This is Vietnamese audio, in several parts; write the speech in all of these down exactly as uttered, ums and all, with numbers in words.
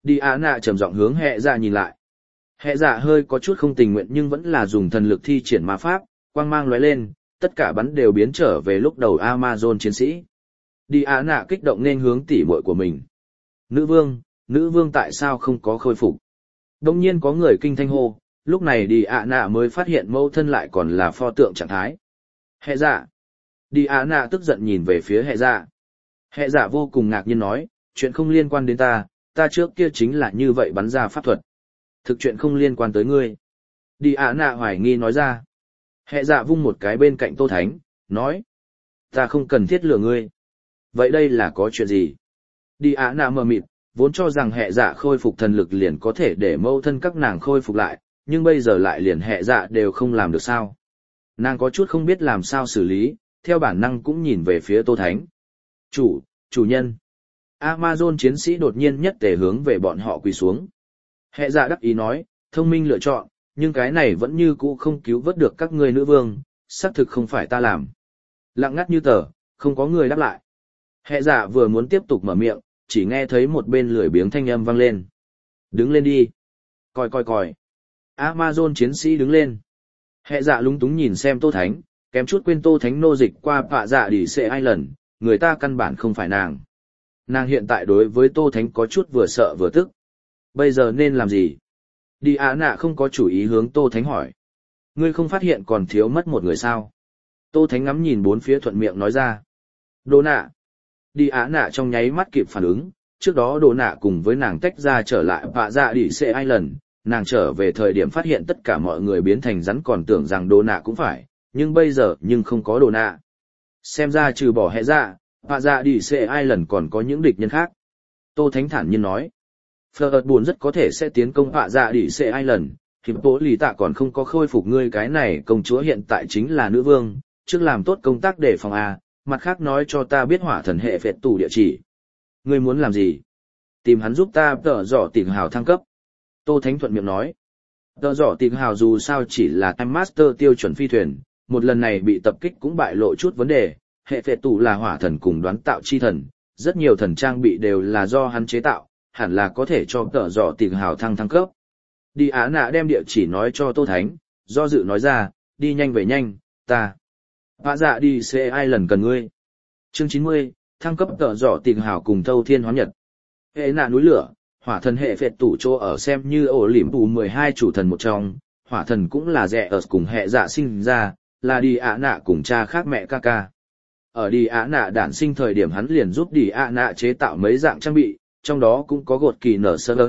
Đi Á Nạ trầm giọng hướng hệ dạ nhìn lại. Hệ dạ hơi có chút không tình nguyện nhưng vẫn là dùng thần lực thi triển ma pháp, quang mang lóe lên, tất cả bắn đều biến trở về lúc đầu Amazon chiến sĩ. Đi Á Nạ kích động nên hướng tỉ muội của mình. Nữ vương, nữ vương tại sao không có khôi phục? Đông nhiên có người kinh thanh hô, lúc này đi Á Nạ mới phát hiện mẫu thân lại còn là pho tượng trạng thái. Hệ dạ. Đi Á Nạ tức giận nhìn về phía hệ dạ. Hệ dạ vô cùng ngạc nhiên nói, chuyện không liên quan đến ta, ta trước kia chính là như vậy bắn ra pháp thuật. Thực chuyện không liên quan tới ngươi. Đi Á Nạ hoài nghi nói ra. Hệ dạ vung một cái bên cạnh Tô Thánh, nói. Ta không cần thiết lừa ngươi. Vậy đây là có chuyện gì? Đi Á Nạ mờ mịt, vốn cho rằng hệ dạ khôi phục thần lực liền có thể để mâu thân các nàng khôi phục lại, nhưng bây giờ lại liền hệ dạ đều không làm được sao. Nàng có chút không biết làm sao xử lý, theo bản năng cũng nhìn về phía Tô Thánh. Chủ, chủ nhân. Amazon chiến sĩ đột nhiên nhất tề hướng về bọn họ quỳ xuống. Hệ dạ đắc ý nói, thông minh lựa chọn, nhưng cái này vẫn như cũ không cứu vớt được các ngươi nữ vương, xác thực không phải ta làm. Lặng ngắt như tờ, không có người đáp lại. Hệ dạ vừa muốn tiếp tục mở miệng, chỉ nghe thấy một bên lười biếng thanh âm vang lên. Đứng lên đi. Coi coi coi. Amazon chiến sĩ đứng lên. Hệ dạ lúng túng nhìn xem Tô Thánh, kém chút quên Tô Thánh nô dịch qua bạ dạ đỉ xệ ai lần, người ta căn bản không phải nàng. Nàng hiện tại đối với Tô Thánh có chút vừa sợ vừa tức. Bây giờ nên làm gì? Đi Á Nạ không có chủ ý hướng Tô Thánh hỏi. Ngươi không phát hiện còn thiếu mất một người sao? Tô Thánh ngắm nhìn bốn phía thuận miệng nói ra. Đồ nạ. Đi Á Nạ trong nháy mắt kịp phản ứng, trước đó đồ nạ cùng với nàng tách ra trở lại bạ dạ đỉ xệ ai lần, nàng trở về thời điểm phát hiện tất cả mọi người biến thành rắn còn tưởng rằng đồ nạ cũng phải, nhưng bây giờ nhưng không có đồ nạ. Xem ra trừ bỏ hệ dạ, bạ dạ đỉ xệ ai lần còn có những địch nhân khác. Tô Thánh thản nhiên nói. Phật buồn rất có thể sẽ tiến công bạ dạ đỉ xệ ai lần, thì bố lì tạ còn không có khôi phục ngươi cái này công chúa hiện tại chính là nữ vương, trước làm tốt công tác để phòng A, mặt khác nói cho ta biết hỏa thần hệ phệt tủ địa chỉ. Ngươi muốn làm gì? Tìm hắn giúp ta tờ dỏ tìm hào thăng cấp. Tô Thánh thuận miệng nói. Tờ dỏ tìm hào dù sao chỉ là Time Master tiêu chuẩn phi thuyền, một lần này bị tập kích cũng bại lộ chút vấn đề, hệ phệt tủ là hỏa thần cùng đoán tạo chi thần, rất nhiều thần trang bị đều là do hắn chế tạo, hẳn là có thể cho tờ dọ tìm hào thăng thăng cấp. Đi Á Nạ đem địa chỉ nói cho Tô Thánh, do dự nói ra, đi nhanh về nhanh, ta. Bạ dạ đi xê ai lần cần ngươi. Chương chín mươi, thăng cấp tờ dọ tìm hào cùng Thâu Thiên Hóa Nhật. Hệ nạ núi lửa, hỏa thần hệ phệt tủ chỗ ở xem như ổ liễm tù mười hai chủ thần một trong, hỏa thần cũng là rẻ ở cùng hệ dạ sinh ra, là đi Á Nạ cùng cha khác mẹ ca ca. Ở đi Á Nạ đản sinh thời điểm hắn liền giúp đi Á Nạ chế tạo mấy dạng trang bị, trong đó cũng có gột kỳ nở sơ ớt.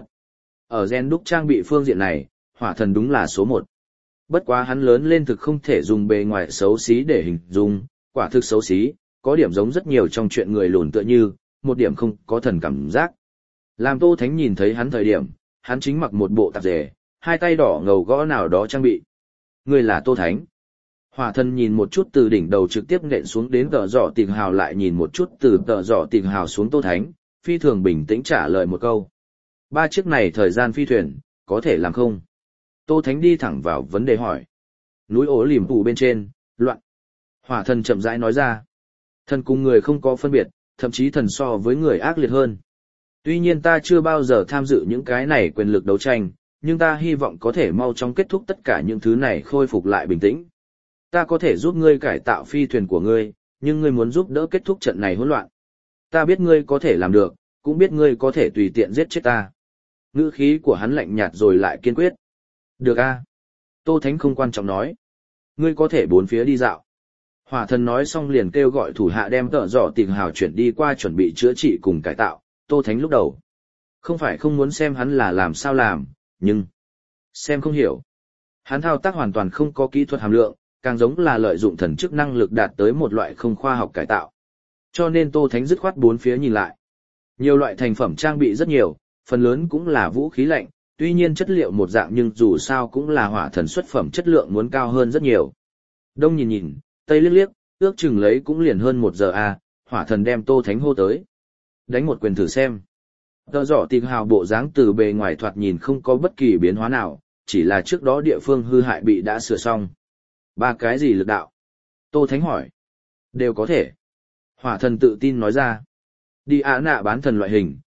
Ở gen đúc trang bị phương diện này, hỏa thần đúng là số một. Bất quá hắn lớn lên thực không thể dùng bề ngoài xấu xí để hình dung, quả thực xấu xí, có điểm giống rất nhiều trong chuyện người lùn tựa như, một điểm không có thần cảm giác. Làm Tô Thánh nhìn thấy hắn thời điểm, hắn chính mặc một bộ tạp dề, hai tay đỏ ngầu gõ nào đó trang bị. Người là Tô Thánh. Hỏa thần nhìn một chút từ đỉnh đầu trực tiếp nện xuống đến tờ giỏ tìm hào lại nhìn một chút từ tờ giỏ tìm hào xuống Tô Thánh, phi thường bình tĩnh trả lời một câu. Ba chiếc này thời gian phi thuyền, có thể làm không? Tô Thánh đi thẳng vào vấn đề hỏi. Núi ố liềm phủ bên trên, loạn. Hỏa thần chậm rãi nói ra. Thần cùng người không có phân biệt, thậm chí thần so với người ác liệt hơn. Tuy nhiên ta chưa bao giờ tham dự những cái này quyền lực đấu tranh, nhưng ta hy vọng có thể mau chóng kết thúc tất cả những thứ này khôi phục lại bình tĩnh. Ta có thể giúp ngươi cải tạo phi thuyền của ngươi, nhưng ngươi muốn giúp đỡ kết thúc trận này hỗn loạn. Ta biết ngươi có thể làm được, cũng biết ngươi có thể tùy tiện giết chết ta. Ngữ khí của hắn lạnh nhạt rồi lại kiên quyết. Được a. Tô Thánh không quan trọng nói. Ngươi có thể bốn phía đi dạo. Hỏa thần nói xong liền kêu gọi thủ hạ đem tợ dọ tìm hào chuyển đi qua chuẩn bị chữa trị cùng cải tạo. Tô Thánh lúc đầu. Không phải không muốn xem hắn là làm sao làm, nhưng... xem không hiểu. Hắn thao tác hoàn toàn không có kỹ thuật hàm lượng, càng giống là lợi dụng thần chức năng lực đạt tới một loại không khoa học cải tạo. Cho nên Tô Thánh dứt khoát bốn phía nhìn lại. Nhiều loại thành phẩm trang bị rất nhiều, phần lớn cũng là vũ khí lạnh, tuy nhiên chất liệu một dạng nhưng dù sao cũng là hỏa thần xuất phẩm chất lượng muốn cao hơn rất nhiều. Đông nhìn nhìn, Tây liếc liếc, ước chừng lấy cũng liền hơn một giờ a, hỏa thần đem Tô Thánh hô tới. Đánh một quyền thử xem. Tờ giỏ tìm hào bộ dáng từ bề ngoài thoạt nhìn không có bất kỳ biến hóa nào, chỉ là trước đó địa phương hư hại bị đã sửa xong. Ba cái gì lực đạo? Tô Thánh hỏi. Đều có thể. Hỏa thần tự tin nói ra. Đi Á Nạ bán thần loại hình,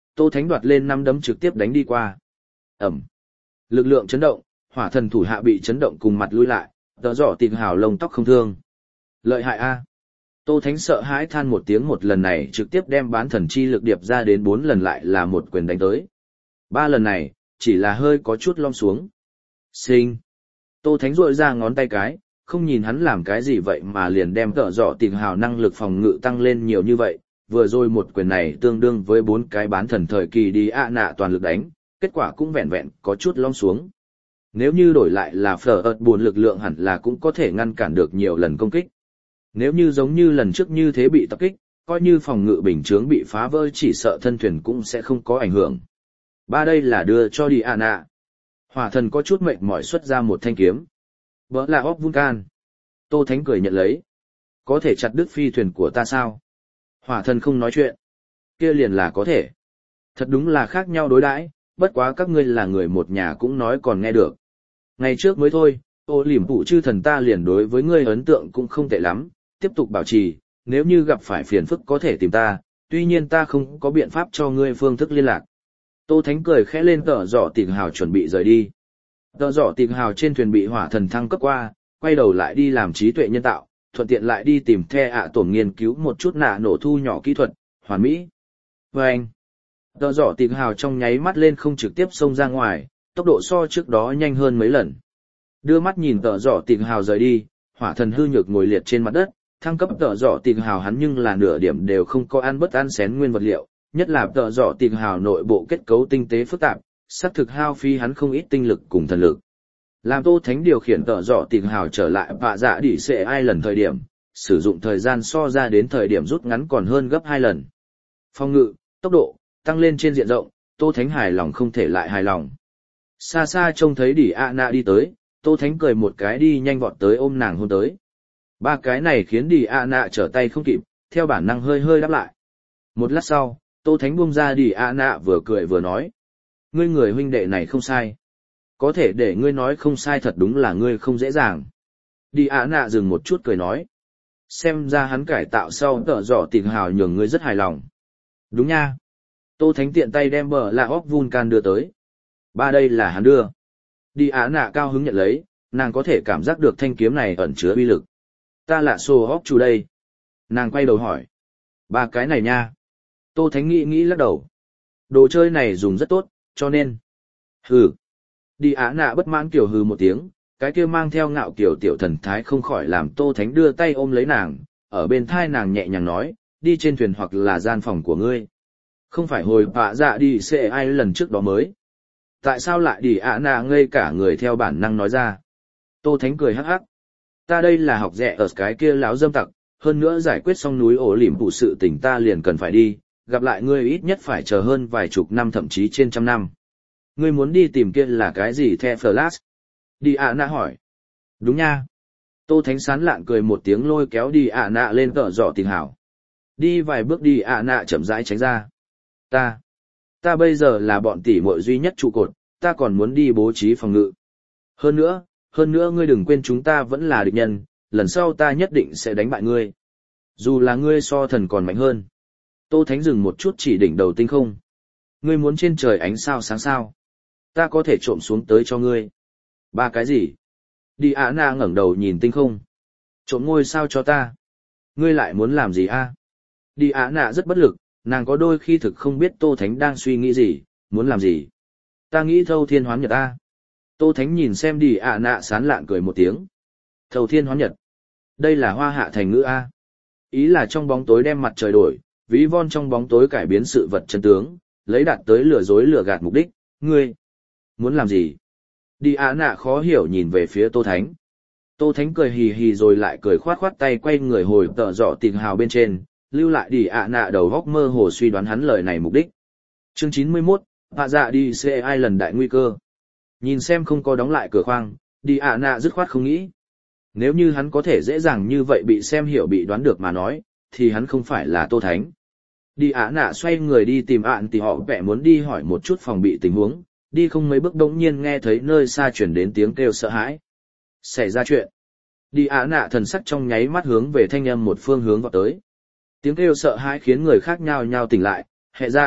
Tô Thánh đoạt lên năm đấm trực tiếp đánh đi qua. Ẩm. Lực lượng chấn động, hỏa thần thủ hạ bị chấn động cùng mặt lui lại, tờ dọ tìm hào lông tóc không thương. Lợi hại a. Tô Thánh sợ hãi than một tiếng, một lần này trực tiếp đem bán thần chi lực điệp ra đến bốn lần, lại là một quyền đánh tới. Ba lần này, chỉ là hơi có chút lom xuống. Sinh. Tô Thánh rội ra ngón tay cái, không nhìn hắn làm cái gì vậy mà liền đem tợ dọ tìm hào năng lực phòng ngự tăng lên nhiều như vậy. Vừa rồi một quyền này tương đương với bốn cái bán thần thời kỳ đi ạ nạ toàn lực đánh, kết quả cũng vẹn vẹn có chút lom xuống. Nếu như đổi lại là phở ợt buồn lực lượng hẳn là cũng có thể ngăn cản được nhiều lần công kích. Nếu như giống như lần trước như thế bị tập kích, coi như phòng ngự bình chướng bị phá vỡ chỉ sợ thân thuyền cũng sẽ không có ảnh hưởng. Ba đây là đưa cho đi ạ nạ. Hỏa thần có chút mệt mỏi xuất ra một thanh kiếm. Vỡ là óc Vulcan. Tô Thánh cười nhận lấy. Có thể chặt đứt phi thuyền của ta sao? Hỏa thần không nói chuyện. Kia liền là có thể. Thật đúng là khác nhau đối đãi, bất quá các ngươi là người một nhà cũng nói còn nghe được. Ngày trước mới thôi, ô liềm phụ chư thần ta liền đối với ngươi ấn tượng cũng không tệ lắm, tiếp tục bảo trì, nếu như gặp phải phiền phức có thể tìm ta, tuy nhiên ta không có biện pháp cho ngươi phương thức liên lạc. Tô Thánh cười khẽ lên tờ giỏ tịnh hào chuẩn bị rời đi. Tờ giỏ tịnh hào trên thuyền bị hỏa thần thăng cấp qua, quay đầu lại đi làm trí tuệ nhân tạo, thuận tiện lại đi tìm the ạ à tổn nghiên cứu một chút nạ nổ thu nhỏ kỹ thuật, hoàn mỹ. Và anh, tờ giỏ tịnh hào trong nháy mắt lên không trực tiếp xông ra ngoài, tốc độ so trước đó nhanh hơn mấy lần. Đưa mắt nhìn tờ giỏ tịnh hào rời đi, hỏa thần hư nhược ngồi liệt trên mặt đất, thăng cấp tờ giỏ tịnh hào hắn nhưng là nửa điểm đều không có ăn bất ăn xén nguyên vật liệu, nhất là tờ giỏ tịnh hào nội bộ kết cấu tinh tế phức tạp, xác thực hao phí hắn không ít tinh lực cùng thần lực. Làm Tô Thánh điều khiển tờ giỏ tịnh hào trở lại vạ dạ đỉ xệ ai lần thời điểm, sử dụng thời gian so ra đến thời điểm rút ngắn còn hơn gấp hai lần. Phòng ngự, tốc độ, tăng lên trên diện rộng, Tô Thánh hài lòng không thể lại hài lòng. Xa xa trông thấy đỉ ạ nạ đi tới, Tô Thánh cười một cái đi nhanh vọt tới ôm nàng hôn tới. Ba cái này khiến đỉ ạ nạ trở tay không kịp, theo bản năng hơi hơi đáp lại. Một lát sau, Tô Thánh buông ra đỉ ạ nạ vừa cười vừa nói. Ngươi người huynh đệ này không sai. Có thể để ngươi nói không sai thật đúng là ngươi không dễ dàng. Đỉ ạ nạ dừng một chút cười nói. Xem ra hắn cải tạo sau tợ dọ tịnh hào nhường ngươi rất hài lòng. Đúng nha. Tô Thánh tiện tay đem bờ là óc Vulcan đưa tới. Ba đây là hắn đưa. Đi á nạ cao hứng nhận lấy, nàng có thể cảm giác được thanh kiếm này ẩn chứa uy lực. Ta là xô óc chủ đây. Nàng quay đầu hỏi. Ba cái này nha. Tô Thánh nghĩ nghĩ lắc đầu. Đồ chơi này dùng rất tốt, cho nên. Hừ. Đi á nạ bất mãn kiểu hừ một tiếng, cái kia mang theo ngạo kiểu tiểu thần thái không khỏi làm Tô Thánh đưa tay ôm lấy nàng, ở bên thai nàng nhẹ nhàng nói, đi trên thuyền hoặc là gian phòng của ngươi. Không phải hồi bạ dạ đi xệ ai lần trước đó mới. Tại sao lại đi ạ nạ ngây cả người theo bản năng nói ra. Tô Thánh cười hắc hắc. Ta đây là học rẻ ở cái kia láo dâm tặc, hơn nữa giải quyết xong núi ổ lỉm phụ sự tình ta liền cần phải đi, gặp lại ngươi ít nhất phải chờ hơn vài chục năm thậm chí trên trăm năm. Ngươi muốn đi tìm kia là cái gì the Flash? Đi ạ nạ hỏi. Đúng nha. Tô Thánh sán lạn cười một tiếng lôi kéo đi ạ nạ lên tợ dọ tình hảo. Đi vài bước đi ạ nạ chậm rãi tránh ra. Ta. Ta bây giờ là bọn tỷ muội duy nhất trụ cột, ta còn muốn đi bố trí phòng ngự. Hơn nữa, hơn nữa ngươi đừng quên chúng ta vẫn là địch nhân, lần sau ta nhất định sẽ đánh bại ngươi. Dù là ngươi so thần còn mạnh hơn. Tô Thánh dừng một chút chỉ đỉnh đầu tinh không. Ngươi muốn trên trời ánh sao sáng sao? Ta có thể trộm xuống tới cho ngươi. Ba cái gì? Đi á na ngẩng đầu nhìn tinh không. Trộm ngôi sao cho ta. Ngươi lại muốn làm gì a? Đi á nạ rất bất lực, nàng có đôi khi thực không biết Tô Thánh đang suy nghĩ gì, muốn làm gì. Ta nghĩ thâu thiên hoán nhật a. Tô Thánh nhìn xem đi ạ nạ sán lạn cười một tiếng. Thâu thiên hoán nhật. Đây là hoa hạ thành ngữ a. Ý là trong bóng tối đem mặt trời đổi, ví von trong bóng tối cải biến sự vật chân tướng, lấy đạt tới lừa dối lừa gạt mục đích. Ngươi muốn làm gì? Đi ạ nạ khó hiểu nhìn về phía Tô Thánh. Tô Thánh cười hì hì rồi lại cười khoát khoát tay quay người hồi tợ dọ tình hào bên trên, lưu lại đi ạ nạ đầu góc mơ hồ suy đoán hắn lời này mục đích. Chương chín mươi mốt, hạ dạ đi xê ai lần đại nguy cơ. Nhìn xem không có đóng lại cửa khoang, đi ạ nạ dứt khoát không nghĩ. Nếu như hắn có thể dễ dàng như vậy bị xem hiểu bị đoán được mà nói, thì hắn không phải là Tô Thánh. Đi ạ nạ xoay người đi tìm ạn thì họ vẻ muốn đi hỏi một chút phòng bị tình huống, đi không mấy bước đống nhiên nghe thấy nơi xa chuyển đến tiếng kêu sợ hãi. Xảy ra chuyện. Đi ạ nạ thần sắc trong nháy mắt hướng về thanh âm một phương hướng vào tới. Tiếng kêu sợ hãi khiến người khác nhao nhao tỉnh lại, hệ dạ,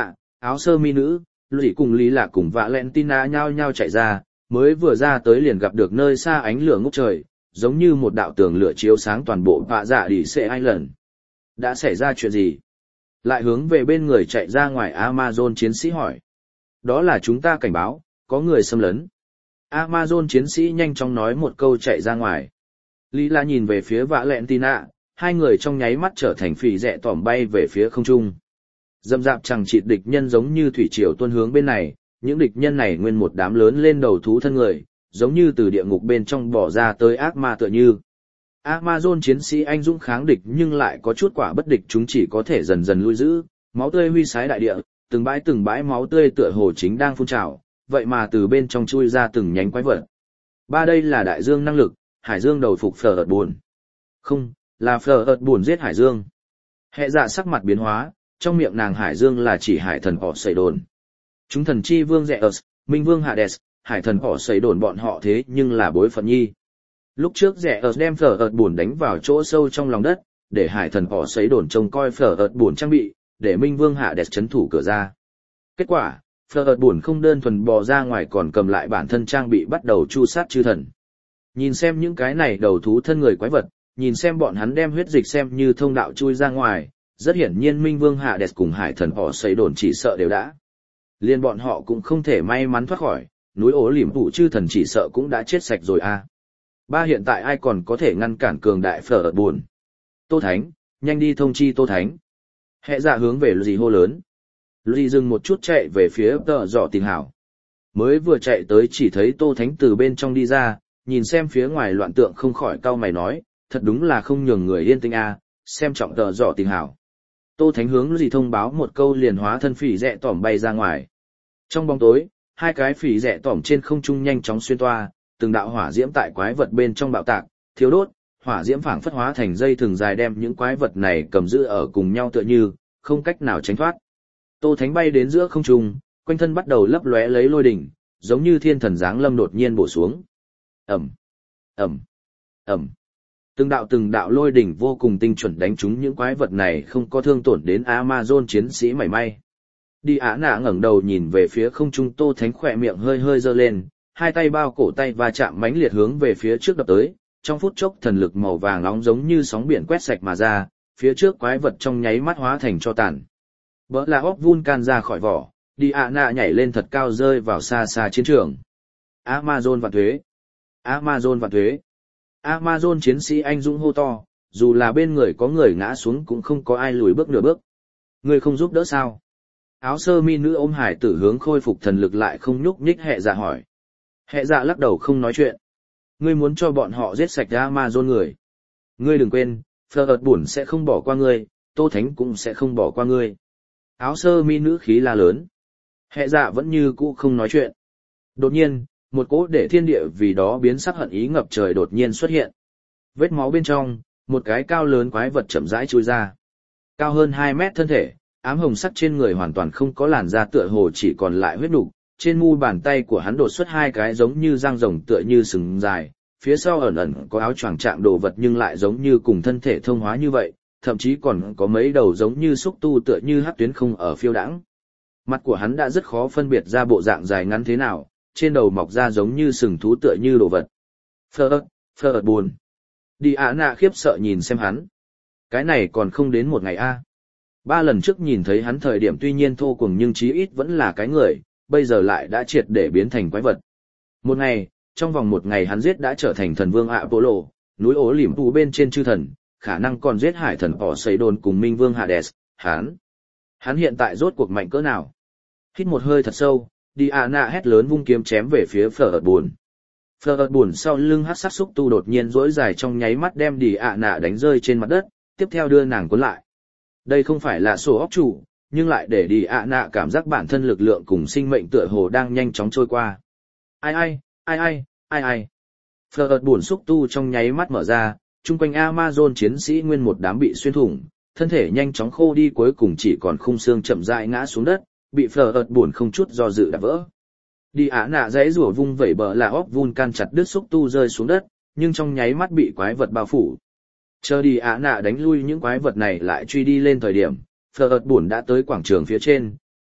Áo sơ mi nữ, lụy cùng Lý Lạc cùng Valentina nhao nhao chạy ra, mới vừa ra tới liền gặp được nơi xa ánh lửa ngút trời, giống như một đạo tường lửa chiếu sáng toàn bộ vạ dạ đỉ xệ ai lần. Đã xảy ra chuyện gì? Lại hướng về bên người chạy ra ngoài Amazon chiến sĩ hỏi. Đó là chúng ta cảnh báo, có người xâm lấn. Amazon chiến sĩ nhanh chóng nói một câu chạy ra ngoài. Lý La nhìn về phía Valentina, hai người trong nháy mắt trở thành phỉ rẹ tỏm bay về phía không trung. Dâm dạp chẳng chịt địch nhân giống như thủy triều tuôn hướng bên này, những địch nhân này nguyên một đám lớn lên đầu thú thân người, giống như từ địa ngục bên trong bỏ ra tới ác ma tựa như. Amazon chiến sĩ anh dũng kháng địch nhưng lại có chút quả bất địch, chúng chỉ có thể dần dần lui giữ, máu tươi huy sái đại địa, từng bãi từng bãi máu tươi tựa hồ chính đang phun trào, vậy mà từ bên trong chui ra từng nhánh quái vật. Ba đây là đại dương năng lực, hải dương đầu phục phở ợt buồn. Không, là phở ợt buồn giết hải dương. Hệ dạ sắc mặt biến hóa, trong miệng nàng hải dương là chỉ hải thần họ sẩy đồn. Chúng thần chi vương rẻ ớt, minh vương Hades, hải thần họ sẩy đồn bọn họ thế nhưng là bối phận nhi. Lúc trước rẻ ớt đem phở ợt buồn đánh vào chỗ sâu trong lòng đất, để hải thần họ sẩy đồn trông coi phở ợt buồn trang bị, để minh vương Hades chấn thủ cửa ra. Kết quả, phở ợt buồn không đơn thuần bò ra ngoài còn cầm lại bản thân trang bị bắt đầu chu sát chư thần. Nhìn xem những cái này đầu thú thân người quái vật, nhìn xem bọn hắn đem huyết dịch xem như thông đạo chui ra ngoài, rất hiển nhiên minh vương Hades cùng hải thần họ sẩy đồn chỉ sợ đều đã. Liên bọn họ cũng không thể may mắn thoát khỏi, núi ố liềm phụ chư thần chỉ sợ cũng đã chết sạch rồi a. Ba hiện tại ai còn có thể ngăn cản cường đại phở ợt buồn. Tô Thánh, nhanh đi thông chi Tô Thánh. Hệ dạ hướng về Luigi hô lớn. Luigi dừng một chút chạy về phía tờ dọ tình hảo. Mới vừa chạy tới chỉ thấy Tô Thánh từ bên trong đi ra, nhìn xem phía ngoài loạn tượng không khỏi cau mày nói, thật đúng là không nhường người yên tĩnh a, xem trọng tờ dọ tình hảo. Tô Thánh hướng Luigi thông báo một câu liền hóa thân phỉ rẹ tỏm bay ra ngoài. Trong bóng tối, hai cái phỉ rẹ tỏm trên không trung nhanh chóng xuyên toa, từng đạo hỏa diễm tại quái vật bên trong bạo tạc, thiếu đốt, hỏa diễm phảng phất hóa thành dây thừng dài đem những quái vật này cầm giữ ở cùng nhau tựa như, không cách nào tránh thoát. Tô Thánh bay đến giữa không trung, quanh thân bắt đầu lấp lóe lấy lôi đỉnh, giống như thiên thần giáng lâm đột nhiên bổ xuống. Ầm, ầm, ầm. Từng đạo từng đạo lôi đỉnh vô cùng tinh chuẩn đánh trúng những quái vật này, không có thương tổn đến Amazon chiến sĩ mảy may. Đi Á Nạ ngẩng đầu nhìn về phía không trung, Tô Thánh khỏe miệng hơi hơi giơ lên, hai tay bao cổ tay và chạm mãnh liệt hướng về phía trước đập tới, trong phút chốc thần lực màu vàng nóng giống như sóng biển quét sạch mà ra, phía trước quái vật trong nháy mắt hóa thành tro tàn. Bỡ là óc Vulcan ra khỏi vỏ, Đi Á Nạ nhảy lên thật cao rơi vào xa xa chiến trường. Amazon vạn thuế! Amazon vạn thuế! Amazon chiến sĩ anh dũng hô to, dù là bên người có người ngã xuống cũng không có ai lùi bước nửa bước. Người không giúp đỡ sao? Áo sơ mi nữ ôm hải tử hướng khôi phục thần lực lại không nhúc nhích hệ dạ hỏi. Hệ dạ lắc đầu không nói chuyện. Ngươi muốn cho bọn họ giết sạch Amazon người. Ngươi đừng quên, phở ợt buồn sẽ không bỏ qua ngươi, Tô Thánh cũng sẽ không bỏ qua ngươi. Áo sơ mi nữ khí la lớn. Hệ dạ vẫn như cũ không nói chuyện. Đột nhiên, một cỗ để thiên địa vì đó biến sắc hận ý ngập trời đột nhiên xuất hiện. Vết máu bên trong, một cái cao lớn quái vật chậm rãi chui ra. Cao hơn hai mét thân thể, ám hồng sắc trên người hoàn toàn không có làn da, tựa hồ chỉ còn lại huyết nục. Trên mu bàn tay của hắn đột xuất hai cái giống như răng rồng tựa như sừng dài, phía sau ẩn ẩn có áo choàng chạm đồ vật nhưng lại giống như cùng thân thể thông hóa như vậy, thậm chí còn có mấy đầu giống như xúc tu tựa như hắc tuyến không ở phiêu đãng. Mặt của hắn đã rất khó phân biệt ra bộ dạng dài ngắn thế nào, trên đầu mọc ra giống như sừng thú tựa như đồ vật. Phở ợt, phở ợt buồn. Đi Á Nạ khiếp sợ nhìn xem hắn. Cái này còn không đến một ngày a. Ba lần trước nhìn thấy hắn thời điểm tuy nhiên thô cuồng nhưng chí ít vẫn là cái người, bây giờ lại đã triệt để biến thành quái vật. Một ngày, trong vòng một ngày hắn giết đã trở thành thần vương Apollo, núi ố liềm phù bên trên chư thần, khả năng còn giết hải thần Poseidon cùng minh vương Hades, hắn. Hắn hiện tại rốt cuộc mạnh cỡ nào? Hít một hơi thật sâu, Diana hét lớn vung kiếm chém về phía phở ợt buồn. Phở ợt buồn sau lưng hắc sắc xúc tu đột nhiên rỗi dài trong nháy mắt đem Diana đánh rơi trên mặt đất, tiếp theo đưa nàng cuốn lại. Đây không phải là sổ óc chủ, nhưng lại để Diana cảm giác bản thân lực lượng cùng sinh mệnh tựa hồ đang nhanh chóng trôi qua. Ai ai, ai ai, ai ai. Phở ợt buồn xúc tu trong nháy mắt mở ra, chung quanh Amazon chiến sĩ nguyên một đám bị xuyên thủng, thân thể nhanh chóng khô đi, cuối cùng chỉ còn khung xương chậm rãi ngã xuống đất, bị phở ợt buồn không chút do dự đạp vỡ. Đi Á Nạ dãy rủa vung vẩy bờ là óc Vulcan chặt đứt xúc tu rơi xuống đất, nhưng trong nháy mắt bị quái vật bao phủ. Chờ đi Á Nạ đánh lui những quái vật này lại truy đi lên thời điểm, phở ợt buồn đã tới quảng trường phía trên,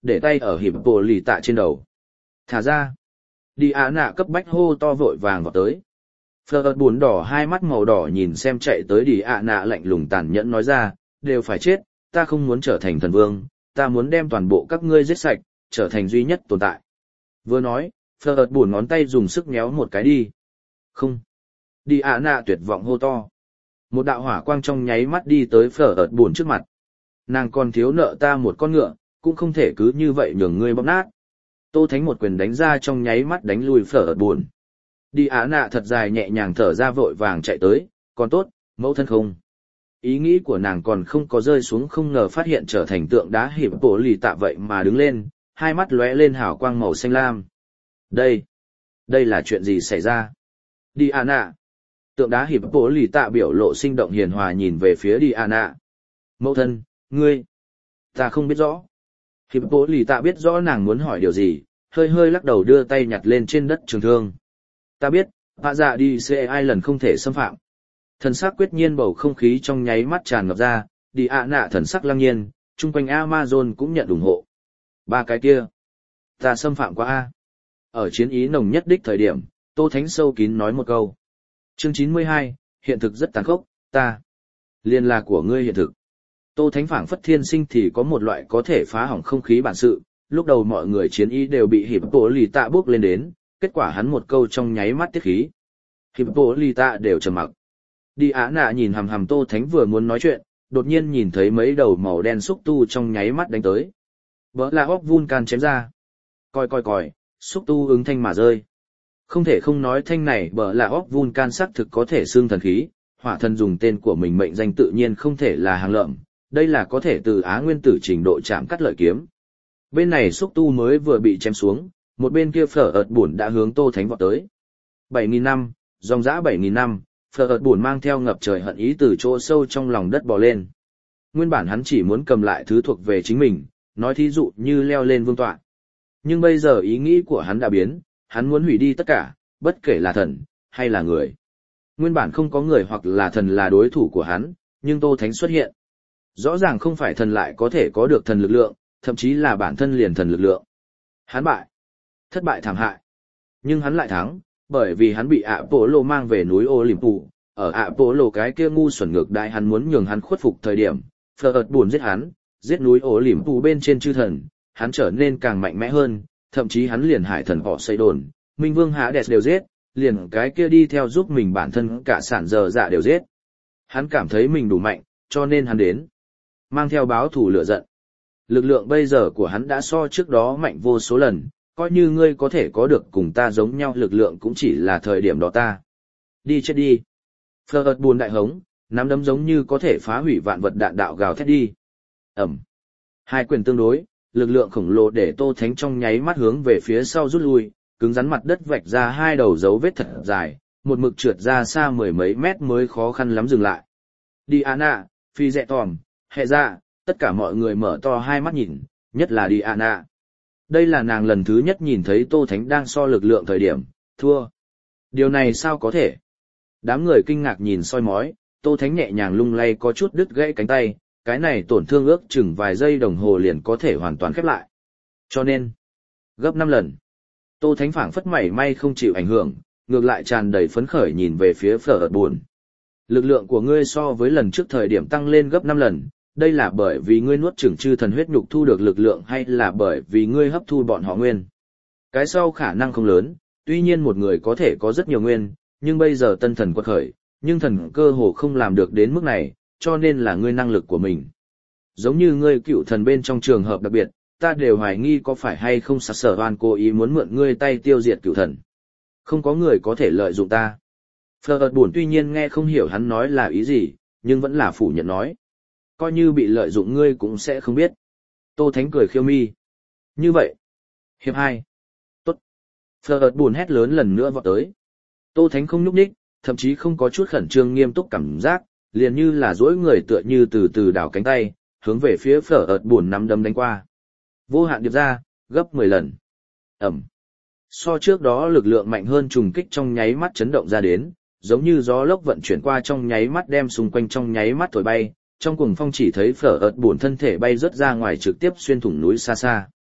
để tay ở hiệp bộ lì tạ trên đầu. Thả ra. Đi ạ nạ cấp bách hô to vội vàng vào tới. Phờ ợt buồn đỏ hai mắt màu đỏ nhìn xem chạy tới đi ạ nạ lạnh lùng tàn nhẫn nói ra, đều phải chết, ta không muốn trở thành thần vương, ta muốn đem toàn bộ các ngươi giết sạch, trở thành duy nhất tồn tại. Vừa nói, phờ ợt buồn ngón tay dùng sức nhéo một cái đi. Không. Đi ạ nạ tuyệt vọng hô to. Một đạo hỏa quang trong nháy mắt đi tới phở ợt buồn trước mặt. Nàng còn thiếu nợ ta một con ngựa, cũng không thể cứ như vậy nhường ngươi bóp nát. Tô Thánh một quyền đánh ra trong nháy mắt đánh lùi phở ợt buồn. Đi á nạ thật dài nhẹ nhàng thở ra vội vàng chạy tới, còn tốt, mẫu thân không. Ý nghĩ của nàng còn không có rơi xuống không ngờ phát hiện trở thành tượng đá hiệp bộ lì tạ vậy mà đứng lên, hai mắt lóe lên hào quang màu xanh lam. Đây, đây là chuyện gì xảy ra? Đi á nạ. Tượng đá hiệp bộ lì tạ biểu lộ sinh động hiền hòa nhìn về phía đi á nạ. Mẫu thân, ngươi, ta không biết rõ. Hiệp bộ lì tạ biết rõ nàng muốn hỏi điều gì, hơi hơi lắc đầu đưa tay nhặt lên trên đất trường thương. Ta biết, hạ dạ đi xê ai lần không thể xâm phạm. Thần sắc quyết nhiên bầu không khí trong nháy mắt tràn ngập ra, đi ạ nạ thần sắc lăng nhiên, chung quanh Amazon cũng nhận ủng hộ. Ba cái kia, ta xâm phạm quá a. Ở chiến ý nồng nhất đích thời điểm, Tô Thánh sâu kín nói một câu. Chương chín mươi hai, hiện thực rất tàn khốc, ta. Liên là của ngươi hiện thực. Tô Thánh phảng phất thiên sinh thì có một loại có thể phá hỏng không khí bản sự, lúc đầu mọi người chiến ý đều bị hiệp bộ lì tạ bước lên đến, kết quả hắn một câu trong nháy mắt tiết khí. Hiệp bộ lì tạ đều trầm mặc. Đi á nạ nhìn hằm hằm Tô Thánh vừa muốn nói chuyện, đột nhiên nhìn thấy mấy đầu màu đen xúc tu trong nháy mắt đánh tới. Vỡ là óc Vulcan chém ra. Coi coi coi, xúc tu ứng thanh mà rơi. Không thể không nói thanh này bở là óc Vulcan xác thực có thể xương thần khí, hỏa thần dùng tên của mình mệnh danh tự nhiên không thể là hàng lợm, đây là có thể từ Á Nguyên tử trình độ chạm cắt lợi kiếm. Bên này xúc tu mới vừa bị chém xuống, một bên kia phở ợt buồn đã hướng Tô Thánh vọt tới. bảy nghìn năm, dòng dã bảy nghìn năm, phở ợt buồn mang theo ngập trời hận ý từ chỗ sâu trong lòng đất bò lên. Nguyên bản hắn chỉ muốn cầm lại thứ thuộc về chính mình, nói thí dụ như leo lên vương tọa. Nhưng bây giờ ý nghĩ của hắn đã biến, hắn muốn hủy đi tất cả, bất kể là thần, hay là người. Nguyên bản không có người hoặc là thần là đối thủ của hắn, nhưng Tô Thánh xuất hiện. Rõ ràng không phải thần lại có thể có được thần lực lượng, thậm chí là bản thân liền thần lực lượng. Hắn bại. Thất bại thảm hại. Nhưng hắn lại thắng, bởi vì hắn bị Apollo mang về núi Olympus, ở Apollo cái kia ngu xuẩn ngược đại hắn muốn nhường hắn khuất phục thời điểm, phờ ợt buồn giết hắn, giết núi Olympus bên trên chư thần, hắn trở nên càng mạnh mẽ hơn, thậm chí hắn liền hải thần họ xây đồn, Minh Vương Hades đều giết, liền cái kia đi theo giúp mình bản thân cả sản giờ dạ đều giết. Hắn cảm thấy mình đủ mạnh, cho nên hắn đến. Mang theo báo thù lửa giận. Lực lượng bây giờ của hắn đã so trước đó mạnh vô số lần, coi như ngươi có thể có được cùng ta giống nhau lực lượng cũng chỉ là thời điểm đó ta. Đi chết đi. Phờ ợt buồn đại hống, nắm đấm giống như có thể phá hủy vạn vật đạn đạo gào thét đi. Ẩm. Hai quyền tương đối, lực lượng khổng lồ để Tô Thánh trong nháy mắt hướng về phía sau rút lui, cứng rắn mặt đất vạch ra hai đầu dấu vết thật dài, một mực trượt ra xa mười mấy mét mới khó khăn lắm dừng lại. Diana, phi dẹ tòm, hệ ra, tất cả mọi người mở to hai mắt nhìn, nhất là Diana. Đây là nàng lần thứ nhất nhìn thấy Tô Thánh đang so lực lượng thời điểm, thua. Điều này sao có thể? Đám người kinh ngạc nhìn soi mói, Tô Thánh nhẹ nhàng lung lay có chút đứt gãy cánh tay, cái này tổn thương ước chừng vài giây đồng hồ liền có thể hoàn toàn khép lại. Cho nên, gấp năm lần. Tô Thánh phảng phất mảy may không chịu ảnh hưởng, ngược lại tràn đầy phấn khởi nhìn về phía phở ợt buồn. Lực lượng của ngươi so với lần trước thời điểm tăng lên gấp năm lần, đây là bởi vì ngươi nuốt chửng chư thần huyết nhục thu được lực lượng hay là bởi vì ngươi hấp thu bọn họ nguyên. Cái sau khả năng không lớn, tuy nhiên một người có thể có rất nhiều nguyên, nhưng bây giờ tân thần quật khởi, nhưng thần cơ hồ không làm được đến mức này, cho nên là ngươi năng lực của mình. Giống như ngươi cựu thần bên trong trường hợp đặc biệt, ta đều hoài nghi có phải hay không sạc sở oan cố ý muốn mượn ngươi tay tiêu diệt cựu thần. Không có người có thể lợi dụng ta. Phờ ợt buồn tuy nhiên nghe không hiểu hắn nói là ý gì, nhưng vẫn là phủ nhận nói. Coi như bị lợi dụng ngươi cũng sẽ không biết. Tô Thánh cười khiêu mi. Như vậy. Hiệp hai. Tốt. Phờ ợt buồn hét lớn lần nữa vọt tới. Tô Thánh không nhúc nhích, thậm chí không có chút khẩn trương nghiêm túc cảm giác, liền như là duỗi người tựa như từ từ đảo cánh tay, hướng về phía phở ợt buồn nắm đấm đánh qua. Vô hạn điệp ra, gấp mười lần. Ẩm. So trước đó lực lượng mạnh hơn trùng kích trong nháy mắt chấn động ra đến, giống như gió lốc vận chuyển qua trong nháy mắt đem xung quanh trong nháy mắt thổi bay, trong cuồng phong chỉ thấy phở ợt buồn thân thể bay rớt ra ngoài trực tiếp xuyên thủng núi xa xa.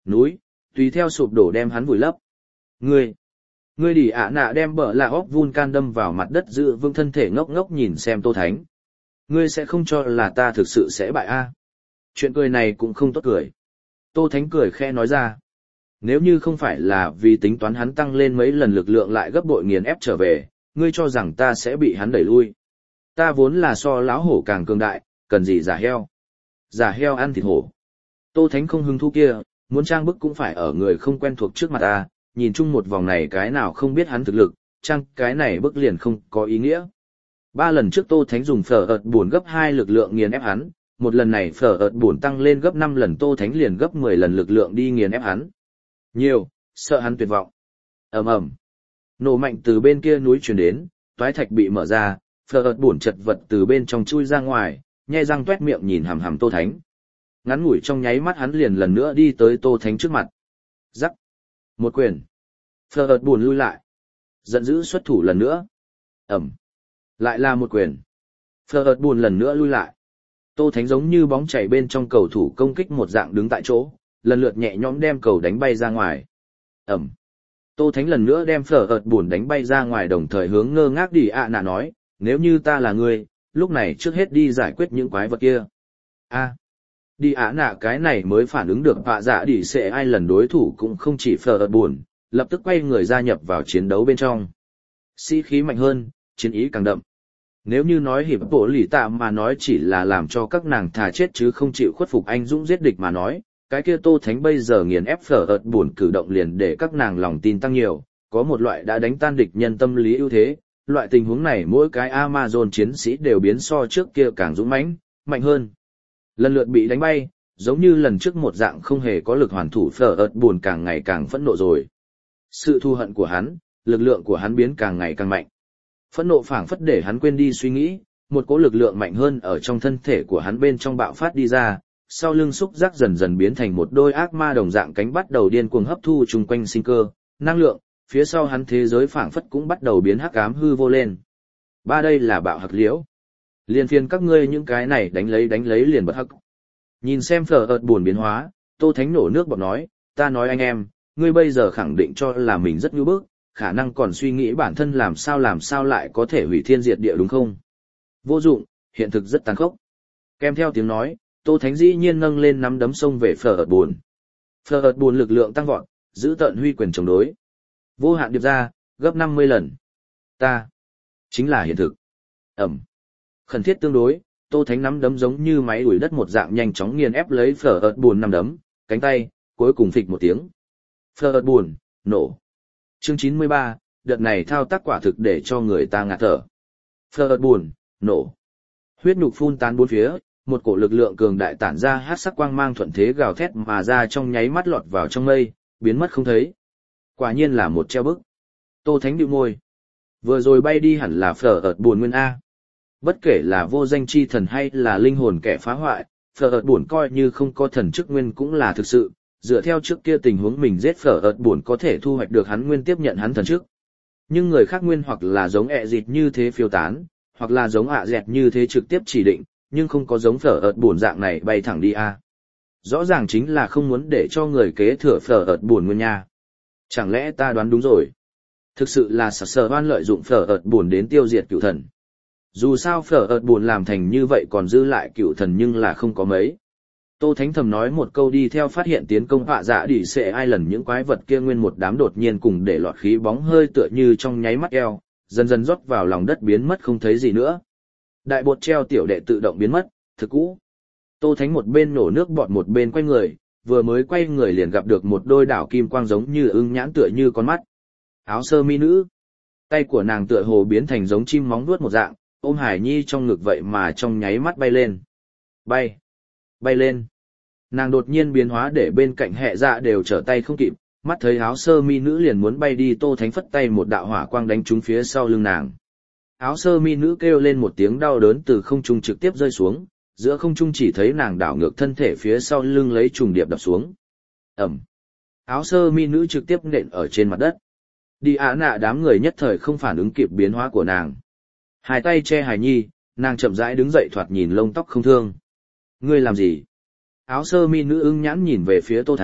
Núi, tùy theo sụp đổ đem hắn vùi lấp. Ngươi, ngươi đi ạ nạ đem bờ là óc Vulcan đâm vào mặt đất giữ vững thân thể ngốc ngốc nhìn xem Tô Thánh. Ngươi sẽ không cho là ta thực sự sẽ bại a? Chuyện cười này cũng không tốt cười. Tô Thánh cười khẽ nói ra. Nếu như không phải là vì tính toán hắn tăng lên mấy lần lực lượng lại gấp bội nghiền ép trở về, ngươi cho rằng ta sẽ bị hắn đẩy lui. Ta vốn là so lão hổ càng cường đại, cần gì giả heo. Giả heo ăn thịt hổ. Tô Thánh không hứng thú kia, muốn trang bức cũng phải ở người không quen thuộc trước mặt ta, nhìn chung một vòng này cái nào không biết hắn thực lực, trang cái này bức liền không có ý nghĩa. Ba lần trước Tô Thánh dùng phở ợt buồn gấp hai lực lượng nghiền ép hắn, một lần này phở ợt buồn tăng lên gấp năm lần Tô Thánh liền gấp mười lần lực lượng đi nghiền ép hắn. Nhiều, sợ hắn tuyệt vọng. Ầm ầm. Nổ mạnh từ bên kia núi truyền đến, toái thạch bị mở ra, phở ợt buồn chật vật từ bên trong chui ra ngoài, nhe răng toét miệng nhìn hằm hằm Tô Thánh. Ngắn ngủi trong nháy mắt hắn liền lần nữa đi tới Tô Thánh trước mặt. Rắc. Một quyền. Phở ợt buồn lui lại. Giận dữ xuất thủ lần nữa. Ẩm. Lại là một quyền. Phở ợt buồn lần nữa lui lại. Tô Thánh giống như bóng chảy bên trong cầu thủ công kích một dạng đứng tại chỗ, lần lượt nhẹ nhõm đem cầu đánh bay ra ngoài. Ẩm. Tô Thánh lần nữa đem phở ợt buồn đánh bay ra ngoài đồng thời hướng ngơ ngác đi ạ nạ nói, nếu như ta là ngươi, lúc này trước hết đi giải quyết những quái vật kia. A. Đi ạ nạ cái này mới phản ứng được vạ dạ đi sẽ ai lần đối thủ cũng không chỉ phở ợt buồn, lập tức quay người gia nhập vào chiến đấu bên trong. Sĩ khí mạnh hơn, chiến ý càng đậm. Nếu như nói hiệp bộ lì tạ mà nói chỉ là làm cho các nàng thà chết chứ không chịu khuất phục anh dũng giết địch mà nói, cái kia Tô Thánh bây giờ nghiền ép phở ợt buồn cử động liền để các nàng lòng tin tăng nhiều, có một loại đã đánh tan địch nhân tâm lý ưu thế, loại tình huống này mỗi cái Amazon chiến sĩ đều biến so trước kia càng dũng mãnh, mạnh hơn. Lần lượt bị đánh bay, giống như lần trước một dạng không hề có lực hoàn thủ phở ợt buồn càng ngày càng phẫn nộ rồi. Sự thù hận của hắn, lực lượng của hắn biến càng ngày càng mạnh. Phẫn nộ phảng phất để hắn quên đi suy nghĩ, một cỗ lực lượng mạnh hơn ở trong thân thể của hắn bên trong bạo phát đi ra, sau lưng xúc giác dần dần biến thành một đôi ác ma đồng dạng cánh bắt đầu điên cuồng hấp thu chung quanh sinh cơ, năng lượng, phía sau hắn thế giới phảng phất cũng bắt đầu biến hắc ám hư vô lên. Ba đây là bạo hắc liễu. Liên phiên các ngươi những cái này đánh lấy đánh lấy liền bật hắc. Nhìn xem phở ợt buồn biến hóa, Tô Thánh nổ nước bọt nói, ta nói anh em, ngươi bây giờ khẳng định cho là mình rất nhu bức, khả năng còn suy nghĩ bản thân làm sao làm sao lại có thể hủy thiên diệt địa đúng không? Vô dụng, hiện thực rất tàn khốc. Kèm theo tiếng nói, Tô Thánh dĩ nhiên nâng lên nắm đấm xông về phở ợt buồn. Phở ợt buồn lực lượng tăng vọt, giữ tận huy quyền chống đối. Vô hạn điệp ra, gấp năm mươi lần. Ta, chính là hiện thực. Ẩm. Khẩn thiết tương đối, Tô Thánh nắm đấm giống như máy đuổi đất một dạng nhanh chóng nghiền ép lấy phở ợt buồn nắm đấm, cánh tay, cuối cùng phịch một tiếng. Phở ợt buồn, nổ. Chương chín mươi ba, đợt này thao tác quả thực để cho người ta ngạt thở. Phở ợt buồn, nổ. Huyết nhục phun tán bốn phía, một cổ lực lượng cường đại tản ra hắc sắc quang mang thuận thế gào thét mà ra trong nháy mắt lọt vào trong mây, biến mất không thấy. Quả nhiên là một treo bức. Tô Thánh bĩu môi. Vừa rồi bay đi hẳn là phở ợt buồn nguyên A. Bất kể là vô danh chi thần hay là linh hồn kẻ phá hoại, phở ợt buồn coi như không có thần chức nguyên cũng là thực sự, dựa theo trước kia tình huống mình giết phở ợt buồn có thể thu hoạch được hắn nguyên tiếp nhận hắn thần chức. Nhưng người khác nguyên hoặc là giống ẹ dịt như thế phiêu tán, hoặc là giống ạ dẹt như thế trực tiếp chỉ định, nhưng không có giống phở ợt buồn dạng này bay thẳng đi A. Rõ ràng chính là không muốn để cho người kế thừa phở ợt buồn nguyên nha. Chẳng lẽ ta đoán đúng rồi? Thực sự là sờ sờ oan lợi dụng phở ợt buồn đến tiêu diệt cựu thần. Dù sao phở ợt buồn làm thành như vậy còn dư lại cựu thần nhưng là không có mấy. Tô Thánh thầm nói một câu đi theo phát hiện tiến công họa dạ đỉ sẽ ai lần những quái vật kia nguyên một đám đột nhiên cùng để lọt khí bóng hơi tựa như trong nháy mắt eo, dần dần rót vào lòng đất biến mất không thấy gì nữa. Đại bột treo tiểu đệ tự động biến mất, thực cũ. Tô Thánh một bên nổ nước bọt một bên quay người, vừa mới quay người liền gặp được một đôi đảo kim quang giống như ưng nhãn tựa như con mắt. Áo sơ mi nữ. Tay của nàng tựa hồ biến thành giống chim móng vuốt một dạng, ôm Hải Nhi trong ngực vậy mà trong nháy mắt bay lên. Bay. Bay lên. Nàng đột nhiên biến hóa để bên cạnh hệ dạ đều trở tay không kịp, mắt thấy áo sơ mi nữ liền muốn bay đi Tô Thánh phất tay một đạo hỏa quang đánh trúng phía sau lưng nàng. Áo sơ mi nữ kêu lên một tiếng đau đớn từ không trung trực tiếp rơi xuống, giữa không trung chỉ thấy nàng đảo ngược thân thể phía sau lưng lấy trùng điệp đập xuống. Ẩm. Áo sơ mi nữ trực tiếp nện ở trên mặt đất. Đi á nạ đám người nhất thời không phản ứng kịp biến hóa của nàng. Hai tay che Hải Nhi, nàng chậm rãi đứng dậy thoạt nhìn lông tóc không thương. Ngươi làm gì? Áo sơ mi nữ ưng nhãn nhìn về phía Tô Thánh,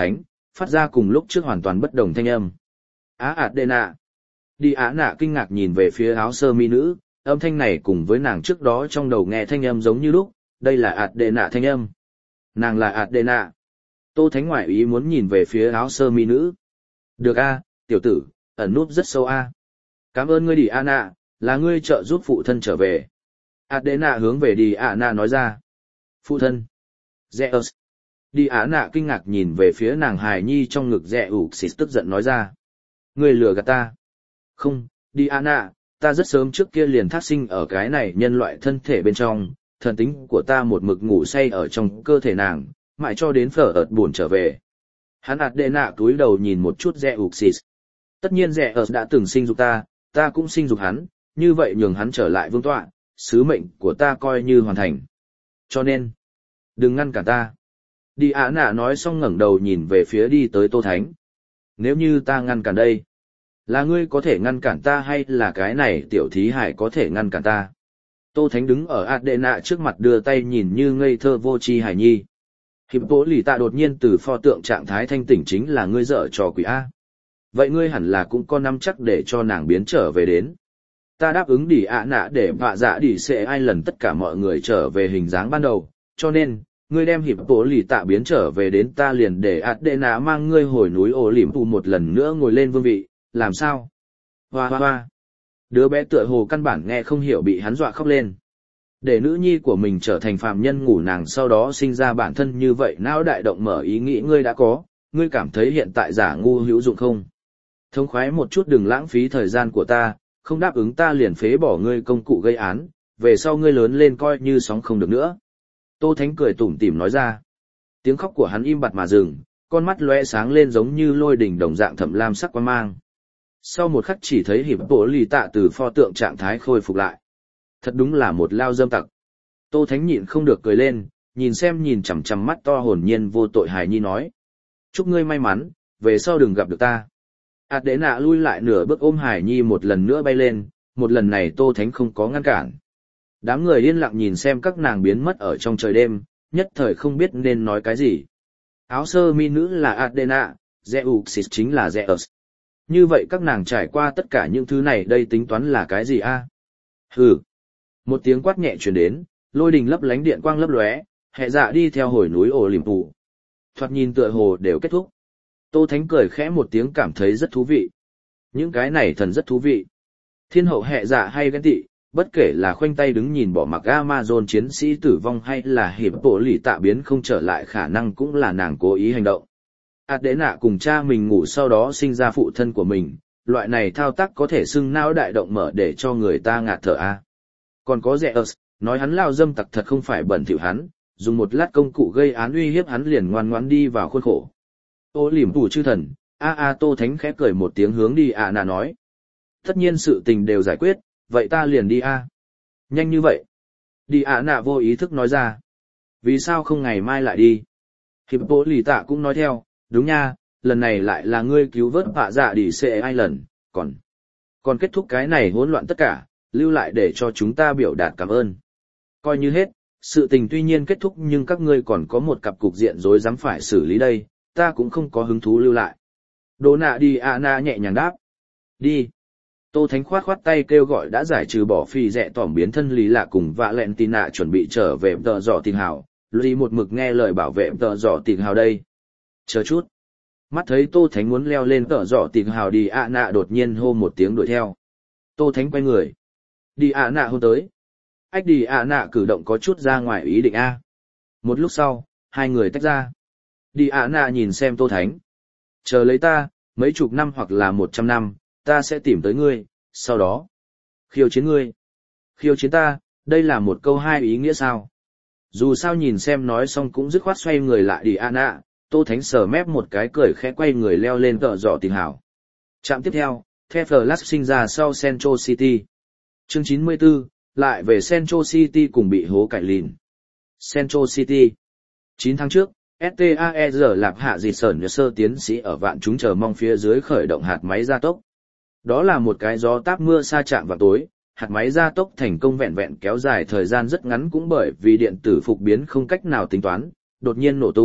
phát ra cùng lúc trước hoàn toàn bất đồng thanh âm. Á Adena. Đi Á Nạ kinh ngạc nhìn về phía áo sơ mi nữ, âm thanh này cùng với nàng trước đó trong đầu nghe thanh âm giống như lúc, đây là Adena thanh âm. Nàng là Adena. Tô Thánh ngoại ý muốn nhìn về phía áo sơ mi nữ. Được a, tiểu tử, ẩn núp rất sâu a. Cảm ơn ngươi Đi Á Nạ, là ngươi trợ giúp phụ thân trở về. Adena hướng về Đi Á Nạ nói ra. Phụ thân. Zeus. Đi Á Nạ kinh ngạc nhìn về phía nàng hài nhi trong ngực Zeus tức giận nói ra. Ngươi lừa gạt ta. Không, Đi Á Nạ, ta rất sớm trước kia liền thác sinh ở cái này nhân loại thân thể bên trong, thần tính của ta một mực ngủ say ở trong cơ thể nàng, mãi cho đến phở ợt buồn trở về. Hắn Adena túi đầu nhìn một chút Zeus. Tất nhiên Zeus đã từng sinh dục ta, ta cũng sinh dục hắn, như vậy nhường hắn trở lại vương tọa, sứ mệnh của ta coi như hoàn thành. Cho nên, đừng ngăn cản ta. Đi Á Nạ nói xong ngẩng đầu nhìn về phía đi tới Tô Thánh. Nếu như ta ngăn cản đây, là ngươi có thể ngăn cản ta hay là cái này tiểu thí hải có thể ngăn cản ta? Tô Thánh đứng ở Adena trước mặt đưa tay nhìn như ngây thơ vô tri hải nhi. Hiệp bố lì tạ đột nhiên từ pho tượng trạng thái thanh tỉnh chính là ngươi dở trò quỷ A. Vậy ngươi hẳn là cũng có nắm chắc để cho nàng biến trở về đến. Ta đáp ứng Đi Á Nạ để vạ dạ đi sẽ ai lần tất cả mọi người trở về hình dáng ban đầu, cho nên, ngươi đem hiệp bố lì tạ biến trở về đến ta liền để Adena mang ngươi hồi núi ổ lỉm tù một lần nữa ngồi lên vương vị, làm sao? Hoa hoa hoa. Đứa bé tựa hồ căn bản nghe không hiểu bị hắn dọa khóc lên. Để nữ nhi của mình trở thành phàm nhân ngủ nàng sau đó sinh ra bản thân như vậy não đại động mở ý nghĩ ngươi đã có, ngươi cảm thấy hiện tại giả ngu hữu dụng không? Thông khoái một chút đừng lãng phí thời gian của ta, không đáp ứng ta liền phế bỏ ngươi công cụ gây án, về sau ngươi lớn lên coi như sóng không được nữa. Tô Thánh cười tủm tỉm nói ra. Tiếng khóc của hắn im bặt mà dừng, con mắt lóe sáng lên giống như lôi đỉnh đồng dạng thẩm lam sắc quang mang. Sau một khắc chỉ thấy hiệp bộ lì tạ từ pho tượng trạng thái khôi phục lại. Thật đúng là một lao dâm tặc. Tô Thánh nhịn không được cười lên, nhìn xem nhìn chằm chằm mắt to hồn nhiên vô tội hài nhi nói. Chúc ngươi may mắn, về sau đừng gặp được ta. Adena lui lại nửa bước ôm hài nhi một lần nữa bay lên, một lần này Tô Thánh không có ngăn cản. Đám người yên lặng nhìn xem các nàng biến mất ở trong trời đêm, nhất thời không biết nên nói cái gì. Áo sơ mi nữ là Adena, Zeus chính là Zeus. Như vậy các nàng trải qua tất cả những thứ này đây tính toán là cái gì a? Hừ. Một tiếng quát nhẹ truyền đến, lôi đình lấp lánh điện quang lấp lóe, hệ dạ đi theo hồi núi ổ liềm phủ. Thoạt nhìn tựa hồ đều kết thúc. Tô Thánh cười khẽ một tiếng cảm thấy rất thú vị. Những cái này thần rất thú vị. Thiên hậu hệ dạ hay ghen tị, bất kể là khoanh tay đứng nhìn bỏ mặc Amazon chiến sĩ tử vong hay là hiệp bộ lì tạ biến không trở lại khả năng cũng là nàng cố ý hành động. Adena cùng cha mình ngủ sau đó sinh ra phụ thân của mình, loại này thao tác có thể xưng não đại động mở để cho người ta ngạt thở a. Còn có Zeus, nói hắn lao dâm tặc thật không phải bẩn thỉu hắn, dùng một lát công cụ gây án uy hiếp hắn liền ngoan ngoãn đi vào khuôn khổ. Ô liềm tù chư thần, a a Tô Thánh khẽ cười một tiếng hướng đi ạ nà nói. Tất nhiên sự tình đều giải quyết, vậy ta liền đi a. Nhanh như vậy. Đi ạ nà vô ý thức nói ra. Vì sao không ngày mai lại đi? Hiệp bộ lì tạ cũng nói theo, đúng nha, lần này lại là ngươi cứu vớt vạ dạ đi xệ ai lần, còn còn kết thúc cái này hỗn loạn tất cả, lưu lại để cho chúng ta biểu đạt cảm ơn. Coi như hết, sự tình tuy nhiên kết thúc nhưng các ngươi còn có một cặp cục diện rối rắm phải xử lý đây, ta cũng không có hứng thú lưu lại. Đỗ nạ đi ạ na nhẹ nhàng đáp. Đi. Tô Thánh khoát khoát tay kêu gọi đã giải trừ bỏ phi rẻ tỏm biến thân lý lạ cùng vạ lẹn tì nạ chuẩn bị trở về tờ dọ tình hào, lý một mực nghe lời bảo vệ tờ dọ tình hào đây. Chờ chút. Mắt thấy Tô Thánh muốn leo lên tờ dọ tình hào đi ạ nạ đột nhiên hô một tiếng đuổi theo. Tô Thánh quay người. Đi ạ nạ hôn tới. Ách đi ạ nạ cử động có chút ra ngoài ý định A. Một lúc sau, hai người tách ra. Đi ạ nạ nhìn xem Tô Thánh. Chờ lấy ta, mấy chục năm hoặc là một trăm năm, ta sẽ tìm tới ngươi, sau đó. Khiêu chiến ngươi. Khiêu chiến ta, đây là một câu hai ý nghĩa sao. Dù sao nhìn xem nói xong cũng dứt khoát xoay người lại đi ạ nạ, Tô Thánh sờ mép một cái cười khẽ quay người leo lên tợ dọ tình hảo. Trạm tiếp theo, The Flash sinh ra sau Central City. Chương chín mươi tư, lại về Central City cùng bị hố cải lìn. Central City. chín tháng trước, ét tê a e rờ lạp hạ dịt sởn sơ tiến sĩ ở vạn chúng chờ mong phía dưới khởi động hạt máy gia tốc. Đó là một cái gió táp mưa sa chạm vào tối, hạt máy gia tốc thành công vẹn vẹn kéo dài thời gian rất ngắn cũng bởi vì điện tử phục biến không cách nào tính toán, đột nhiên nổ tung,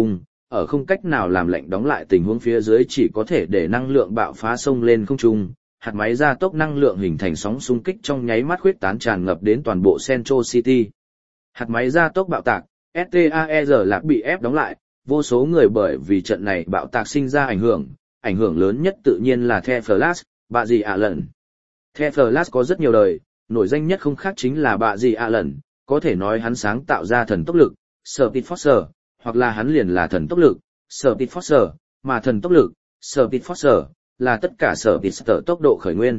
ở không cách nào làm lệnh đóng lại tình huống phía dưới chỉ có thể để năng lượng bạo phá sông lên không trung, hạt máy gia tốc năng lượng hình thành sóng xung kích trong nháy mắt khuyết tán tràn ngập đến toàn bộ Central City. Hạt máy gia tốc bạo tạc, ét tê a e rờ lạc bị ép đóng lại, vô số người bởi vì trận này bạo tạc sinh ra ảnh hưởng, ảnh hưởng lớn nhất tự nhiên là The Flash, bà dì ạ lần. The Flash có rất nhiều đời, nổi danh nhất không khác chính là bà dì ạ lần, có thể nói hắn sáng tạo ra thần tốc lực, Speed Force, hoặc là hắn liền là thần tốc lực, Speed Force, mà thần tốc lực, Speed Force, là tất cả Speed tốc độ khởi nguyên.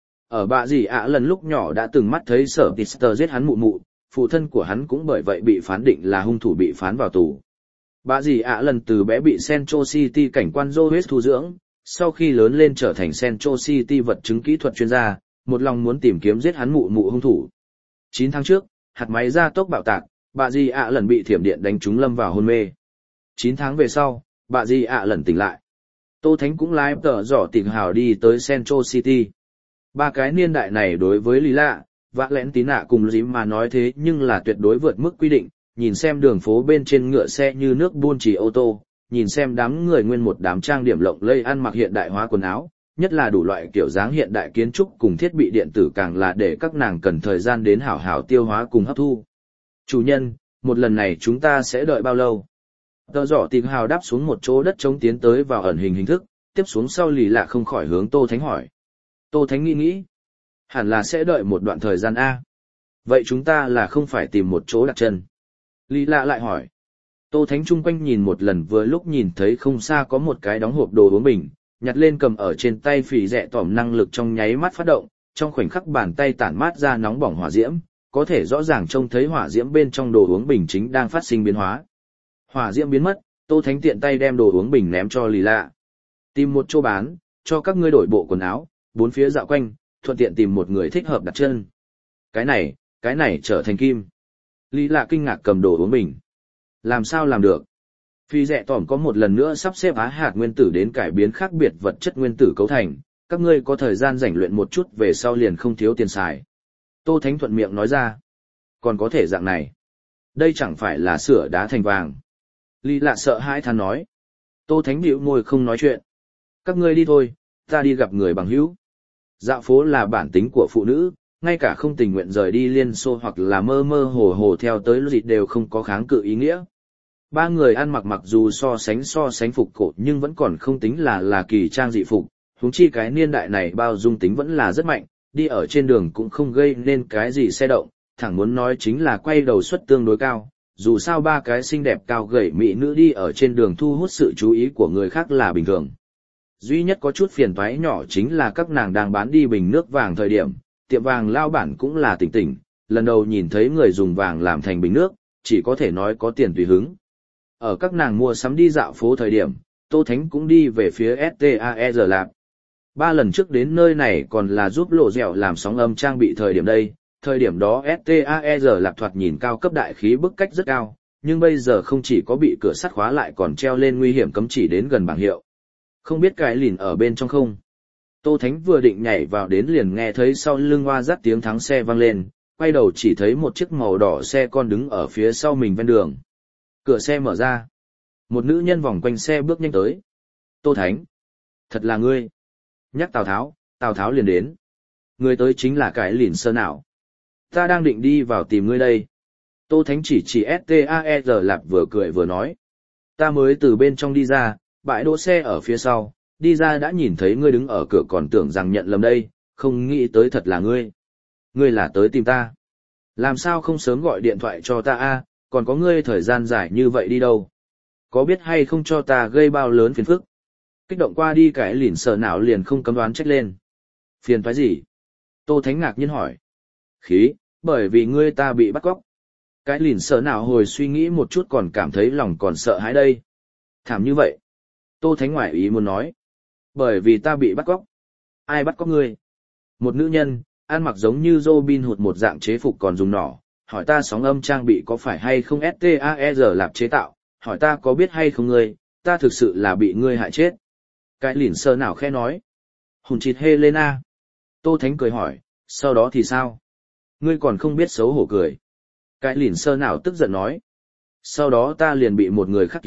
Ở bà dì ạ lần lúc nhỏ đã từng mắt thấy Speed giết hắn mụ mụ, phụ thân của hắn cũng bởi vậy bị phán định là hung thủ bị phán vào tù. Bà dì ạ lần từ bé bị Central City cảnh quan Joe thu dưỡng, sau khi lớn lên trở thành Central City vật chứng kỹ thuật chuyên gia, một lòng muốn tìm kiếm giết hắn mụ mụ hung thủ. chín tháng trước, hạt máy gia tốc bạo tạc, bà dì ạ lần bị thiểm điện đánh trúng lâm vào hôn mê. chín tháng về sau, bà dì ạ lần tỉnh lại. Tô Thánh cũng lái tờ giỏ tìm hào đi tới Central City. Ba cái niên đại này đối với Lý Lạ, Vạ Lẽn Tín Nạ cùng Dím mà nói thế nhưng là tuyệt đối vượt mức quy định, nhìn xem đường phố bên trên ngựa xe như nước buôn chỉ ô tô, nhìn xem đám người nguyên một đám trang điểm lộng lẫy ăn mặc hiện đại hóa quần áo, nhất là đủ loại kiểu dáng hiện đại kiến trúc cùng thiết bị điện tử càng là để các nàng cần thời gian đến hảo hảo tiêu hóa cùng hấp thu. Chủ nhân, một lần này chúng ta sẽ đợi bao lâu? Tờ giỏ tìm hào đáp xuống một chỗ đất trống tiến tới vào ẩn hình hình thức, tiếp xuống sau Lý Lạ không khỏi hướng Tô Thánh hỏi. Tô Thánh nghĩ nghĩ. Hẳn là sẽ đợi một đoạn thời gian A. Vậy chúng ta là không phải tìm một chỗ đặt chân. Lý Lạ lại hỏi. Tô Thánh chung quanh nhìn một lần vừa lúc nhìn thấy không xa có một cái đóng hộp đồ uống bình, nhặt lên cầm ở trên tay phì rẹ tỏm năng lực trong nháy mắt phát động, trong khoảnh khắc bàn tay tản mát ra nóng bỏng hỏa diễm, có thể rõ ràng trông thấy hỏa diễm bên trong đồ uống bình chính đang phát sinh biến hóa. Hỏa diễm biến mất, Tô Thánh tiện tay đem đồ uống bình ném cho Lý Lạ. Tìm một chỗ bán, cho các ngươi đổi bộ quần áo, bốn phía dạo quanh, thuận tiện tìm một người thích hợp đặt chân. Cái này, cái này trở thành kim. Lý Lạ kinh ngạc cầm đồ uống bình. Làm sao làm được? Phi rẹ tỏm có một lần nữa sắp xếp á hạt nguyên tử đến cải biến khác biệt vật chất nguyên tử cấu thành, các ngươi có thời gian rảnh luyện một chút về sau liền không thiếu tiền xài. Tô Thánh thuận miệng nói ra. Còn có thể dạng này. Đây chẳng phải là sửa đá thành vàng. Lý Lạ sợ hãi than nói. Tô Thánh bĩu môi không nói chuyện. Các ngươi đi thôi, ta đi gặp người bằng hữu. Dạo phố là bản tính của phụ nữ, ngay cả không tình nguyện rời đi Liên Xô hoặc là mơ mơ hồ hồ theo tới lúc gì đều không có kháng cự ý nghĩa. Ba người ăn mặc mặc dù so sánh so sánh phục cổ nhưng vẫn còn không tính là là kỳ trang dị phục, huống chi cái niên đại này bao dung tính vẫn là rất mạnh, đi ở trên đường cũng không gây nên cái gì xe động, thẳng muốn nói chính là quay đầu suất tương đối cao. Dù sao ba cái xinh đẹp cao gầy mỹ nữ đi ở trên đường thu hút sự chú ý của người khác là bình thường. Duy nhất có chút phiền toái nhỏ chính là các nàng đang bán đi bình nước vàng thời điểm, tiệm vàng lao bản cũng là tỉnh tỉnh, lần đầu nhìn thấy người dùng vàng làm thành bình nước, chỉ có thể nói có tiền tùy hứng. Ở các nàng mua sắm đi dạo phố thời điểm, Tô Thánh cũng đi về phía ét tê a e rờ Lab. Ba lần trước đến nơi này còn là giúp lộ dẻo làm sóng âm trang bị thời điểm đây, thời điểm đó ét tê a e rờ Lab thoạt nhìn cao cấp đại khí bức cách rất cao, nhưng bây giờ không chỉ có bị cửa sắt khóa lại còn treo lên nguy hiểm cấm chỉ đến gần bảng hiệu. Không biết cái lìn ở bên trong không? Tô Thánh vừa định nhảy vào đến liền nghe thấy sau lưng hoa rắc tiếng thắng xe vang lên, quay đầu chỉ thấy một chiếc màu đỏ xe con đứng ở phía sau mình ven đường. Cửa xe mở ra. Một nữ nhân vòng quanh xe bước nhanh tới. Tô Thánh. Thật là ngươi. Nhắc Tào Tháo, Tào Tháo liền đến. Người tới chính là cái lìn sơ nào. Ta đang định đi vào tìm ngươi đây. Tô Thánh chỉ chỉ ét tê a e rờ Lab vừa cười vừa nói. Ta mới từ bên trong đi ra, bãi đỗ xe ở phía sau, đi ra đã nhìn thấy ngươi đứng ở cửa còn tưởng rằng nhận lầm đây, không nghĩ tới thật là ngươi. Ngươi là tới tìm ta. Làm sao không sớm gọi điện thoại cho ta a, còn có ngươi thời gian dài như vậy đi đâu. Có biết hay không cho ta gây bao lớn phiền phức. Kích động qua đi cái lìn sợ não liền không cấm đoán trách lên. Phiền toái gì? Tô Thánh ngạc nhiên hỏi. Khí, bởi vì ngươi ta bị bắt cóc. Cái lìn sợ não hồi suy nghĩ một chút còn cảm thấy lòng còn sợ hãi đây. Thảm như vậy. Tô Thánh ngoại ý muốn nói. Bởi vì ta bị bắt cóc. Ai bắt cóc ngươi? Một nữ nhân, ăn mặc giống như Robin Hood một dạng chế phục còn dùng nỏ, hỏi ta sóng âm trang bị có phải hay không ét tê a e rờ Lab chế tạo, hỏi ta có biết hay không ngươi, ta thực sự là bị ngươi hại chết. Cái lìn sơ nào khẽ nói. Hùn chịt Helena. Tô Thánh cười hỏi, sau đó thì sao? Ngươi còn không biết xấu hổ cười. Cái lìn sơ nào tức giận nói. Sau đó ta liền bị một người khác cứu,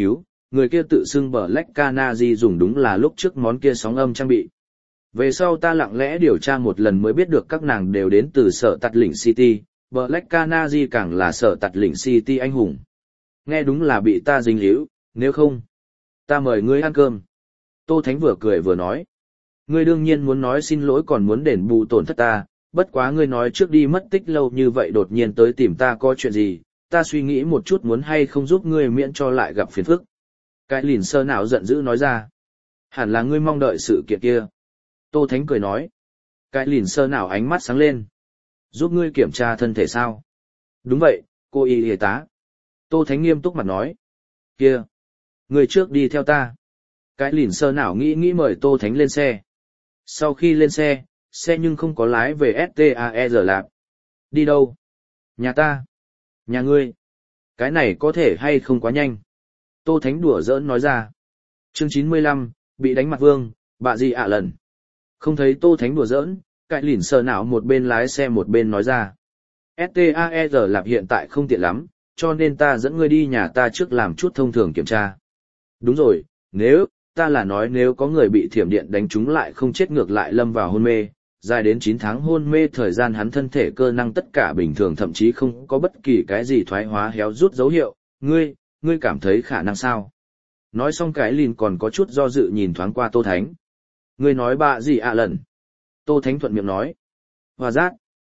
người kia tự xưng Black Canary dùng đúng là lúc trước món kia sóng âm trang bị. Về sau ta lặng lẽ điều tra một lần mới biết được các nàng đều đến từ sở tạt lĩnh City, Black Canary càng là sở tạt lĩnh City anh hùng. Nghe đúng là bị ta dính líu, nếu không, ta mời ngươi ăn cơm. Tô Thánh vừa cười vừa nói. Ngươi đương nhiên muốn nói xin lỗi còn muốn đền bù tổn thất ta, bất quá ngươi nói trước đi mất tích lâu như vậy đột nhiên tới tìm ta có chuyện gì, ta suy nghĩ một chút muốn hay không giúp ngươi miễn cho lại gặp phiền phức. Cái lìn sơ nào giận dữ nói ra. Hẳn là ngươi mong đợi sự kiện kia. Tô Thánh cười nói. Cái lìn sơ nào ánh mắt sáng lên. Giúp ngươi kiểm tra thân thể sao? Đúng vậy, cô y y tá. Tô Thánh nghiêm túc mặt nói. Kia! Ngươi trước đi theo ta. Cái lìn sơ nào nghĩ nghĩ mời Tô Thánh lên xe. Sau khi lên xe, xe nhưng không có lái về ét tê a e rờ Lạp. Đi đâu? Nhà ta. Nhà ngươi. Cái này có thể hay không quá nhanh. Tô Thánh đùa giỡn nói ra. Chương chín mươi lăm, bị đánh mặt vương, bạ gì ạ lần. Không thấy Tô Thánh đùa giỡn, cái lìn sờ não một bên lái xe một bên nói ra. ét tê a e rờ Lạp hiện tại không tiện lắm, cho nên ta dẫn ngươi đi nhà ta trước làm chút thông thường kiểm tra. Đúng rồi, nếu, ta là nói nếu có người bị thiểm điện đánh trúng lại không chết ngược lại lâm vào hôn mê, dài đến chín tháng hôn mê thời gian hắn thân thể cơ năng tất cả bình thường thậm chí không có bất kỳ cái gì thoái hóa héo rút dấu hiệu, ngươi, ngươi cảm thấy khả năng sao? Nói xong cái lìn còn có chút do dự nhìn thoáng qua Tô Thánh. Ngươi nói bạ gì ạ lần? Tô Thánh thuận miệng nói. Hòa giác.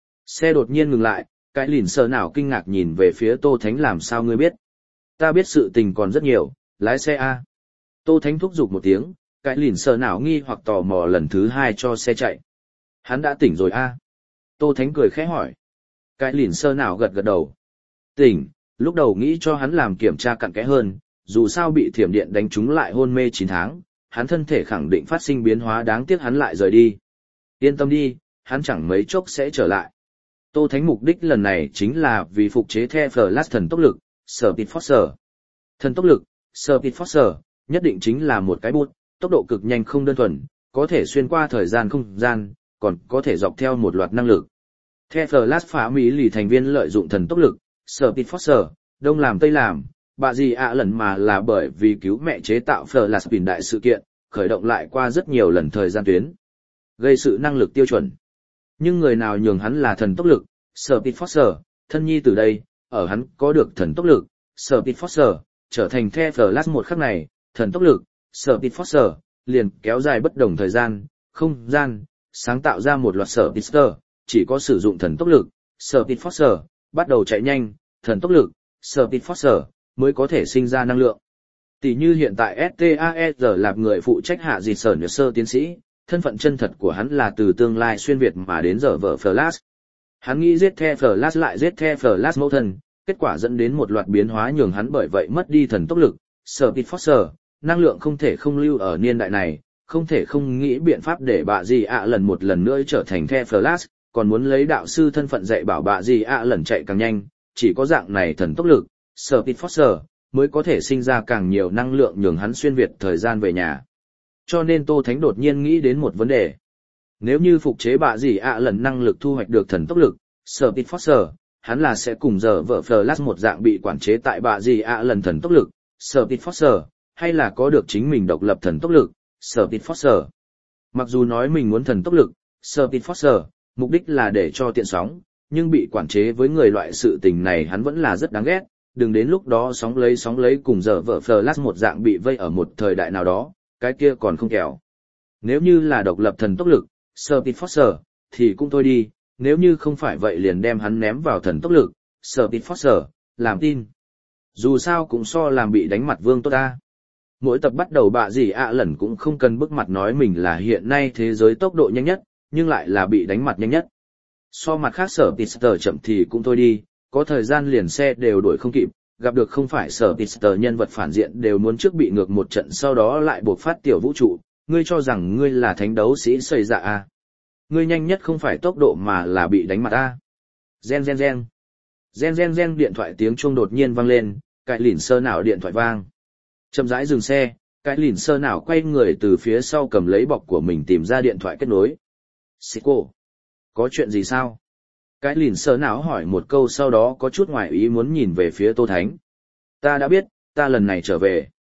Xe đột nhiên ngừng lại, cái lìn sờ nào kinh ngạc nhìn về phía Tô Thánh làm sao ngươi biết? Ta biết sự tình còn rất nhiều, lái xe A. Tô Thánh thúc giục một tiếng, cái lìn sờ nào nghi hoặc tò mò lần thứ hai cho xe chạy. Hắn đã tỉnh rồi A. Tô Thánh cười khẽ hỏi. Cái lìn sờ nào gật gật đầu. Tỉnh, lúc đầu nghĩ cho hắn làm kiểm tra cặn kẽ hơn, dù sao bị thiểm điện đánh trúng lại hôn mê chín tháng, hắn thân thể khẳng định phát sinh biến hóa đáng tiếc hắn lại rời đi. Yên tâm đi, hắn chẳng mấy chốc sẽ trở lại. Tô Thánh mục đích lần này chính là vì phục chế The Flash thần tốc lực, Speed Force. Thần tốc lực, Speed Force, nhất định chính là một cái bút, tốc độ cực nhanh không đơn thuần, có thể xuyên qua thời gian không gian, còn có thể dọc theo một loạt năng lực. The Flash phá mỹ lì thành viên lợi dụng thần tốc lực, Speed Force, đông làm tây làm, bà gì ạ lần mà là bởi vì cứu mẹ chế tạo Flash Pin đại sự kiện, khởi động lại qua rất nhiều lần thời gian tuyến, gây sự năng lực tiêu chuẩn. Nhưng người nào nhường hắn là thần tốc lực, Speed Force, thân nhi từ đây, ở hắn có được thần tốc lực, Speed Force, trở thành The Flash một khắc này, thần tốc lực, Speed Force, liền kéo dài bất đồng thời gian, không gian, sáng tạo ra một loạt Speedster, chỉ có sử dụng thần tốc lực, Speed Force, bắt đầu chạy nhanh, thần tốc lực, Speed Force, mới có thể sinh ra năng lượng. Tỷ như hiện tại ét tê a e rờ là người phụ trách hạ dịch sở nhật sơ tiến sĩ, thân phận chân thật của hắn là từ tương lai xuyên Việt mà đến giờ vợ Flash. Hắn nghĩ giết The Flash lại giết The Flash mẫu thân, kết quả dẫn đến một loạt biến hóa nhường hắn bởi vậy mất đi thần tốc lực, Speed Force, năng lượng không thể không lưu ở niên đại này, không thể không nghĩ biện pháp để bà dì ạ lần một lần nữa trở thành The Flash, còn muốn lấy đạo sư thân phận dạy bảo bà dì ạ lần chạy càng nhanh, chỉ có dạng này thần tốc lực, Speed Force, mới có thể sinh ra càng nhiều năng lượng nhường hắn xuyên Việt thời gian về nhà. Cho nên Tô Thánh đột nhiên nghĩ đến một vấn đề. Nếu như phục chế bà dì ạ lần năng lực thu hoạch được thần tốc lực, Speed Force, hắn là sẽ cùng giờ vợ Flash một dạng bị quản chế tại bà dì ạ lần thần tốc lực, Speed Force, hay là có được chính mình độc lập thần tốc lực, Speed Force. Mặc dù nói mình muốn thần tốc lực, Speed Force, mục đích là để cho tiện sóng, nhưng bị quản chế với người loại sự tình này hắn vẫn là rất đáng ghét, đừng đến lúc đó sóng lấy sóng lấy cùng giờ vợ Flash một dạng bị vây ở một thời đại nào đó, cái kia còn không kèo. Nếu như là độc lập thần tốc lực, Speed Force, thì cũng thôi đi, nếu như không phải vậy liền đem hắn ném vào thần tốc lực, Speed Force, làm tin. Dù sao cũng so làm bị đánh mặt vương tốt ta. Mỗi tập bắt đầu bạ gì ạ lần cũng không cần bức mặt nói mình là hiện nay thế giới tốc độ nhanh nhất, nhưng lại là bị đánh mặt nhanh nhất. So mặt khác sở Pister chậm thì cũng thôi đi, có thời gian liền xe đều đuổi không kịp, gặp được không phải sở Pister nhân vật phản diện đều muốn trước bị ngược một trận sau đó lại buộc phát tiểu vũ trụ, ngươi cho rằng ngươi là thánh đấu sĩ xây dạ à. Ngươi nhanh nhất không phải tốc độ mà là bị đánh mặt à. Gen gen gen. Gen gen gen điện thoại tiếng chuông đột nhiên vang lên, cái lìn sơ nào điện thoại vang. Chậm rãi dừng xe, cái lìn sơ nào quay người từ phía sau cầm lấy bọc của mình tìm ra điện thoại kết nối. Xích cô. Có chuyện gì sao? Cái lìn sơ não hỏi một câu sau đó có chút ngoài ý muốn nhìn về phía Tô Thánh. Ta đã biết, ta lần này trở về.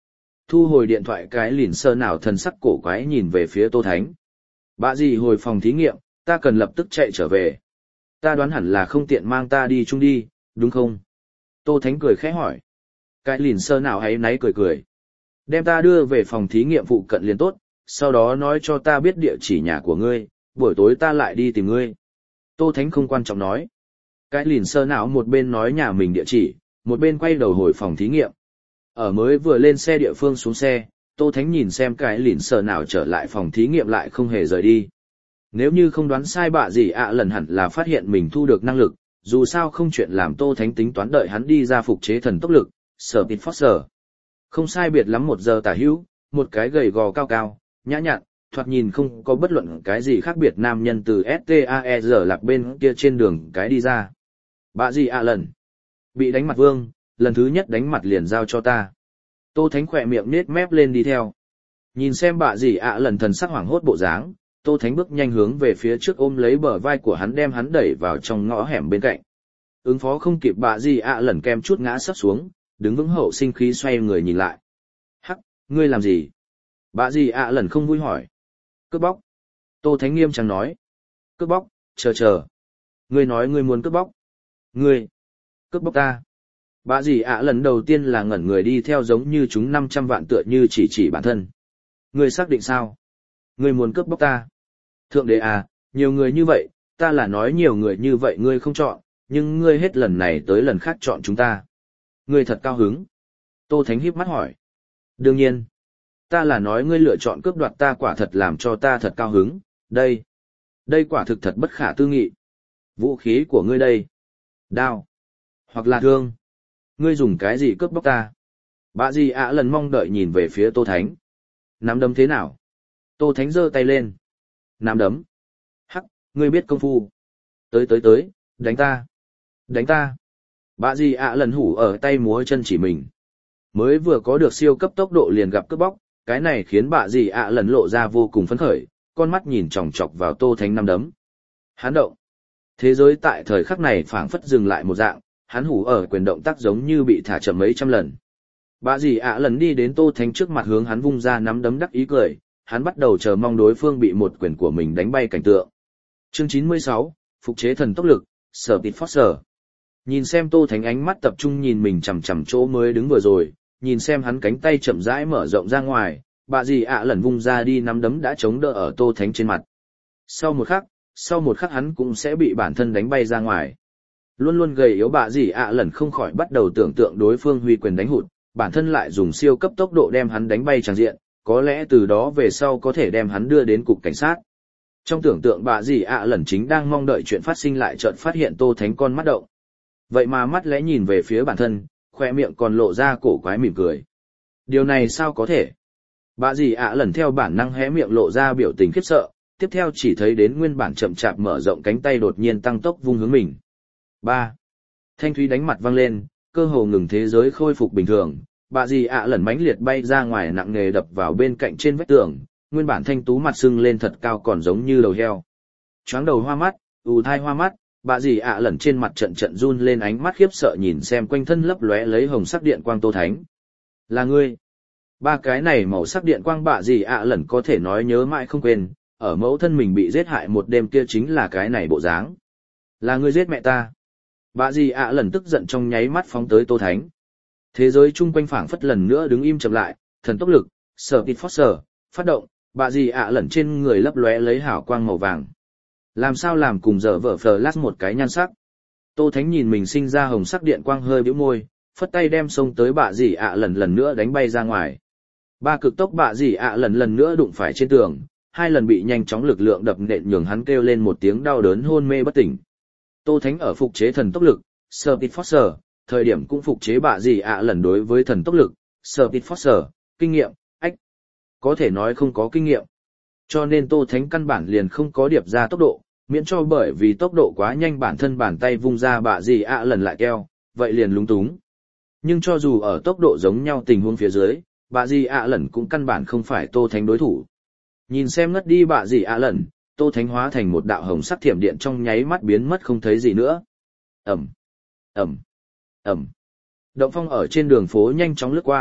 Thu hồi điện thoại, cái lìn sơ nào thần sắc cổ quái nhìn về phía Tô Thánh. Bạ gì hồi phòng thí nghiệm, ta cần lập tức chạy trở về. Ta đoán hẳn là không tiện mang ta đi chung đi, đúng không? Tô Thánh cười khẽ hỏi. Cái lìn sơ nào ấy náy cười cười. Đem ta đưa về phòng thí nghiệm phụ cận liền tốt, sau đó nói cho ta biết địa chỉ nhà của ngươi, buổi tối ta lại đi tìm ngươi. Tô Thánh không quan trọng nói. Cái lìn sơ nào một bên nói nhà mình địa chỉ, một bên quay đầu hồi phòng thí nghiệm. Ở mới vừa lên xe địa phương xuống xe, Tô Thánh nhìn xem cái lìn sơ nào trở lại phòng thí nghiệm lại không hề rời đi. Nếu như không đoán sai bạ gì ạ lần hẳn là phát hiện mình thu được năng lực, dù sao không chuyện làm Tô Thánh tính toán đợi hắn đi ra phục chế thần tốc lực, sở tịt Foster. Không sai biệt lắm một giờ tả hữu, một cái gầy gò cao cao, nhã nhặn, thoạt nhìn không có bất luận cái gì khác biệt nam nhân từ ét tê a e rờ lạc bên kia trên đường cái đi ra. Bạ gì ạ lần? Bị đánh mặt vương, lần thứ nhất đánh mặt liền giao cho ta. Tô Thánh khỏe miệng nết mép lên đi theo. Nhìn xem bạ gì ạ lần thần sắc hoảng hốt bộ dáng, Tô Thánh bước nhanh hướng về phía trước ôm lấy bờ vai của hắn đem hắn đẩy vào trong ngõ hẻm bên cạnh. Ứng phó không kịp bạ gì ạ lần kem chút ngã sắp xuống, đứng vững hậu sinh khí xoay người nhìn lại. Hắc, ngươi làm gì? Bạ gì ạ lần không vui hỏi. Cướp bóc. Tô Thánh nghiêm trang nói. Cướp bóc, chờ chờ. Ngươi nói ngươi muốn cướp bóc. Ngươi. Cướp bóc ta. Bạ gì ạ lần đầu tiên là ngẩn người đi theo giống như chúng năm trăm vạn tựa như chỉ chỉ bản thân. Ngươi xác định sao? Ngươi muốn cướp bóc ta. Thượng đế à, nhiều người như vậy, ta là nói nhiều người như vậy ngươi không chọn, nhưng ngươi hết lần này tới lần khác chọn chúng ta. Ngươi thật cao hứng. Tô Thánh híp mắt hỏi. Đương nhiên. Ta là nói ngươi lựa chọn cướp đoạt ta quả thật làm cho ta thật cao hứng, đây. Đây quả thực thật bất khả tư nghị. Vũ khí của ngươi đây. Đao. Hoặc là thương. Ngươi dùng cái gì cướp bóc ta? Bạ gì ạ lần mong đợi nhìn về phía Tô Thánh. Nắm đấm thế nào? Tô Thánh giơ tay lên. Nắm đấm. Hắc, ngươi biết công phu. Tới tới tới, đánh ta. Đánh ta. Bạ gì ạ lần hủ ở tay múa chân chỉ mình. Mới vừa có được siêu cấp tốc độ liền gặp cướp bóc, cái này khiến bạ gì ạ lần lộ ra vô cùng phấn khởi, con mắt nhìn chòng chọc vào Tô Thánh nắm đấm. Hắn động. Thế giới tại thời khắc này phảng phất dừng lại một dạng, hắn hủ ở quyền động tác giống như bị thả chậm mấy trăm lần. Bạ gì ạ lần đi đến Tô Thánh trước mặt hướng hắn vung ra nắm đấm đắc ý cười, hắn bắt đầu chờ mong đối phương bị một quyền của mình đánh bay cảnh tượng. Chương chín mươi sáu, phục chế thần tốc lực, sở tịt Foster. Nhìn xem Tô Thánh ánh mắt tập trung nhìn mình chằm chằm chỗ mới đứng vừa rồi, nhìn xem hắn cánh tay chậm rãi mở rộng ra ngoài, bạ gì ạ lần vung ra đi nắm đấm đã chống đỡ ở Tô Thánh trên mặt. Sau một khắc, sau một khắc hắn cũng sẽ bị bản thân đánh bay ra ngoài. Luôn luôn gầy yếu bạ gì ạ lần không khỏi bắt đầu tưởng tượng đối phương huy quyền đánh hụt, bản thân lại dùng siêu cấp tốc độ đem hắn đánh bay tràn diện, có lẽ từ đó về sau có thể đem hắn đưa đến cục cảnh sát. Trong tưởng tượng bạ gì ạ lần chính đang mong đợi chuyện phát sinh lại chợt phát hiện Tô Thánh con mắt động. Vậy mà mắt lẽ nhìn về phía bản thân, khoe miệng còn lộ ra cổ quái mỉm cười. Điều này sao có thể? Bạ gì ạ lần theo bản năng hé miệng lộ ra biểu tình khiếp sợ, tiếp theo chỉ thấy đến nguyên bản chậm chạp mở rộng cánh tay đột nhiên tăng tốc vung hướng mình. ba. Thanh thúy đánh mặt vang lên, cơ hồ ngừng thế giới khôi phục bình thường, bạ gì ạ lần mãnh liệt bay ra ngoài nặng nề đập vào bên cạnh trên vách tường, nguyên bản thanh tú mặt sưng lên thật cao còn giống như đầu heo. Choáng đầu hoa mắt, ù thai hoa mắt, bạ gì ạ lần trên mặt trận trận run lên ánh mắt khiếp sợ nhìn xem quanh thân lấp lóe lấy hồng sắc điện quang Tô Thánh. Là ngươi. Ba cái này màu sắc điện quang bạ gì ạ lần có thể nói nhớ mãi không quên, ở mẫu thân mình bị giết hại một đêm kia chính là cái này bộ dáng. Là ngươi giết mẹ ta. Bạ gì ạ lần tức giận trong nháy mắt phóng tới Tô Thánh. Thế giới chung quanh phảng phất lần nữa đứng im chậm lại, thần tốc lực, sở tịt Foster, phát động, bạ gì ạ lần trên người lấp lóe lấy hào quang màu vàng. Làm sao làm cùng giờ vợ flash một cái nhan sắc. Tô Thánh nhìn mình sinh ra hồng sắc điện quang hơi bĩu môi, phất tay đem xông tới bạ gì ạ lần lần nữa đánh bay ra ngoài. Ba cực tốc bạ gì ạ lần lần nữa đụng phải trên tường, hai lần bị nhanh chóng lực lượng đập nện nhường hắn kêu lên một tiếng đau đớn hôn mê bất tỉnh. Tô Thánh ở phục chế thần tốc lực, Speed Force, thời điểm cũng phục chế bạ gì ạ lần đối với thần tốc lực, Speed Force, kinh nghiệm, ách. Có thể nói không có kinh nghiệm. Cho nên Tô Thánh căn bản liền không có điệp ra tốc độ, miễn cho bởi vì tốc độ quá nhanh bản thân bàn tay vung ra bạ gì ạ lần lại keo, vậy liền lúng túng. Nhưng cho dù ở tốc độ giống nhau tình huống phía dưới, bạ gì ạ lần cũng căn bản không phải Tô Thánh đối thủ. Nhìn xem ngất đi bạ gì ạ lần, Tô Thánh hóa thành một đạo hồng sắc thiểm điện trong nháy mắt biến mất không thấy gì nữa. Ầm, ầm, ầm. Động phong ở trên đường phố nhanh chóng lướt qua,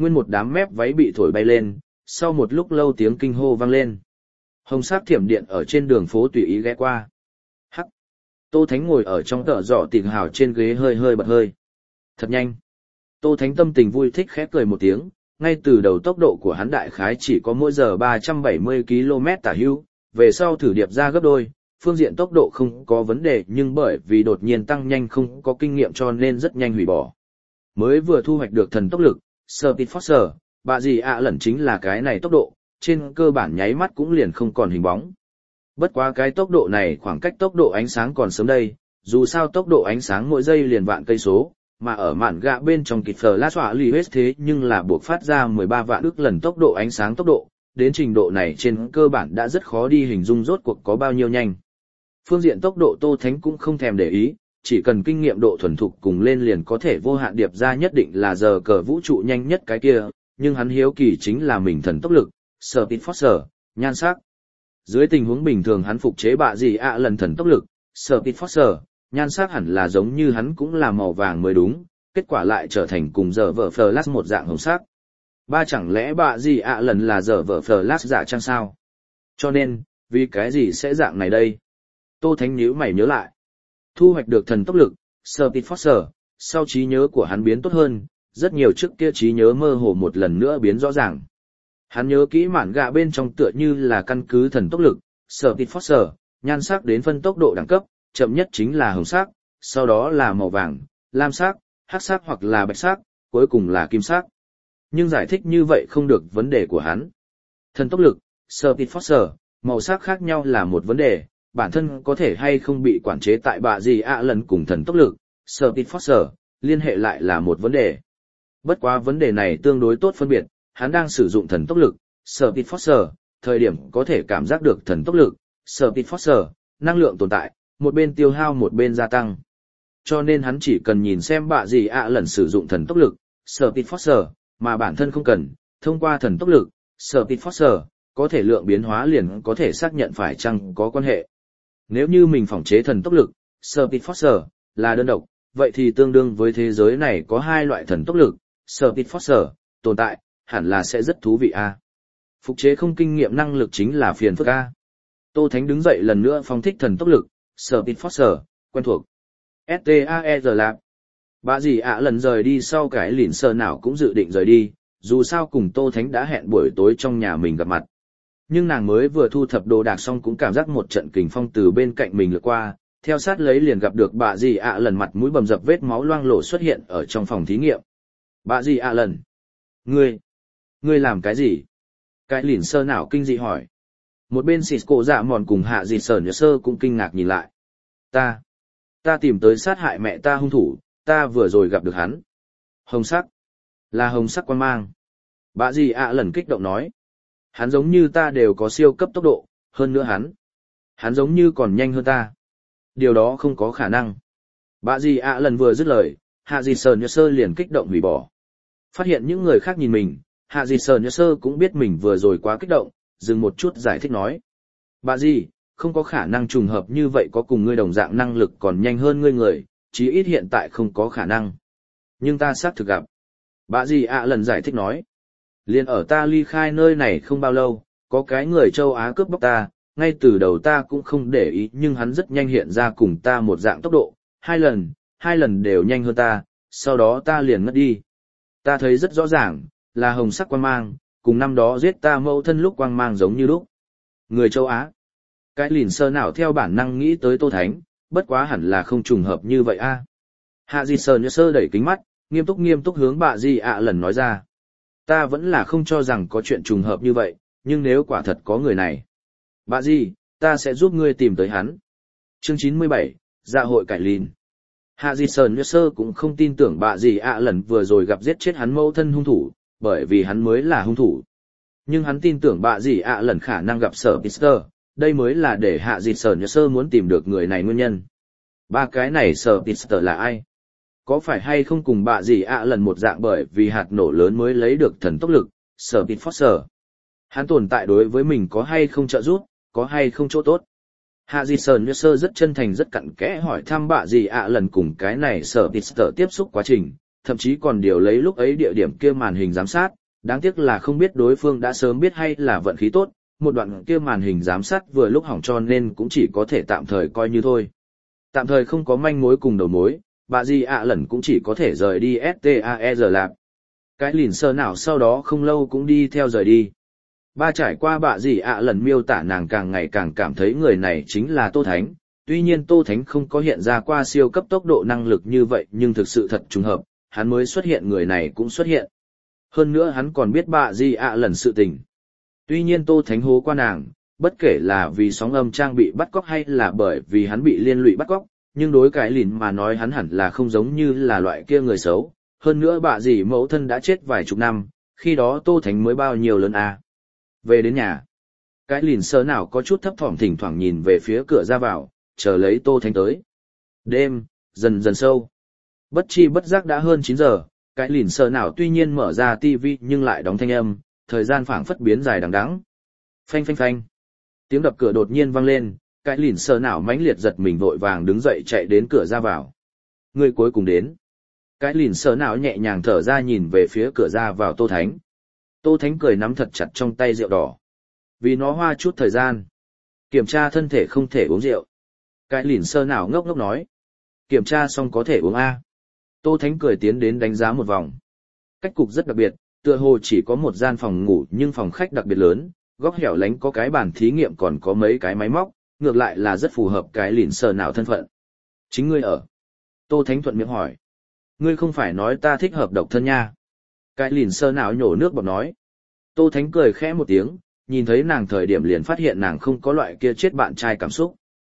nguyên một đám mép váy bị thổi bay lên, sau một lúc lâu tiếng kinh hô vang lên. Hồng sắc thiểm điện ở trên đường phố tùy ý ghé qua. Hắc. Tô Thánh ngồi ở trong tợ giỏ tiền hào trên ghế hơi hơi bật hơi. Thật nhanh. Tô Thánh tâm tình vui thích khẽ cười một tiếng, ngay từ đầu tốc độ của hắn đại khái chỉ có mỗi giờ ba trăm bảy mươi ki lô mét tả hữu, về sau thử điệp ra gấp đôi, phương diện tốc độ không có vấn đề nhưng bởi vì đột nhiên tăng nhanh không có kinh nghiệm cho nên rất nhanh hủy bỏ. Mới vừa thu hoạch được thần tốc lực, Speed Force, bạ gì ạ lẩn chính là cái này tốc độ, trên cơ bản nháy mắt cũng liền không còn hình bóng. Bất quá cái tốc độ này khoảng cách tốc độ ánh sáng còn sớm đây, dù sao tốc độ ánh sáng mỗi giây liền vạn cây số, mà ở mạn gạ bên trong kịch phở lát họa lì hết thế nhưng là buộc phát ra mười ba vạn ức lần tốc độ ánh sáng tốc độ, đến trình độ này trên cơ bản đã rất khó đi hình dung rốt cuộc có bao nhiêu nhanh. Phương diện tốc độ Tô Thánh cũng không thèm để ý, chỉ cần kinh nghiệm độ thuần thục cùng lên liền có thể vô hạn điệp ra nhất định là giờ cờ vũ trụ nhanh nhất cái kia, nhưng hắn hiếu kỳ chính là mình thần tốc lực, Speed Force, nhan sắc. Dưới tình huống bình thường hắn phục chế bạ gì ạ lần thần tốc lực, Speed Force, nhan sắc hẳn là giống như hắn cũng là màu vàng mới đúng, kết quả lại trở thành cùng giờ vở Flash một dạng hồng sắc. Ba chẳng lẽ bạ gì ạ lần là giờ vở Flash giả trang sao? Cho nên, vì cái gì sẽ dạng này đây? Tô Thánh nhíu mày nhớ lại. Thu hoạch được thần tốc lực, Speed Force, sau trí nhớ của hắn biến tốt hơn, rất nhiều trước kia trí nhớ mơ hồ một lần nữa biến rõ ràng. Hắn nhớ kỹ mạn gạ bên trong tựa như là căn cứ thần tốc lực, Speed Force, nhan sắc đến phân tốc độ đẳng cấp, chậm nhất chính là hồng sắc, sau đó là màu vàng, lam sắc, hắc sắc hoặc là bạch sắc, cuối cùng là kim sắc. Nhưng giải thích như vậy không được vấn đề của hắn. Thần tốc lực, Speed Force, màu sắc khác nhau là một vấn đề, bản thân có thể hay không bị quản chế tại bạ gì ạ lần cùng thần tốc lực, Speed Force, liên hệ lại là một vấn đề. Bất quá vấn đề này tương đối tốt phân biệt, hắn đang sử dụng thần tốc lực, Speed Force, thời điểm có thể cảm giác được thần tốc lực, Speed Force, năng lượng tồn tại, một bên tiêu hao một bên gia tăng. Cho nên hắn chỉ cần nhìn xem bạ gì ạ lần sử dụng thần tốc lực, Speed Force, mà bản thân không cần, thông qua thần tốc lực, Speed Force, có thể lượng biến hóa liền có thể xác nhận phải chăng có quan hệ. Nếu như mình phỏng chế thần tốc lực, Speed Force, là đơn độc, vậy thì tương đương với thế giới này có hai loại thần tốc lực, Speed Force, tồn tại, hẳn là sẽ rất thú vị a. Phục chế không kinh nghiệm năng lực chính là phiền phức a. Tô Thánh đứng dậy lần nữa phóng thích thần tốc lực, Speed Force, quen thuộc. ét tê a e rờ lạc. Bà gì ạ lần rời đi sau cái lìn sờ nào cũng dự định rời đi, dù sao cùng Tô Thánh đã hẹn buổi tối trong nhà mình gặp mặt. Nhưng nàng mới vừa thu thập đồ đạc xong cũng cảm giác một trận kình phong từ bên cạnh mình lướt qua, theo sát lấy liền gặp được bà gì ạ lần mặt mũi bầm dập vết máu loang lổ xuất hiện ở trong phòng thí nghiệm. Bà gì ạ lần? Ngươi? Ngươi làm cái gì? Cái lìn sơ nào kinh dị hỏi. Một bên xịt cổ dạ mòn cùng hạ dị sờ nhớ sơ cũng kinh ngạc nhìn lại. Ta, ta tìm tới sát hại mẹ ta hung thủ, ta vừa rồi gặp được hắn. Hồng sắc, là hồng sắc quan mang. Bà gì ạ lần kích động nói. Hắn giống như ta đều có siêu cấp tốc độ, hơn nữa hắn. Hắn giống như còn nhanh hơn ta. Điều đó không có khả năng. Bà gì ạ lần vừa dứt lời, hạ dị sờ nhớ sơ liền kích động hủy bỏ. Phát hiện những người khác nhìn mình, hạ dị sờ nhớ sơ cũng biết mình vừa rồi quá kích động, dừng một chút giải thích nói. Bà gì, không có khả năng trùng hợp như vậy có cùng ngươi đồng dạng năng lực còn nhanh hơn ngươi người, chí ít hiện tại không có khả năng. Nhưng ta xác thực gặp. Bà gì ạ lần giải thích nói. Liên ở ta ly khai nơi này không bao lâu, có cái người châu Á cướp bóc ta, ngay từ đầu ta cũng không để ý nhưng hắn rất nhanh hiện ra cùng ta một dạng tốc độ, hai lần, hai lần đều nhanh hơn ta, sau đó ta liền ngất đi. Ta thấy rất rõ ràng, là hồng sắc quang mang, cùng năm đó giết ta mẫu thân lúc quang mang giống như lúc. Người châu Á. Cái lìn sơ nào theo bản năng nghĩ tới Tô Thánh, bất quá hẳn là không trùng hợp như vậy a. Hạ Di Sơ nhớ sơ đẩy kính mắt, nghiêm túc nghiêm túc hướng bà Di ạ lần nói ra. Ta vẫn là không cho rằng có chuyện trùng hợp như vậy, nhưng nếu quả thật có người này. Bà Di, ta sẽ giúp ngươi tìm tới hắn. Chương chín mươi bảy, Dạ hội cải lìn. Hạ Di Sơ nhớ sơ cũng không tin tưởng bà Di ạ lần vừa rồi gặp giết chết hắn mẫu thân hung thủ, bởi vì hắn mới là hung thủ. Nhưng hắn tin tưởng bà Di ạ lần khả năng gặp Sở Pister, đây mới là để Hạ Di Sơ nhớ sơ muốn tìm được người này nguyên nhân. Ba cái này Sở Pister là ai? Có phải hay không cùng bà Di ạ lần một dạng bởi vì hạt nổ lớn mới lấy được thần tốc lực, Sở Pister? Hắn tồn tại đối với mình có hay không trợ giúp, có hay không chỗ tốt? Hạ Di Sơ nhớ sơ rất chân thành rất cặn kẽ hỏi thăm bà Di ạ lần cùng cái này Sở Pister tiếp xúc quá trình, thậm chí còn điều lấy lúc ấy địa điểm kia màn hình giám sát, đáng tiếc là không biết đối phương đã sớm biết hay là vận khí tốt, một đoạn kia màn hình giám sát vừa lúc hỏng cho nên cũng chỉ có thể tạm thời coi như thôi. Tạm thời không có manh mối cùng đầu mối, bà dì ạ lần cũng chỉ có thể rời đi STAER Lab. Cái lìn sơ nào sau đó không lâu cũng đi theo rời đi. Ba trải qua bà dì ạ lần miêu tả nàng càng ngày càng cảm thấy người này chính là Tô Thánh, tuy nhiên Tô Thánh không có hiện ra qua siêu cấp tốc độ năng lực như vậy nhưng thực sự thật trùng hợp, hắn mới xuất hiện người này cũng xuất hiện. Hơn nữa hắn còn biết bà dì ạ lần sự tình. Tuy nhiên Tô Thánh hố qua nàng, bất kể là vì sóng âm trang bị bắt cóc hay là bởi vì hắn bị liên lụy bắt cóc, nhưng đối cái lìn mà nói hắn hẳn là không giống như là loại kia người xấu. Hơn nữa bà dì mẫu thân đã chết vài chục năm, khi đó Tô Thánh mới bao nhiêu lớn à. Về đến nhà, cái lìn sơ nào có chút thấp thỏm thỉnh thoảng nhìn về phía cửa ra vào, chờ lấy Tô Thánh tới. Đêm, dần dần sâu. Bất chi bất giác đã hơn chín giờ, cái lìn sơ nào tuy nhiên mở ra tivi nhưng lại đóng thanh âm, thời gian phảng phất biến dài đằng đẵng. Phanh phanh phanh. Tiếng đập cửa đột nhiên vang lên, cái lìn sơ nào mãnh liệt giật mình vội vàng đứng dậy chạy đến cửa ra vào. Người cuối cùng đến. Cái lìn sơ nào nhẹ nhàng thở ra nhìn về phía cửa ra vào Tô Thánh. Tô Thánh cười nắm thật chặt trong tay rượu đỏ. Vì nó hoa chút thời gian. Kiểm tra thân thể không thể uống rượu. Cái lìn sơ nào ngốc ngốc nói. Kiểm tra xong có thể uống A. Tô Thánh cười tiến đến đánh giá một vòng. Cách cục rất đặc biệt, tựa hồ chỉ có một gian phòng ngủ nhưng phòng khách đặc biệt lớn, góc hẻo lánh có cái bàn thí nghiệm còn có mấy cái máy móc, ngược lại là rất phù hợp cái lìn sơ nào thân phận. Chính ngươi ở. Tô Thánh thuận miệng hỏi. Ngươi không phải nói ta thích hợp độc thân nha. Cái lìn sơ nào nhổ nước bọt nói. Tô Thánh cười khẽ một tiếng, nhìn thấy nàng thời điểm liền phát hiện nàng không có loại kia chết bạn trai cảm xúc.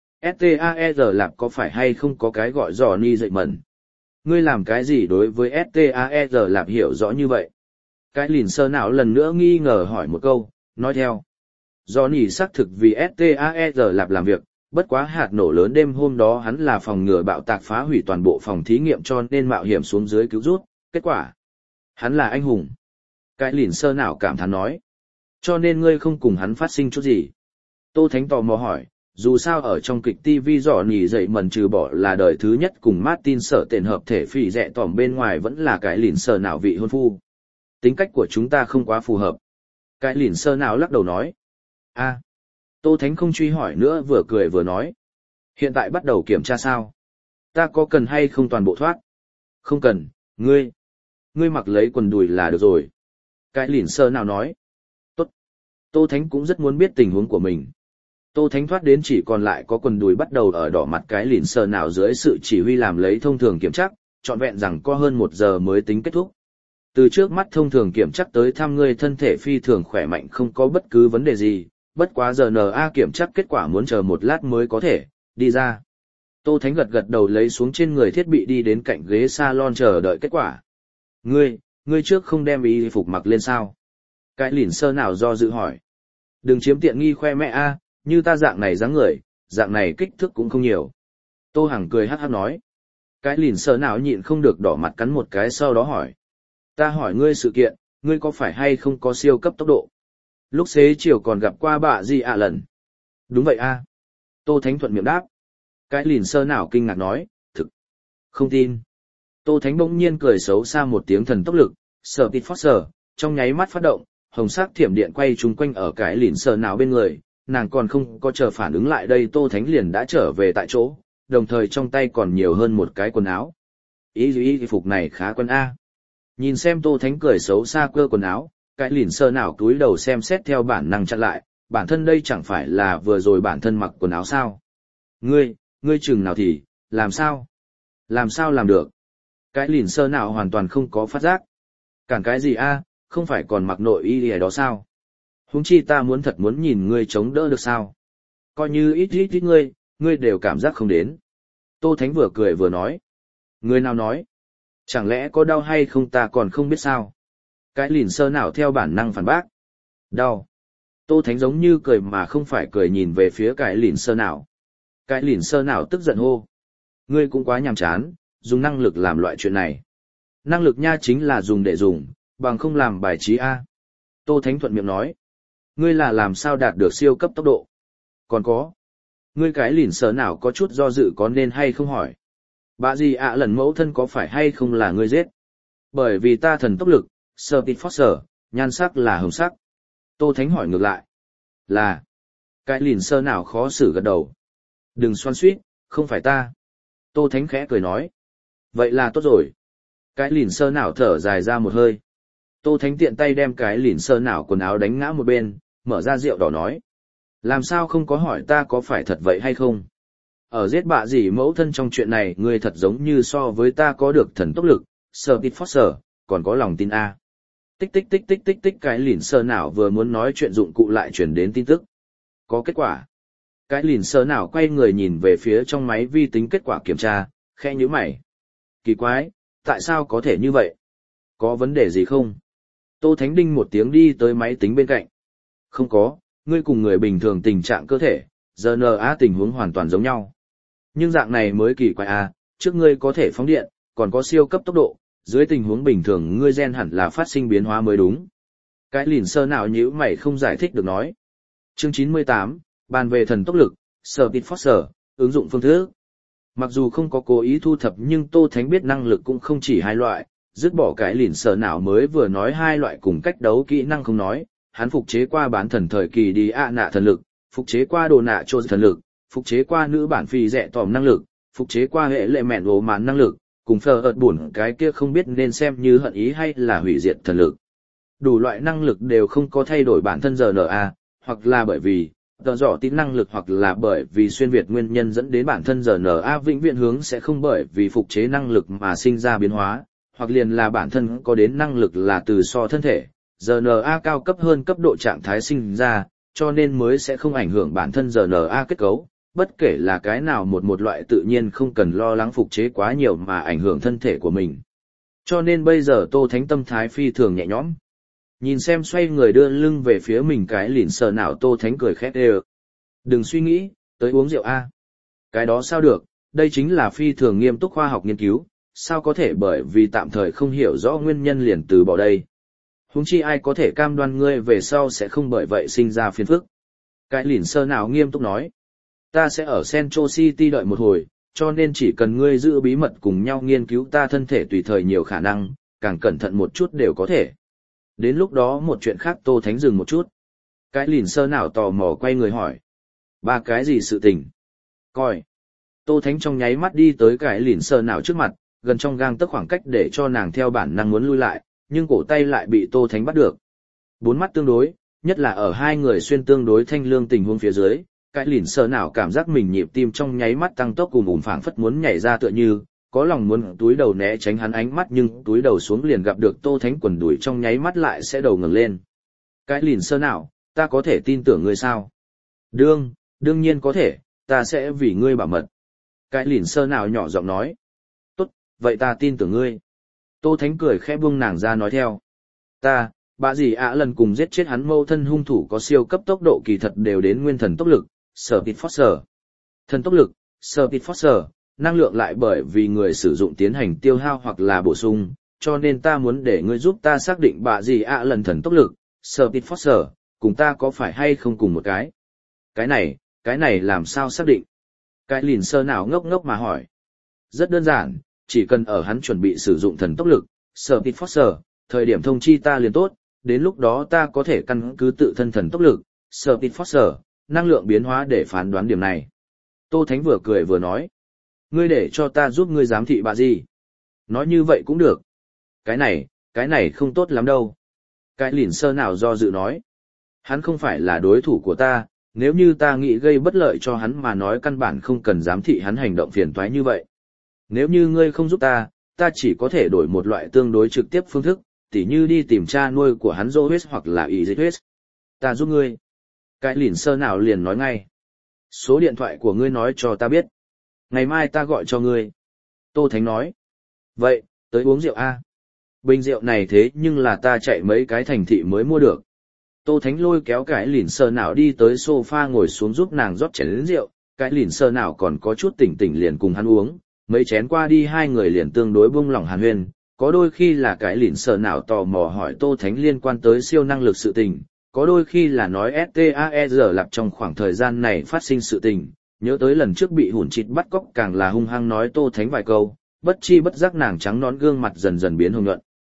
STAER Lab có phải hay không có cái gọi dò ni dậy mẩn. Ngươi làm cái gì đối với STAER Lab hiểu rõ như vậy? Cái lìn sơ nào lần nữa nghi ngờ hỏi một câu, nói theo. Do nỉ xác thực vì STAER Lab làm việc, bất quá hạt nổ lớn đêm hôm đó hắn là phòng ngừa bạo tạc phá hủy toàn bộ phòng thí nghiệm cho nên mạo hiểm xuống dưới cứu rút, kết quả. Hắn là anh hùng. Cái lìn sơ nào cảm thán nói. Cho nên ngươi không cùng hắn phát sinh chút gì. Tô Thánh tò mò hỏi, dù sao ở trong kịch ti vi dò nỉ dậy mần trừ bỏ là đời thứ nhất cùng Martin sở tiền hợp thể phỉ rẻ tỏm bên ngoài vẫn là cái lìn sơ nào vị hôn phu. Tính cách của chúng ta không quá phù hợp. Cái lìn sơ nào lắc đầu nói. A. Tô Thánh không truy hỏi nữa vừa cười vừa nói. Hiện tại bắt đầu kiểm tra sao? Ta có cần hay không toàn bộ thoát? Không cần, ngươi. Ngươi mặc lấy quần đùi là được rồi. Cái lìn sơ nào nói. Tốt. Tô Thánh cũng rất muốn biết tình huống của mình. Tô Thánh thoát đến chỉ còn lại có quần đùi bắt đầu ở đỏ mặt cái lìn sơ nào dưới sự chỉ huy làm lấy thông thường kiểm tra, trọn vẹn rằng có hơn một giờ mới tính kết thúc. Từ trước mắt thông thường kiểm tra tới thăm ngươi thân thể phi thường khỏe mạnh không có bất cứ vấn đề gì, bất quá giờ en a kiểm tra kết quả muốn chờ một lát mới có thể, đi ra. Tô Thánh gật gật đầu lấy xuống trên người thiết bị đi đến cạnh ghế salon chờ đợi kết quả. Ngươi, ngươi trước không đem y phục mặc lên sao? Cái lìn sơ nào do dự hỏi. Đừng chiếm tiện nghi khoe mẹ a, như ta dạng này dáng người, dạng này kích thước cũng không nhiều. Tô Hằng cười hắc hắc nói. Cái lìn sơ nào nhịn không được đỏ mặt cắn một cái sau đó hỏi. Ta hỏi ngươi sự kiện, ngươi có phải hay không có siêu cấp tốc độ? Lúc xế chiều còn gặp qua bà gì ạ lần. Đúng vậy a. Tô Thánh thuận miệng đáp. Cái lìn sơ nào kinh ngạc nói, thực. Không tin. Tô Thánh bỗng nhiên cười xấu xa một tiếng thần tốc lực, sở tịt phót sở, trong nháy mắt phát động, hồng sắc thiểm điện quay chung quanh ở cái lìn sơ nào bên người, nàng còn không có chờ phản ứng lại đây Tô Thánh liền đã trở về tại chỗ, đồng thời trong tay còn nhiều hơn một cái quần áo. Ý ý ý phục này khá quân a. Nhìn xem Tô Thánh cười xấu xa cơ quần áo, cái lìn sơ nào túi đầu xem xét theo bản năng chặn lại, bản thân đây chẳng phải là vừa rồi bản thân mặc quần áo sao. Ngươi, ngươi chừng nào thì, làm sao? Làm sao làm được? Cái lìn sơ nào hoàn toàn không có phát giác. Cản cái gì a, không phải còn mặc nội y gì đó sao? Huống chi ta muốn thật muốn nhìn ngươi chống đỡ được sao? Coi như ít ít ít ngươi, ngươi đều cảm giác không đến. Tô Thánh vừa cười vừa nói. Ngươi nào nói? Chẳng lẽ có đau hay không ta còn không biết sao? Cái lìn sơ nào theo bản năng phản bác. Đau. Tô Thánh giống như cười mà không phải cười nhìn về phía cái lìn sơ nào. Cái lìn sơ nào tức giận hô. Ngươi cũng quá nhàm chán, dùng năng lực làm loại chuyện này. Năng lực nha chính là dùng để dùng, bằng không làm bài trí A. Tô Thánh thuận miệng nói. Ngươi là làm sao đạt được siêu cấp tốc độ? Còn có. Ngươi cái lìn sơ nào có chút do dự có nên hay không hỏi. Bà gì ạ lần mẫu thân có phải hay không là ngươi giết? Bởi vì ta thần tốc lực, Speed Force, nhan sắc là hồng sắc. Tô Thánh hỏi ngược lại. Là. Cái lìn sơ nào khó xử gật đầu. Đừng xoan xuýt, không phải ta. Tô Thánh khẽ cười nói. Vậy là tốt rồi. Cái lìn sơ nào thở dài ra một hơi. Tô Thánh tiện tay đem cái lìn sơ nào quần áo đánh ngã một bên, mở ra rượu đỏ nói. Làm sao không có hỏi ta có phải thật vậy hay không? Ở giết bạ gì mẫu thân trong chuyện này ngươi thật giống như so với ta có được thần tốc lực, Speed Force, còn có lòng tin A. Tích tích tích tích tích tích cái lìn sơ nào vừa muốn nói chuyện dụng cụ lại chuyển đến tin tức. Có kết quả. Cái lìn sơ nào quay người nhìn về phía trong máy vi tính kết quả kiểm tra, khẽ nhíu mày. Kỳ quái, tại sao có thể như vậy? Có vấn đề gì không? Tô Thánh đinh một tiếng đi tới máy tính bên cạnh. Không có, ngươi cùng người bình thường tình trạng cơ thể, rờ en a tình huống hoàn toàn giống nhau. Nhưng dạng này mới kỳ quái à, trước ngươi có thể phóng điện, còn có siêu cấp tốc độ, dưới tình huống bình thường ngươi gen hẳn là phát sinh biến hóa mới đúng. Cái lìn sơ nào nhíu mày không giải thích được nói. Chương chín mươi tám, bàn về thần tốc lực, Speed Force, ứng dụng phương thức. Mặc dù không có cố ý thu thập nhưng Tô Thánh biết năng lực cũng không chỉ hai loại, dứt bỏ cái lìn sơ nào mới vừa nói hai loại cùng cách đấu kỹ năng không nói, hắn phục chế qua bán thần thời kỳ đi ạ nạ thần lực, phục chế qua đồ nạ trô thần lực, phục chế qua nữ bản phi rẻ tòm năng lực, phục chế qua hệ lệ mẹn ố màn năng lực, cùng phờ ợt buồn cái kia không biết nên xem như hận ý hay là hủy diệt thần lực. Đủ loại năng lực đều không có thay đổi bản thân rờ en a, hoặc là bởi vì tờ dọ tín năng lực hoặc là bởi vì xuyên việt nguyên nhân dẫn đến bản thân rờ en a vĩnh viễn hướng sẽ không bởi vì phục chế năng lực mà sinh ra biến hóa, hoặc liền là bản thân có đến năng lực là từ so thân thể, rờ en a cao cấp hơn cấp độ trạng thái sinh ra, cho nên mới sẽ không ảnh hưởng bản thân rờ en a kết cấu. Bất kể là cái nào một một loại tự nhiên không cần lo lắng phục chế quá nhiều mà ảnh hưởng thân thể của mình. Cho nên bây giờ Tô Thánh tâm thái phi thường nhẹ nhõm. Nhìn xem xoay người đưa lưng về phía mình cái lìn sờ nào Tô Thánh cười khét ê. Đừng suy nghĩ, tới uống rượu A. Cái đó sao được, đây chính là phi thường nghiêm túc khoa học nghiên cứu, sao có thể bởi vì tạm thời không hiểu rõ nguyên nhân liền từ bỏ đây. Huống chi ai có thể cam đoan ngươi về sau sẽ không bởi vậy sinh ra phiền phức. Cái lìn sờ nào nghiêm túc nói. Ta sẽ ở Central City đợi một hồi, cho nên chỉ cần ngươi giữ bí mật cùng nhau nghiên cứu ta thân thể tùy thời nhiều khả năng, càng cẩn thận một chút đều có thể. Đến lúc đó một chuyện khác Tô Thánh dừng một chút. Cái lìn sơ nào tò mò quay người hỏi. Ba cái gì sự tình? Coi. Tô Thánh trong nháy mắt đi tới cái lìn sơ nào trước mặt, gần trong gang tấc khoảng cách để cho nàng theo bản năng muốn lui lại, nhưng cổ tay lại bị Tô Thánh bắt được. Bốn mắt tương đối, nhất là ở hai người xuyên tương đối thanh lương tình huống phía dưới. Cái lìn sờ nào cảm giác mình nhịp tim trong nháy mắt tăng tốc cùng ùm phảng phất muốn nhảy ra tựa như, có lòng muốn túi đầu né tránh hắn ánh mắt nhưng túi đầu xuống liền gặp được Tô Thánh quần đùi trong nháy mắt lại sẽ đầu ngẩng lên. Cái lìn sờ nào, ta có thể tin tưởng ngươi sao? Đương, đương nhiên có thể, ta sẽ vì ngươi bảo mật. Cái lìn sờ nào nhỏ giọng nói. Tốt, vậy ta tin tưởng ngươi. Tô Thánh cười khẽ buông nàng ra nói theo. Ta, bà dì ạ lần cùng giết chết hắn mâu thân hung thủ có siêu cấp tốc độ kỳ thật đều đến nguyên thần tốc lực. Speed Force. Thần tốc lực, Speed Force, năng lượng lại bởi vì người sử dụng tiến hành tiêu hao hoặc là bổ sung, cho nên ta muốn để ngươi giúp ta xác định bà gì ạ lần thần tốc lực, Speed Force, cùng ta có phải hay không cùng một cái. Cái này, cái này làm sao xác định? Cái lìn sơ nào ngốc ngốc mà hỏi. Rất đơn giản, chỉ cần ở hắn chuẩn bị sử dụng thần tốc lực, Speed Force, thời điểm thông chi ta liền tốt, đến lúc đó ta có thể căn cứ tự thân thần tốc lực, Speed Force, năng lượng biến hóa để phán đoán điểm này. Tô Thánh vừa cười vừa nói. Ngươi để cho ta giúp ngươi giám thị bà gì? Nói như vậy cũng được. Cái này, cái này không tốt lắm đâu. Cái lìn sơ nào do dự nói. Hắn không phải là đối thủ của ta, nếu như ta nghĩ gây bất lợi cho hắn mà nói căn bản không cần giám thị hắn hành động phiền toái như vậy. Nếu như ngươi không giúp ta, ta chỉ có thể đổi một loại tương đối trực tiếp phương thức, tỉ như đi tìm cha nuôi của hắn Joes hoặc là ý dịch huyết. Ta giúp ngươi. Cái lìn sơ nào liền nói ngay. Số điện thoại của ngươi nói cho ta biết. Ngày mai ta gọi cho ngươi. Tô Thánh nói. Vậy, tới uống rượu a. Bình rượu này thế nhưng là ta chạy mấy cái thành thị mới mua được. Tô Thánh lôi kéo cái lìn sơ nào đi tới sofa ngồi xuống giúp nàng rót chén đến rượu. Cái lìn sơ nào còn có chút tỉnh tỉnh liền cùng hắn uống. Mấy chén qua đi hai người liền tương đối buông lỏng hàn huyên. Có đôi khi là cái lìn sơ nào tò mò hỏi Tô Thánh liên quan tới siêu năng lực sự tình. Có đôi khi là nói STAER lặp trong khoảng thời gian này phát sinh sự tình, nhớ tới lần trước bị hủn chịt bắt cóc càng là hung hăng nói Tô Thánh vài câu, bất chi bất giác nàng trắng nón gương mặt dần dần biến hồng nhuận.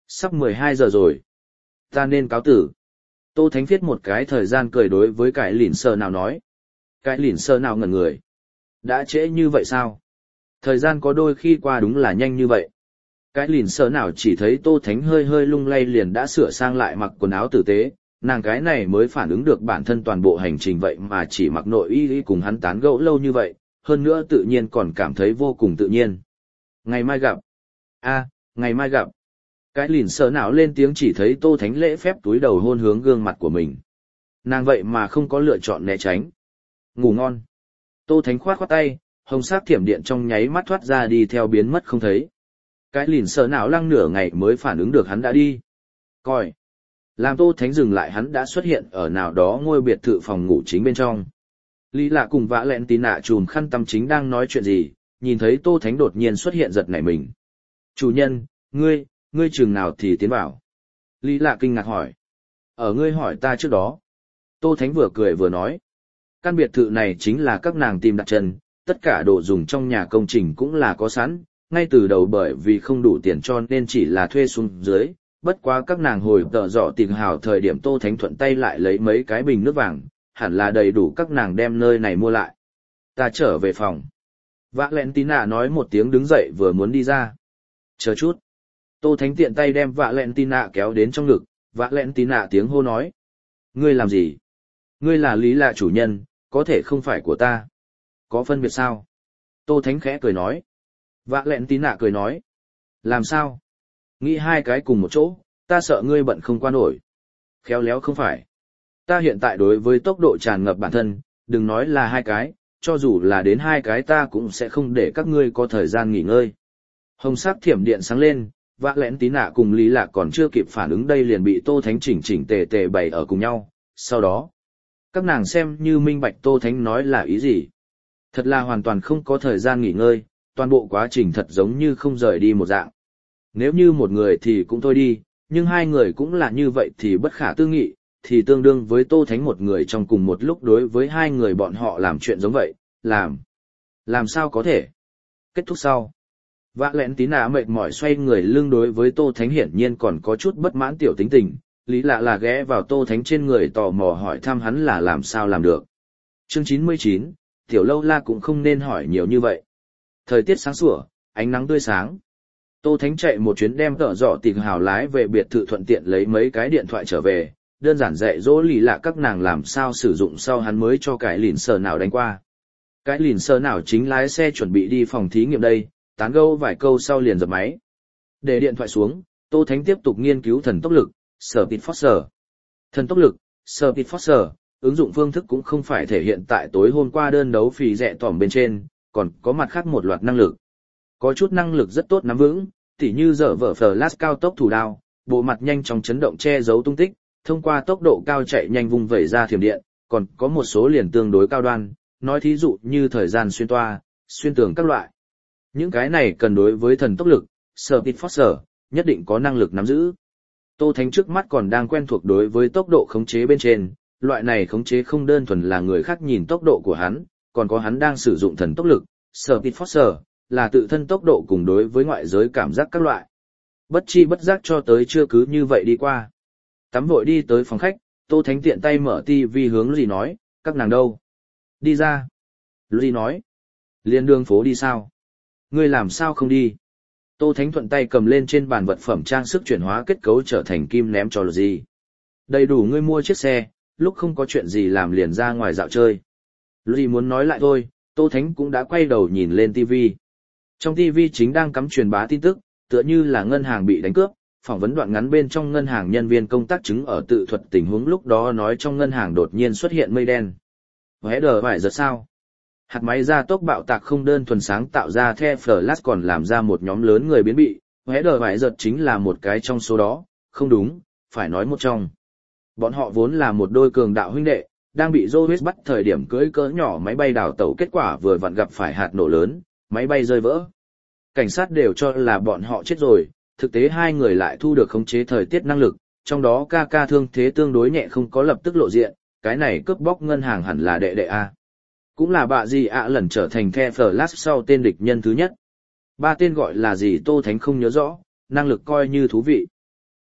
Sắp mười hai giờ rồi. Ta nên cáo tử. Tô Thánh viết một cái thời gian cười đối với cái lìn sờ nào nói. Cái lìn sờ nào ngẩn người. Đã trễ như vậy sao? Thời gian có đôi khi qua đúng là nhanh như vậy. Cái lìn sờ nào chỉ thấy Tô Thánh hơi hơi lung lay liền đã sửa sang lại mặc quần áo tử tế, nàng cái này mới phản ứng được bản thân toàn bộ hành trình vậy mà chỉ mặc nội y y cùng hắn tán gẫu lâu như vậy, hơn nữa tự nhiên còn cảm thấy vô cùng tự nhiên. Ngày mai gặp. A, ngày mai gặp. Cái lìn sờ nào lên tiếng chỉ thấy Tô Thánh lễ phép túi đầu hôn hướng gương mặt của mình. Nàng vậy mà không có lựa chọn né tránh. Ngủ ngon. Tô Thánh khoát khoát tay, hồng sắc thiểm điện trong nháy mắt thoát ra đi theo biến mất không thấy. Cái lìn sờ nào lăng nửa ngày mới phản ứng được hắn đã đi. Coi. Làm Tô Thánh dừng lại hắn đã xuất hiện ở nào đó ngôi biệt thự phòng ngủ chính bên trong. Lý Lạ cùng vã lẹn tí nạ chùm khăn tăm chính đang nói chuyện gì, nhìn thấy Tô Thánh đột nhiên xuất hiện giật nảy mình. Chủ nhân, ngươi, ngươi chừng nào thì tiến vào. Lý Lạ kinh ngạc hỏi. Ở ngươi hỏi ta trước đó. Tô Thánh vừa cười vừa nói. Căn biệt thự này chính là các nàng tìm đặt chân, tất cả đồ dùng trong nhà công trình cũng là có sẵn, ngay từ đầu bởi vì không đủ tiền cho nên chỉ là thuê xuống dưới, bất quá các nàng hồi tợ dọ tìm hào thời điểm Tô Thánh thuận tay lại lấy mấy cái bình nước vàng, hẳn là đầy đủ các nàng đem nơi này mua lại. Ta trở về phòng. Vã lẹn tí nạ nói một tiếng đứng dậy vừa muốn đi ra. Chờ chút. Tô Thánh tiện tay đem vã lẹn tí nạ kéo đến trong ngực, vã lẹn tí nạ tiếng hô nói. Ngươi làm gì? Ngươi là Lý Lạ chủ nhân, có thể không phải của ta. Có phân biệt sao? Tô Thánh khẽ cười nói. Vã lẹn tí nạ cười nói. Làm sao? Nghĩ hai cái cùng một chỗ, ta sợ ngươi bận không qua nổi. Khéo léo không phải. Ta hiện tại đối với tốc độ tràn ngập bản thân, đừng nói là hai cái, cho dù là đến hai cái ta cũng sẽ không để các ngươi có thời gian nghỉ ngơi. Hồng sắc thiểm điện sáng lên, vã lẽn tí nạ cùng Lý Lạc còn chưa kịp phản ứng đây liền bị Tô Thánh chỉnh chỉnh tề tề bày ở cùng nhau. Sau đó, các nàng xem như minh bạch Tô Thánh nói là ý gì. Thật là hoàn toàn không có thời gian nghỉ ngơi, toàn bộ quá trình thật giống như không rời đi một dạng. Nếu như một người thì cũng thôi đi, nhưng hai người cũng là như vậy thì bất khả tư nghị, thì tương đương với Tô Thánh một người trong cùng một lúc đối với hai người bọn họ làm chuyện giống vậy, làm. Làm sao có thể? Kết thúc sau. Vã lẽn tí nạ mệt mỏi xoay người lưng đối với Tô Thánh hiển nhiên còn có chút bất mãn tiểu tính tình, Lý Lạ là ghé vào Tô Thánh trên người tò mò hỏi thăm hắn là làm sao làm được. Chương chín mươi chín, tiểu lâu la cũng không nên hỏi nhiều như vậy. Thời tiết sáng sủa, ánh nắng tươi sáng. Tô Thánh chạy một chuyến đem tợ dọ tìm hào lái về biệt thự thuận tiện lấy mấy cái điện thoại trở về, đơn giản dạy dỗ Lý Lạ các nàng làm sao sử dụng sau hắn mới cho cái lìn sờ nào đánh qua. Cái lìn sờ nào chính lái xe chuẩn bị đi phòng thí nghiệm đây, tán gẫu vài câu sau liền dập máy. Để điện thoại xuống, Tô Thánh tiếp tục nghiên cứu thần tốc lực, Speed Force. Thần tốc lực, Speed Force, ứng dụng phương thức cũng không phải thể hiện tại tối hôm qua đơn đấu phì rẻ tỏm bên trên, còn có mặt khác một loạt năng lực. Có chút năng lực rất tốt nắm vững, tỉ như dở vở flash cao tốc thủ đao, bộ mặt nhanh chóng chấn động che giấu tung tích, thông qua tốc độ cao chạy nhanh vùng vẩy ra thiểm điện, còn có một số liền tương đối cao đoan, nói thí dụ như thời gian xuyên toa, xuyên tường các loại. Những cái này cần đối với thần tốc lực, Speed Force, nhất định có năng lực nắm giữ. Tô Thánh trước mắt còn đang quen thuộc đối với tốc độ khống chế bên trên, loại này khống chế không đơn thuần là người khác nhìn tốc độ của hắn, còn có hắn đang sử dụng thần tốc lực, Speed Force, là tự thân tốc độ cùng đối với ngoại giới cảm giác các loại. Bất chi bất giác cho tới chưa cứ như vậy đi qua. Tắm vội đi tới phòng khách, Tô Thánh tiện tay mở tivi hướng Lì nói, các nàng đâu? Đi ra. Lì nói, liên đường phố đi sao? Ngươi làm sao không đi? Tô Thánh thuận tay cầm lên trên bàn vật phẩm trang sức chuyển hóa kết cấu trở thành kim ném cho Lì. Đầy đủ ngươi mua chiếc xe, lúc không có chuyện gì làm liền ra ngoài dạo chơi. Lì muốn nói lại thôi, Tô Thánh cũng đã quay đầu nhìn lên tivi. Trong ti vi chính đang cắm truyền bá tin tức, tựa như là ngân hàng bị đánh cướp, phỏng vấn đoạn ngắn bên trong ngân hàng nhân viên công tác chứng ở tự thuật tình huống lúc đó nói trong ngân hàng đột nhiên xuất hiện mây đen. Hé đờ phải giật sao? Hạt máy ra tốc bạo tạc không đơn thuần sáng tạo ra the flash còn làm ra một nhóm lớn người biến bị, hé đờ phải giật chính là một cái trong số đó, không đúng, phải nói một trong. Bọn họ vốn là một đôi cường đạo huynh đệ, đang bị Joe bắt thời điểm cưỡi cỡ nhỏ máy bay đào tẩu kết quả vừa vặn gặp phải hạt nổ lớn. Máy bay rơi vỡ. Cảnh sát đều cho là bọn họ chết rồi, thực tế hai người lại thu được khống chế thời tiết năng lực, trong đó ca ca thương thế tương đối nhẹ không có lập tức lộ diện, cái này cướp bóc ngân hàng hẳn là đệ đệ A. Cũng là bạ gì ạ lần trở thành The Flash sau tên địch nhân thứ nhất. Ba tên gọi là gì Tô Thánh không nhớ rõ, năng lực coi như thú vị.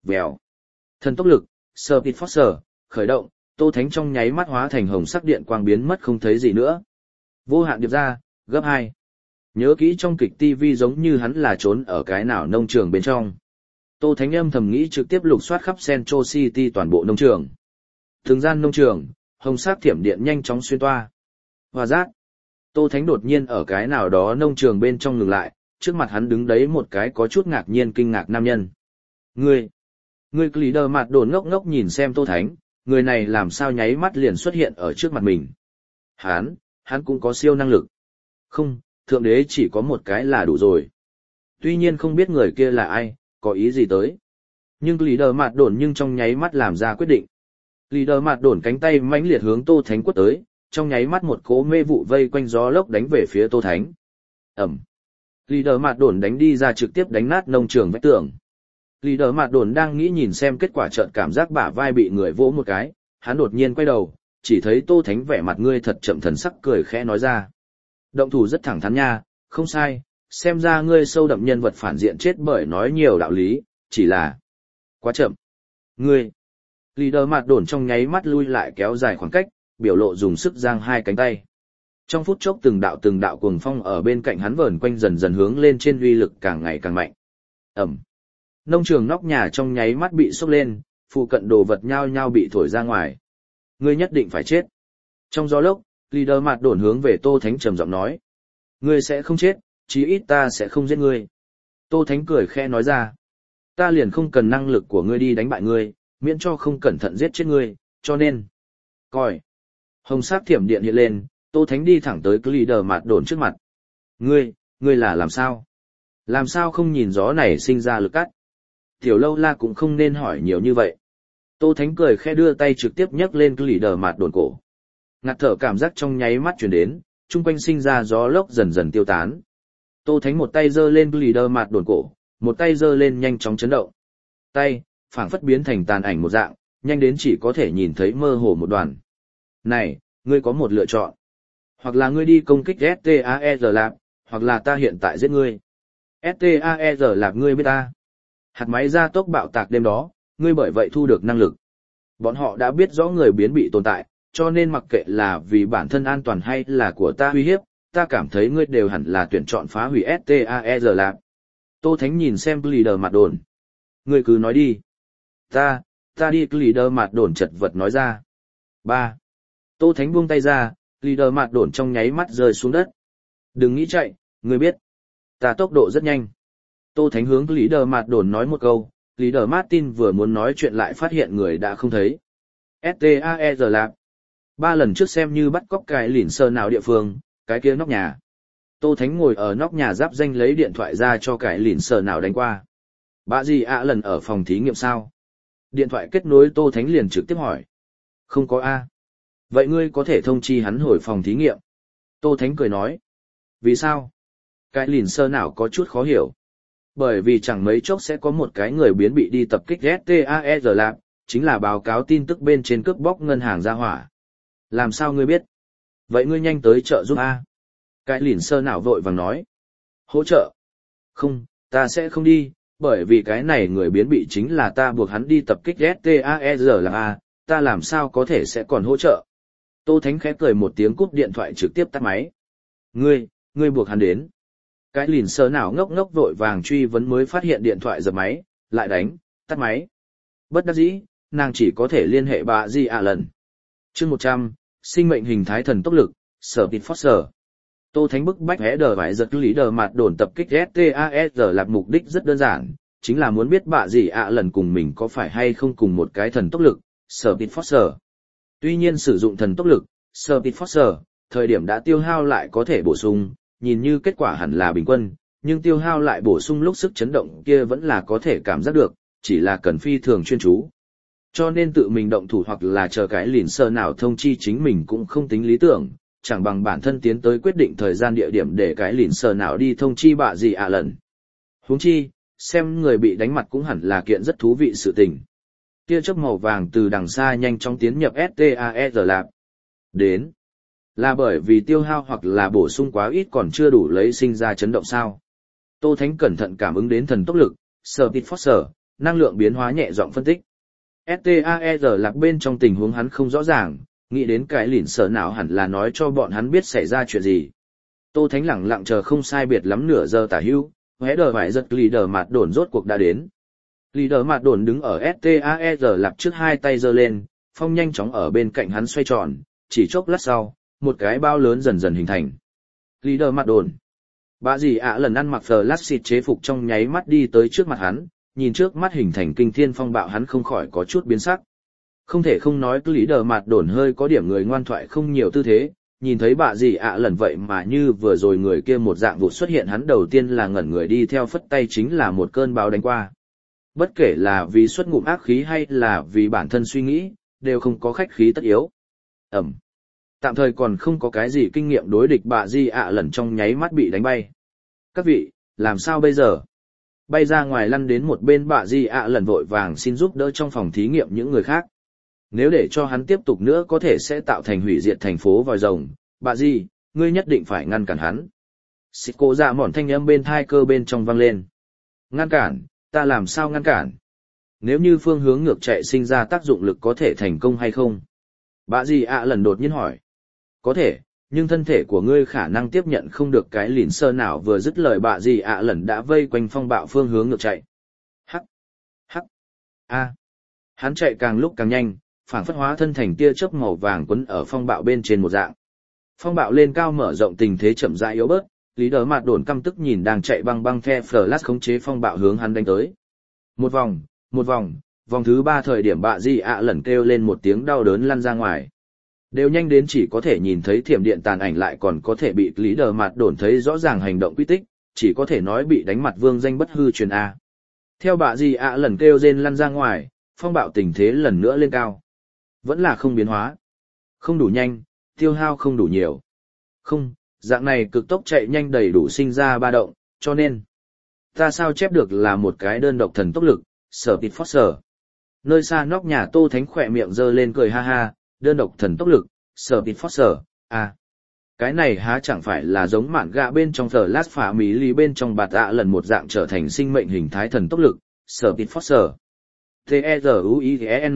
Vèo. Thần tốc lực, Speed Force, khởi động, Tô Thánh trong nháy mắt hóa thành hồng sắc điện quang biến mất không thấy gì nữa. Vô hạn điệp ra, gấp hai. Nhớ kỹ trong kịch ti vi giống như hắn là trốn ở cái nào nông trường bên trong. Tô Thánh âm thầm nghĩ trực tiếp lục soát khắp Central City toàn bộ nông trường. Từng gian nông trường, hồng sắc thiểm điện nhanh chóng xuyên toa. Hòa giác. Tô Thánh đột nhiên ở cái nào đó nông trường bên trong ngừng lại, trước mặt hắn đứng đấy một cái có chút ngạc nhiên kinh ngạc nam nhân. Ngươi, ngươi Glider mặt đồn ngốc ngốc nhìn xem Tô Thánh, người này làm sao nháy mắt liền xuất hiện ở trước mặt mình. Hắn, hắn cũng có siêu năng lực. Không, thượng đế chỉ có một cái là đủ rồi. Tuy nhiên không biết người kia là ai, có ý gì tới. Nhưng Glider mặt đồn nhưng trong nháy mắt làm ra quyết định. Glider mặt đồn cánh tay mãnh liệt hướng Tô Thánh quất tới, trong nháy mắt một cỗ mê vụ vây quanh gió lốc đánh về phía Tô Thánh. Ẩm. Leader Mạt Đồn đánh đi ra trực tiếp đánh nát nông trường vách tường. Leader Mạt Đồn đang nghĩ nhìn xem kết quả chợt cảm giác bả vai bị người vỗ một cái, hắn đột nhiên quay đầu, chỉ thấy Tô Thánh vẻ mặt ngươi thật chậm thần sắc cười khẽ nói ra. Động thủ rất thẳng thắn nha, không sai, xem ra ngươi sâu đậm nhân vật phản diện chết bởi nói nhiều đạo lý, chỉ là quá chậm. Ngươi. Leader Mạt Đồn trong nháy mắt lui lại kéo dài khoảng cách, biểu lộ dùng sức giang hai cánh tay. Trong phút chốc từng đạo từng đạo cuồng phong ở bên cạnh hắn vờn quanh dần dần hướng lên trên uy lực càng ngày càng mạnh. Ẩm. Nông trường nóc nhà trong nháy mắt bị sốc lên, phụ cận đồ vật nhao nhao bị thổi ra ngoài. Ngươi nhất định phải chết. Trong gió lốc, Leader Mạt Đồn hướng về Tô Thánh trầm giọng nói. Ngươi sẽ không chết, chí ít ta sẽ không giết ngươi. Tô Thánh cười khẽ nói ra. Ta liền không cần năng lực của ngươi đi đánh bại ngươi, miễn cho không cẩn thận giết chết ngươi, cho nên. Coi. Hồng sắc thiểm điện hiện lên, Tô Thánh đi thẳng tới Glider Mạt Đồn trước mặt. Ngươi, ngươi là làm sao? Làm sao không nhìn gió này sinh ra lực cắt? Tiểu lâu la cũng không nên hỏi nhiều như vậy. Tô Thánh cười khẽ đưa tay trực tiếp nhấc lên Glider Mạt Đồn cổ. Ngạt thở cảm giác trong nháy mắt chuyển đến, chung quanh sinh ra gió lốc dần dần tiêu tán. Tô Thánh một tay giơ lên Glider Mạt Đồn cổ, một tay giơ lên nhanh chóng chấn động. Tay, phảng phất biến thành tàn ảnh một dạng, nhanh đến chỉ có thể nhìn thấy mơ hồ một đoàn. Này, ngươi có một lựa chọn. Hoặc là ngươi đi công kích ét tê a e rờ Lạp, hoặc là ta hiện tại giết ngươi. ét tê a e rờ Lạp ngươi biết ta. Hạt máy gia tốc bạo tạc đêm đó, ngươi bởi vậy thu được năng lực. Bọn họ đã biết rõ người biến bị tồn tại, cho nên mặc kệ là vì bản thân an toàn hay là của ta uy hiếp, ta cảm thấy ngươi đều hẳn là tuyển chọn phá hủy ét tê a e rờ Lạp. Tô Thánh nhìn xem Glider Mạt Đồn. Ngươi cứ nói đi. Ta, ta đi Glider Mạt Đồn chật vật nói ra. Ba. Tô Thánh buông tay ra, Glider Mạt Đồn trong nháy mắt rơi xuống đất. Đừng nghĩ chạy, ngươi biết. Ta tốc độ rất nhanh. Tô Thánh hướng Glider Mạt Đồn nói một câu, Glider Martin vừa muốn nói chuyện lại phát hiện người đã không thấy. ét tê a e rờ Lạp. Ba lần trước xem như bắt cóc cái lìn sơ nào địa phương, cái kia nóc nhà. Tô Thánh ngồi ở nóc nhà giáp danh lấy điện thoại ra cho cái lìn sơ nào đánh qua. Bà gì ạ lần ở phòng thí nghiệm sao? Điện thoại kết nối Tô Thánh liền trực tiếp hỏi. Không có A. Vậy ngươi có thể thông chi hắn hồi phòng thí nghiệm. Tô Thánh cười nói. Vì sao? Cái lìn sơ nào có chút khó hiểu. Bởi vì chẳng mấy chốc sẽ có một cái người biến bị đi tập kích ét tê a e rờ Lạp, chính là báo cáo tin tức bên trên cướp bóc ngân hàng ra hỏa. Làm sao ngươi biết? Vậy ngươi nhanh tới chợ giúp A. Cái lìn sơ nào vội vàng nói. Hỗ trợ? Không, ta sẽ không đi, bởi vì cái này người biến bị chính là ta buộc hắn đi tập kích ét tê a e rờ Lạp A, ta làm sao có thể sẽ còn hỗ trợ. Tô Thánh khẽ cười một tiếng cúp điện thoại trực tiếp tắt máy. Ngươi, ngươi buộc hắn đến. Cái lìn sơ nào ngốc ngốc vội vàng truy vấn mới phát hiện điện thoại dập máy, lại đánh, tắt máy. Bất đắc dĩ, nàng chỉ có thể liên hệ bà Di ạ lần. Chương một trăm, sinh mệnh hình thái thần tốc lực, sở tịt phót sở. Tô Thánh bức bách hé đờ vải giật lý đờ mặt đồn tập kích ét tê a e rờ Lạp mục đích rất đơn giản, chính là muốn biết bà Di ạ lần cùng mình có phải hay không cùng một cái thần tốc lực, sở tịt phót sở. Tuy nhiên sử dụng thần tốc lực, Speed Force, thời điểm đã tiêu hao lại có thể bổ sung, nhìn như kết quả hẳn là bình quân, nhưng tiêu hao lại bổ sung lúc sức chấn động kia vẫn là có thể cảm giác được, chỉ là cần phi thường chuyên chú. Cho nên tự mình động thủ hoặc là chờ cái lìn sơ nào thông chi chính mình cũng không tính lý tưởng, chẳng bằng bản thân tiến tới quyết định thời gian địa điểm để cái lìn sơ nào đi thông chi bạ gì ạ lần. Huống chi, xem người bị đánh mặt cũng hẳn là kiện rất thú vị sự tình. Tia chớp màu vàng từ đằng xa nhanh chóng tiến nhập ét tê a e rờ Lạp. Đến. Là bởi vì tiêu hao hoặc là bổ sung quá ít còn chưa đủ lấy sinh ra chấn động sao. Tô Thánh cẩn thận cảm ứng đến thần tốc lực, Speed Force, Năng lượng biến hóa nhẹ giọng phân tích. ét tê a e rờ lạc bên trong tình huống hắn không rõ ràng, nghĩ đến cái lìn sở nào hẳn là nói cho bọn hắn biết xảy ra chuyện gì. Tô Thánh lẳng lặng chờ không sai biệt lắm nửa giờ tả hưu, hé đờ phải giật lì đờ mạt đồn rốt cuộc đã đến. Lì đờ mạt đồn đứng ở ét tê a e rờ lạc trước hai tay giơ lên, phong nhanh chóng ở bên cạnh hắn xoay tròn, chỉ chốc lát sau, một cái bao lớn dần dần hình thành. Lì đờ mạt đồn. Bà dì ạ lần ăn mặc flash chế phục trong nháy mắt đi tới trước mặt hắn, nhìn trước mắt hình thành kinh thiên phong bạo hắn không khỏi có chút biến sắc. Không thể không nói lý đờ mạt đồn hơi có điểm người ngoan thoại không nhiều tư thế, nhìn thấy bà dì ạ lần vậy mà như vừa rồi người kia một dạng vụt xuất hiện hắn đầu tiên là ngẩn người đi theo phất tay chính là một cơn bão đánh qua. Bất kể là vì xuất ngụm ác khí hay là vì bản thân suy nghĩ, đều không có khách khí tất yếu. Ẩm. Tạm thời còn không có cái gì kinh nghiệm đối địch bà dì ạ lần trong nháy mắt bị đánh bay. Các vị, làm sao bây giờ? Bay ra ngoài lăn đến một bên bà dì ạ lần vội vàng xin giúp đỡ trong phòng thí nghiệm những người khác. Nếu để cho hắn tiếp tục nữa có thể sẽ tạo thành hủy diệt thành phố vòi rồng. Bà dì, ngươi nhất định phải ngăn cản hắn. Xịt cô dạ mòn thanh âm bên thai cơ bên trong vang lên. Ngăn cản, ta làm sao ngăn cản? Nếu như phương hướng ngược chạy sinh ra tác dụng lực có thể thành công hay không? Bà dì ạ lần đột nhiên hỏi. Có thể, nhưng thân thể của ngươi khả năng tiếp nhận không được cái lìn sơ nào vừa dứt lời bà dì ạ lần đã vây quanh phong bạo phương hướng ngược chạy. Hắc, hắc, a. Hắn chạy càng lúc càng nhanh, phảng phất hóa thân thành tia chớp màu vàng quấn ở phong bạo bên trên một dạng. Phong bạo lên cao mở rộng tình thế chậm rãi yếu bớt, Lý Đờ Mạt Đồn căm tức nhìn đang chạy băng băng the flash khống chế phong bạo hướng hắn đánh tới. Một vòng, một vòng, vòng thứ ba thời điểm bạ di ạ lần kêu lên một tiếng đau đớn lăn ra ngoài. Đều nhanh đến chỉ có thể nhìn thấy thiểm điện tàn ảnh lại còn có thể bị Lý Đờ Mạt Đồn thấy rõ ràng hành động quy tích, chỉ có thể nói bị đánh mặt vương danh bất hư truyền A. Theo bạ di ạ lần kêu rên lăn ra ngoài, phong bạo tình thế lần nữa lên cao. Vẫn là không biến hóa. Không đủ nhanh, tiêu hao không đủ nhiều. Không, dạng này cực tốc chạy nhanh đầy đủ sinh ra ba động, cho nên ta sao chép được là một cái đơn độc thần tốc lực, sở tịt phót sở. Nơi xa nóc nhà Tô Thánh khỏe miệng giơ lên cười ha ha, đơn độc thần tốc lực, sở tịt phót sở, à. Cái này há chẳng phải là giống mạn gạ bên trong thờ lát phả mỹ lý bên trong bạt ạ lần một dạng trở thành sinh mệnh hình thái thần tốc lực, sở tịt phót sở. T-E-Z-U-I-E-N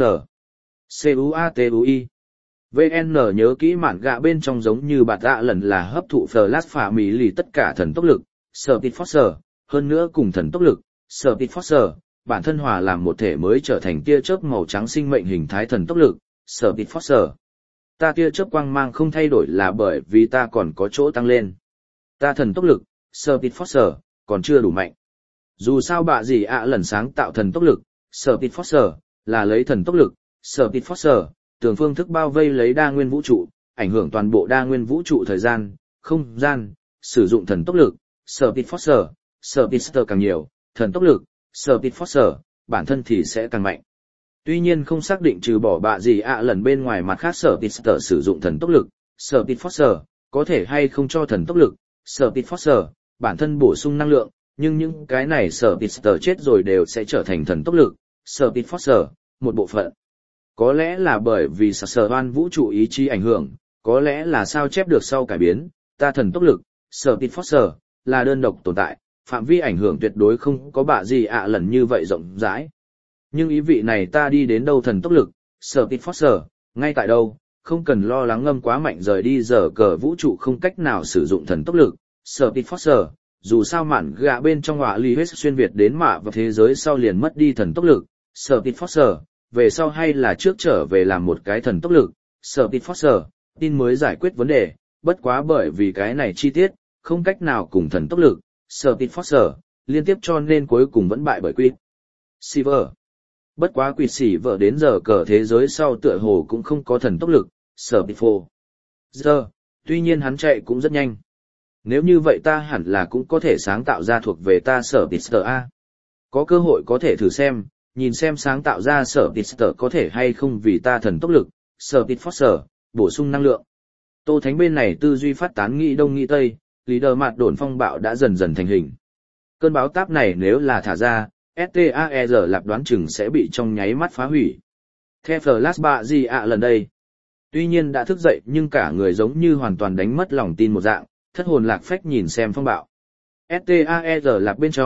C-U-A-T-U-I vê en nhớ kỹ mạn gạ bên trong giống như bạt ạ lần là hấp thụ flash phả mỹ lì tất cả thần tốc lực, Speed Force, hơn nữa cùng thần tốc lực, Speed Force, bản thân hòa làm một thể mới trở thành tia chớp màu trắng sinh mệnh hình thái thần tốc lực, Speed Force. Ta tia chớp quang mang không thay đổi là bởi vì ta còn có chỗ tăng lên. Ta thần tốc lực, Speed Force, còn chưa đủ mạnh. Dù sao bạ gì ạ lần sáng tạo thần tốc lực, Speed Force, là lấy thần tốc lực, Speed Force, tường phương thức bao vây lấy đa nguyên vũ trụ, ảnh hưởng toàn bộ đa nguyên vũ trụ thời gian, không gian, sử dụng thần tốc lực, Speed Force, Speedster càng nhiều, thần tốc lực, Speed Force, bản thân thì sẽ càng mạnh. Tuy nhiên không xác định trừ bỏ bạ gì ạ lần bên ngoài mặt khác Speedster sử dụng thần tốc lực, Speed Force, có thể hay không cho thần tốc lực, Speed Force, bản thân bổ sung năng lượng, nhưng những cái này Speedster chết rồi đều sẽ trở thành thần tốc lực, Speed Force, một bộ phận. Có lẽ là bởi vì sở hoan vũ trụ ý chí ảnh hưởng, có lẽ là sao chép được sau cải biến, ta thần tốc lực, Speed Force, là đơn độc tồn tại, phạm vi ảnh hưởng tuyệt đối không có bạ gì ạ lần như vậy rộng rãi. Nhưng ý vị này ta đi đến đâu thần tốc lực, Speed Force, ngay tại đâu, không cần lo lắng ngâm quá mạnh rời đi giờ cờ vũ trụ không cách nào sử dụng thần tốc lực, Speed Force, dù sao mạn gạ bên trong họa lý hết xuyên Việt đến mạ và thế giới sau liền mất đi thần tốc lực, Speed Force, về sau hay là trước trở về làm một cái thần tốc lực, Speed Force, tin mới giải quyết vấn đề, bất quá bởi vì cái này chi tiết, không cách nào cùng thần tốc lực, Speed Force, liên tiếp cho nên cuối cùng vẫn bại bởi Quỷ Silver. Bất quá Quỷ Silver đến giờ cờ thế giới sau tựa hồ cũng không có thần tốc lực, Speed Force. Giờ, tuy nhiên hắn chạy cũng rất nhanh. Nếu như vậy ta hẳn là cũng có thể sáng tạo ra thuộc về ta Speedster A. Có cơ hội có thể thử xem, nhìn xem sáng tạo ra Speedster có thể hay không vì ta thần tốc lực, Speed Force, bổ sung năng lượng. Tô Thánh bên này tư duy phát tán nghĩ đông nghĩ tây, Lý Đờ Mạt Đồn phong bạo đã dần dần thành hình. Cơn bão táp này nếu là thả ra, ét tê a e rờ lạp đoán chừng sẽ bị trong nháy mắt phá hủy. Theo Flash bạ gì ạ lần đây. Tuy nhiên đã thức dậy nhưng cả người giống như hoàn toàn đánh mất lòng tin một dạng, thất hồn lạc phách nhìn xem phong bạo. ét tê a e rờ lạp bên trong,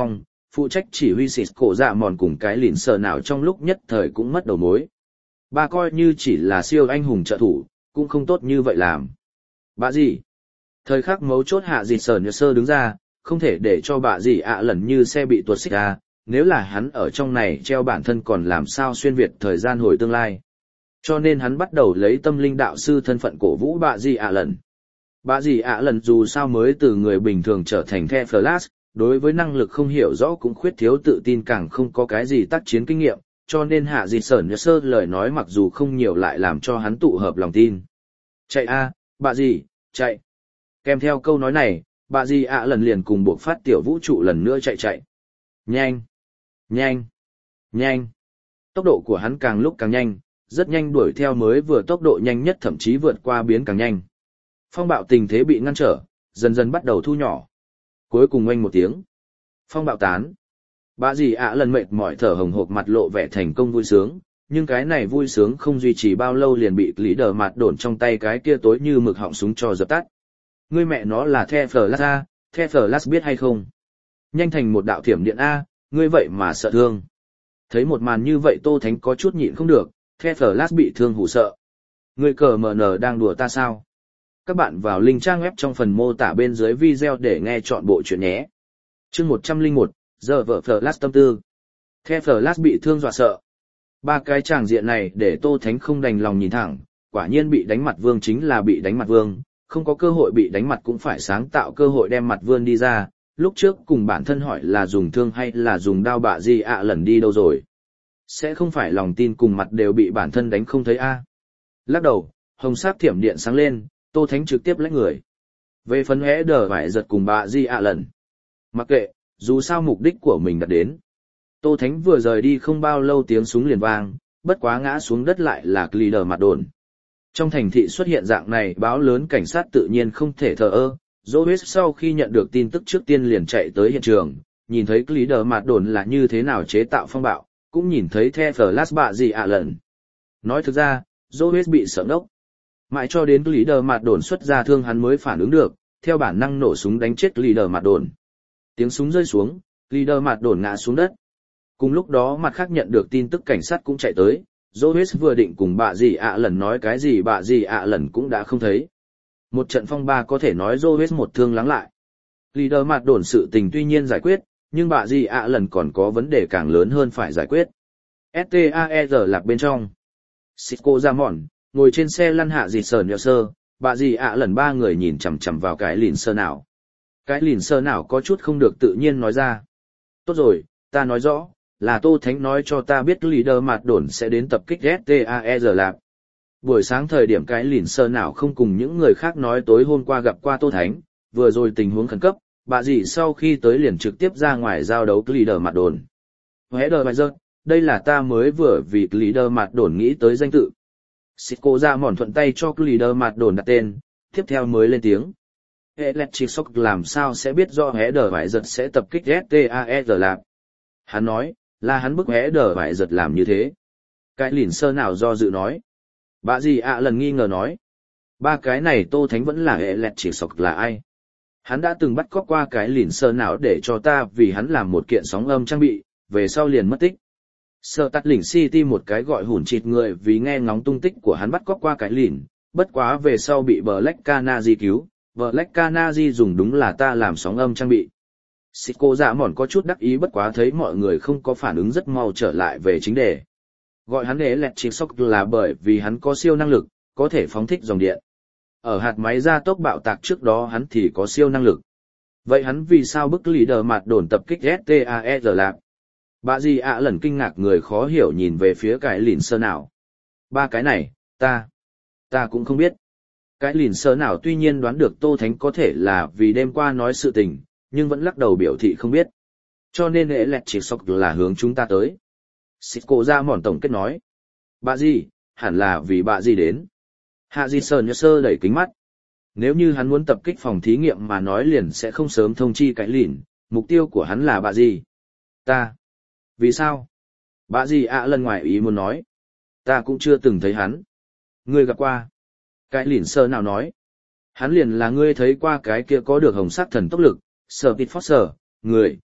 phụ trách chỉ huy xịt cổ dạ mòn cùng cái lìn sờ nào trong lúc nhất thời cũng mất đầu mối. Ba coi như chỉ là siêu anh hùng trợ thủ, cũng không tốt như vậy làm. Bà gì? Thời khắc mấu chốt hạ dịt sờ nhờ sơ đứng ra, không thể để cho bà gì ạ lần như xe bị tuột xích ra, nếu là hắn ở trong này treo bản thân còn làm sao xuyên việt thời gian hồi tương lai. Cho nên hắn bắt đầu lấy tâm linh đạo sư thân phận cổ vũ bà gì ạ lần. Bà gì ạ lần dù sao mới từ người bình thường trở thành The Flash, đối với năng lực không hiểu rõ cũng khuyết thiếu tự tin càng không có cái gì tác chiến kinh nghiệm, cho nên hạ dịt sởn nhớ sơ lời nói mặc dù không nhiều lại làm cho hắn tụ hợp lòng tin. Chạy a, bà gì, chạy. Kèm theo câu nói này, bà gì ạ lần liền cùng buộc phát tiểu vũ trụ lần nữa chạy chạy. Nhanh, nhanh, nhanh. Tốc độ của hắn càng lúc càng nhanh, rất nhanh đuổi theo mới vừa tốc độ nhanh nhất thậm chí vượt qua biến càng nhanh. Phong bạo tình thế bị ngăn trở, dần dần bắt đầu thu nhỏ. Cuối cùng oanh một tiếng. Phong bạo tán. Bà dì ạ lần mệt mỏi thở hồng hộc mặt lộ vẻ thành công vui sướng, nhưng cái này vui sướng không duy trì bao lâu liền bị lý đờ mạt đổn trong tay cái kia tối như mực họng súng cho dập tắt. Ngươi mẹ nó là The Flash A, The Flash biết hay không? Nhanh thành một đạo thiểm điện A, ngươi vậy mà sợ thương. Thấy một màn như vậy Tô Thánh có chút nhịn không được, The Flash bị thương hù sợ. Ngươi cờ mờ nờ đang đùa ta sao? Các bạn vào link trang web trong phần mô tả bên dưới video để nghe chọn bộ chuyện nhé. Chương một trăm lẻ một, giờ vợ Flash tâm tư. The Flash bị thương dọa sợ. Ba cái tràng diện này để Tô Thánh không đành lòng nhìn thẳng, quả nhiên bị đánh mặt vương chính là bị đánh mặt vương, không có cơ hội bị đánh mặt cũng phải sáng tạo cơ hội đem mặt vươn đi ra. Lúc trước cùng bản thân hỏi là dùng thương hay là dùng đao bạ gì ạ lần đi đâu rồi. Sẽ không phải lòng tin cùng mặt đều bị bản thân đánh không thấy a. Lắc đầu, hồng sắc thiểm điện sáng lên, Tô Thánh trực tiếp lách người. Về phần hẽ đờ phải giật cùng bạ gì ạ lần. Mặc kệ, dù sao mục đích của mình đã đến. Tô Thánh vừa rời đi không bao lâu tiếng súng liền vang, bất quá ngã xuống đất lại là Glider mặt đồn. Trong thành thị xuất hiện dạng này báo lớn cảnh sát tự nhiên không thể thờ ơ. Zoe sau khi nhận được tin tức trước tiên liền chạy tới hiện trường, nhìn thấy Glider mặt đồn là như thế nào chế tạo phong bạo, cũng nhìn thấy The Flash bạ gì ạ lần. Nói thực ra, Zoe bị sợ ngốc. Mãi cho đến Glider mặt đồn xuất ra thương hắn mới phản ứng được, theo bản năng nổ súng đánh chết Glider mặt đồn. Tiếng súng rơi xuống, Glider mặt đồn ngã xuống đất. Cùng lúc đó mặt khác nhận được tin tức cảnh sát cũng chạy tới, Zoe vừa định cùng bạ gì ạ lần nói cái gì bạ gì ạ lần cũng đã không thấy. Một trận phong ba có thể nói Zoe một thương lắng lại. Glider mặt đồn sự tình tuy nhiên giải quyết, nhưng bạ gì ạ lần còn có vấn đề càng lớn hơn phải giải quyết. ét tê a e rờ lạc bên trong. Cisco ra mòn, ngồi trên xe lăn hạ dịt sờn nhờ sơ, bạ gì ạ lần ba người nhìn chằm chằm vào cái lìn sơ nào. Cái lìn sơ nào có chút không được tự nhiên nói ra. Tốt rồi, ta nói rõ, là Tô Thánh nói cho ta biết Glider mặt đồn sẽ đến tập kích ét tê a e rờ lạc. Buổi sáng thời điểm cái lìn sơ nào không cùng những người khác nói tối hôm qua gặp qua Tô Thánh, vừa rồi tình huống khẩn cấp, bà dì sau khi tới liền trực tiếp ra ngoài giao đấu Glider mặt đồn. Header bài rớt, đây là ta mới vừa vì Glider mặt đồn nghĩ tới danh tự. Cisco ra mòn thuận tay cho Glider mặt đồn đặt tên, tiếp theo mới lên tiếng. Electric Shock làm sao sẽ biết do Header bài rớt sẽ tập kích ét tê a e rờ lạc. Hắn nói, là hắn bức Header bài rớt làm như thế. Cái lìn sơ nào do dự nói. Bà gì ạ lần nghi ngờ nói. Ba cái này Tô Thánh vẫn là Electric Shock là ai? Hắn đã từng bắt cóc qua cái lìn sơ nào để cho ta vì hắn làm một kiện sóng âm trang bị, về sau liền mất tích. Sơ tắt lỉnh City một cái gọi hủn chịt người vì nghe ngóng tung tích của hắn bắt cóc qua cái lìn, bất quá về sau bị Black Canary cứu, Black Canary dùng đúng là ta làm sóng âm trang bị. Cisco dạ mòn có chút đắc ý bất quá thấy mọi người không có phản ứng rất mau trở lại về chính đề. Gọi hắn Electric Shock là bởi vì hắn có siêu năng lực, có thể phóng thích dòng điện. Ở hạt máy gia tốc bạo tạc trước đó hắn thì có siêu năng lực. Vậy hắn vì sao bức Glider mặt đồn tập kích ét tê a e rờ lạc? Bà gì ạ lần kinh ngạc người khó hiểu nhìn về phía cái lìn sơ nào. Ba cái này, ta, ta cũng không biết. Cái lìn sơ nào tuy nhiên đoán được Tô Thánh có thể là vì đêm qua nói sự tình, nhưng vẫn lắc đầu biểu thị không biết. Cho nên Electric Shock là hướng chúng ta tới. Cisco ra mòn tổng kết nói. Bà gì, hẳn là vì bà gì đến. Hạ Di Sơn nhớ sơ đẩy kính mắt. Nếu như hắn muốn tập kích phòng thí nghiệm mà nói liền sẽ không sớm thông chi cái lìn, mục tiêu của hắn là bà gì? Ta. Vì sao? Bà gì ạ lần ngoài ý muốn nói. Ta cũng chưa từng thấy hắn. Ngươi gặp qua. Cái lìn sơ nào nói. Hắn liền là ngươi thấy qua cái kia có được hồng sắc thần tốc lực, Speed Force, người,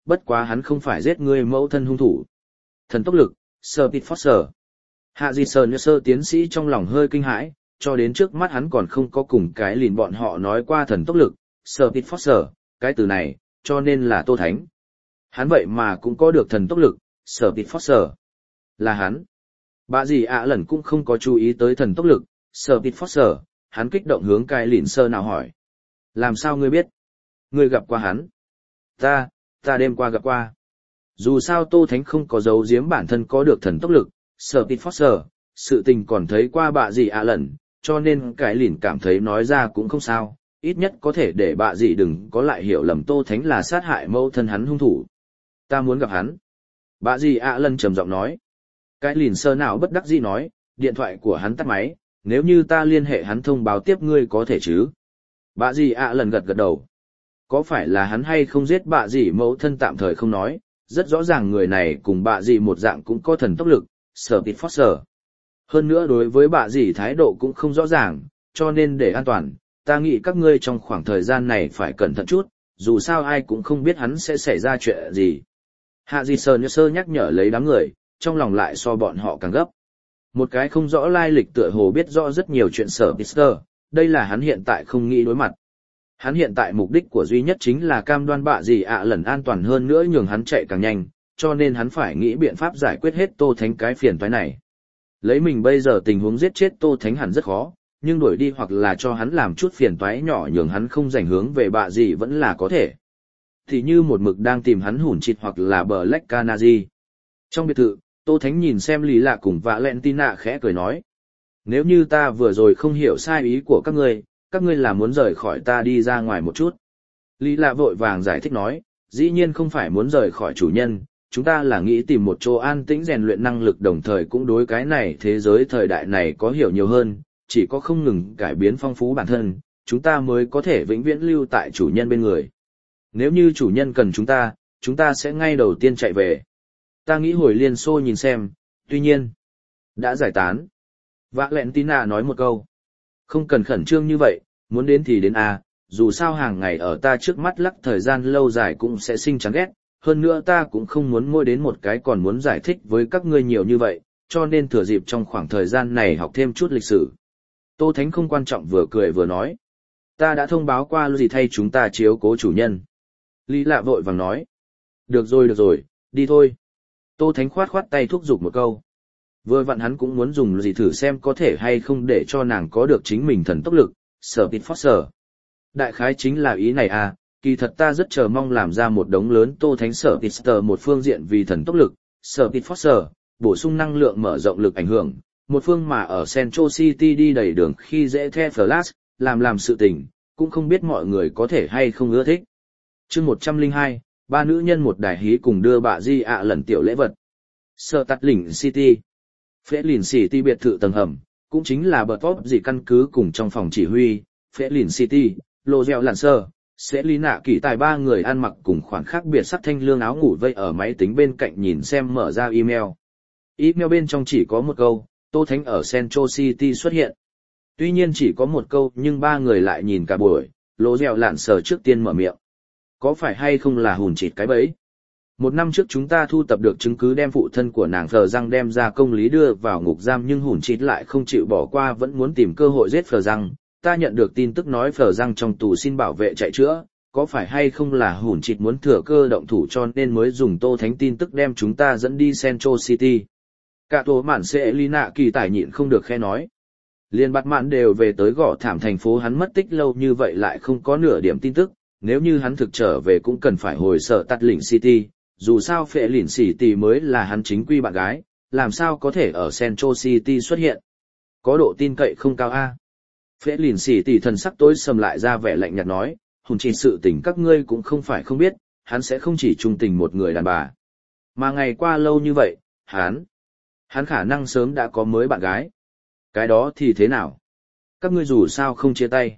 bất quá hắn không phải giết ngươi mẫu thân hung thủ. Thần tốc lực, Speed Force. Hạ Di Sơn Sơ tiến sĩ trong lòng hơi kinh hãi, cho đến trước mắt hắn còn không có cùng cái lìn bọn họ nói qua thần tốc lực, Speed Force, cái từ này, cho nên là Tô Thánh. Hắn vậy mà cũng có được thần tốc lực, Speed Force. Là hắn. Bà dì ạ lần cũng không có chú ý tới thần tốc lực, Speed Force, hắn kích động hướng cái lìn sơ nào hỏi. Làm sao ngươi biết? Ngươi gặp qua hắn. Ta, ta đêm qua gặp qua. Dù sao Tô Thánh không có dấu giếm bản thân có được thần tốc lực, Speed Force, sự tình còn thấy qua bà dì ạ lần, cho nên cái lìn cảm thấy nói ra cũng không sao, ít nhất có thể để bà dì đừng có lại hiểu lầm Tô Thánh là sát hại mẫu thân hắn hung thủ. Ta muốn gặp hắn. Bà dì ạ lần trầm giọng nói. Cái lìn sơ nào bất đắc dĩ nói, điện thoại của hắn tắt máy, nếu như ta liên hệ hắn thông báo tiếp ngươi có thể chứ. Bà dì ạ lần gật gật đầu. Có phải là hắn hay không giết bà dì mẫu thân tạm thời không nói, rất rõ ràng người này cùng bà dì một dạng cũng có thần tốc lực, Speed Force. Hơn nữa đối với bà dì thái độ cũng không rõ ràng, cho nên để an toàn, ta nghĩ các ngươi trong khoảng thời gian này phải cẩn thận chút, dù sao ai cũng không biết hắn sẽ xảy ra chuyện gì. Hạ Di Sơn Sơ nhắc nhở lấy đám người, trong lòng lại so bọn họ càng gấp. Một cái không rõ lai lịch tựa hồ biết rõ rất nhiều chuyện sở Pister, đây là hắn hiện tại không nghĩ đối mặt. Hắn hiện tại mục đích của duy nhất chính là cam đoan bạ gì ạ lần an toàn hơn nữa nhường hắn chạy càng nhanh, cho nên hắn phải nghĩ biện pháp giải quyết hết Tô Thánh cái phiền toái này. Lấy mình bây giờ tình huống giết chết Tô Thánh hẳn rất khó, nhưng đuổi đi hoặc là cho hắn làm chút phiền toái nhỏ nhường hắn không rảnh hướng về bạ gì vẫn là có thể. Thì như một mực đang tìm hắn hủn chịt hoặc là Black Canary. Trong biệt thự, Tô Thánh nhìn xem Lý Lạ cùng Valentina khẽ cười nói. Nếu như ta vừa rồi không hiểu sai ý của các ngươi, các ngươi là muốn rời khỏi ta đi ra ngoài một chút. Lý Lạ vội vàng giải thích nói, dĩ nhiên không phải muốn rời khỏi chủ nhân, chúng ta là nghĩ tìm một chỗ an tĩnh rèn luyện năng lực đồng thời cũng đối cái này thế giới thời đại này có hiểu nhiều hơn, chỉ có không ngừng cải biến phong phú bản thân, chúng ta mới có thể vĩnh viễn lưu tại chủ nhân bên người. Nếu như chủ nhân cần chúng ta, chúng ta sẽ ngay đầu tiên chạy về. Ta nghĩ hồi Liên Xô nhìn xem, tuy nhiên, đã giải tán. Valentina nói một câu. Không cần khẩn trương như vậy, muốn đến thì đến à, dù sao hàng ngày ở ta trước mắt lắc thời gian lâu dài cũng sẽ sinh chán ghét, hơn nữa ta cũng không muốn ngồi đến một cái còn muốn giải thích với các ngươi nhiều như vậy, cho nên thừa dịp trong khoảng thời gian này học thêm chút lịch sử. Tô Thánh không quan trọng vừa cười vừa nói. Ta đã thông báo qua gì thay chúng ta chiếu cố chủ nhân. Lý Lạ vội vàng nói. Được rồi được rồi, đi thôi. Tô Thánh khoát khoát tay thúc giục một câu. Vừa vặn hắn cũng muốn dùng gì thử xem có thể hay không để cho nàng có được chính mình thần tốc lực, Speed Force. Đại khái chính là ý này à, kỳ thật ta rất chờ mong làm ra một đống lớn Tô Thánh Speed một phương diện vì thần tốc lực, Speed Force, bổ sung năng lượng mở rộng lực ảnh hưởng, một phương mà ở Central City đi đầy đường khi dễ the Flash, làm làm sự tình, cũng không biết mọi người có thể hay không ưa thích. Chương một trăm lẻ hai, ba nữ nhân một đài hí cùng đưa bà Di ạ lần tiểu lễ vật. Sở Tạt Lĩnh City. Phế Lìn City biệt thự tầng hầm, cũng chính là bờ top gì căn cứ cùng trong phòng chỉ huy, Phế Lìn City, Lô Dẻo Lạn Sơ, sẽ lý nạ kỳ tài ba người ăn mặc cùng khoản khác biệt sắc thanh lương áo ngủ vây ở máy tính bên cạnh nhìn xem mở ra email. Email bên trong chỉ có một câu, Tô Thánh ở Central City xuất hiện. Tuy nhiên chỉ có một câu nhưng ba người lại nhìn cả buổi, Lô Dẻo Lạn Sơ trước tiên mở miệng. Có phải hay không là hùn chịt cái bẫy? Một năm trước chúng ta thu tập được chứng cứ đem phụ thân của nàng Phờ Răng đem ra công lý đưa vào ngục giam nhưng hùn chịt lại không chịu bỏ qua vẫn muốn tìm cơ hội giết Phờ Răng. Ta nhận được tin tức nói Phờ Răng trong tù xin bảo vệ chạy chữa, có phải hay không là hùn chịt muốn thừa cơ động thủ cho nên mới dùng Tô Thánh tin tức đem chúng ta dẫn đi Central City. Cả tổ mạn sẽ lý nạ kỳ tài nhịn không được khe nói. Liên bắt mạn đều về tới gõ thảm thành phố hắn mất tích lâu như vậy lại không có nửa điểm tin tức. Nếu như hắn thực trở về cũng cần phải hồi sở Tạt Lĩnh City, dù sao Phệ Lìn City mới là hắn chính quy bạn gái, làm sao có thể ở Central City xuất hiện. Có độ tin cậy không cao a. Phệ Lìn City thần sắc tối sầm lại ra vẻ lạnh nhạt nói, hùn chỉ sự tình các ngươi cũng không phải không biết, hắn sẽ không chỉ trung tình một người đàn bà. Mà ngày qua lâu như vậy, hắn, hắn khả năng sớm đã có mới bạn gái. Cái đó thì thế nào? Các ngươi dù sao không chia tay.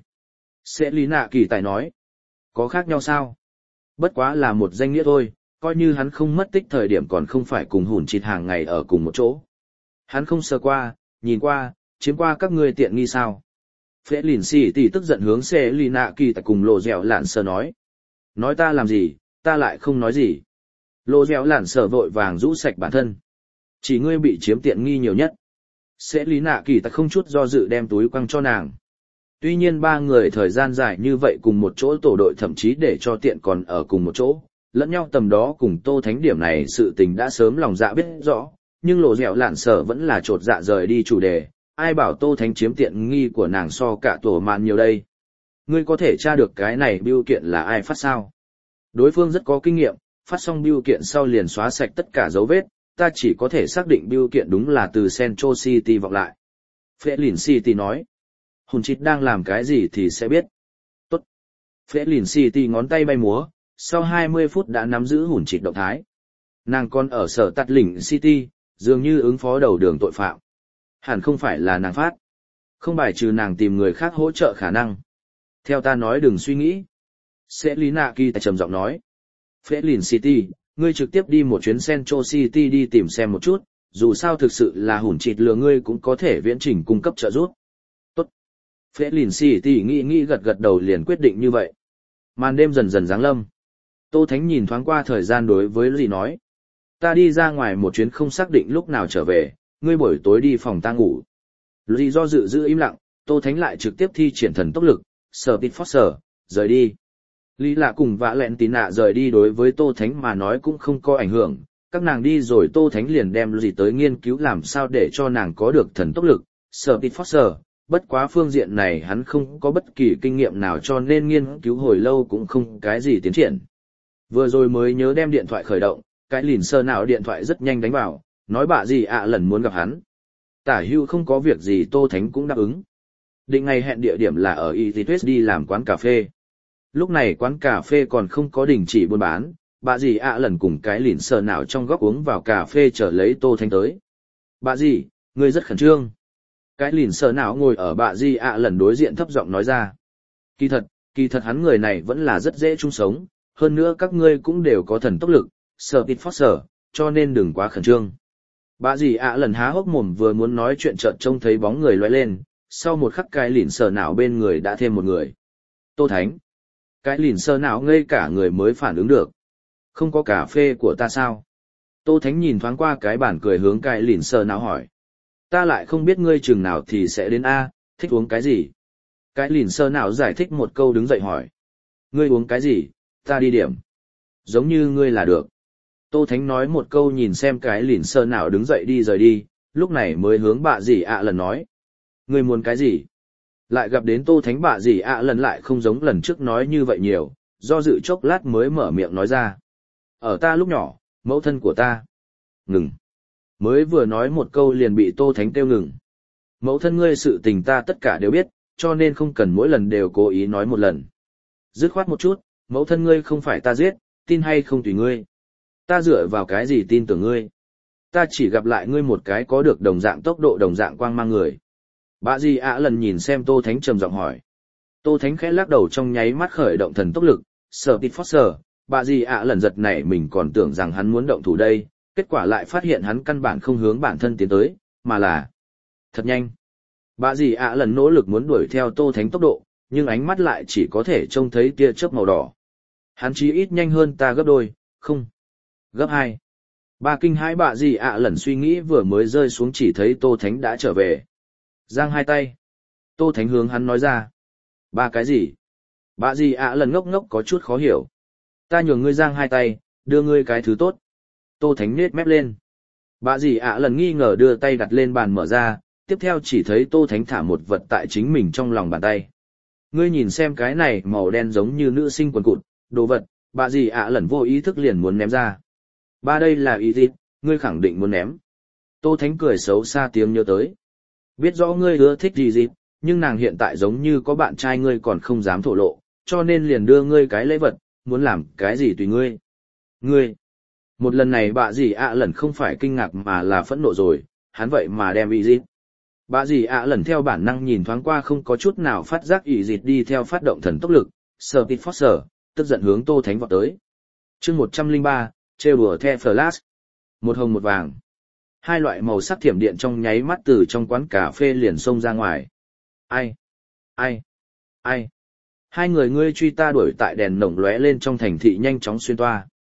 Sẽ lý nạ kỳ tài nói. Có khác nhau sao? Bất quá là một danh nghĩa thôi, coi như hắn không mất tích thời điểm còn không phải cùng hùn chịt hàng ngày ở cùng một chỗ. Hắn không sờ qua, nhìn qua, chiếm qua các ngươi tiện nghi sao? Phế Lìn Xì tỷ tức giận hướng Xê Lì Nạ Kỳ tại cùng Lộ Dẻo Lạn Sơ nói. Nói ta làm gì, ta lại không nói gì. Lô dẻo lản sở vội vàng rũ sạch bản thân. Chỉ ngươi bị chiếm tiện nghi nhiều nhất. Sẽ lý nạ kỳ ta không chút do dự đem túi quăng cho nàng. Tuy nhiên ba người thời gian dài như vậy cùng một chỗ tổ đội thậm chí để cho tiện còn ở cùng một chỗ, lẫn nhau tầm đó cùng Tô Thánh điểm này sự tình đã sớm lòng dạ biết rõ, nhưng lộ dẻo lạn sở vẫn là trột dạ rời đi chủ đề, ai bảo Tô Thánh chiếm tiện nghi của nàng so cả tổ mạn nhiều đây. Ngươi có thể tra được cái này bưu kiện là ai phát sao? Đối phương rất có kinh nghiệm, phát xong bưu kiện sau liền xóa sạch tất cả dấu vết, ta chỉ có thể xác định bưu kiện đúng là từ Central City vọng lại. Phelin City nói, hùn chít đang làm cái gì thì sẽ biết. Tốt. Phelin City ngón tay bay múa, sau hai mươi phút đã nắm giữ hùn chít động thái. Nàng còn ở sở tạt lĩnh City, dường như ứng phó đầu đường tội phạm. Hẳn không phải là nàng phát. Không bài trừ nàng tìm người khác hỗ trợ khả năng. Theo ta nói đừng suy nghĩ. Sẽ lý nạ kỳ trầm giọng nói. Phelin City, ngươi trực tiếp đi một chuyến Central City đi tìm xem một chút, dù sao thực sự là hùn chít lừa ngươi cũng có thể viễn trình cung cấp trợ giúp. Tốt. Phelin City nghĩ nghĩ gật gật đầu liền quyết định như vậy. Màn đêm dần dần giáng lâm. Tô Thánh nhìn thoáng qua thời gian đối với gì nói. Ta đi ra ngoài một chuyến không xác định lúc nào trở về, ngươi buổi tối đi phòng ta ngủ. Lý do dự giữ im lặng, Tô Thánh lại trực tiếp thi triển thần tốc lực, sở tít phót sở, rời đi. Lý lạ cùng vã lẹn tí nạ rời đi đối với Tô Thánh mà nói cũng không có ảnh hưởng, các nàng đi rồi Tô Thánh liền đem gì tới nghiên cứu làm sao để cho nàng có được thần tốc lực, sở tít phót sở, bất quá phương diện này hắn không có bất kỳ kinh nghiệm nào cho nên nghiên cứu hồi lâu cũng không cái gì tiến triển. Vừa rồi mới nhớ đem điện thoại khởi động, cái lìn sơ nào điện thoại rất nhanh đánh vào, nói bà gì ạ lần muốn gặp hắn. Tả hưu không có việc gì Tô Thánh cũng đáp ứng. Định ngày hẹn địa điểm là ở Easy Twist đi làm quán cà phê. Lúc này quán cà phê còn không có đình chỉ buôn bán, bà gì ạ lần cùng cái lìn sơ nào trong góc uống vào cà phê chờ lấy Tô Thánh tới. Bà gì, ngươi rất khẩn trương. Cái lìn sơ nào ngồi ở bà gì ạ lần đối diện thấp giọng nói ra. Kỳ thật, kỳ thật hắn người này vẫn là rất dễ chung sống, hơn nữa các ngươi cũng đều có thần tốc lực, sở tít phót sở, cho nên đừng quá khẩn trương. Bà dì ạ lần há hốc mồm vừa muốn nói chuyện chợt trông thấy bóng người lóe lên, sau một khắc cái lìn sờ não bên người đã thêm một người. Tô Thánh. Cái lìn sờ não ngây cả người mới phản ứng được. Không có cà phê của ta sao? Tô Thánh nhìn thoáng qua cái bàn cười hướng cái lìn sờ não hỏi. Ta lại không biết ngươi chừng nào thì sẽ đến A, thích uống cái gì? Cái lìn sờ não giải thích một câu đứng dậy hỏi. Ngươi uống cái gì, ta đi điểm. Giống như ngươi là được. Tô Thánh nói một câu nhìn xem cái lìn sơ nào đứng dậy đi rời đi, lúc này mới hướng bà dì ạ lần nói. Ngươi muốn cái gì? Lại gặp đến Tô Thánh bà dì ạ lần lại không giống lần trước nói như vậy nhiều, do dự chốc lát mới mở miệng nói ra. Ở ta lúc nhỏ, mẫu thân của ta. Ngừng. Mới vừa nói một câu liền bị Tô Thánh kêu ngừng. Mẫu thân ngươi sự tình ta tất cả đều biết, cho nên không cần mỗi lần đều cố ý nói một lần. Dứt khoát một chút, mẫu thân ngươi không phải ta giết, tin hay không tùy ngươi. Ta dựa vào cái gì tin tưởng ngươi? Ta chỉ gặp lại ngươi một cái có được đồng dạng tốc độ đồng dạng quang mang người. Bà gì ạ lần nhìn xem Tô Thánh trầm giọng hỏi. Tô Thánh khẽ lắc đầu trong nháy mắt khởi động thần tốc lực, sở tít phót sở, bà gì ạ lần giật nảy mình còn tưởng rằng hắn muốn động thủ đây, kết quả lại phát hiện hắn căn bản không hướng bản thân tiến tới, mà là thật nhanh. Bà gì ạ lần nỗ lực muốn đuổi theo Tô Thánh tốc độ, nhưng ánh mắt lại chỉ có thể trông thấy tia chớp màu đỏ. Hắn chí ít nhanh hơn ta gấp đôi, không. Gấp hai. Ba kinh hãi bạ gì ạ lần suy nghĩ vừa mới rơi xuống chỉ thấy Tô Thánh đã trở về. Giang hai tay. Tô Thánh hướng hắn nói ra. Ba cái gì? Bạ gì ạ lần ngốc ngốc có chút khó hiểu. Ta nhường ngươi giang hai tay, đưa ngươi cái thứ tốt. Tô Thánh nết mép lên. Bạ gì ạ lần nghi ngờ đưa tay đặt lên bàn mở ra, tiếp theo chỉ thấy Tô Thánh thả một vật tại chính mình trong lòng bàn tay. Ngươi nhìn xem cái này màu đen giống như nữ sinh quần cụt, đồ vật, bạ gì ạ lần vô ý thức liền muốn ném ra. Ba đây là ý gì, ngươi khẳng định muốn ném. Tô Thánh cười xấu xa tiếng nhớ tới. Biết rõ ngươi ưa thích gì gì, nhưng nàng hiện tại giống như có bạn trai ngươi còn không dám thổ lộ, cho nên liền đưa ngươi cái lễ vật, muốn làm cái gì tùy ngươi. Ngươi. Một lần này bạ gì ạ lần không phải kinh ngạc mà là phẫn nộ rồi, hắn vậy mà đem ý gì. Bạ gì ạ lần theo bản năng nhìn thoáng qua không có chút nào phát giác ý gì đi theo phát động thần tốc lực, sờ tít phót sờ, tức giận hướng Tô Thánh vọt tới. Chương một trăm lẻ ba, trêu đùa the flash. Một hồng một vàng. Hai loại màu sắc thiểm điện trong nháy mắt từ trong quán cà phê liền xông ra ngoài. Ai? Ai? Ai? Hai người ngươi truy ta đuổi tại đèn nồng lóe lên trong thành thị nhanh chóng xuyên toa.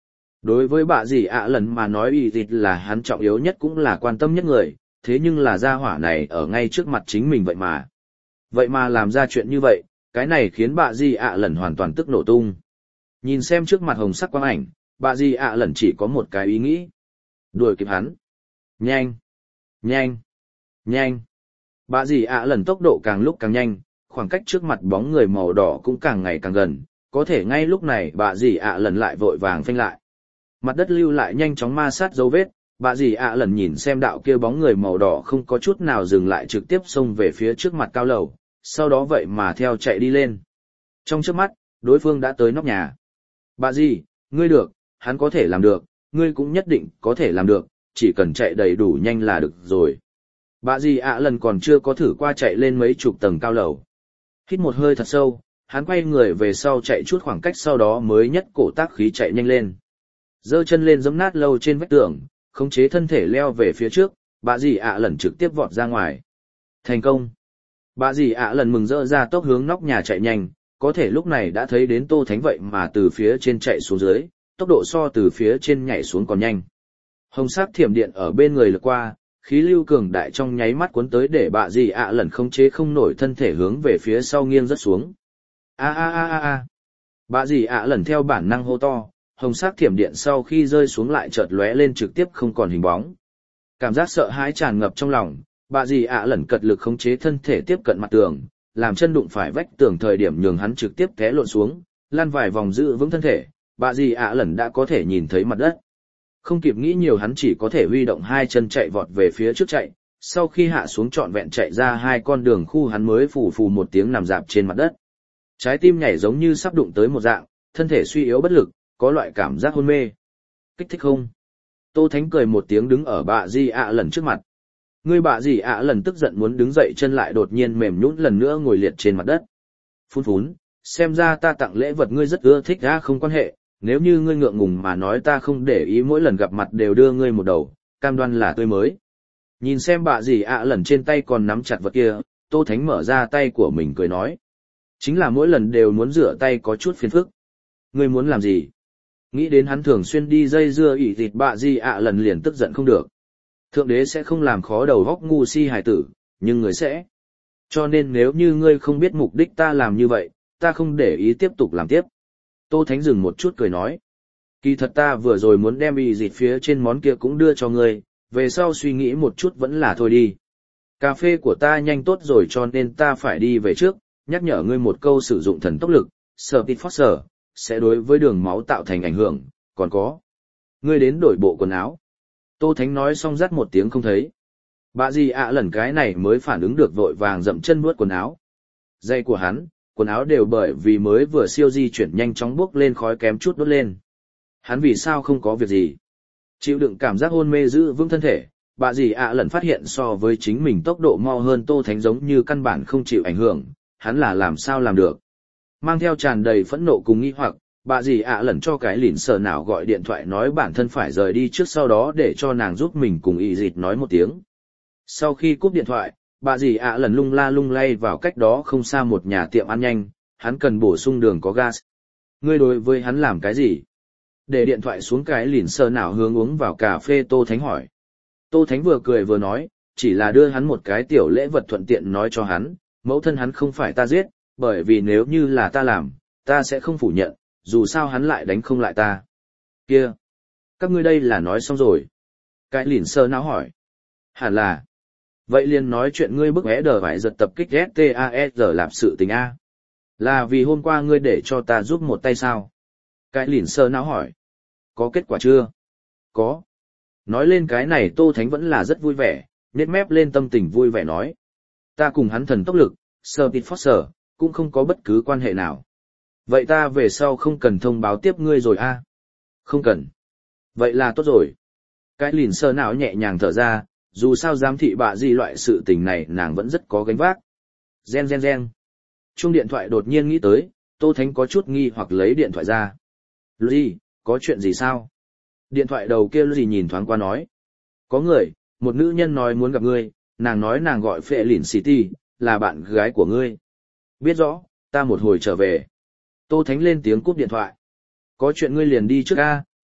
Đối với bà dì ạ lần mà nói y dịch là hắn trọng yếu nhất cũng là quan tâm nhất người, thế nhưng là gia hỏa này ở ngay trước mặt chính mình vậy mà. Vậy mà làm ra chuyện như vậy, cái này khiến bà dì ạ lần hoàn toàn tức nổ tung. Nhìn xem trước mặt hồng sắc quang ảnh, bà dì ạ lần chỉ có một cái ý nghĩ. Đuổi kịp hắn. Nhanh, nhanh, nhanh. Bà dì ạ lần tốc độ càng lúc càng nhanh, khoảng cách trước mặt bóng người màu đỏ cũng càng ngày càng gần, có thể ngay lúc này bà dì ạ lần lại vội vàng phanh lại. Mặt đất lưu lại nhanh chóng ma sát dấu vết, bà dì ạ lần nhìn xem đạo kia bóng người màu đỏ không có chút nào dừng lại trực tiếp xông về phía trước mặt cao lầu, sau đó vậy mà theo chạy đi lên. Trong trước mắt, đối phương đã tới nóc nhà. Bà dì, ngươi được, hắn có thể làm được, ngươi cũng nhất định có thể làm được, chỉ cần chạy đầy đủ nhanh là được rồi. Bà dì ạ lần còn chưa có thử qua chạy lên mấy chục tầng cao lầu. Hít một hơi thật sâu, hắn quay người về sau chạy chút khoảng cách sau đó mới nhất cổ tác khí chạy nhanh lên. Giơ chân lên giẫm nát lâu trên vách tường, khống chế thân thể leo về phía trước, bà dì ạ lần trực tiếp vọt ra ngoài. Thành công! Bà dì ạ lần mừng rỡ ra tốc hướng nóc nhà chạy nhanh, có thể lúc này đã thấy đến Tô Thánh vậy mà từ phía trên chạy xuống dưới, tốc độ so từ phía trên nhảy xuống còn nhanh. Hồng sắc thiểm điện ở bên người lướt qua, khí lưu cường đại trong nháy mắt cuốn tới để bà dì ạ lần khống chế không nổi thân thể hướng về phía sau nghiêng rất xuống. A a a a a! Bà dì ạ lần theo bản năng hô to. Hồng sắc thiểm điện sau khi rơi xuống lại chợt lóe lên trực tiếp không còn hình bóng. Cảm giác sợ hãi tràn ngập trong lòng, bà dì ạ lẩn cật lực khống chế thân thể tiếp cận mặt tường, làm chân đụng phải vách tường thời điểm nhường hắn trực tiếp té lộn xuống, lăn vài vòng giữ vững thân thể, bà dì ạ lẩn đã có thể nhìn thấy mặt đất. Không kịp nghĩ nhiều hắn chỉ có thể huy động hai chân chạy vọt về phía trước chạy, sau khi hạ xuống trọn vẹn chạy ra hai con đường khu hắn mới phù phù một tiếng nằm dạp trên mặt đất. Trái tim nhảy giống như sắp đụng tới một dạng, thân thể suy yếu bất lực, có loại cảm giác hôn mê. Kích thích không? Tô Thánh cười một tiếng đứng ở bà dì ạ lần trước mặt. Người bà dì ạ lần tức giận muốn đứng dậy chân lại đột nhiên mềm nhũn lần nữa ngồi liệt trên mặt đất. Phun phún, xem ra ta tặng lễ vật ngươi rất ưa thích ra không quan hệ, nếu như ngươi ngượng ngùng mà nói ta không để ý mỗi lần gặp mặt đều đưa ngươi một đầu, cam đoan là tươi mới. Nhìn xem bà dì ạ lần trên tay còn nắm chặt vật kia, Tô Thánh mở ra tay của mình cười nói. Chính là mỗi lần đều muốn rửa tay có chút phiền phức. Ngươi muốn làm gì? Nghĩ đến hắn thường xuyên đi dây dưa ỉ thịt bạ di ạ lần liền tức giận không được. Thượng đế sẽ không làm khó đầu góc ngu si hài tử, nhưng người sẽ. Cho nên nếu như ngươi không biết mục đích ta làm như vậy, ta không để ý tiếp tục làm tiếp. Tô Thánh dừng một chút cười nói. Kỳ thật ta vừa rồi muốn đem ỉ thịt phía trên món kia cũng đưa cho ngươi, về sau suy nghĩ một chút vẫn là thôi đi. Cà phê của ta nhanh tốt rồi cho nên ta phải đi về trước, nhắc nhở ngươi một câu sử dụng thần tốc lực, Speed Force, sẽ đối với đường máu tạo thành ảnh hưởng, còn có. Ngươi đến đổi bộ quần áo. Tô Thánh nói xong dắt một tiếng không thấy. Bà dì ạ lần cái này mới phản ứng được vội vàng dậm chân nuốt quần áo. Giày của hắn, quần áo đều bởi vì mới vừa siêu di chuyển nhanh chóng bốc lên khói kém chút đốt lên. Hắn vì sao không có việc gì? Chịu đựng cảm giác hôn mê giữ vững thân thể, bà dì ạ lần phát hiện so với chính mình tốc độ mau hơn Tô Thánh giống như căn bản không chịu ảnh hưởng, hắn là làm sao làm được. Mang theo tràn đầy phẫn nộ cùng nghi hoặc, bà dì ạ lần cho cái lìn sờ nào gọi điện thoại nói bản thân phải rời đi trước sau đó để cho nàng giúp mình cùng y dịt nói một tiếng. Sau khi cúp điện thoại, bà dì ạ lần lung la lung lay vào cách đó không xa một nhà tiệm ăn nhanh, hắn cần bổ sung đường có gas. Ngươi đối với hắn làm cái gì? Để điện thoại xuống cái lìn sờ nào hướng uống vào cà phê Tô Thánh hỏi. Tô Thánh vừa cười vừa nói, chỉ là đưa hắn một cái tiểu lễ vật thuận tiện nói cho hắn, mẫu thân hắn không phải ta giết, bởi vì nếu như là ta làm, ta sẽ không phủ nhận, dù sao hắn lại đánh không lại ta. Kia! Các ngươi đây là nói xong rồi. Cái lìn sơ não hỏi. Hẳn là. Vậy liền nói chuyện ngươi bức é đờ phải giật tập kích ét tê a ét giờ làm sự tình A. Là vì hôm qua ngươi để cho ta giúp một tay sao? Cái lìn sơ não hỏi. Có kết quả chưa? Có. Nói lên cái này Tô Thánh vẫn là rất vui vẻ, nét mép lên tâm tình vui vẻ nói. Ta cùng hắn thần tốc lực, Speed Force, cũng không có bất cứ quan hệ nào. Vậy ta về sau không cần thông báo tiếp ngươi rồi a? À? Không cần. Vậy là tốt rồi. Cái lìn sơ não nhẹ nhàng thở ra, dù sao giám thị bạ gì loại sự tình này nàng vẫn rất có gánh vác. Gen gen gen. Chuông điện thoại đột nhiên nghĩ tới, Tô Thánh có chút nghi hoặc lấy điện thoại ra. Lucy, có chuyện gì sao? Điện thoại đầu kia Lucy nhìn thoáng qua nói. Có người, một nữ nhân nói muốn gặp ngươi, nàng nói nàng gọi Phệ Lìn City, là bạn gái của ngươi. Biết rõ, ta một hồi trở về. Tô Thánh lên tiếng cúp điện thoại. Có chuyện ngươi liền đi trước a,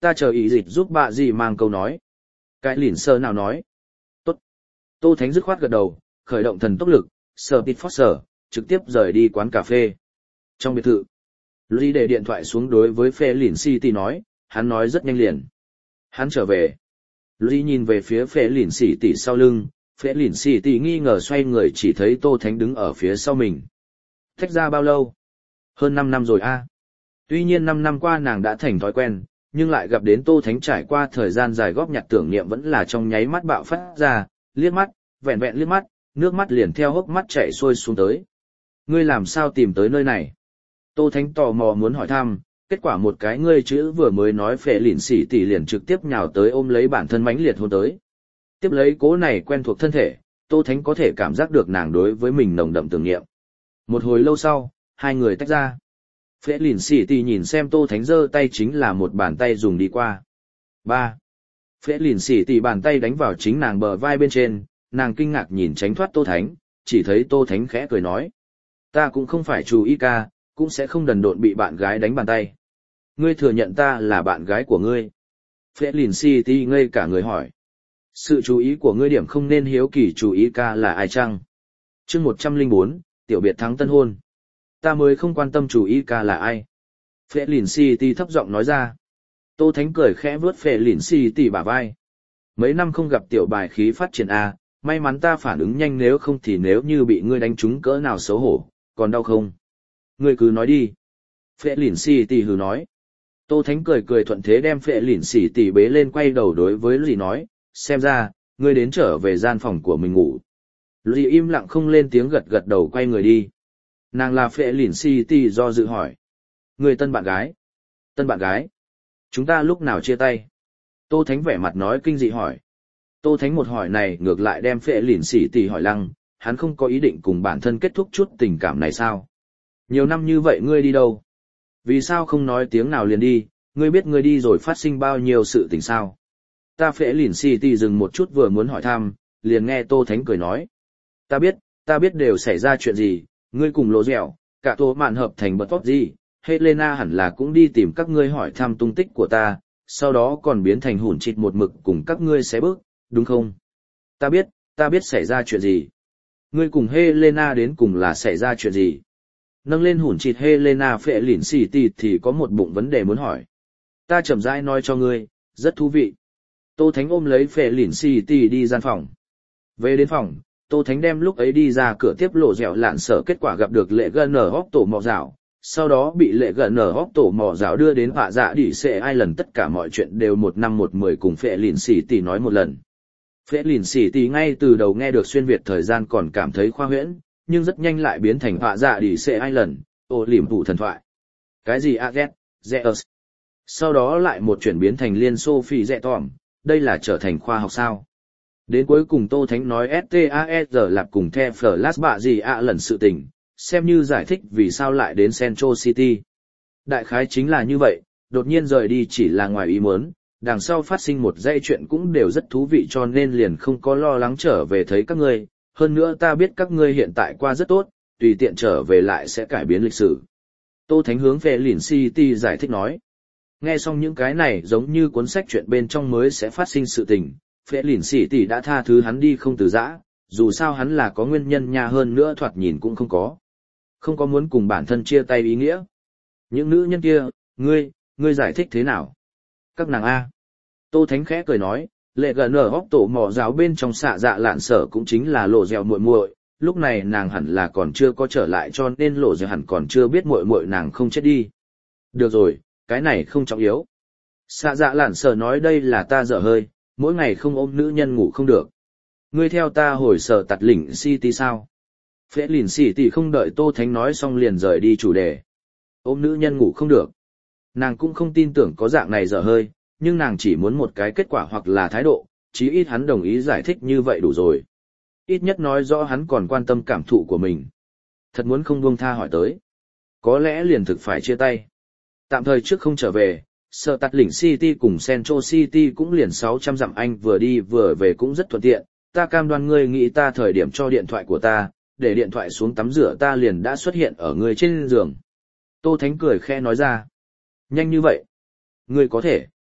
ta chờ ý dịch giúp bà gì mang câu nói. Cái lìn sơ nào nói. Tốt. Tô Thánh dứt khoát gật đầu, khởi động thần tốc lực, sờ tít phót sở, trực tiếp rời đi quán cà phê. Trong biệt thự, Lý để điện thoại xuống đối với phê lìn City nói, hắn nói rất nhanh liền. Hắn trở về. Lý nhìn về phía phê lìn City sau lưng, phê lìn City nghi ngờ xoay người chỉ thấy Tô Thánh đứng ở phía sau mình. Tách ra bao lâu? Hơn năm năm rồi a. À. Tuy nhiên năm năm qua nàng đã thành thói quen, nhưng lại gặp đến Tô Thánh trải qua thời gian dài góp nhặt tưởng niệm vẫn là trong nháy mắt bạo phát ra, liếc mắt, vẹn vẹn liếc mắt, nước mắt liền theo hốc mắt chảy xuôi xuống tới. Ngươi làm sao tìm tới nơi này? Tô Thánh tò mò muốn hỏi thăm, kết quả một cái ngươi chữ vừa mới nói phệ lìn xỉ tỷ liền trực tiếp nhào tới ôm lấy bản thân mãnh liệt hôn tới. Tiếp lấy cố này quen thuộc thân thể, Tô Thánh có thể cảm giác được nàng đối với mình nồng đậm tưởng niệm. Một hồi lâu sau, hai người tách ra. Phệ lìn xỉ tỷ nhìn xem Tô Thánh giơ tay chính là một bàn tay dùng đi qua. Ba. Phệ lìn xỉ tỷ bàn tay đánh vào chính nàng bờ vai bên trên, nàng kinh ngạc nhìn tránh thoát Tô Thánh, chỉ thấy Tô Thánh khẽ cười nói. Ta cũng không phải chú ý ca, cũng sẽ không đần độn bị bạn gái đánh bàn tay. Ngươi thừa nhận ta là bạn gái của ngươi. Phệ lìn City ngây cả người hỏi. Sự chú ý của ngươi điểm không nên hiếu kỳ chú ý ca là ai chăng? Chương một trăm lẻ bốn, tiểu biệt thắng tân hôn. Ta mới không quan tâm chú ý ca là ai. Phệ lìn City thấp giọng nói ra. Tô Thánh cười khẽ vướt Phệ lìn City bả vai. Mấy năm không gặp tiểu bài khí phát triển a, may mắn ta phản ứng nhanh nếu không thì nếu như bị ngươi đánh trúng cỡ nào xấu hổ, còn đau không? Ngươi cứ nói đi. Phệ lìn xì tỷ hừ nói. Tô Thánh cười cười thuận thế đem phệ lìn xì tỷ bế lên quay đầu đối với Lì nói, xem ra, ngươi đến trở về gian phòng của mình ngủ. Lì im lặng không lên tiếng gật gật đầu quay người đi. Nàng là phệ lìn xì tỷ do dự hỏi. Ngươi tân bạn gái. Tân bạn gái. Chúng ta lúc nào chia tay? Tô Thánh vẻ mặt nói kinh dị hỏi. Tô Thánh một hỏi này ngược lại đem phệ lìn xì tỷ hỏi lăng, hắn không có ý định cùng bản thân kết thúc chút tình cảm này sao? Nhiều năm như vậy ngươi đi đâu? Vì sao không nói tiếng nào liền đi, ngươi biết ngươi đi rồi phát sinh bao nhiêu sự tình sao? Ta phệ lìn City dừng một chút vừa muốn hỏi thăm, liền nghe Tô Thánh cười nói. Ta biết, ta biết đều xảy ra chuyện gì, ngươi cùng lỗ dẻo, cả tổ mạn hợp thành bật tốt gì, Helena hẳn là cũng đi tìm các ngươi hỏi thăm tung tích của ta, sau đó còn biến thành hủn chịt một mực cùng các ngươi xé bước, đúng không? Ta biết, ta biết xảy ra chuyện gì. Ngươi cùng Helena đến cùng là xảy ra chuyện gì? Nâng lên hủn chịt Helena phệ lìn City thì có một bụng vấn đề muốn hỏi. Ta chậm rãi nói cho ngươi, rất thú vị. Tô Thánh ôm lấy phệ lìn City đi gian phòng. Về đến phòng, Tô Thánh đem lúc ấy đi ra cửa tiếp lộ dẻo lạn sở kết quả gặp được lệ gần ở hóc tổ mò rào. Sau đó bị lệ gần ở hóc tổ mò rào đưa đến họa dạ đỉ xệ ai lần tất cả mọi chuyện đều một năm một mười cùng phệ lìn City nói một lần. Phệ lìn City ngay từ đầu nghe được xuyên Việt thời gian còn cảm thấy khoa huyễn, nhưng rất nhanh lại biến thành họa dạ đỉ xệ ai lần, ô liềm phụ thần thoại. Cái gì Aget, Zeus. Sau đó lại một chuyển biến thành Liên Xô Phi Dẹ Tòm, đây là trở thành khoa học sao. Đến cuối cùng Tô Thánh nói ét tê a ét rờ lạp cùng The Flash bạ gì ạ lần sự tình, xem như giải thích vì sao lại đến Central City. Đại khái chính là như vậy, đột nhiên rời đi chỉ là ngoài ý muốn, đằng sau phát sinh một dãy chuyện cũng đều rất thú vị cho nên liền không có lo lắng trở về thấy các ngươi. Hơn nữa ta biết các ngươi hiện tại qua rất tốt, tùy tiện trở về lại sẽ cải biến lịch sử. Tô Thánh hướng về Lìn City giải thích nói. Nghe xong những cái này giống như cuốn sách chuyện bên trong mới sẽ phát sinh sự tình, Phệ Lìn City đã tha thứ hắn đi không từ giã, dù sao hắn là có nguyên nhân nha hơn nữa thoạt nhìn cũng không có. Không có muốn cùng bản thân chia tay ý nghĩa. Những nữ nhân kia, ngươi, ngươi giải thích thế nào? Các nàng A. Tô Thánh khẽ cười nói. Lệ gần ở hóc tổ mỏ giáo bên trong xạ dạ lạn sở cũng chính là lộ dẻo muội muội, lúc này nàng hẳn là còn chưa có trở lại cho nên lộ dẻo hẳn còn chưa biết muội muội nàng không chết đi. Được rồi, cái này không trọng yếu. Xạ dạ lạn sở nói đây là ta dở hơi, mỗi ngày không ôm nữ nhân ngủ không được. Ngươi theo ta hồi sở tạt lĩnh City sao? Phệ lìn City không đợi Tô Thánh nói xong liền rời đi chủ đề. Ôm nữ nhân ngủ không được. Nàng cũng không tin tưởng có dạng này dở hơi. Nhưng nàng chỉ muốn một cái kết quả hoặc là thái độ, chí ít hắn đồng ý giải thích như vậy đủ rồi. Ít nhất nói rõ hắn còn quan tâm cảm thụ của mình. Thật muốn không buông tha hỏi tới. Có lẽ liền thực phải chia tay. Tạm thời trước không trở về, Sở Tạt Lĩnh City cùng Central City cũng liền sáu trăm dặm anh vừa đi vừa về cũng rất thuận tiện. Ta cam đoan ngươi nghĩ ta thời điểm cho điện thoại của ta, để điện thoại xuống tắm rửa ta liền đã xuất hiện ở ngươi trên giường. Tô Thánh cười khẽ nói ra. Nhanh như vậy. Ngươi có thể.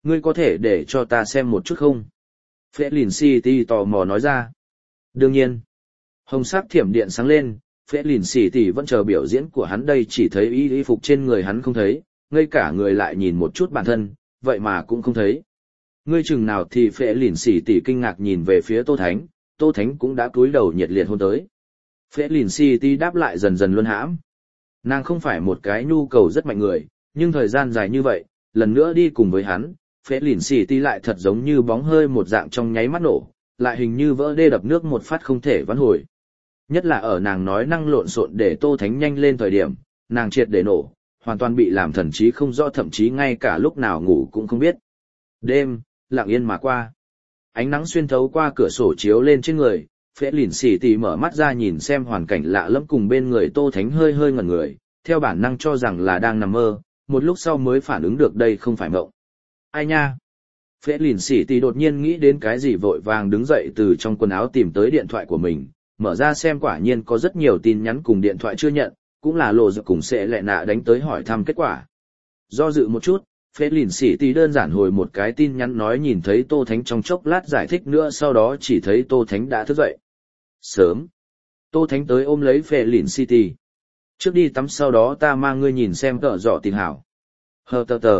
Ngươi có thể để cho ta xem một chút không? Phệ lìn xì tỷ tò mò nói ra. Đương nhiên. Hồng sắc thiểm điện sáng lên, Phệ lìn xì tỷ vẫn chờ biểu diễn của hắn đây, chỉ thấy y y phục trên người hắn không thấy, ngay cả người lại nhìn một chút bản thân, vậy mà cũng không thấy. Ngươi chừng nào thì Phệ lìn xì tỷ kinh ngạc nhìn về phía Tô Thánh, Tô Thánh cũng đã cúi đầu nhiệt liệt hôn tới. Phệ lìn xì tỷ đáp lại dần dần luân hãm. Nàng không phải một cái nhu cầu rất mạnh người, nhưng thời gian dài như vậy, lần nữa đi cùng với hắn, Phệ lìn xì tỷ lại thật giống như bóng hơi một dạng trong nháy mắt nổ, lại hình như vỡ đê đập nước một phát không thể vãn hồi. Nhất là ở nàng nói năng lộn xộn để Tô Thánh nhanh lên thời điểm, nàng triệt để nổ, hoàn toàn bị làm thần trí không rõ, thậm chí ngay cả lúc nào ngủ cũng không biết. Đêm, lặng yên mà qua. Ánh nắng xuyên thấu qua cửa sổ chiếu lên trên người, Phệ lìn xì tỷ mở mắt ra nhìn xem hoàn cảnh lạ lẫm cùng bên người Tô Thánh, hơi hơi ngẩn người, theo bản năng cho rằng là đang nằm mơ, một lúc sau mới phản ứng được đây không phải mộng. Ai nha? Phệ lìn xì tỷ đột nhiên nghĩ đến cái gì, vội vàng đứng dậy từ trong quần áo tìm tới điện thoại của mình, mở ra xem quả nhiên có rất nhiều tin nhắn cùng điện thoại chưa nhận, cũng là lộ dự cùng sẽ lẹ nạ đánh tới hỏi thăm kết quả. Do dự một chút, Phệ lìn xì tỷ đơn giản hồi một cái tin nhắn nói nhìn thấy Tô Thánh, trong chốc lát giải thích nữa, sau đó chỉ thấy Tô Thánh đã thức dậy. Sớm. Tô Thánh tới ôm lấy Phệ lìn xì tỷ. Trước đi tắm sau đó ta mang ngươi nhìn xem tợ dọ tình hảo. Hờ tờ tờ.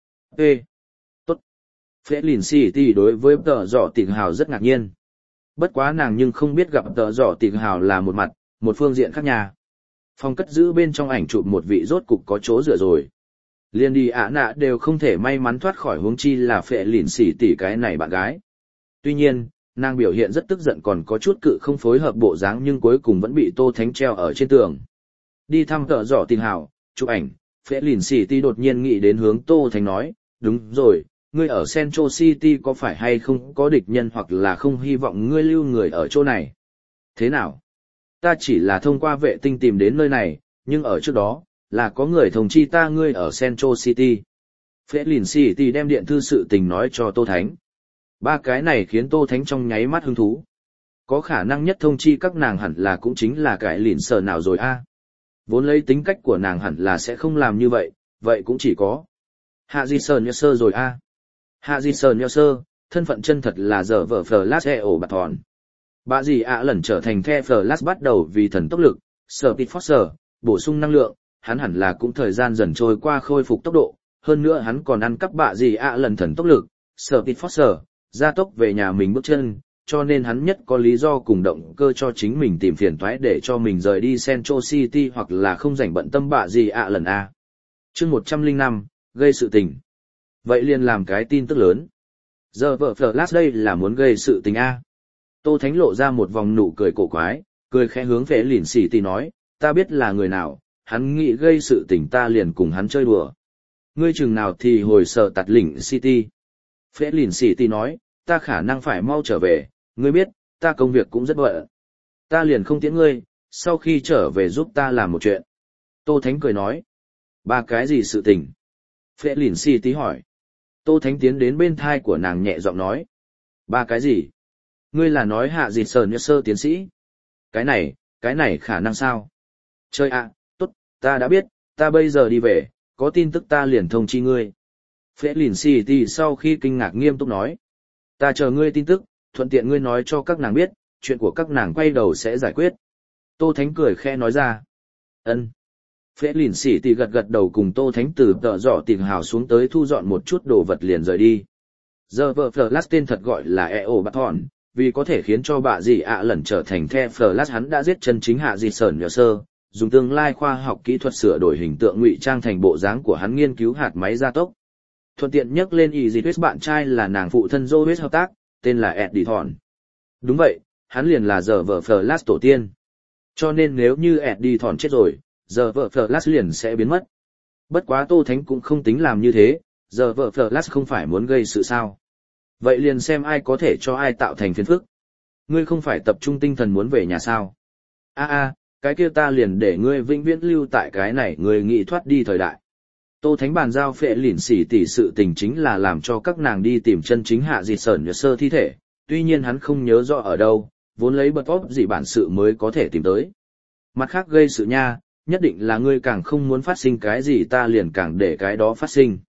Ê. Tốt. Phệ lìn xì tỷ đối với tợ dọ tình hảo rất ngạc nhiên. Bất quá nàng nhưng không biết gặp tợ dọ tình hảo là một mặt, một phương diện khác nhà. Phòng cất giữ bên trong ảnh chụp một vị rốt cục có chỗ dựa rồi. Liên đi ạ nạ đều không thể may mắn thoát khỏi, huống chi là Phệ lìn xì tỷ cái này bạn gái. Tuy nhiên, nàng biểu hiện rất tức giận, còn có chút cự không phối hợp bộ dáng, nhưng cuối cùng vẫn bị Tô Thánh treo ở trên tường. Đi thăm tợ dọ tình hảo, chụp ảnh, Phệ lìn xì tỷ đột nhiên nghĩ đến hướng Tô Thánh nói, đúng rồi, ngươi ở Central City có phải hay không có địch nhân, hoặc là không hy vọng ngươi lưu người ở chỗ này? Thế nào? Ta chỉ là thông qua vệ tinh tìm đến nơi này, nhưng ở trước đó, là có người thông chi ta ngươi ở Central City. Phệ lìn City đem điện thư sự tình nói cho Tô Thánh. Ba cái này khiến Tô Thánh trong nháy mắt hứng thú. Có khả năng nhất thông chi các nàng hẳn là cũng chính là cái lìn sờ nào rồi a. Vốn lấy tính cách của nàng hẳn là sẽ không làm như vậy, vậy cũng chỉ có Hạ Di Sơn Nhơ Sơ rồi a. Hạ Di Sơn Nhơ Sơ, thân phận chân thật là giờ vợ Flash e ổ bạt thòn. Bà gì ạ lần trở thành The Flash bắt đầu vì thần tốc lực, Speed Force, bổ sung năng lượng, hắn hẳn là cũng thời gian dần trôi qua khôi phục tốc độ, hơn nữa hắn còn ăn cắp bạ gì ạ lần thần tốc lực, Speed Force, gia tốc về nhà mình bước chân, cho nên hắn nhất có lý do cùng động cơ cho chính mình tìm phiền toái để cho mình rời đi Central City, hoặc là không rảnh bận tâm bạ gì ạ lần a. Chương một trăm lẻ năm, gây sự tình. Vậy liền làm cái tin tức lớn. Giờ vợ Flash đây là muốn gây sự tình a. Tô Thánh lộ ra một vòng nụ cười cổ quái, cười khẽ hướng Phệ lìn xì tỷ nói, ta biết là người nào, hắn nghĩ gây sự tình ta liền cùng hắn chơi đùa. Ngươi chừng nào thì hồi sở tạt lĩnh City. Phệ lìn xì tỷ nói, ta khả năng phải mau trở về, ngươi biết, ta công việc cũng rất bận. Ta liền không tiễn ngươi, sau khi trở về giúp ta làm một chuyện. Tô Thánh cười nói, ba cái gì sự tình? Phệ lìn xì tỷ hỏi. Tô Thánh tiến đến bên thai của nàng nhẹ giọng nói, ba cái gì? Ngươi là nói Hạ Di Sơn Nhơ Sơ tiến sĩ? Cái này, cái này khả năng sao? Chơi ạ, à, tốt, ta đã biết, ta bây giờ đi về, có tin tức ta liền thông chi ngươi. Phệ lìn City sau khi kinh ngạc nghiêm túc nói, ta chờ ngươi tin tức, thuận tiện ngươi nói cho các nàng biết, chuyện của các nàng quay đầu sẽ giải quyết. Tô Thánh cười khẽ nói ra. Ân. Phệ lìn City gật gật đầu, cùng Tô Thánh từ tợ dọ tình hào xuống tới thu dọn một chút đồ vật liền rời đi. Giờ vợ Flash tên thật gọi là e ổ bạt thòn. Vì có thể khiến cho bà dì ạ lần trở thành The Flash, hắn đã giết chân chính Hạ Di Sơn Nhơ Sơ, dùng tương lai khoa học kỹ thuật sửa đổi hình tượng ngụy trang thành bộ dáng của hắn, nghiên cứu hạt máy gia tốc. Thuận tiện nhắc lên Easy Twist bạn trai là nàng phụ thân Joe hợp tác, tên là Eddie Thorn. Đúng vậy, hắn liền là giờ vợ Flash tổ tiên. Cho nên nếu như Eddie Thorn chết rồi, giờ vợ Flash liền sẽ biến mất. Bất quá Tô Thánh cũng không tính làm như thế, giờ vợ Flash không phải muốn gây sự sao. Vậy liền xem ai có thể cho ai tạo thành phiền phức. Ngươi không phải tập trung tinh thần muốn về nhà sao? A a, cái kia ta liền để ngươi vĩnh viễn lưu tại cái này, ngươi nghĩ thoát đi thời đại. Tô Thánh bàn giao Phệ lìn xì tỷ sự tình chính là làm cho các nàng đi tìm chân chính Hạ Di Sơn Nhơ Sơ thi thể, tuy nhiên hắn không nhớ rõ ở đâu, vốn lấy bật óc gì bản sự mới có thể tìm tới. Mặt khác gây sự nha, nhất định là ngươi càng không muốn phát sinh cái gì ta liền càng để cái đó phát sinh.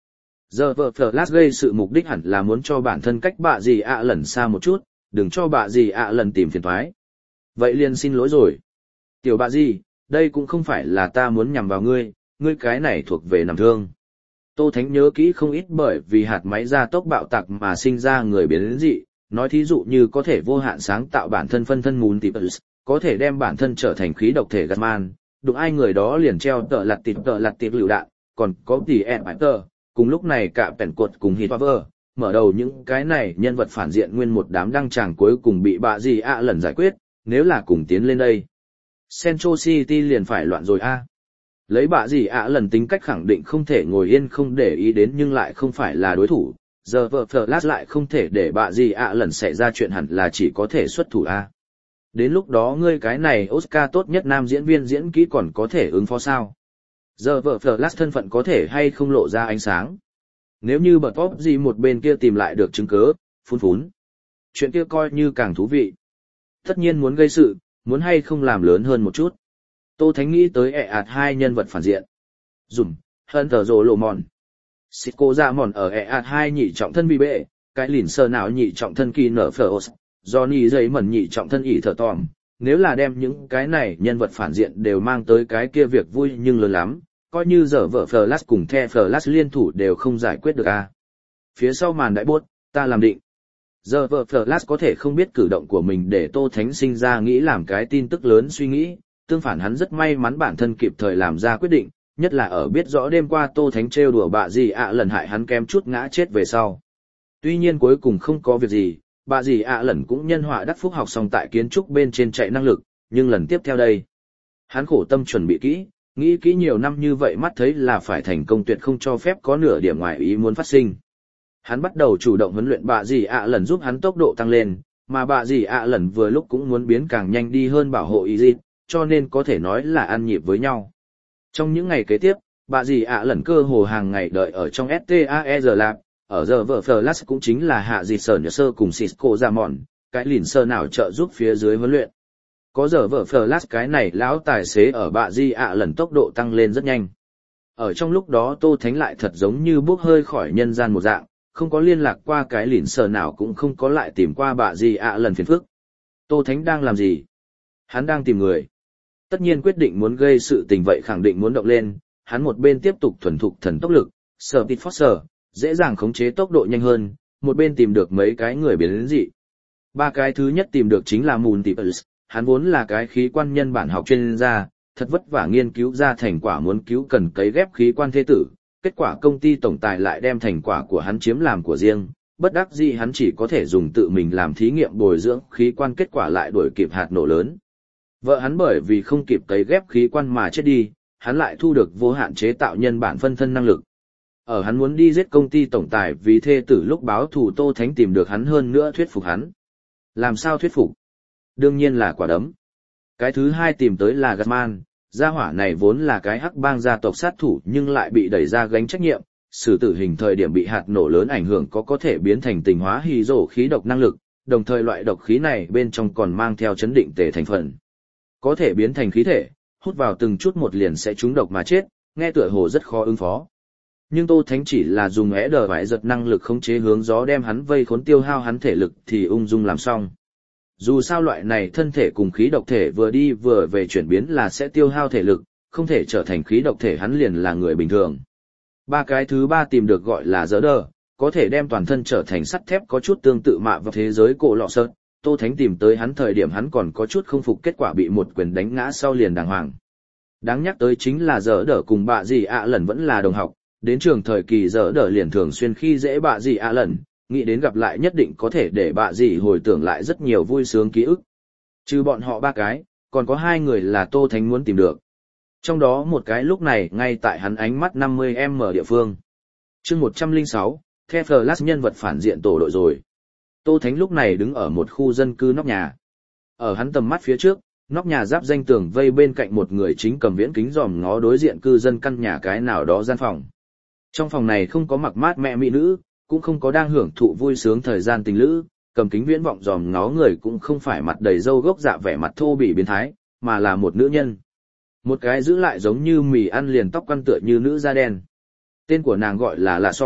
Giờ vợ Flash gây sự mục đích hẳn là muốn cho bản thân cách bạ gì ạ lần xa một chút, đừng cho bạ gì ạ lần tìm phiền toái. Vậy liền xin lỗi rồi. Tiểu bạ gì, đây cũng không phải là ta muốn nhằm vào ngươi, ngươi cái này thuộc về nằm thương. Tô Thánh nhớ kỹ không ít bởi vì hạt máy gia tốc bạo tạc mà sinh ra người biến dị, nói thí dụ như có thể vô hạn sáng tạo bản thân phân thân multiverse, có thể đem bản thân trở thành khí độc thể Gatman, đụng ai người đó liền treo tợ lặt tịp tợ lặt tịp lựu đạn, còn có tỷ ẹn bãi tờ, cùng lúc này cả pèn cuột cùng hít power, mở đầu những cái này nhân vật phản diện nguyên một đám đăng tràng cuối cùng bị bạ gì ạ lần giải quyết, nếu là cùng tiến lên đây. Central City liền phải loạn rồi a. Lấy bạ gì ạ lần tính cách khẳng định không thể ngồi yên không để ý đến nhưng lại không phải là đối thủ, giờ vợ Flash lại không thể để bạ gì ạ lần xảy ra chuyện hẳn là chỉ có thể xuất thủ a. Đến lúc đó ngươi cái này Oscar tốt nhất nam diễn viên diễn kỹ còn có thể ứng phó sao? Giờ vợ Flash thân phận có thể hay không lộ ra ánh sáng? Nếu như bật top gì một bên kia tìm lại được chứng cứ, phun phún. Chuyện kia coi như càng thú vị. Tất nhiên muốn gây sự, muốn hay không làm lớn hơn một chút. Tô Thánh nghĩ tới ẹ ạt hai nhân vật phản diện. Dùm, hân tờ rồ lộ mòn. Xịt cô ra mòn ở ẹ ạt hai nhị trọng thân bị bệ, cái lìn sơ nào nhị trọng thân kỳ nở phở ốt, Johnny giấy mẩn nhị trọng thân ỉ thở tòm. Nếu là đem những cái này nhân vật phản diện đều mang tới cái kia việc vui nhưng lớn lắm, coi như giờ vợ Flash cùng The Flash liên thủ đều không giải quyết được a. À. Phía sau màn đại bốt, ta làm định. Giờ vợ Flash có thể không biết cử động của mình để Tô Thánh sinh ra nghĩ làm cái tin tức lớn suy nghĩ, tương phản hắn rất may mắn bản thân kịp thời làm ra quyết định, nhất là ở biết rõ đêm qua Tô Thánh trêu đùa bạ gì ạ lần hại hắn kém chút ngã chết về sau. Tuy nhiên cuối cùng không có việc gì, bạ gì ạ lần cũng nhân họa đắc phúc học xong tại kiến trúc bên trên chạy năng lực, nhưng lần tiếp theo đây. Hắn khổ tâm chuẩn bị kỹ, nghĩ kỹ nhiều năm như vậy mắt thấy là phải thành công tuyệt không cho phép có nửa điểm ngoài ý muốn phát sinh. Hắn bắt đầu chủ động huấn luyện bạ gì ạ lần giúp hắn tốc độ tăng lên, mà bạ gì ạ lần vừa lúc cũng muốn biến càng nhanh đi hơn bảo hộ ý dịch, cho nên có thể nói là ăn nhịp với nhau. Trong những ngày kế tiếp, bạ gì ạ lần cơ hồ hàng ngày đợi ở trong ét tê a e Lab, ở giờ vợ Flash cũng chính là hạ dịch sở nhờ sơ cùng Cisco ra mòn, cái lìn sơ nào trợ giúp phía dưới huấn luyện. Có giờ vợ Flash cái này lão tài xế ở bạ gì ạ lần tốc độ tăng lên rất nhanh. Ở trong lúc đó Tô Thánh lại thật giống như bốc hơi khỏi nhân gian một dạng, không có liên lạc qua cái lìn sờ nào cũng không có lại tìm qua bạ gì ạ lần phiền phức. Tô Thánh đang làm gì? Hắn đang tìm người. Tất nhiên quyết định muốn gây sự tình vậy khẳng định muốn động lên, hắn một bên tiếp tục thuần thục thần tốc lực, Speed Force, dễ dàng khống chế tốc độ nhanh hơn, một bên tìm được mấy cái người biến dị. Ba cái thứ nhất tìm được chính là Multiverse, hắn vốn là cái khí quan nhân bản học chuyên gia, thật vất vả nghiên cứu ra thành quả muốn cứu cần cấy ghép khí quan thế tử, kết quả công ty tổng tài lại đem thành quả của hắn chiếm làm của riêng, bất đắc dĩ hắn chỉ có thể dùng tự mình làm thí nghiệm bồi dưỡng khí quan kết quả lại đuổi kịp hạt nổ lớn. Vợ hắn bởi vì không kịp cấy ghép khí quan mà chết đi, hắn lại thu được vô hạn chế tạo nhân bản phân thân năng lực. Ở hắn muốn đi giết công ty tổng tài vì thê tử lúc báo thù Tô Thánh tìm được hắn hơn nữa thuyết phục hắn. Làm sao thuyết phục? Đương nhiên là quả đấm. Cái thứ hai tìm tới là Gatman, gia hỏa này vốn là cái hắc bang gia tộc sát thủ nhưng lại bị đẩy ra gánh trách nhiệm, xử tử hình thời điểm bị hạt nổ lớn ảnh hưởng có có thể biến thành tình hóa hy rổ khí độc năng lực, đồng thời loại độc khí này bên trong còn mang theo chấn định tề thành phần. Có thể biến thành khí thể, hút vào từng chút một liền sẽ trúng độc mà chết, nghe tựa hồ rất khó ứng phó. Nhưng Tô Thánh chỉ là dùng é đờ vải giật năng lực khống chế hướng gió đem hắn vây khốn tiêu hao hắn thể lực thì ung dung làm xong. Dù sao loại này thân thể cùng khí độc thể vừa đi vừa về chuyển biến là sẽ tiêu hao thể lực, không thể trở thành khí độc thể hắn liền là người bình thường. Ba cái thứ ba tìm được gọi là dỡ đờ, có thể đem toàn thân trở thành sắt thép có chút tương tự mạ vào thế giới cổ lọ sợt. Tô Thánh tìm tới hắn thời điểm hắn còn có chút không phục kết quả bị một quyền đánh ngã sau liền đàng hoàng. Đáng nhắc tới chính là dỡ đờ cùng bạ gì ạ lần vẫn là đồng học, đến trường thời kỳ dỡ đờ liền thường xuyên khi dễ bạ gì ạ lần. Nghĩ đến gặp lại nhất định có thể để bạ gì hồi tưởng lại rất nhiều vui sướng ký ức. Trừ bọn họ ba cái, còn có hai người là Tô Thánh muốn tìm được. Trong đó một cái lúc này ngay tại hắn ánh mắt năm mươi mét địa phương. chương một trăm lẻ sáu, The Flash nhân vật phản diện tổ đội rồi. Tô Thánh lúc này đứng ở một khu dân cư nóc nhà. Ở hắn tầm mắt phía trước, nóc nhà giáp danh tường vây bên cạnh một người chính cầm viễn kính dòm ngó đối diện cư dân căn nhà cái nào đó gian phòng. Trong phòng này không có mặc mát mẹ mỹ nữ, cũng không có đang hưởng thụ vui sướng thời gian tình lữ, cầm kính viễn vọng dòm ngó người cũng không phải mặt đầy râu gốc dạ vẻ mặt thô bỉ biến thái, mà là một nữ nhân. Một cái giữ lại giống như mì ăn liền tóc quăn tựa như nữ da đen. Tên của nàng gọi là Lạ Sò,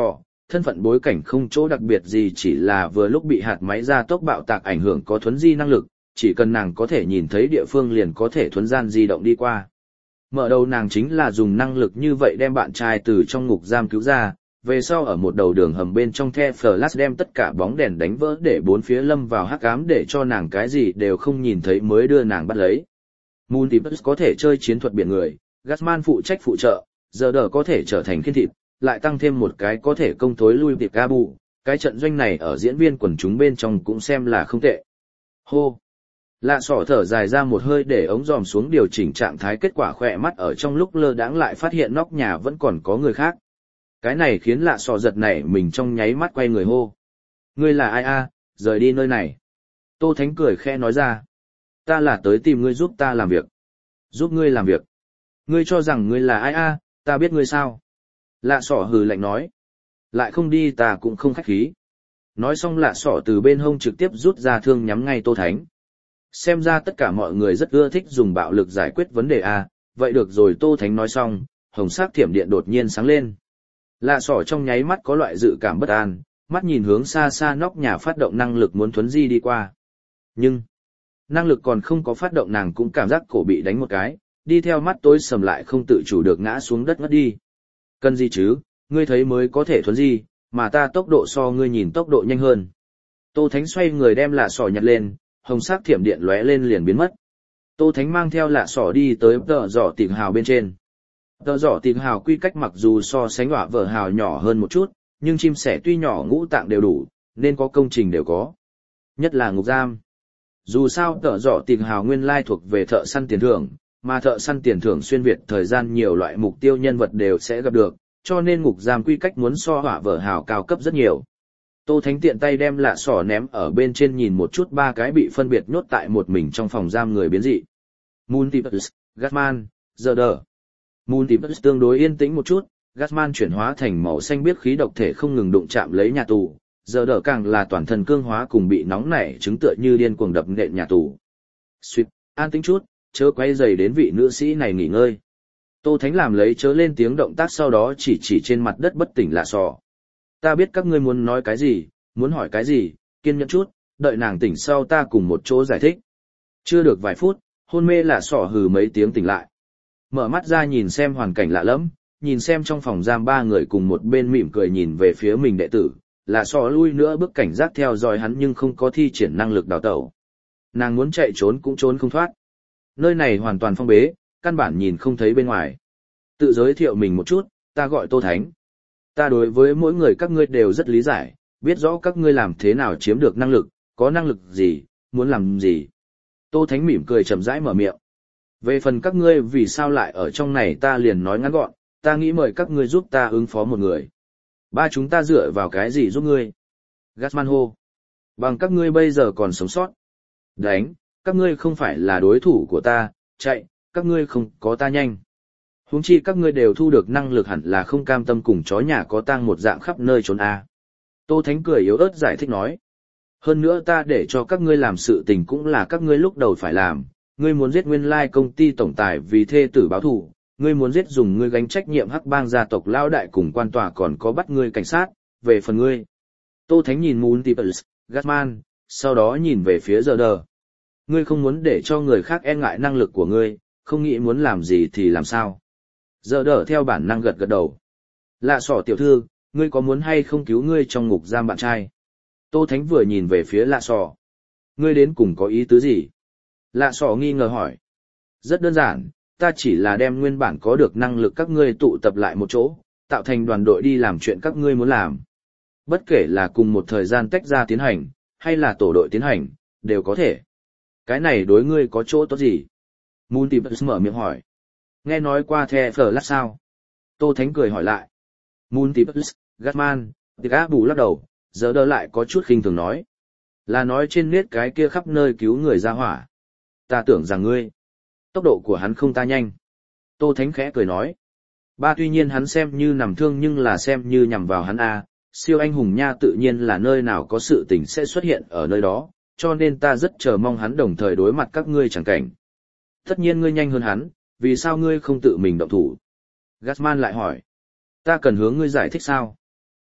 thân phận bối cảnh không chỗ đặc biệt gì, chỉ là vừa lúc bị hạt máy gia tốc bạo tạc ảnh hưởng có thuấn di năng lực, chỉ cần nàng có thể nhìn thấy địa phương liền có thể thuấn gian di động đi qua. Mở đầu nàng chính là dùng năng lực như vậy đem bạn trai từ trong ngục giam cứu ra, về sau ở một đầu đường hầm bên trong the flash đem tất cả bóng đèn đánh vỡ để bốn phía lâm vào hắc ám để cho nàng cái gì đều không nhìn thấy mới đưa nàng bắt lấy. Multiverse có thể chơi chiến thuật biển người, Gasman phụ trách phụ trợ, giờ đờ có thể trở thành khiên thịt, lại tăng thêm một cái có thể công thối lui tiệp ca bù, cái trận doanh này ở diễn viên quần chúng bên trong cũng xem là không tệ. Hô! Lạ sỏ thở dài ra một hơi để ống dòm xuống điều chỉnh trạng thái, kết quả khỏe mắt ở trong lúc lơ đãng lại phát hiện nóc nhà vẫn còn có người khác. Cái này khiến lạ sỏ giật nảy mình trong nháy mắt quay người hô. Ngươi là ai a? Rời đi nơi này. Tô Thánh cười khẽ nói ra. Ta là tới tìm ngươi giúp ta làm việc. Giúp ngươi làm việc. Ngươi cho rằng ngươi là ai a? Ta biết ngươi sao? Lạ sỏ hừ lạnh nói. Lại không đi ta cũng không khách khí. Nói xong lạ sỏ từ bên hông trực tiếp rút ra thương nhắm ngay Tô Thánh. Xem ra tất cả mọi người rất ưa thích dùng bạo lực giải quyết vấn đề a. Vậy được rồi, Tô Thánh nói xong, hồng sắc thiểm điện đột nhiên sáng lên. Lạ sỏ trong nháy mắt có loại dự cảm bất an, mắt nhìn hướng xa xa nóc nhà phát động năng lực muốn thuấn di đi qua. Nhưng, năng lực còn không có phát động nàng cũng cảm giác cổ bị đánh một cái, đi theo mắt tối sầm lại không tự chủ được ngã xuống đất ngất đi. Cần gì chứ, ngươi thấy mới có thể thuấn di, mà ta tốc độ so ngươi nhìn tốc độ nhanh hơn. Tô Thánh xoay người đem lạ sỏ nhặt lên, hồng sắc thiểm điện lóe lên liền biến mất. Tô Thánh mang theo lạ sỏ đi tới tờ giỏ tịnh hào bên trên. Tờ giỏ tịnh hào quy cách mặc dù so sánh hỏa vở hào nhỏ hơn một chút, nhưng chim sẻ tuy nhỏ ngũ tạng đều đủ, nên có công trình đều có. Nhất là ngục giam. Dù sao tờ giỏ tịnh hào nguyên lai thuộc về thợ săn tiền thưởng, mà thợ săn tiền thưởng xuyên Việt thời gian nhiều loại mục tiêu nhân vật đều sẽ gặp được, cho nên ngục giam quy cách muốn so hỏa vở hào cao cấp rất nhiều. Tô Thánh tiện tay đem lạ sỏ ném ở bên trên nhìn một chút ba cái bị phân biệt nhốt tại một mình trong phòng giam người biến dị. Multiverse, Gasman, Zerder. Multiverse tương đối yên tĩnh một chút, Gasman chuyển hóa thành màu xanh biếc khí độc thể không ngừng đụng chạm lấy nhà tù, Zerder càng là toàn thân cương hóa cùng bị nóng nảy chứng tựa như điên cuồng đập nện nhà tù. Xuyệt, an tĩnh chút, chớ quay dày đến vị nữ sĩ này nghỉ ngơi. Tô Thánh làm lấy chớ lên tiếng động tác, sau đó chỉ chỉ trên mặt đất bất tỉnh lạ sỏ. Ta biết các ngươi muốn nói cái gì, muốn hỏi cái gì, kiên nhẫn chút, đợi nàng tỉnh sau ta cùng một chỗ giải thích. Chưa được vài phút, hôn mê lạ sỏ hừ mấy tiếng tỉnh lại. Mở mắt ra nhìn xem hoàn cảnh lạ lẫm, nhìn xem trong phòng giam ba người cùng một bên mỉm cười nhìn về phía mình đệ tử, lạ sỏ lui nữa bước cảnh giác theo dõi hắn nhưng không có thi triển năng lực đào tẩu. Nàng muốn chạy trốn cũng trốn không thoát. Nơi này hoàn toàn phong bế, căn bản nhìn không thấy bên ngoài. Tự giới thiệu mình một chút, ta gọi Tô Thánh. Ta đối với mỗi người các ngươi đều rất lý giải, biết rõ các ngươi làm thế nào chiếm được năng lực, có năng lực gì, muốn làm gì. Tô Thánh mỉm cười chậm rãi mở miệng. Về phần các ngươi vì sao lại ở trong này ta liền nói ngắn gọn, ta nghĩ mời các ngươi giúp ta ứng phó một người. Ba chúng ta dựa vào cái gì giúp ngươi? Gasman hô. Bằng các ngươi bây giờ còn sống sót. Đánh, các ngươi không phải là đối thủ của ta, chạy, các ngươi không có ta nhanh. Huống chi các ngươi đều thu được năng lực hẳn là không cam tâm cùng chó nhà có tang một dạng khắp nơi trốn a. Tô Thánh cười yếu ớt giải thích nói. Hơn nữa ta để cho các ngươi làm sự tình cũng là các ngươi lúc đầu phải làm, ngươi muốn giết nguyên lai công ty tổng tài vì thê tử báo thù, ngươi muốn giết dùng ngươi gánh trách nhiệm hắc bang gia tộc lão đại cùng quan tòa còn có bắt ngươi cảnh sát, về phần ngươi. Tô Thánh nhìn Multiverse, Gasman, sau đó nhìn về phía Zerder. Ngươi không muốn để cho người khác e ngại năng lực của ngươi, không nghĩ muốn làm gì thì làm sao. Zerder theo bản năng gật gật đầu. Lạ sỏ tiểu thư, ngươi có muốn hay không cứu ngươi trong ngục giam bạn trai? Tô Thánh vừa nhìn về phía lạ sỏ. Ngươi đến cùng có ý tứ gì? Lạ sỏ nghi ngờ hỏi. Rất đơn giản, ta chỉ là đem nguyên bản có được năng lực các ngươi tụ tập lại một chỗ, tạo thành đoàn đội đi làm chuyện các ngươi muốn làm. Bất kể là cùng một thời gian tách ra tiến hành, hay là tổ đội tiến hành, đều có thể. Cái này đối ngươi có chỗ tốt gì? Multiverse mở miệng hỏi. Nghe nói qua The Flash sao? Tô Thánh cười hỏi lại. Multiverse, Gasman, Tiệc Ác Bù lắc đầu, giờ đỡ lại có chút khinh thường nói. Là nói trên nét cái kia khắp nơi cứu người ra hỏa. Ta tưởng rằng ngươi. Tốc độ của hắn không ta nhanh. Tô Thánh khẽ cười nói. Ba tuy nhiên hắn xem như nằm thương nhưng là xem như nhằm vào hắn a, siêu anh hùng nha tự nhiên là nơi nào có sự tình sẽ xuất hiện ở nơi đó, cho nên ta rất chờ mong hắn đồng thời đối mặt các ngươi chẳng cảnh. Tất nhiên ngươi nhanh hơn hắn, vì sao ngươi không tự mình động thủ? Gasman lại hỏi. Ta cần hướng ngươi giải thích sao?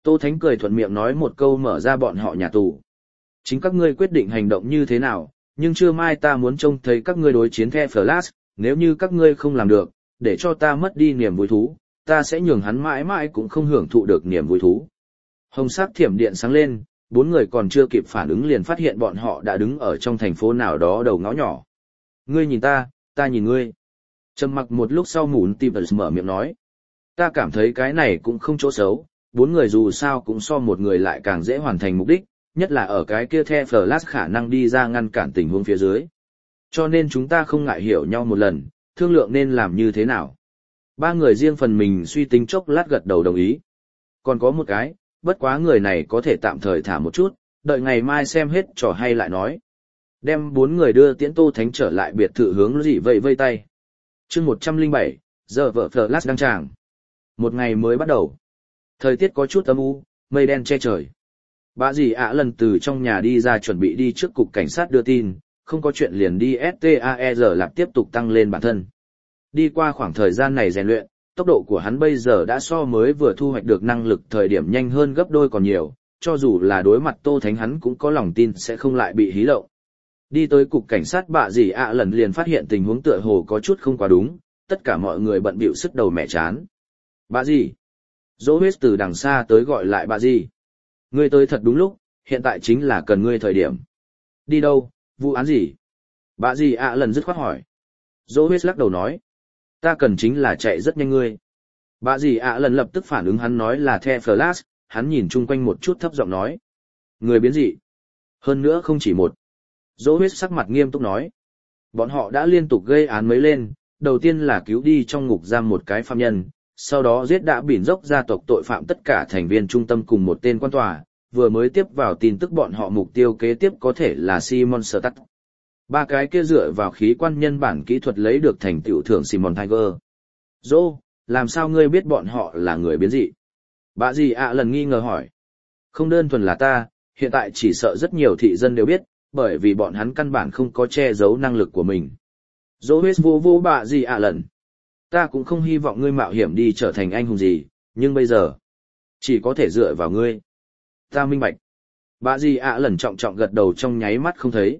Tô Thánh cười thuận miệng nói một câu mở ra bọn họ nhà tù. Chính các ngươi quyết định hành động như thế nào, nhưng trưa mai ta muốn trông thấy các ngươi đối chiến The Flash, nếu như các ngươi không làm được, để cho ta mất đi niềm vui thú, ta sẽ nhường hắn mãi mãi cũng không hưởng thụ được niềm vui thú. Hồng sắc thiểm điện sáng lên, bốn người còn chưa kịp phản ứng liền phát hiện bọn họ đã đứng ở trong thành phố nào đó đầu ngõ nhỏ. Ngươi nhìn ta, ta nhìn ngươi. Trầm mặc một lúc sau Mùn Tibbers mở miệng nói. Ta cảm thấy cái này cũng không chỗ xấu, bốn người dù sao cũng so một người lại càng dễ hoàn thành mục đích, nhất là ở cái kia The Flash khả năng đi ra ngăn cản tình huống phía dưới. Cho nên chúng ta không ngại hiểu nhau một lần, thương lượng nên làm như thế nào. Ba người riêng phần mình suy tính chốc lát gật đầu đồng ý. Còn có một cái, bất quá người này có thể tạm thời thả một chút, đợi ngày mai xem hết trò hay lại nói. Đem bốn người đưa Tiễn Tô Thánh trở lại biệt thự hướng dị vây vây tay. chương một trăm lẻ bảy, giờ vợ Flash đăng tràng. Một ngày mới bắt đầu. Thời tiết có chút âm u, mây đen che trời. Bà dì ạ lần từ trong nhà đi ra chuẩn bị đi trước cục cảnh sát đưa tin, không có chuyện liền đi STAER lạp tiếp tục tăng lên bản thân. Đi qua khoảng thời gian này rèn luyện, tốc độ của hắn bây giờ đã so mới vừa thu hoạch được năng lực thời điểm nhanh hơn gấp đôi còn nhiều, cho dù là đối mặt Tô Thánh hắn cũng có lòng tin sẽ không lại bị hí lộng. Đi tới cục cảnh sát bà dì ạ lần liền phát hiện tình huống tựa hồ có chút không quá đúng, tất cả mọi người bận bịu sức đầu mẹ chán. Bà dì? Dỗ huyết từ đằng xa tới gọi lại bà dì. Ngươi tới thật đúng lúc, hiện tại chính là cần ngươi thời điểm. Đi đâu, vụ án gì? Bà dì ạ lần dứt khoát hỏi. Dỗ huyết lắc đầu nói. Ta cần chính là chạy rất nhanh ngươi. Bà dì ạ lần lập tức phản ứng hắn nói là The Flash, hắn nhìn chung quanh một chút thấp giọng nói. Người biến dị. Hơn nữa không chỉ một. Dỗ huyết sắc mặt nghiêm túc nói. Bọn họ đã liên tục gây án mấy lên, đầu tiên là cứu đi trong ngục giam một cái phạm nhân, sau đó giết đã bỉn dốc gia tộc tội phạm tất cả thành viên trung tâm cùng một tên quan tòa, vừa mới tiếp vào tin tức bọn họ mục tiêu kế tiếp có thể là Simon Stark. Ba cái kia dựa vào khí quan nhân bản kỹ thuật lấy được thành tựu thưởng Simon Tiger. Dô, làm sao ngươi biết bọn họ là người biến dị? Bà dì ạ lần nghi ngờ hỏi. Không đơn thuần là ta, hiện tại chỉ sợ rất nhiều thị dân đều biết, bởi vì bọn hắn căn bản không có che giấu năng lực của mình. Dô huyết vô vô bà dì ạ lần. Ta cũng không hy vọng ngươi mạo hiểm đi trở thành anh hùng gì, nhưng bây giờ, chỉ có thể dựa vào ngươi. Ta minh bạch. Bà dì ạ lần trọng trọng gật đầu trong nháy mắt không thấy.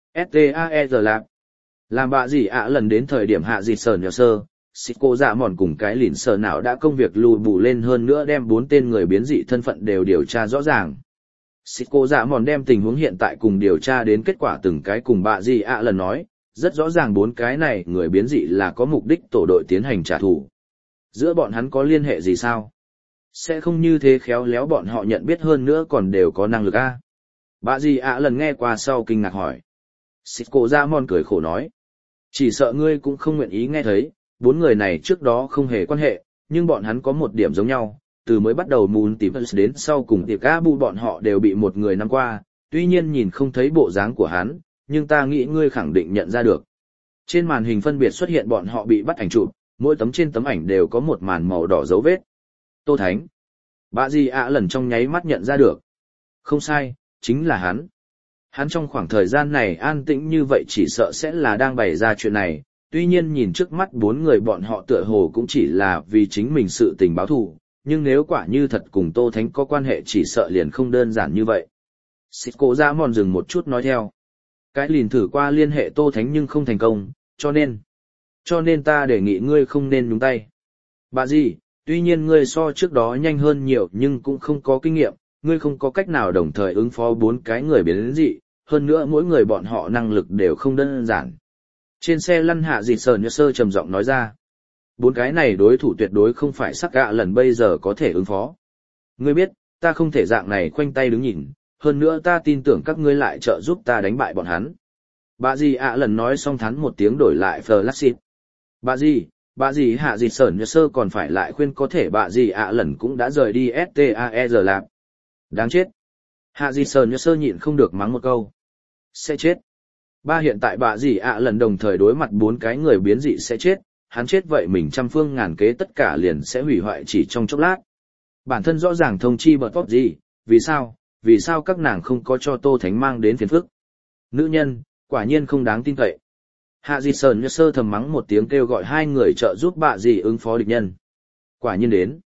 STAER lạc. Làm bà dì ạ lần đến thời điểm hạ dì sờ nhỏ sơ, xịt cô dạ mòn cùng cái lìn sờ nào đã công việc lùi bù lên hơn nữa đem bốn tên người biến dị thân phận đều điều tra rõ ràng. Xịt cô dạ mòn đem tình huống hiện tại cùng điều tra đến kết quả từng cái cùng bà dì ạ lần nói. Rất rõ ràng bốn cái này người biến dị là có mục đích tổ đội tiến hành trả thù. Giữa bọn hắn có liên hệ gì sao? Sẽ không như thế khéo léo bọn họ nhận biết hơn nữa còn đều có năng lực a. À? Bà dì ạ lần nghe qua sau kinh ngạc hỏi. Xịt cổ ra mòn cười khổ nói. Chỉ sợ ngươi cũng không nguyện ý nghe thấy, bốn người này trước đó không hề quan hệ, nhưng bọn hắn có một điểm giống nhau, từ mới bắt đầu Moon Tibbers đến sau cùng tiệc Abu bọn họ đều bị một người năm qua, tuy nhiên nhìn không thấy bộ dáng của hắn, nhưng ta nghĩ ngươi khẳng định nhận ra được. Trên màn hình phân biệt xuất hiện bọn họ bị bắt ảnh chụp, mỗi tấm trên tấm ảnh đều có một màn màu đỏ dấu vết. Tô Thánh. Bà dì ạ lần trong nháy mắt nhận ra được. Không sai, chính là hắn. Hắn trong khoảng thời gian này an tĩnh như vậy chỉ sợ sẽ là đang bày ra chuyện này, tuy nhiên nhìn trước mắt bốn người bọn họ tựa hồ cũng chỉ là vì chính mình sự tình báo thù, nhưng nếu quả như thật cùng Tô Thánh có quan hệ chỉ sợ liền không đơn giản như vậy. Xịt cổ ra mòn dừng một chút nói theo. Cái lìn thử qua liên hệ Tô Thánh nhưng không thành công, cho nên, cho nên ta đề nghị ngươi không nên nhúng tay. Bà gì, tuy nhiên ngươi so trước đó nhanh hơn nhiều nhưng cũng không có kinh nghiệm, ngươi không có cách nào đồng thời ứng phó bốn cái người biến dị, hơn nữa mỗi người bọn họ năng lực đều không đơn giản. Trên xe lăn hạ dịt sờ nhớ sơ trầm giọng nói ra. Bốn cái này đối thủ tuyệt đối không phải sắc gạ lần bây giờ có thể ứng phó. Ngươi biết, ta không thể dạng này khoanh tay đứng nhìn, hơn nữa ta tin tưởng các ngươi lại trợ giúp ta đánh bại bọn hắn. Bà dì ạ lần nói xong thắn một tiếng đổi lại Flashit. Bà dì, bà dì hạ dịt sờ nhớ sơ còn phải lại khuyên có thể bà dì ạ lần cũng đã rời đi STAER lạp. Đáng chết. Hạ dịt sờ nhớ sơ nhịn không được mắng một câu. Sẽ chết. Ba hiện tại bà dì ạ lần đồng thời đối mặt bốn cái người biến dị sẽ chết, hắn chết vậy mình trăm phương ngàn kế tất cả liền sẽ hủy hoại chỉ trong chốc lát. Bản thân rõ ràng thông chi bật tốt gì, vì sao, vì sao các nàng không có cho Tô Thánh mang đến phiền phức. Nữ nhân, quả nhiên không đáng tin cậy. Hạ dì sờn như sơ thầm mắng một tiếng kêu gọi hai người trợ giúp bà dì ứng phó địch nhân. Quả nhiên đến.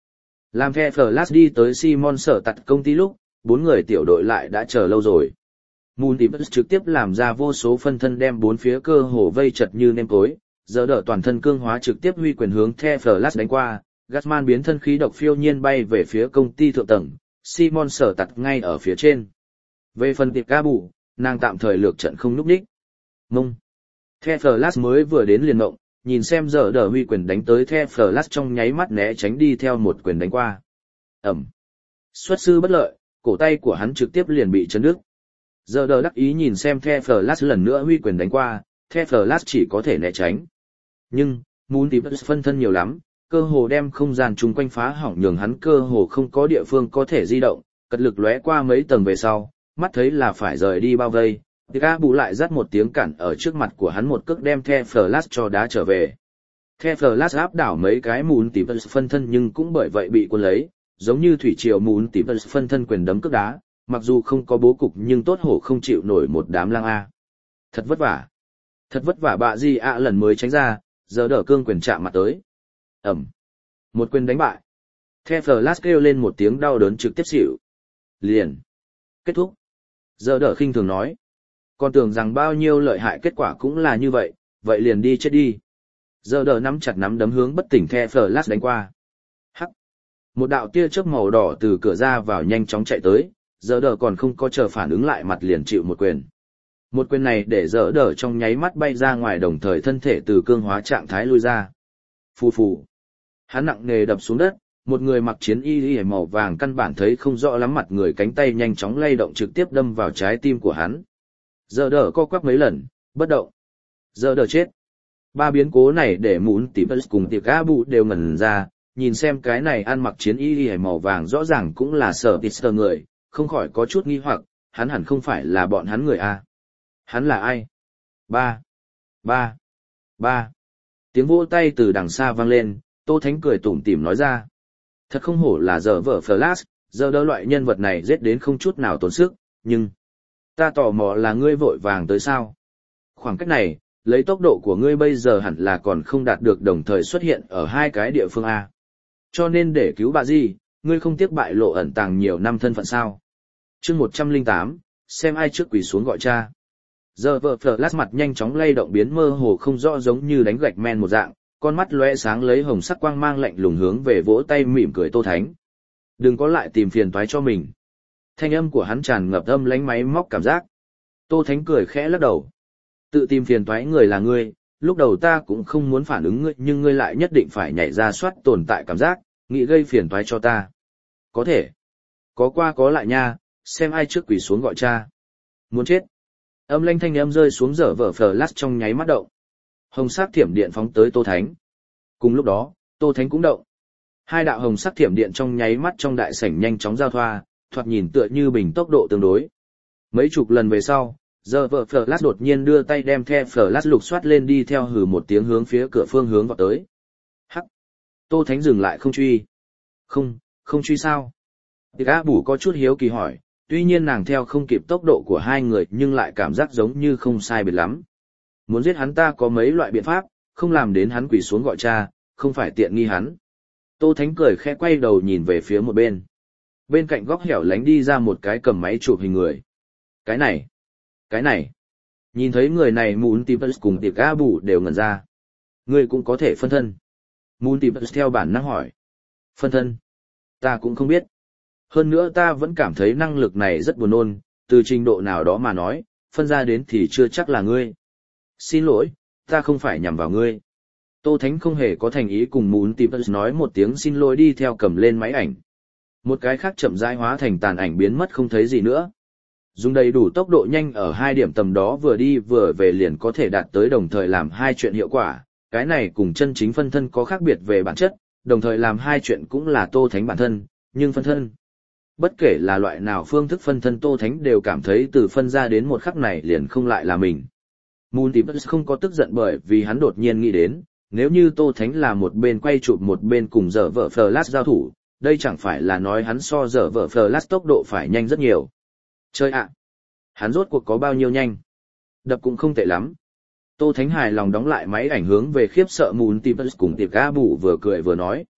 Làm The Flash đi tới Simon sở tặt công ty lúc, bốn người tiểu đội lại đã chờ lâu rồi. Multiverse trực tiếp làm ra vô số phân thân đem bốn phía cơ hồ vây chật như nêm tối, giờ đỡ toàn thân cương hóa trực tiếp huy quyền hướng The Flash đánh qua, Gasman biến thân khí độc phiêu nhiên bay về phía công ty thượng tầng, Simon sở tặt ngay ở phía trên. Về phần tiệp ca bù, nàng tạm thời lược trận không núp đích. Mông. The Flash mới vừa đến liền mộng, nhìn xem giờ đỡ huy quyền đánh tới The Flash trong nháy mắt né tránh đi theo một quyền đánh qua. Ẩm. Xuất sư bất lợi, cổ tay của hắn trực tiếp liền bị chấn đứt. Giờ đỡ đắc ý nhìn xem The Flash lần nữa huy quyền đánh qua, The Flash chỉ có thể né tránh. Nhưng, Multiverse phân thân nhiều lắm, cơ hồ đem không gian chung quanh phá hỏng nhường hắn cơ hồ không có địa phương có thể di động, cật lực lóe qua mấy tầng về sau, mắt thấy là phải rời đi bao vây. Tika bù lại dắt một tiếng cản ở trước mặt của hắn một cước đem The Flash cho đá trở về. The Flash áp đảo mấy cái Multiverse phân thân nhưng cũng bởi vậy bị cuốn lấy, giống như thủy triều Multiverse phân thân quyền đấm cước đá, mặc dù không có bố cục nhưng tốt hổ không chịu nổi một đám lang A. Thật vất vả. Thật vất vả bạ gì ạ lần mới tránh ra, giờ đỡ cương quyền chạm mặt tới. Ẩm. Một quyền đánh bại. The Flash kêu lên một tiếng đau đớn trực tiếp xỉu. Liền. Kết thúc. Giờ đỡ khinh thường nói. Còn tưởng rằng bao nhiêu lợi hại kết quả cũng là như vậy, vậy liền đi chết đi. Giờ đỡ nắm chặt nắm đấm hướng bất tỉnh The Flash đánh qua. Hắc. Một đạo tia chớp màu đỏ từ cửa ra vào nhanh chóng chạy tới, giờ đỡ còn không có chờ phản ứng lại mặt liền chịu một quyền. Một quyền này để giờ đỡ trong nháy mắt bay ra ngoài đồng thời thân thể từ cương hóa trạng thái lui ra. Phù phù. Hắn nặng nề đập xuống đất, một người mặc chiến y y màu vàng căn bản thấy không rõ lắm mặt người cánh tay nhanh chóng lay động trực tiếp đâm vào trái tim của hắn. Giờ đỡ co quắp mấy lần, bất động. Giờ đỡ chết. Ba biến cố này để muốn tỷ bất cùng tiệp ca bụ đều ngẩn ra, nhìn xem cái này ăn mặc chiến y y màu vàng rõ ràng cũng là sở tít sờ người, không khỏi có chút nghi hoặc, hắn hẳn không phải là bọn hắn người A. Hắn là ai? Ba. Ba. Ba. Tiếng vỗ tay từ đằng xa vang lên, Tô Thánh cười tủm tỉm nói ra. Thật không hổ là giờ vợ Flash, giờ đỡ loại nhân vật này giết đến không chút nào tốn sức, nhưng... Ta tò mò là ngươi vội vàng tới sao? Khoảng cách này, lấy tốc độ của ngươi bây giờ hẳn là còn không đạt được đồng thời xuất hiện ở hai cái địa phương A. Cho nên để cứu bà gì, ngươi không tiếc bại lộ ẩn tàng nhiều năm thân phận sao? Chương một trăm lẻ tám, xem ai trước quỳ xuống gọi cha. Giờ vợ Flash mặt nhanh chóng lay động biến mơ hồ không rõ giống như đánh gạch men một dạng, con mắt lóe sáng lấy hồng sắc quang mang lạnh lùng hướng về vỗ tay mỉm cười Tô Thánh. Đừng có lại tìm phiền toái cho mình. Thanh âm của hắn tràn ngập âm lánh máy móc cảm giác. Tô Thánh cười khẽ lắc đầu. Tự tìm phiền toái người là ngươi, lúc đầu ta cũng không muốn phản ứng ngươi nhưng ngươi lại nhất định phải nhảy ra soát tồn tại cảm giác, nghĩ gây phiền toái cho ta. Có thể. Có qua có lại nha, xem ai trước quỳ xuống gọi cha. Muốn chết. Âm lanh thanh âm rơi xuống dở vở Flash trong nháy mắt động. Hồng sắc thiểm điện phóng tới Tô Thánh. Cùng lúc đó, Tô Thánh cũng động. Hai đạo hồng sắc thiểm điện trong nháy mắt trong đại sảnh nhanh chóng giao thoa, thoạt nhìn tựa như bình tốc độ tương đối. Mấy chục lần về sau, giờ vợ Flash đột nhiên đưa tay đem The Flash lục soát lên đi theo hừ một tiếng hướng phía cửa phương hướng vào tới. Hắc. Tô Thánh dừng lại không truy. Không, không truy sao? Tiệc á bủ có chút hiếu kỳ hỏi, tuy nhiên nàng theo không kịp tốc độ của hai người nhưng lại cảm giác giống như không sai biệt lắm. Muốn giết hắn ta có mấy loại biện pháp, không làm đến hắn quỳ xuống gọi cha, không phải tiện nghi hắn. Tô Thánh cười khẽ quay đầu nhìn về phía một bên. Bên cạnh góc hẻo lánh đi ra một cái cầm máy chụp hình người. Cái này, cái này. Nhìn thấy người này Moon Tippers cùng tiệc A Bù đều ngẩn ra. Người cũng có thể phân thân. Moon Tippers theo bản năng hỏi. Phân thân? Ta cũng không biết. Hơn nữa ta vẫn cảm thấy năng lực này rất buồn nôn, từ trình độ nào đó mà nói, phân ra đến thì chưa chắc là ngươi. Xin lỗi, ta không phải nhằm vào ngươi. Tô Thánh không hề có thành ý cùng Moon Tippers nói một tiếng xin lỗi đi theo cầm lên máy ảnh. Một cái khác chậm rãi hóa thành tàn ảnh biến mất không thấy gì nữa. Dùng đầy đủ tốc độ nhanh ở hai điểm tầm đó vừa đi vừa về liền có thể đạt tới đồng thời làm hai chuyện hiệu quả. Cái này cùng chân chính phân thân có khác biệt về bản chất, đồng thời làm hai chuyện cũng là Tô Thánh bản thân, nhưng phân thân. Bất kể là loại nào phương thức phân thân Tô Thánh đều cảm thấy từ phân ra đến một khắc này liền không lại là mình. Moon Tippers không có tức giận bởi vì hắn đột nhiên nghĩ đến, nếu như Tô Thánh là một bên quay chụp một bên cùng dở vợ Flash giao thủ, đây chẳng phải là nói hắn so dở vợ Flash tốc độ phải nhanh rất nhiều. Chơi ạ! Hắn rốt cuộc có bao nhiêu nhanh? Đập cũng không tệ lắm. Tô Thánh hài lòng đóng lại máy ảnh hướng về khiếp sợ Moon Tippers cùng tiệp ca bù vừa cười vừa nói.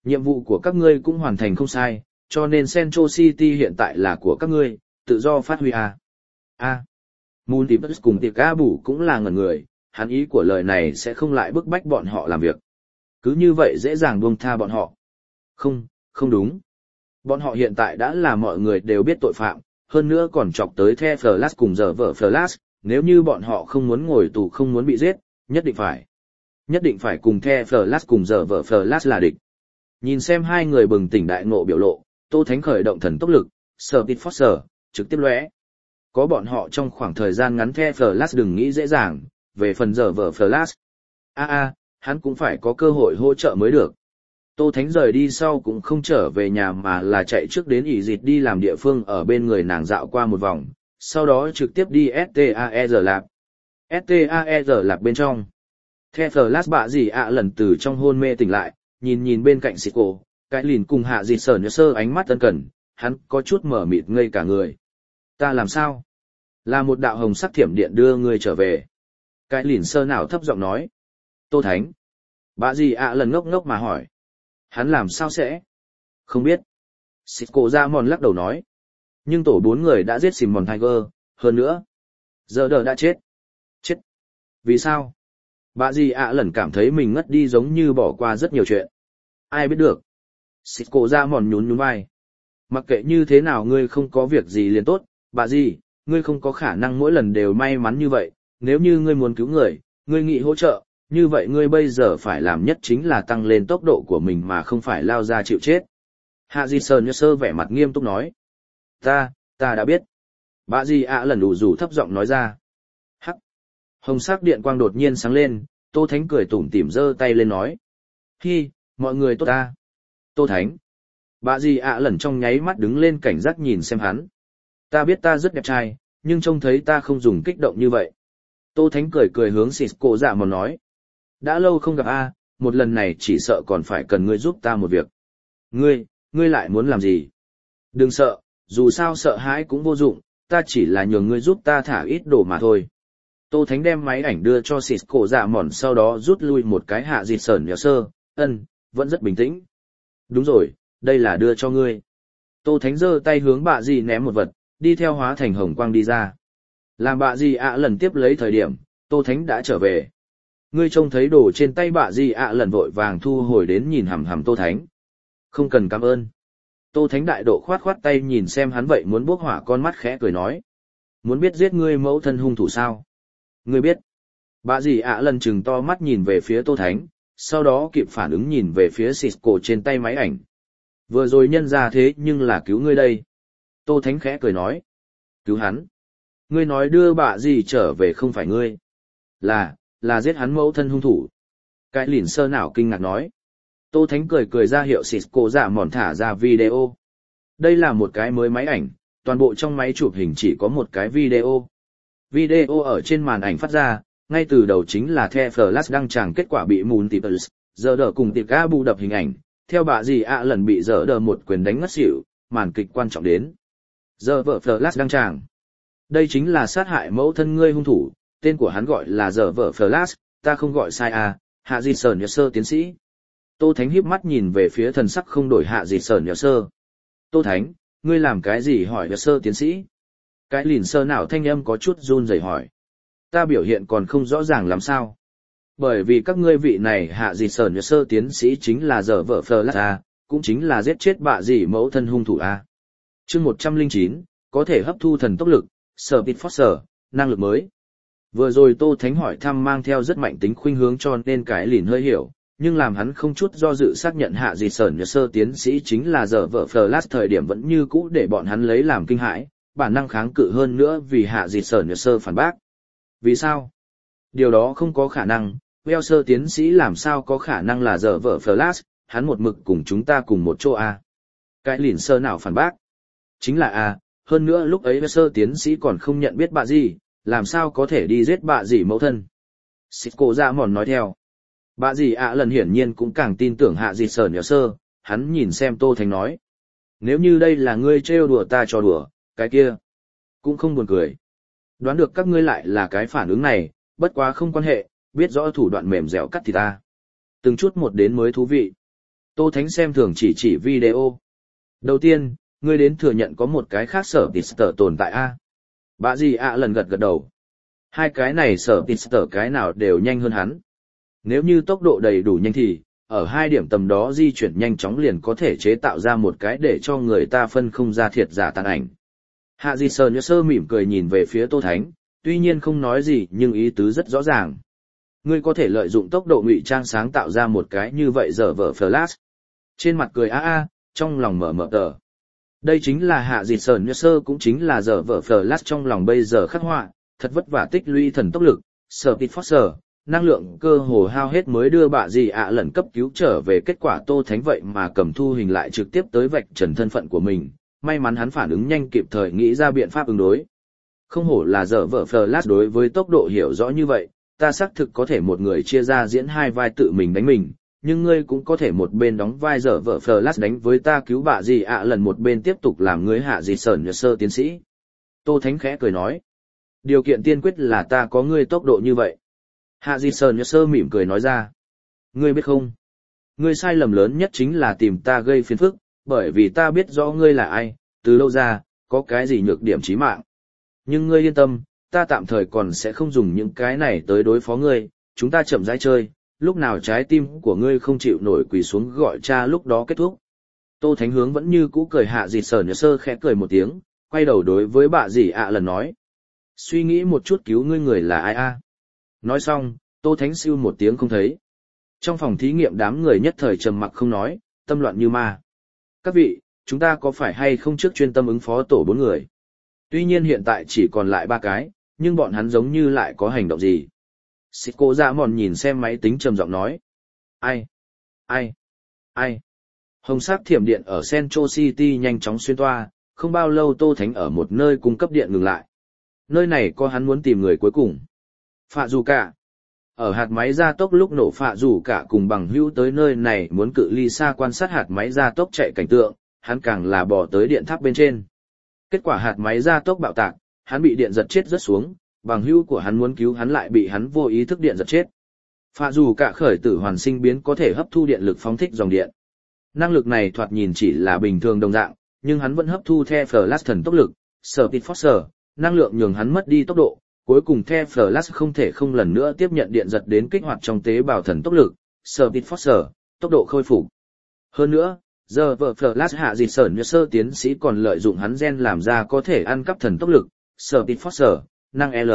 Nhiệm vụ của các ngươi cũng hoàn thành không sai, cho nên Central City hiện tại là của các ngươi, tự do phát huy à. A. Multiplus cùng tiệc ca bủ cũng là ngẩn người, hắn ý của lời này sẽ không lại bức bách bọn họ làm việc. Cứ như vậy dễ dàng buông tha bọn họ. Không, không đúng. Bọn họ hiện tại đã là mọi người đều biết tội phạm, hơn nữa còn chọc tới The Flash cùng giờ vợ Flash, nếu như bọn họ không muốn ngồi tù không muốn bị giết, nhất định phải. Nhất định phải cùng The Flash cùng giờ vợ Flash là địch. Nhìn xem hai người bừng tỉnh đại ngộ biểu lộ, Tô Thánh khởi động thần tốc lực, Speed Force, trực tiếp lóe. Có bọn họ trong khoảng thời gian ngắn The Flash đừng nghĩ dễ dàng, về phần giờ vợ Flash. A a, hắn cũng phải có cơ hội hỗ trợ mới được. Tô Thánh rời đi sau cũng không trở về nhà mà là chạy trước đến ỉ dịt đi làm địa phương ở bên người nàng dạo qua một vòng, sau đó trực tiếp đi ét tê a e rờ Lab. ét tê a e rờ Lab bên trong. The Flash bạ gì ạ lần từ trong hôn mê tỉnh lại, nhìn nhìn bên cạnh xịt cổ, cái lìn cùng hạ dịt sờ nhớ sơ ánh mắt tân cần, hắn có chút mở mịt ngây cả người. Ta làm sao? Là một đạo hồng sắc thiểm điện đưa người trở về. Cái lìn sơ nào thấp giọng nói. Tô Thánh. Bạ gì ạ lần ngốc ngốc mà hỏi. Hắn làm sao sẽ? Không biết. Xịt cổ ra mòn lắc đầu nói. Nhưng tổ bốn người đã giết Simon Tiger, hơn nữa. Giờ đờ đã chết. Chết. Vì sao? Bạ gì ạ lần cảm thấy mình ngất đi giống như bỏ qua rất nhiều chuyện. Ai biết được. Xịt cổ ra mòn nhún nhún vai. Mặc kệ như thế nào ngươi không có việc gì liền tốt, bà gì, ngươi không có khả năng mỗi lần đều may mắn như vậy, nếu như ngươi muốn cứu người, ngươi nghĩ hỗ trợ, như vậy ngươi bây giờ phải làm nhất chính là tăng lên tốc độ của mình mà không phải lao ra chịu chết. Hạ Di Sơn Nhơ Sơ vẻ mặt nghiêm túc nói. Ta, ta đã biết. Bà gì ạ lần đủ rủ thấp giọng nói ra. Hắc. Hồng sắc điện quang đột nhiên sáng lên, Tô Thánh cười tủm tỉm giơ tay lên nói. Hi, mọi người tốt ta. Tô Thánh. Bà gì ạ lần trong nháy mắt đứng lên cảnh giác nhìn xem hắn. Ta biết ta rất đẹp trai, nhưng trông thấy ta không dùng kích động như vậy. Tô Thánh cười cười hướng xịt cổ dạ mòn nói. Đã lâu không gặp a, một lần này chỉ sợ còn phải cần ngươi giúp ta một việc. Ngươi, ngươi lại muốn làm gì? Đừng sợ, dù sao sợ hãi cũng vô dụng, ta chỉ là nhường ngươi giúp ta thả ít đồ mà thôi. Tô Thánh đem máy ảnh đưa cho xịt cổ dạ mòn sau đó rút lui một cái hạ dịt sởn nhỏ sơ, ân, vẫn rất bình tĩnh. Đúng rồi, đây là đưa cho ngươi. Tô Thánh giơ tay hướng bạ gì ném một vật, đi theo hóa thành hồng quang đi ra. Làm bạ gì ạ lần tiếp lấy thời điểm, Tô Thánh đã trở về. Ngươi trông thấy đồ trên tay bạ gì ạ lần vội vàng thu hồi đến nhìn hằm hằm Tô Thánh. Không cần cảm ơn. Tô Thánh đại độ khoát khoát tay nhìn xem hắn vậy muốn bốc hỏa con mắt khẽ cười nói. Muốn biết giết ngươi mẫu thân hung thủ sao? Ngươi biết. Bạ gì ạ lần chừng to mắt nhìn về phía Tô Thánh, sau đó kịp phản ứng nhìn về phía xịt cổ trên tay máy ảnh. Vừa rồi nhân ra thế nhưng là cứu ngươi đây. Tô Thánh khẽ cười nói. Cứu hắn. Ngươi nói đưa bạ gì trở về không phải ngươi. Là, là giết hắn mẫu thân hung thủ. Cái lìn sơ nào kinh ngạc nói. Tô Thánh cười cười ra hiệu xịt cổ dạ mòn thả ra video. Đây là một cái mới máy ảnh, toàn bộ trong máy chụp hình chỉ có một cái video. Video ở trên màn ảnh phát ra, ngay từ đầu chính là The Flash đăng tràng kết quả bị Multiplus, giờ đờ cùng tiệc ca bù đập hình ảnh, theo bà gì ạ lần bị giờ đờ một quyền đánh ngất xỉu, màn kịch quan trọng đến. Giờ vợ Flash đăng tràng. Đây chính là sát hại mẫu thân ngươi hung thủ, tên của hắn gọi là giờ vợ Flash, ta không gọi sai à, hạ di sờn nhờ sơ tiến sĩ. Tô Thánh híp mắt nhìn về phía thần sắc không đổi hạ di sờn nhờ sơ. Tô Thánh, ngươi làm cái gì hỏi nhờ sơ tiến sĩ? Cái lìn sơ nào thanh âm có chút run rẩy hỏi. Ta biểu hiện còn không rõ ràng làm sao. Bởi vì các ngươi vị này hạ di sờn nhờ sơ tiến sĩ chính là giờ vợ Flash à, cũng chính là giết chết bạ gì mẫu thân hung thủ à. Chương một trăm lẻ chín, có thể hấp thu thần tốc lực, Speed Force, năng lực mới. Vừa rồi Tô Thánh hỏi thăm mang theo rất mạnh tính khuynh hướng cho nên cái lìn hơi hiểu, nhưng làm hắn không chút do dự xác nhận hạ gì sởn nhờ sơ tiến sĩ chính là giờ vợ Flash thời điểm vẫn như cũ để bọn hắn lấy làm kinh hãi, bản năng kháng cự hơn nữa vì hạ gì sởn nhờ sơ phản bác. Vì sao? Điều đó không có khả năng, Well sơ tiến sĩ làm sao có khả năng là giờ vợ Flash, hắn một mực cùng chúng ta cùng một chỗ à. Cái lìn sơ nào phản bác? Chính là à, hơn nữa lúc ấy sơ tiến sĩ còn không nhận biết bạ gì, làm sao có thể đi giết bạ gì mẫu thân. Xịt cổ dạ mòn nói theo. Bạ gì ạ lần hiển nhiên cũng càng tin tưởng hạ gì sờn nhờ sơ, hắn nhìn xem Tô Thánh nói. Nếu như đây là ngươi trêu đùa ta cho đùa, cái kia, cũng không buồn cười. Đoán được các ngươi lại là cái phản ứng này, bất quá không quan hệ, biết rõ thủ đoạn mềm dẻo cắt thì ta. Từng chút một đến mới thú vị. Tô Thánh xem thường chỉ chỉ video. Đầu tiên, ngươi đến thừa nhận có một cái khác sở tịt tờ tồn tại a. Bạ gì ạ lần gật gật đầu. Hai cái này sở tịt tờ cái nào đều nhanh hơn hắn. Nếu như tốc độ đầy đủ nhanh thì, ở hai điểm tầm đó di chuyển nhanh chóng liền có thể chế tạo ra một cái để cho người ta phân không ra thiệt giả tàn ảnh. Hạ Di Sơn sơ mỉm cười nhìn về phía Tô Thánh, tuy nhiên không nói gì nhưng ý tứ rất rõ ràng. Ngươi có thể lợi dụng tốc độ ngụy trang sáng tạo ra một cái như vậy giờ vở flash. Trên mặt cười a a, trong lòng mở mở tờ. Đây chính là Hạ Di Sơn sơ cũng chính là giờ vở flash trong lòng bây giờ khắc họa, thật vất vả tích lũy thần tốc lực, Speed Force, năng lượng cơ hồ hao hết mới đưa bạ gì ạ lần cấp cứu trở về, kết quả Tô Thánh vậy mà cầm thu hình lại trực tiếp tới vạch trần thân phận của mình, may mắn hắn phản ứng nhanh kịp thời nghĩ ra biện pháp ứng đối. Không hổ là giờ vở Flash đối với tốc độ hiểu rõ như vậy, ta xác thực có thể một người chia ra diễn hai vai tự mình đánh mình, nhưng ngươi cũng có thể một bên đóng vai giờ vở Flash đánh với ta cứu bạ gì ạ lần một bên tiếp tục làm ngươi Hạ Di Sơn sơ tiến sĩ. Tô Thánh khẽ cười nói, điều kiện tiên quyết là ta có ngươi tốc độ như vậy. Hạ Di Sơn sơ mỉm cười nói ra. Ngươi biết không? Ngươi sai lầm lớn nhất chính là tìm ta gây phiền phức, bởi vì ta biết rõ ngươi là ai, từ lâu ra, có cái gì nhược điểm chí mạng. Nhưng ngươi yên tâm, ta tạm thời còn sẽ không dùng những cái này tới đối phó ngươi, chúng ta chậm rãi chơi, lúc nào trái tim của ngươi không chịu nổi quỳ xuống gọi cha lúc đó kết thúc. Tô Thánh hướng vẫn như cũ cười. Hạ Di Sơn sơ khẽ cười một tiếng, quay đầu đối với bà dì ạ lần nói. Suy nghĩ một chút cứu ngươi người là ai a? Nói xong, Tô Thánh siêu một tiếng không thấy. Trong phòng thí nghiệm đám người nhất thời trầm mặc không nói, tâm loạn như ma. Các vị, chúng ta có phải hay không trước chuyên tâm ứng phó tổ bốn người? Tuy nhiên hiện tại chỉ còn lại ba cái, nhưng bọn hắn giống như lại có hành động gì? Xịt cô dạ mòn nhìn xem máy tính trầm giọng nói. Ai? Ai? Ai? Hồng sắc thiểm điện ở Central City nhanh chóng xuyên toa, không bao lâu Tô Thánh ở một nơi cung cấp điện ngừng lại. Nơi này có hắn muốn tìm người cuối cùng. Phạ dù cả. Ở hạt máy gia tốc lúc nổ, Phạ dù cả cùng bằng hữu tới nơi này muốn cự ly xa quan sát hạt máy gia tốc chạy cảnh tượng, hắn càng là bỏ tới điện tháp bên trên. Kết quả hạt máy gia tốc bạo tạc, hắn bị điện giật chết rớt xuống, bằng hữu của hắn muốn cứu hắn lại bị hắn vô ý thức điện giật chết. Phạ dù cả khởi tử hoàn sinh biến có thể hấp thu điện lực phóng thích dòng điện. Năng lực này thoạt nhìn chỉ là bình thường đồng dạng, nhưng hắn vẫn hấp thu the Flash thần tốc lực, Speed Force, năng lượng nhường hắn mất đi tốc độ. Cuối cùng the Flash không thể không lần nữa tiếp nhận điện giật đến kích hoạt trong tế bào thần tốc lực, Speed Force, tốc độ khôi phục. Hơn nữa, giờ vợ Flash Hạ Di Sơn sơ tiến sĩ còn lợi dụng hắn gen làm ra có thể ăn cắp thần tốc lực, Speed Force, năng L.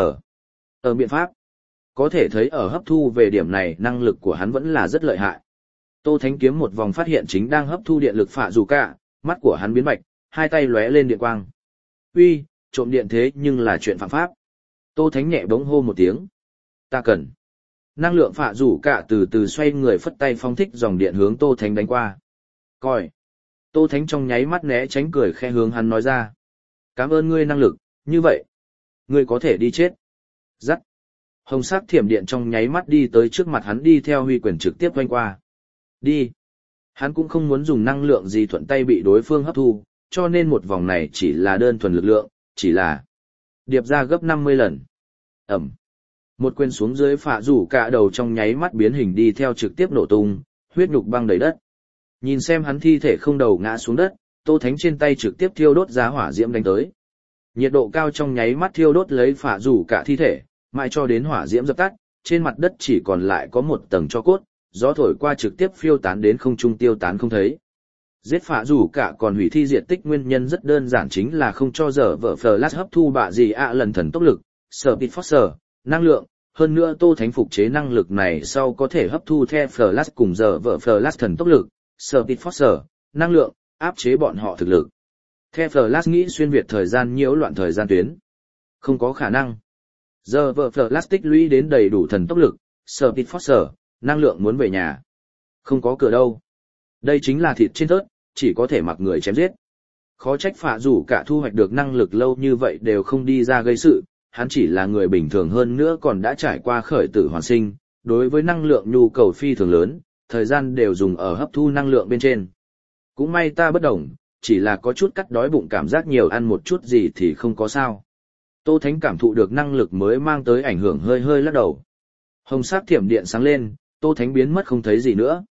Ở biện pháp, có thể thấy ở hấp thu về điểm này năng lực của hắn vẫn là rất lợi hại. Tô Thánh kiếm một vòng phát hiện chính đang hấp thu điện lực Phạ dù cả, mắt của hắn biến bạch, hai tay lóe lên điện quang. Uy, trộm điện thế nhưng là chuyện phạm pháp. Tô Thánh nhẹ bỗng hô một tiếng. Ta cần. Năng lượng Phạ dù cả từ từ xoay người phất tay phong thích dòng điện hướng Tô Thánh đánh qua. Coi. Tô Thánh trong nháy mắt né tránh cười khe hướng hắn nói ra. Cảm ơn ngươi năng lực, như vậy. Ngươi có thể đi chết. Dắt. Hồng sắc thiểm điện trong nháy mắt đi tới trước mặt hắn đi theo huy quyền trực tiếp quanh qua. Đi. Hắn cũng không muốn dùng năng lượng gì thuận tay bị đối phương hấp thu, cho nên một vòng này chỉ là đơn thuần lực lượng, chỉ là điệp ra gấp năm mươi lần. Ẩm. Một quyền xuống dưới, Phạ dù cả đầu trong nháy mắt biến hình đi theo trực tiếp nổ tung, huyết nhục băng đầy đất. Nhìn xem hắn thi thể không đầu ngã xuống đất, Tô Thánh trên tay trực tiếp thiêu đốt giá hỏa diễm đánh tới. Nhiệt độ cao trong nháy mắt thiêu đốt lấy Phạ dù cả thi thể, mãi cho đến hỏa diễm dập tắt, trên mặt đất chỉ còn lại có một tầng tro cốt, gió thổi qua trực tiếp phiêu tán đến không trung tiêu tán không thấy. Giết Phạ dù cả còn hủy thi diệt tích nguyên nhân rất đơn giản, chính là không cho giờ vợ Flash hấp thu bạ gì ạ lần thần tốc lực, Speed Force, năng lượng. Hơn nữa Tô Thánh phục chế năng lực này sau có thể hấp thu the Flash cùng giờ vợ Flash thần tốc lực, Speed Force, năng lượng, áp chế bọn họ thực lực. The Flash nghĩ xuyên việt thời gian nhiễu loạn thời gian tuyến. Không có khả năng. Giờ vợ Flash tích lũy đến đầy đủ thần tốc lực, Speed Force, năng lượng muốn về nhà. Không có cửa đâu. Đây chính là thịt trên tớt, chỉ có thể mặc người chém giết. Khó trách Phạ dù cả thu hoạch được năng lực lâu như vậy đều không đi ra gây sự, hắn chỉ là người bình thường hơn nữa còn đã trải qua khởi tử hoàn sinh, đối với năng lượng nhu cầu phi thường lớn, thời gian đều dùng ở hấp thu năng lượng bên trên. Cũng may ta bất đồng, chỉ là có chút cắt đói bụng, cảm giác nhiều ăn một chút gì thì không có sao. Tô Thánh cảm thụ được năng lực mới mang tới ảnh hưởng, hơi hơi lắc đầu. Hồng sắc thiểm điện sáng lên, Tô Thánh biến mất không thấy gì nữa.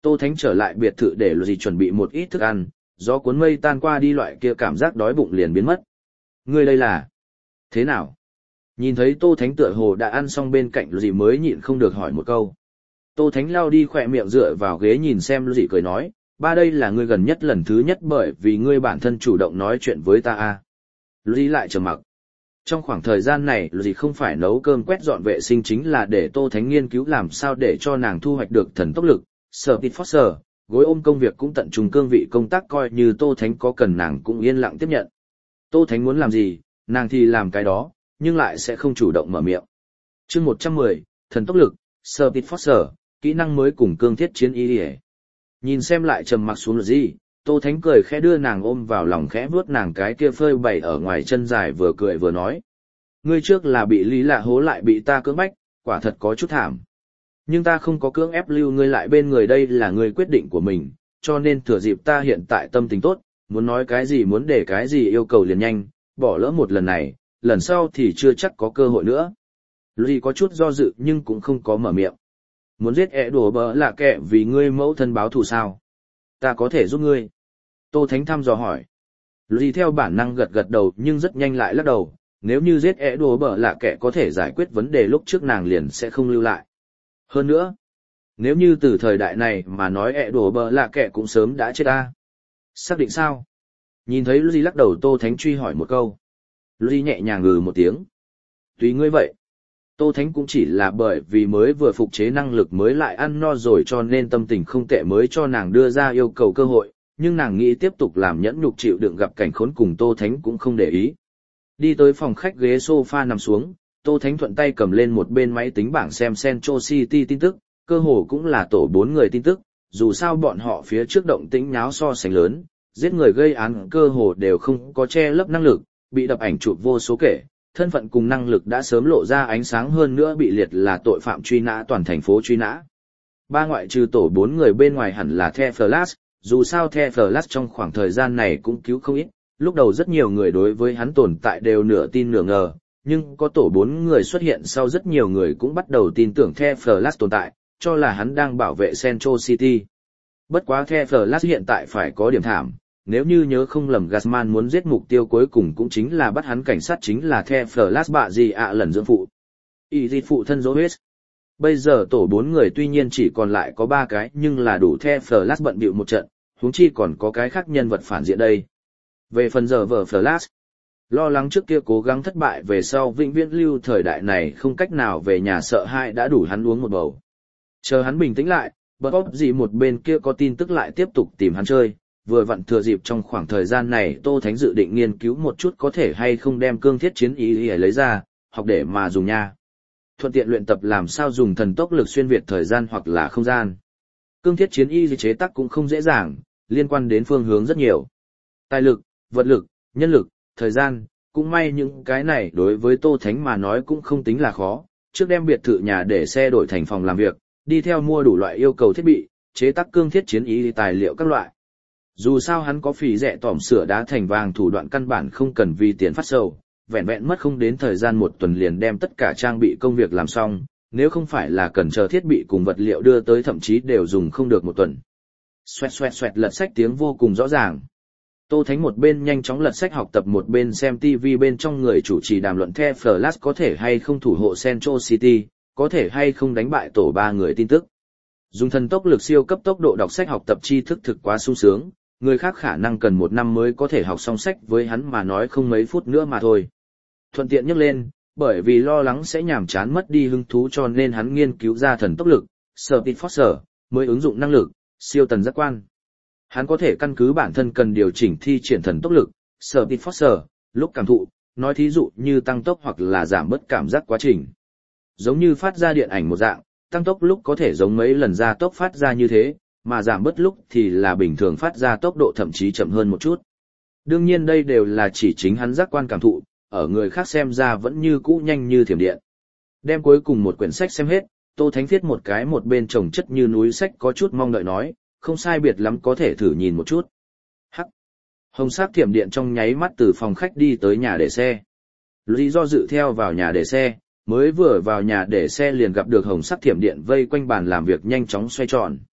Tô Thánh trở lại biệt thự để Lucy chuẩn bị một ít thức ăn, gió cuốn mây tan qua đi loại kia cảm giác đói bụng liền biến mất. Ngươi đây là... thế nào? Nhìn thấy Tô Thánh tựa hồ đã ăn xong bên cạnh Lucy mới nhịn không được hỏi một câu. Tô Thánh lao đi khỏe miệng dựa vào ghế nhìn xem Lucy cười nói, ba đây là ngươi gần nhất lần thứ nhất bởi vì ngươi bản thân chủ động nói chuyện với ta à. Lucy lại trầm mặc. Trong khoảng thời gian này Lucy không phải nấu cơm quét dọn vệ sinh chính là để Tô Thánh nghiên cứu làm sao để cho nàng thu hoạch được thần tốc lực, Speed Force, gối ôm công việc cũng tận trung cương vị công tác coi như Tô Thánh có cần nàng cũng yên lặng tiếp nhận. Tô Thánh muốn làm gì, nàng thì làm cái đó, nhưng lại sẽ không chủ động mở miệng. Chương một trăm mười, thần tốc lực, Speed Force, kỹ năng mới cùng cương thiết chiến y. Nhìn xem lại trầm mặc xuống là gì, Tô Thánh cười khẽ đưa nàng ôm vào lòng khẽ vuốt nàng cái kia phơi bày ở ngoài chân dài vừa cười vừa nói. Ngươi trước là bị Lý Lạ hố lại bị ta cưỡng bách, quả thật có chút thảm. Nhưng ta không có cưỡng ép lưu ngươi lại bên người đây là ngươi quyết định của mình, cho nên thừa dịp ta hiện tại tâm tình tốt, muốn nói cái gì muốn để cái gì yêu cầu liền nhanh, bỏ lỡ một lần này, lần sau thì chưa chắc có cơ hội nữa. Lý có chút do dự nhưng cũng không có mở miệng. Muốn giết ẹ đổ bờ lạ kẹ vì ngươi mẫu thân báo thù sao? Ta có thể giúp ngươi. Tô Thánh thăm dò hỏi. Lý theo bản năng gật gật đầu nhưng rất nhanh lại lắc đầu, nếu như giết ẹ đổ bờ lạ kẹ có thể giải quyết vấn đề lúc trước nàng liền sẽ không lưu lại. Hơn nữa, nếu như từ thời đại này mà nói ẹ đổ bờ lạ kẹ cũng sớm đã chết ta. Xác định sao? Nhìn thấy Lý lắc đầu Tô Thánh truy hỏi một câu. Lý nhẹ nhàng ngừ một tiếng. Tùy ngươi vậy. Tô Thánh cũng chỉ là bởi vì mới vừa phục chế năng lực mới lại ăn no rồi cho nên tâm tình không tệ mới cho nàng đưa ra yêu cầu cơ hội, nhưng nàng nghĩ tiếp tục làm nhẫn nhục chịu đựng gặp cảnh khốn cùng Tô Thánh cũng không để ý. Đi tới phòng khách ghế sofa nằm xuống, Tô Thánh thuận tay cầm lên một bên máy tính bảng xem Central City tin tức, cơ hồ cũng là tổ bốn người tin tức, dù sao bọn họ phía trước động tĩnh nháo so sánh lớn, giết người gây án cơ hồ đều không có che lấp năng lực, bị đập ảnh chụp vô số kể, thân phận cùng năng lực đã sớm lộ ra ánh sáng hơn nữa bị liệt là tội phạm truy nã toàn thành phố truy nã. Ba ngoại trừ tổ bốn người bên ngoài hẳn là The Flash, dù sao The Flash trong khoảng thời gian này cũng cứu không ít, lúc đầu rất nhiều người đối với hắn tồn tại đều nửa tin nửa ngờ, nhưng có tổ bốn người xuất hiện sau rất nhiều người cũng bắt đầu tin tưởng The Flash tồn tại, cho là hắn đang bảo vệ Central City. Bất quá The Flash hiện tại phải có điểm thảm. Nếu như nhớ không lầm Gasman muốn giết mục tiêu cuối cùng cũng chính là bắt hắn cảnh sát chính là The Flash bạ gì ạ lần dưỡng phụ. Y dịch phụ thân dỗ hết. Bây giờ tổ bốn người tuy nhiên chỉ còn lại có ba cái nhưng là đủ The Flash bận bịu một trận, huống chi còn có cái khác nhân vật phản diện đây. Về phần giờ vở Flash, lo lắng trước kia cố gắng thất bại về sau vĩnh viễn lưu thời đại này không cách nào về nhà sợ hãi đã đủ hắn uống một bầu. Chờ hắn bình tĩnh lại, bật bóp gì một bên kia có tin tức lại tiếp tục tìm hắn chơi. Vừa vặn thừa dịp trong khoảng thời gian này Tô Thánh dự định nghiên cứu một chút có thể hay không đem cương thiết chiến ý lấy ra, học để mà dùng nha. Thuận tiện luyện tập làm sao dùng thần tốc lực xuyên việt thời gian hoặc là không gian. Cương thiết chiến y chế tác cũng không dễ dàng, liên quan đến phương hướng rất nhiều. Tài lực, vật lực, nhân lực, thời gian, cũng may những cái này đối với Tô Thánh mà nói cũng không tính là khó. Trước đem biệt thự nhà để xe đổi thành phòng làm việc, đi theo mua đủ loại yêu cầu thiết bị, chế tác cương thiết chiến y tài liệu các loại. Dù sao hắn có phí rẻ tỏm sửa đá thành vàng thủ đoạn căn bản không cần vì tiền phát sầu, vẹn vẹn mất không đến thời gian một tuần liền đem tất cả trang bị công việc làm xong, nếu không phải là cần chờ thiết bị cùng vật liệu đưa tới thậm chí đều dùng không được một tuần. Xoẹt xoẹt xoẹt lật sách tiếng vô cùng rõ ràng. Tô Thánh một bên nhanh chóng lật sách học tập một bên xem ti vi bên trong người chủ trì đàm luận The Flash có thể hay không thủ hộ Central City, có thể hay không đánh bại tổ ba người tin tức. Dùng thần tốc lực siêu cấp tốc độ đọc sách học tập tri thức thực quá sung sướng. Người khác khả năng cần một năm mới có thể học xong sách với hắn mà nói không mấy phút nữa mà thôi. Thuận tiện nhắc lên, bởi vì lo lắng sẽ nhàm chán mất đi hứng thú cho nên hắn nghiên cứu ra thần tốc lực, Speed Force, mới ứng dụng năng lực, siêu tần giác quan. Hắn có thể căn cứ bản thân cần điều chỉnh thi triển thần tốc lực, Speed Force, lúc cảm thụ, nói thí dụ như tăng tốc hoặc là giảm bớt cảm giác quá trình. Giống như phát ra điện ảnh một dạng, tăng tốc lúc có thể giống mấy lần ra tốc phát ra như thế, mà giảm bớt lúc thì là bình thường phát ra tốc độ thậm chí chậm hơn một chút. Đương nhiên đây đều là chỉ chính hắn giác quan cảm thụ, ở người khác xem ra vẫn như cũ nhanh như thiểm điện. Đem cuối cùng một quyển sách xem hết, Tô Thánh viết một cái một bên chồng chất như núi sách có chút mong đợi nói, không sai biệt lắm có thể thử nhìn một chút. Hắc. Hồng sắc thiểm điện trong nháy mắt từ phòng khách đi tới nhà để xe. Lý do dự theo vào nhà để xe, mới vừa vào nhà để xe liền gặp được hồng sắc thiểm điện vây quanh bàn làm việc nhanh chóng xoay tròn.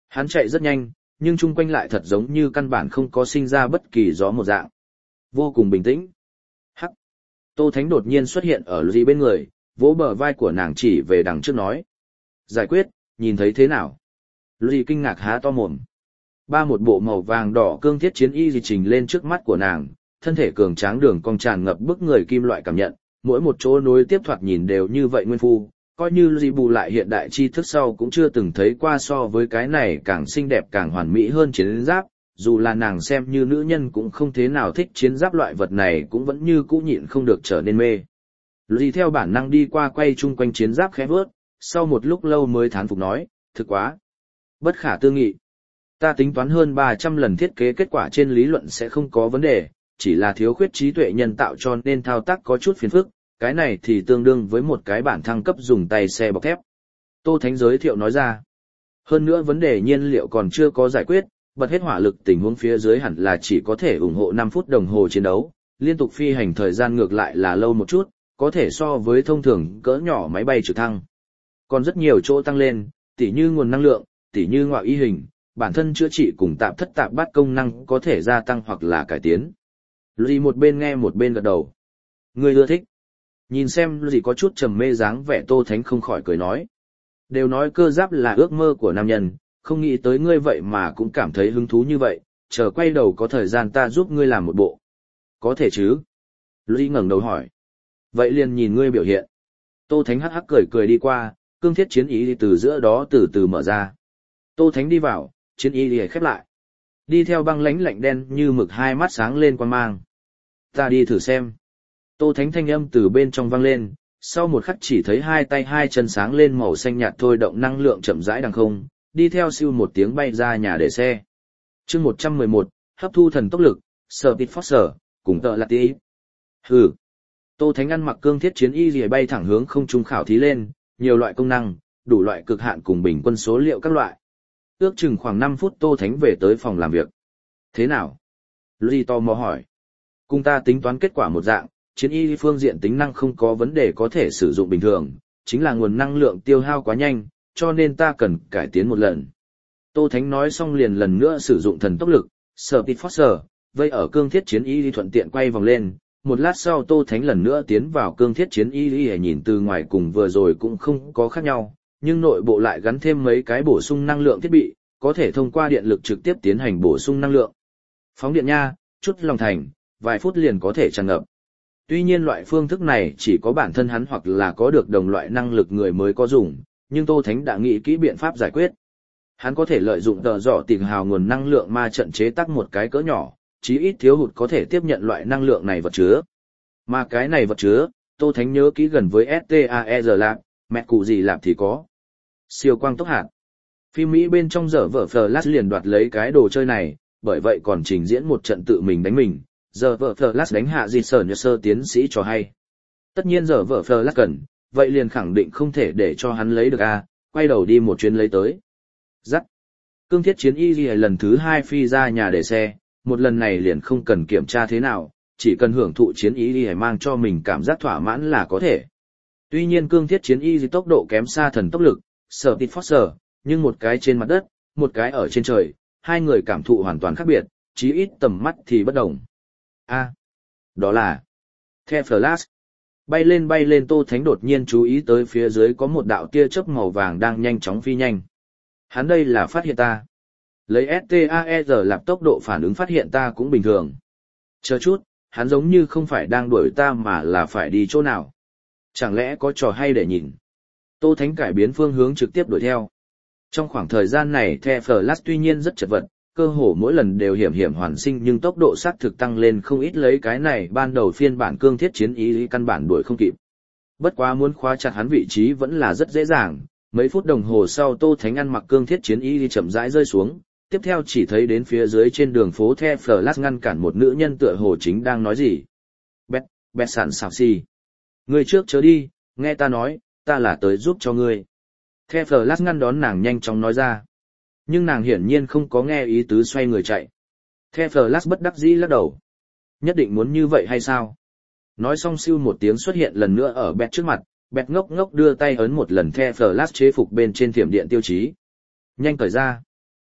Hắn chạy rất nhanh, nhưng chung quanh lại thật giống như căn bản không có sinh ra bất kỳ gió một dạng. Vô cùng bình tĩnh. Hắc. Tô Thánh đột nhiên xuất hiện ở Lucy bên người, vỗ bờ vai của nàng chỉ về đằng trước nói. Giải quyết, nhìn thấy thế nào? Lucy kinh ngạc há to mồm. Ba một bộ màu vàng đỏ cương thiết chiến y di trình lên trước mắt của nàng, thân thể cường tráng đường cong tràn ngập bức người kim loại cảm nhận, mỗi một chỗ nối tiếp thoạt nhìn đều như vậy nguyên phu, coi như Lucy bù lại hiện đại tri thức sau cũng chưa từng thấy qua so với cái này càng xinh đẹp càng hoàn mỹ hơn chiến giáp, dù là nàng xem như nữ nhân cũng không thế nào thích chiến giáp loại vật này cũng vẫn như cũ nhịn không được trở nên mê. Lucy theo bản năng đi qua quay chung quanh chiến giáp khẽ vớt, sau một lúc lâu mới thán phục nói, thực quá. Bất khả tư nghị. Ta tính toán hơn ba trăm lần thiết kế kết quả trên lý luận sẽ không có vấn đề, chỉ là thiếu khuyết trí tuệ nhân tạo cho nên thao tác có chút phiền phức, cái này thì tương đương với một cái bản thăng cấp dùng tay xe bọc thép. Tô Thánh giới thiệu nói ra. Hơn nữa vấn đề nhiên liệu còn chưa có giải quyết, bật hết hỏa lực tình huống phía dưới hẳn là chỉ có thể ủng hộ năm phút đồng hồ chiến đấu, liên tục phi hành thời gian ngược lại là lâu một chút, có thể so với thông thường cỡ nhỏ máy bay trực thăng. Còn rất nhiều chỗ tăng lên, tỉ như nguồn năng lượng, tỉ như ngoại y hình, bản thân chữa trị cùng tạp thất tạp bát công năng có thể gia tăng hoặc là cải tiến. Lucy một bên nghe một bên gật đầu. Người ưa thích. Nhìn xem Lucy có chút trầm mê dáng vẻ Tô Thánh không khỏi cười nói. Đều nói cơ giáp là ước mơ của nam nhân, không nghĩ tới ngươi vậy mà cũng cảm thấy hứng thú như vậy, chờ quay đầu có thời gian ta giúp ngươi làm một bộ. Có thể chứ? Lucy ngẩng đầu hỏi. Vậy liền nhìn ngươi biểu hiện. Tô Thánh hắc hắc cười cười đi qua, cương thiết chiến ý từ giữa đó từ từ mở ra. Tô Thánh đi vào, chiến y lìa khép lại. Đi theo băng lãnh lạnh đen như mực hai mắt sáng lên quan mang. Ta đi thử xem. Tô Thánh thanh âm từ bên trong vang lên, sau một khắc chỉ thấy hai tay hai chân sáng lên màu xanh nhạt thôi động năng lượng chậm rãi đằng không, đi theo siêu một tiếng bay ra nhà để xe. chương một trăm mười một, hấp thu thần tốc lực, Speed Force, cùng tợ là tí. Hừ. Tô Thánh ăn mặc cương thiết chiến y lìa bay thẳng hướng không trung khảo thí lên, nhiều loại công năng, đủ loại cực hạn cùng bình quân số liệu các loại. Ước chừng khoảng năm phút Tô Thánh về tới phòng làm việc. Thế nào? Lucy tò mò hỏi. Cùng ta tính toán kết quả một dạng, chiến y phương diện tính năng không có vấn đề có thể sử dụng bình thường, chính là nguồn năng lượng tiêu hao quá nhanh, cho nên ta cần cải tiến một lần. Tô Thánh nói xong liền lần nữa sử dụng thần tốc lực, Speed Force, vây ở cương thiết chiến y thuận tiện quay vòng lên. Một lát sau Tô Thánh lần nữa tiến vào cương thiết chiến y nhìn từ ngoài cùng vừa rồi cũng không có khác nhau, nhưng nội bộ lại gắn thêm mấy cái bổ sung năng lượng thiết bị, có thể thông qua điện lực trực tiếp tiến hành bổ sung năng lượng. Phóng điện nha, chút lòng thành, vài phút liền có thể tràn ngập. Tuy nhiên loại phương thức này chỉ có bản thân hắn hoặc là có được đồng loại năng lực người mới có dùng, nhưng Tô Thánh đã nghĩ kỹ biện pháp giải quyết. Hắn có thể lợi dụng tờ dọ tìm hào nguồn năng lượng ma trận chế tác một cái cỡ nhỏ, chí ít thiếu hụt có thể tiếp nhận loại năng lượng này vật chứa. Mà cái này vật chứa, Tô Thánh nhớ kỹ gần với ét tê a e rờ Lab, mẹ cụ gì Lab thì có. Siêu quang tốc hạt. Phim Mỹ bên trong dở vở Flash liền đoạt lấy cái đồ chơi này, bởi vậy còn trình diễn một trận tự mình đánh mình, giờ vở Flash đánh hạ gì sở như sơ tiến sĩ cho hay. Tất nhiên giờ vở Flash cần, vậy liền khẳng định không thể để cho hắn lấy được a, quay đầu đi một chuyến lấy tới. Dắt. Cương thiết chiến y lần thứ hai phi ra nhà để xe, một lần này liền không cần kiểm tra thế nào, chỉ cần hưởng thụ chiến y mang cho mình cảm giác thỏa mãn là có thể. Tuy nhiên cương thiết chiến y tốc độ kém xa thần tốc lực, Speed Force, nhưng một cái trên mặt đất, một cái ở trên trời, hai người cảm thụ hoàn toàn khác biệt, chí ít tầm mắt thì bất đồng. A, à, đó là The Flash. Bay lên bay lên Tô Thánh đột nhiên chú ý tới phía dưới có một đạo tia chớp màu vàng đang nhanh chóng phi nhanh. Hắn đây là phát hiện ta. Lấy ét tê a e rờ Lab tốc độ phản ứng phát hiện ta cũng bình thường. Chờ chút, hắn giống như không phải đang đuổi ta mà là phải đi chỗ nào. Chẳng lẽ có trò hay để nhìn? Tô Thánh cải biến phương hướng trực tiếp đuổi theo. Trong khoảng thời gian này The Flash tuy nhiên rất chật vật, cơ hồ mỗi lần đều hiểm hiểm hoàn sinh nhưng tốc độ xác thực tăng lên không ít lấy cái này ban đầu phiên bản cương thiết chiến ý căn bản đuổi không kịp. Bất quá muốn khóa chặt hắn vị trí vẫn là rất dễ dàng, mấy phút đồng hồ sau Tô Thánh ăn mặc cương thiết chiến ý chậm rãi rơi xuống, tiếp theo chỉ thấy đến phía dưới trên đường phố The Flash ngăn cản một nữ nhân tựa hồ chính đang nói gì. Bét, bét sản xào xì. Người trước chớ đi, nghe ta nói, ta là tới giúp cho ngươi. The Flash ngăn đón nàng nhanh chóng nói ra. Nhưng nàng hiển nhiên không có nghe ý tứ xoay người chạy. The Flash bất đắc dĩ lắc đầu. Nhất định muốn như vậy hay sao? Nói xong siêu một tiếng xuất hiện lần nữa ở Bét trước mặt, Bét ngốc ngốc đưa tay ấn một lần The Flash chế phục bên trên thiểm điện tiêu chí. Nhanh cởi ra.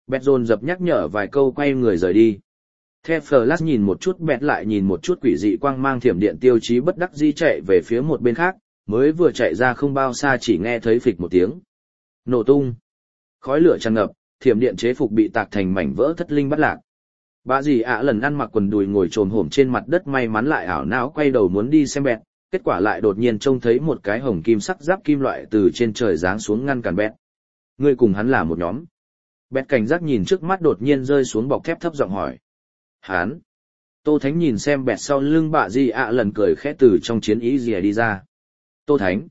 Bẹt dồn dập nhắc nhở vài câu quay người rời đi. The Flash nhìn một chút Bẹt lại nhìn một chút quỷ dị quang mang thiểm điện tiêu chí bất đắc dĩ chạy về phía một bên khác, mới vừa chạy ra không bao xa chỉ nghe thấy phịch một tiếng. Nổ tung. Khói lửa tràn ngập, thiểm điện chế phục bị tạc thành mảnh vỡ thất linh bắt lạc. Bà dì ạ lần ăn mặc quần đùi ngồi trồm hổm trên mặt đất may mắn lại ảo não quay đầu muốn đi xem Bẹt, kết quả lại đột nhiên trông thấy một cái hồng kim sắc giáp kim loại từ trên trời giáng xuống ngăn cản Bẹt. Người cùng hắn là một nhóm. Bẹt cảnh giác nhìn trước mắt đột nhiên rơi xuống bọc thép thấp giọng hỏi. Hán. Tô Thánh nhìn xem Bẹt sau lưng bà dì ạ lần cười khẽ từ trong chiến ý rìa đi ra. Tô Thánh.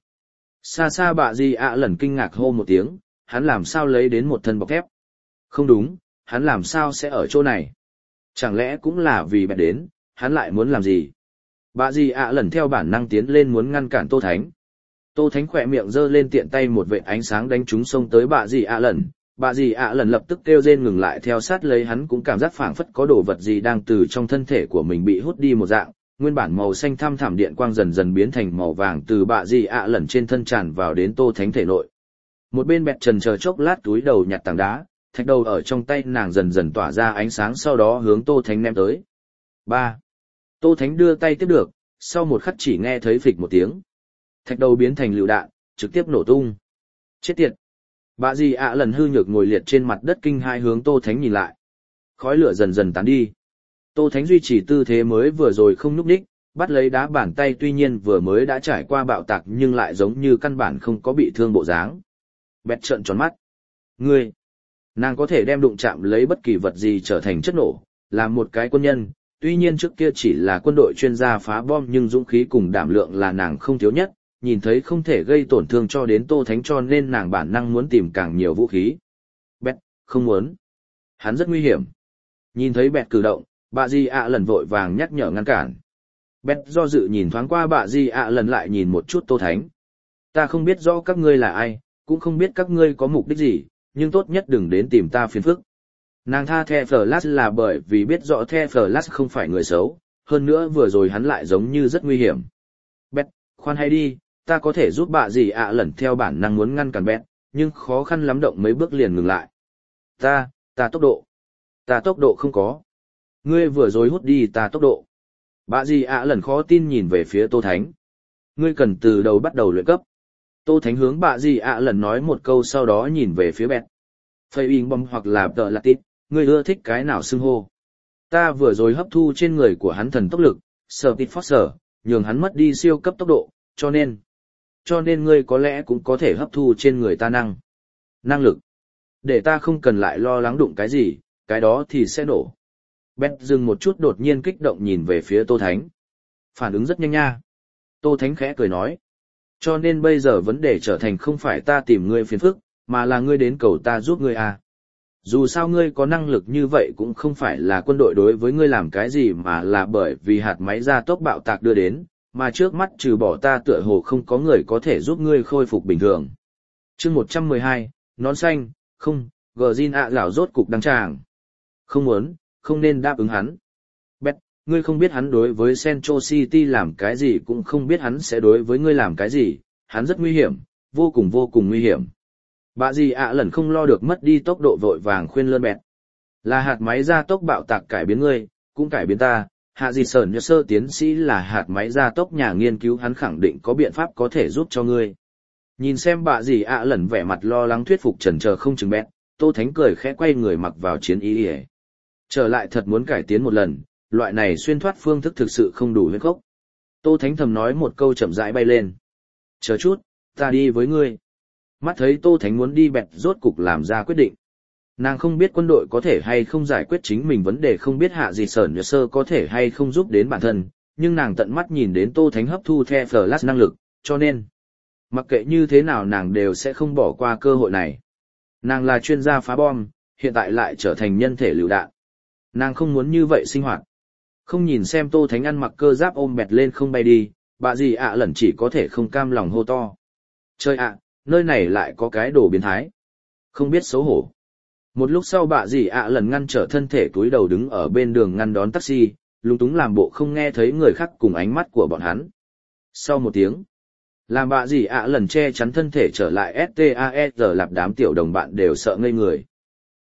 Xa xa bà dì ạ lần kinh ngạc hô một tiếng, hắn làm sao lấy đến một thân bọc thép? Không đúng, hắn làm sao sẽ ở chỗ này? Chẳng lẽ cũng là vì Bẹt đến, hắn lại muốn làm gì? Bà dì ạ lần theo bản năng tiến lên muốn ngăn cản Tô Thánh. Tô Thánh khỏe miệng giơ lên tiện tay một vệt ánh sáng đánh trúng xông tới bà dì ạ lần. Bà dì ạ lần lập tức kêu rên ngừng lại theo sát lấy hắn cũng cảm giác phảng phất có đồ vật gì đang từ trong thân thể của mình bị hút đi một dạng, nguyên bản màu xanh thăm thẳm điện quang dần dần biến thành màu vàng từ bà dì ạ lần trên thân tràn vào đến Tô Thánh thể nội. Một bên Bẹt trần chờ chốc lát túi đầu nhặt tảng đá, thạch đầu ở trong tay nàng dần dần tỏa ra ánh sáng sau đó hướng Tô Thánh ném tới. Ba. Tô Thánh đưa tay tiếp được, sau một khắc chỉ nghe thấy phịch một tiếng. Thạch đầu biến thành lựu đạn, trực tiếp nổ tung. Chết tiệt. Bà dì ạ lần hư nhược ngồi liệt trên mặt đất kinh hai hướng Tô Thánh nhìn lại. Khói lửa dần dần tán đi. Tô Thánh duy trì tư thế mới vừa rồi không nhúc nhích, bắt lấy đá bàn tay tuy nhiên vừa mới đã trải qua bạo tạc nhưng lại giống như căn bản không có bị thương bộ dáng. Bẹt trợn tròn mắt. Ngươi! Nàng có thể đem đụng chạm lấy bất kỳ vật gì trở thành chất nổ, là một cái quân nhân, tuy nhiên trước kia chỉ là quân đội chuyên gia phá bom nhưng dũng khí cùng đảm lượng là nàng không thiếu nhất, nhìn thấy không thể gây tổn thương cho đến Tô Thánh cho nên nàng bản năng muốn tìm càng nhiều vũ khí. Bẹt, không muốn. Hắn rất nguy hiểm. Nhìn thấy Bẹt cử động, bà Di ạ lần vội vàng nhắc nhở ngăn cản. Bẹt do dự nhìn thoáng qua bà Di ạ lần lại nhìn một chút Tô Thánh. Ta không biết rõ các ngươi là ai, cũng không biết các ngươi có mục đích gì, nhưng tốt nhất đừng đến tìm ta phiền phức. Nàng tha The Flash là bởi vì biết rõ The Flash không phải người xấu, hơn nữa vừa rồi hắn lại giống như rất nguy hiểm. Bẹt, khoan hay đi, ta có thể giúp bà dì ạ lần theo bản năng muốn ngăn cản Bẹt, nhưng khó khăn lắm động mấy bước liền ngừng lại. Ta, ta tốc độ. Ta tốc độ không có. Ngươi vừa rồi hút đi ta tốc độ. Bà dì ạ lần khó tin nhìn về phía Tô Thánh. Ngươi cần từ đầu bắt đầu luyện cấp. Tô Thánh hướng bà dì ạ lần nói một câu sau đó nhìn về phía Bẹt. Phây in bom hoặc là tờ lạc tít, ngươi ưa thích cái nào xưng hô. Ta vừa rồi hấp thu trên người của hắn thần tốc lực, sở tít phót sở, nhường hắn mất đi siêu cấp tốc độ, cho nên. Cho nên ngươi có lẽ cũng có thể hấp thu trên người ta năng. Năng lực. Để ta không cần lại lo lắng đụng cái gì, cái đó thì sẽ nổ. Bẹt dừng một chút đột nhiên kích động nhìn về phía Tô Thánh. Phản ứng rất nhanh nha. Tô Thánh khẽ cười nói. Cho nên bây giờ vấn đề trở thành không phải ta tìm ngươi phiền phức, mà là ngươi đến cầu ta giúp ngươi à. Dù sao ngươi có năng lực như vậy cũng không phải là quân đội đối với ngươi làm cái gì mà là bởi vì hạt máy gia tốc bạo tạc đưa đến, mà trước mắt trừ bỏ ta tựa hồ không có người có thể giúp ngươi khôi phục bình thường. Chương một trăm mười hai, nón xanh, không, Gjin ạ lão rốt cục đăng tràng. Không muốn, không nên đáp ứng hắn. Bẹt, ngươi không biết hắn đối với Central City làm cái gì cũng không biết hắn sẽ đối với ngươi làm cái gì, hắn rất nguy hiểm, vô cùng vô cùng nguy hiểm. Bà dì ạ lần không lo được mất đi tốc độ vội vàng khuyên lơn Bẹt. Là hạt máy gia tốc bạo tạc cải biến ngươi, cũng cải biến ta. Hạ dì sởn như sơ tiến sĩ là hạt máy gia tốc nhà nghiên cứu hắn khẳng định có biện pháp có thể giúp cho ngươi. Nhìn xem bà dì ạ lần vẻ mặt lo lắng thuyết phục chần chờ không chừng Bẹt, Tô Thánh cười khẽ quay người mặc vào chiến ý ỉa. Trở lại thật muốn cải tiến một lần, loại này xuyên thoát phương thức thực sự không đủ huyết khốc. Tô Thánh thầm nói một câu chậm rãi bay lên. Chờ chút, ta đi với ngươi. Mắt thấy Tô Thánh muốn đi Bẹt rốt cục làm ra quyết định. Nàng không biết quân đội có thể hay không giải quyết chính mình vấn đề, không biết hạ gì sởn nhờ sơ có thể hay không giúp đến bản thân, nhưng nàng tận mắt nhìn đến Tô Thánh hấp thu The Flash năng lực, cho nên, mặc kệ như thế nào nàng đều sẽ không bỏ qua cơ hội này. Nàng là chuyên gia phá bom, hiện tại lại trở thành nhân thể lựu đạn. Nàng không muốn như vậy sinh hoạt. Không nhìn xem Tô Thánh ăn mặc cơ giáp ôm Bẹt lên không bay đi, bà dì ạ lẩn chỉ có thể không cam lòng hô to. Trời ạ, nơi này lại có cái đồ biến thái. Không biết xấu hổ. Một lúc sau bà dì ạ lần ngăn trở thân thể túi đầu đứng ở bên đường ngăn đón taxi, lúng túng làm bộ không nghe thấy người khác cùng ánh mắt của bọn hắn. Sau một tiếng, làm bà dì ạ lần che chắn thân thể trở lại ét tê a ét lạp đám tiểu đồng bạn đều sợ ngây người.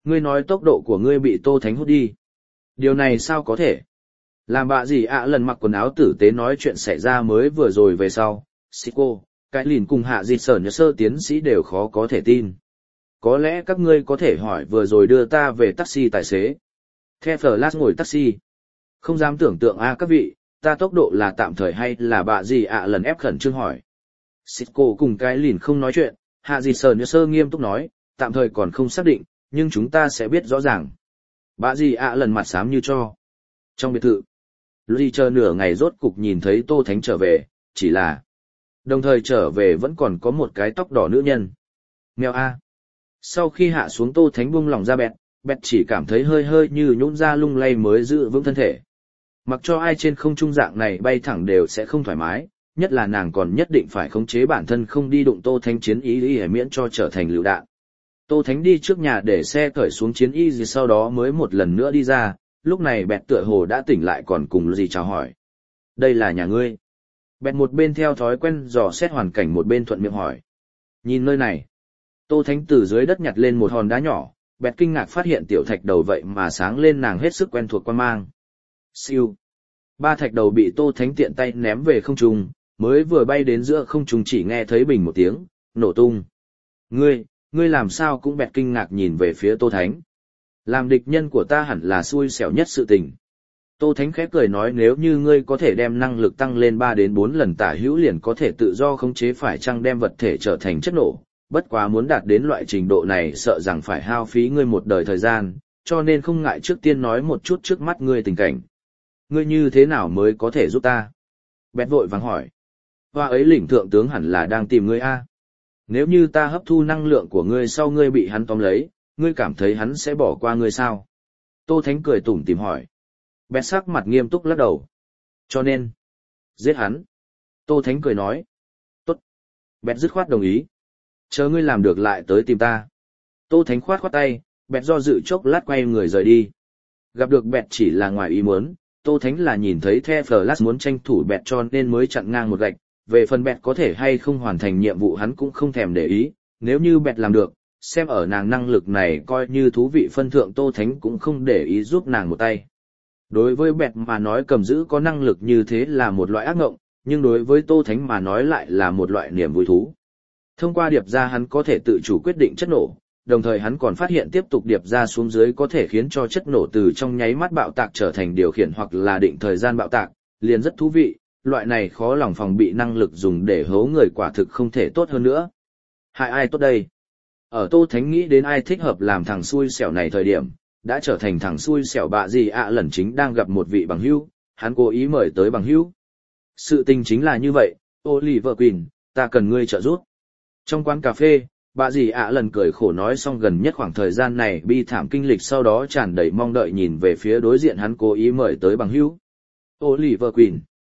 Ngươi nói tốc độ của ngươi bị Tô Thánh hút đi. Điều này sao có thể? Làm bạ gì ạ lần mặc quần áo tử tế nói chuyện xảy ra mới vừa rồi về sau, Siko, cái lìn cùng hạ dịch sở nhớ sơ tiến sĩ đều khó có thể tin. Có lẽ các ngươi có thể hỏi vừa rồi đưa ta về taxi tài xế. The Flash ngồi taxi. Không dám tưởng tượng a các vị, ta tốc độ là tạm thời hay là bạ gì ạ lần ép khẩn trương hỏi. Siko cùng cái lìn không nói chuyện, hạ dịch sở nhớ sơ nghiêm túc nói, tạm thời còn không xác định, nhưng chúng ta sẽ biết rõ ràng. Bạ gì ạ lần mặt xám như cho. Trong biệt thự, Lucy chờ nửa ngày rốt cục nhìn thấy Tô Thánh trở về, chỉ là đồng thời trở về vẫn còn có một cái tóc đỏ nữ nhân. Mèo a. Sau khi hạ xuống Tô Thánh buông lòng ra bẹt, bẹt chỉ cảm thấy hơi hơi như nhũn ra lung lay mới giữ vững thân thể. Mặc cho ai trên không trung dạng này bay thẳng đều sẽ không thoải mái, nhất là nàng còn nhất định phải khống chế bản thân không đi đụng Tô Thánh chiến y y miễn cho trở thành lựu đạn. Tô Thánh đi trước nhà để xe cởi xuống chiến y gì sau đó mới một lần nữa đi ra, lúc này bẹt tựa hồ đã tỉnh lại còn cùng gì chào hỏi. Đây là nhà ngươi. Bẹt một bên theo thói quen dò xét hoàn cảnh một bên thuận miệng hỏi. Nhìn nơi này. Tô Thánh từ dưới đất nhặt lên một hòn đá nhỏ, bẹt kinh ngạc phát hiện tiểu thạch đầu vậy mà sáng lên nàng hết sức quen thuộc quan mang. Siêu. Ba thạch đầu bị Tô Thánh tiện tay ném về không trung, mới vừa bay đến giữa không trung chỉ nghe thấy bình một tiếng, nổ tung. Ngươi, ngươi làm sao cũng bẹt kinh ngạc nhìn về phía Tô Thánh. Làm địch nhân của ta hẳn là xui xẻo nhất sự tình. Tô Thánh khẽ cười nói nếu như ngươi có thể đem năng lực tăng lên ba đến bốn lần tả hữu liền có thể tự do khống chế phải chăng đem vật thể trở thành chất nổ, bất quá muốn đạt đến loại trình độ này sợ rằng phải hao phí ngươi một đời thời gian, cho nên không ngại trước tiên nói một chút trước mắt ngươi tình cảnh. Ngươi như thế nào mới có thể giúp ta? Bét vội vàng hỏi. Hoa ấy lĩnh thượng tướng hẳn là đang tìm ngươi a. Nếu như ta hấp thu năng lượng của ngươi sau ngươi bị hắn tóm lấy, ngươi cảm thấy hắn sẽ bỏ qua ngươi sao? Tô Thánh cười tủm tỉm hỏi. Bét sắc mặt nghiêm túc lắc đầu. Cho nên, giết hắn. Tô Thánh cười nói. Tốt. Bét dứt khoát đồng ý. Chờ ngươi làm được lại tới tìm ta. Tô Thánh khoát khoát tay, Bét do dự chốc lát quay người rời đi. Gặp được Bét chỉ là ngoài ý muốn, Tô Thánh là nhìn thấy The Flash muốn tranh thủ Bét cho nên mới chặn ngang một gạch. Về phần Bét có thể hay không hoàn thành nhiệm vụ hắn cũng không thèm để ý, nếu như Bét làm được, xem ở nàng năng lực này coi như thú vị phân thượng Tô Thánh cũng không để ý giúp nàng một tay. Đối với Bẹt mà nói cầm giữ có năng lực như thế là một loại ác ngộng, nhưng đối với Tô Thánh mà nói lại là một loại niềm vui thú. Thông qua điệp ra hắn có thể tự chủ quyết định chất nổ, đồng thời hắn còn phát hiện tiếp tục điệp ra xuống dưới có thể khiến cho chất nổ từ trong nháy mắt bạo tạc trở thành điều khiển hoặc là định thời gian bạo tạc, liền rất thú vị, loại này khó lòng phòng bị năng lực dùng để hố người quả thực không thể tốt hơn nữa. Hại ai tốt đây? Ở Tô Thánh nghĩ đến ai thích hợp làm thằng xui xẻo này thời điểm, đã trở thành thằng xui xẻo bạ gì ạ lần chính đang gặp một vị bằng hữu, hắn cố ý mời tới bằng hữu. Sự tình chính là như vậy, Oliver Queen, ta cần ngươi trợ giúp. Trong quán cà phê, bạ gì ạ lần cười khổ nói xong gần nhất khoảng thời gian này bi thảm kinh lịch sau đó tràn đầy mong đợi nhìn về phía đối diện hắn cố ý mời tới bằng hữu. Oliver Queen.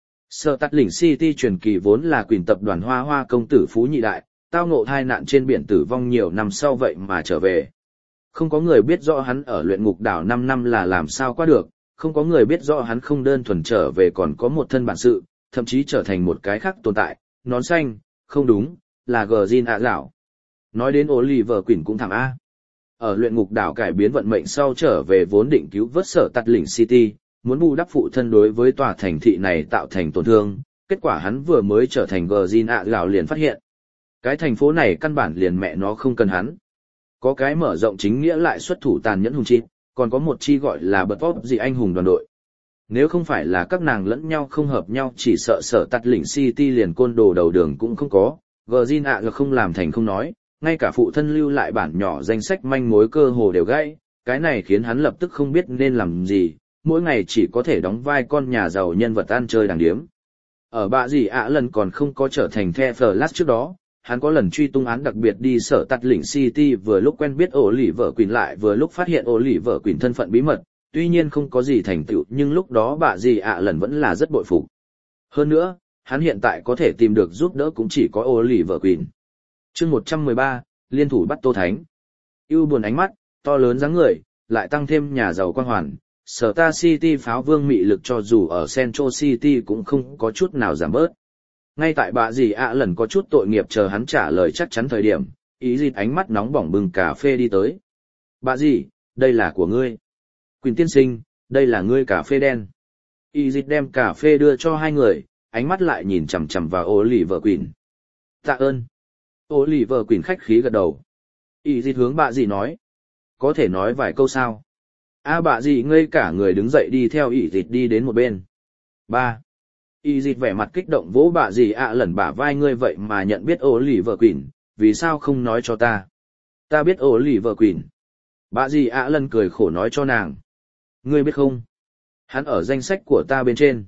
Sở Tát Lĩnh City truyền kỳ vốn là Queen tập đoàn Hoa Hoa công tử phú nhị đại, tao ngộ tai nạn trên biển tử vong nhiều năm sau vậy mà trở về. Không có người biết rõ hắn ở luyện ngục đảo năm năm là làm sao qua được, không có người biết rõ hắn không đơn thuần trở về còn có một thân bản sự, thậm chí trở thành một cái khác tồn tại, nón xanh, không đúng, là Gordin ạ dạo. Nói đến Oliver Queen cũng thẳng A. Ở luyện ngục đảo cải biến vận mệnh sau trở về vốn định cứu vớt Sở Tát Lĩnh City, muốn bù đắp phụ thân đối với tòa thành thị này tạo thành tổn thương, kết quả hắn vừa mới trở thành Gordin ạ dạo liền phát hiện. Cái thành phố này căn bản liền mẹ nó không cần hắn. Có cái mở rộng chính nghĩa lại xuất thủ tàn nhẫn hùng chi, còn có một chi gọi là bật vóp gì anh hùng đoàn đội. Nếu không phải là các nàng lẫn nhau không hợp nhau chỉ sợ Sở Tát Lĩnh City liền côn đồ đầu đường cũng không có, Virgin ạ là không làm thành không nói, ngay cả phụ thân lưu lại bản nhỏ danh sách manh mối cơ hồ đều gãy, cái này khiến hắn lập tức không biết nên làm gì, mỗi ngày chỉ có thể đóng vai con nhà giàu nhân vật ăn chơi đàng điếm. Ở bạ gì ạ lần còn không có trở thành The Flash trước đó, hắn có lần truy tung án đặc biệt đi Sở Tát Lĩnh City vừa lúc quen biết Oliver Queen lại vừa lúc phát hiện Oliver Queen thân phận bí mật, tuy nhiên không có gì thành tựu nhưng lúc đó bạ gì ạ lần vẫn là rất bội phục. Hơn nữa, hắn hiện tại có thể tìm được giúp đỡ cũng chỉ có Oliver Queen. Chương một trăm mười ba, liên thủ bắt Tô Thánh. Ưu buồn ánh mắt, to lớn dáng người, lại tăng thêm nhà giàu quang hoàn, Sở Ta City pháo vương mị lực cho dù ở Central City cũng không có chút nào giảm bớt. Ngay tại bạ gì ạ lần có chút tội nghiệp chờ hắn trả lời chắc chắn thời điểm, ý dịt ánh mắt nóng bỏng bừng cà phê đi tới. Bạ gì, đây là của ngươi. Quỳnh tiên sinh, đây là ngươi cà phê đen. Y dịch đem cà phê đưa cho hai người, ánh mắt lại nhìn chằm chằm vào ô lì vợ Quỳnh. Tạ ơn. Ô lì vợ Quỳnh khách khí gật đầu. Y dịch hướng bà dì nói. Có thể nói vài câu sao? A à, bà dì ngây cả người đứng dậy đi theo Y dịch đi đến một bên. Ba. Y dịch vẻ mặt kích động vỗ bà dì ạ à lẩn bả vai ngươi vậy mà nhận biết ô lì vợ Quỳnh, vì sao không nói cho ta? Ta biết ô lì vợ Quỳnh. Bà dì ạ à lần cười khổ nói cho nàng. Ngươi biết không? Hắn ở danh sách của ta bên trên.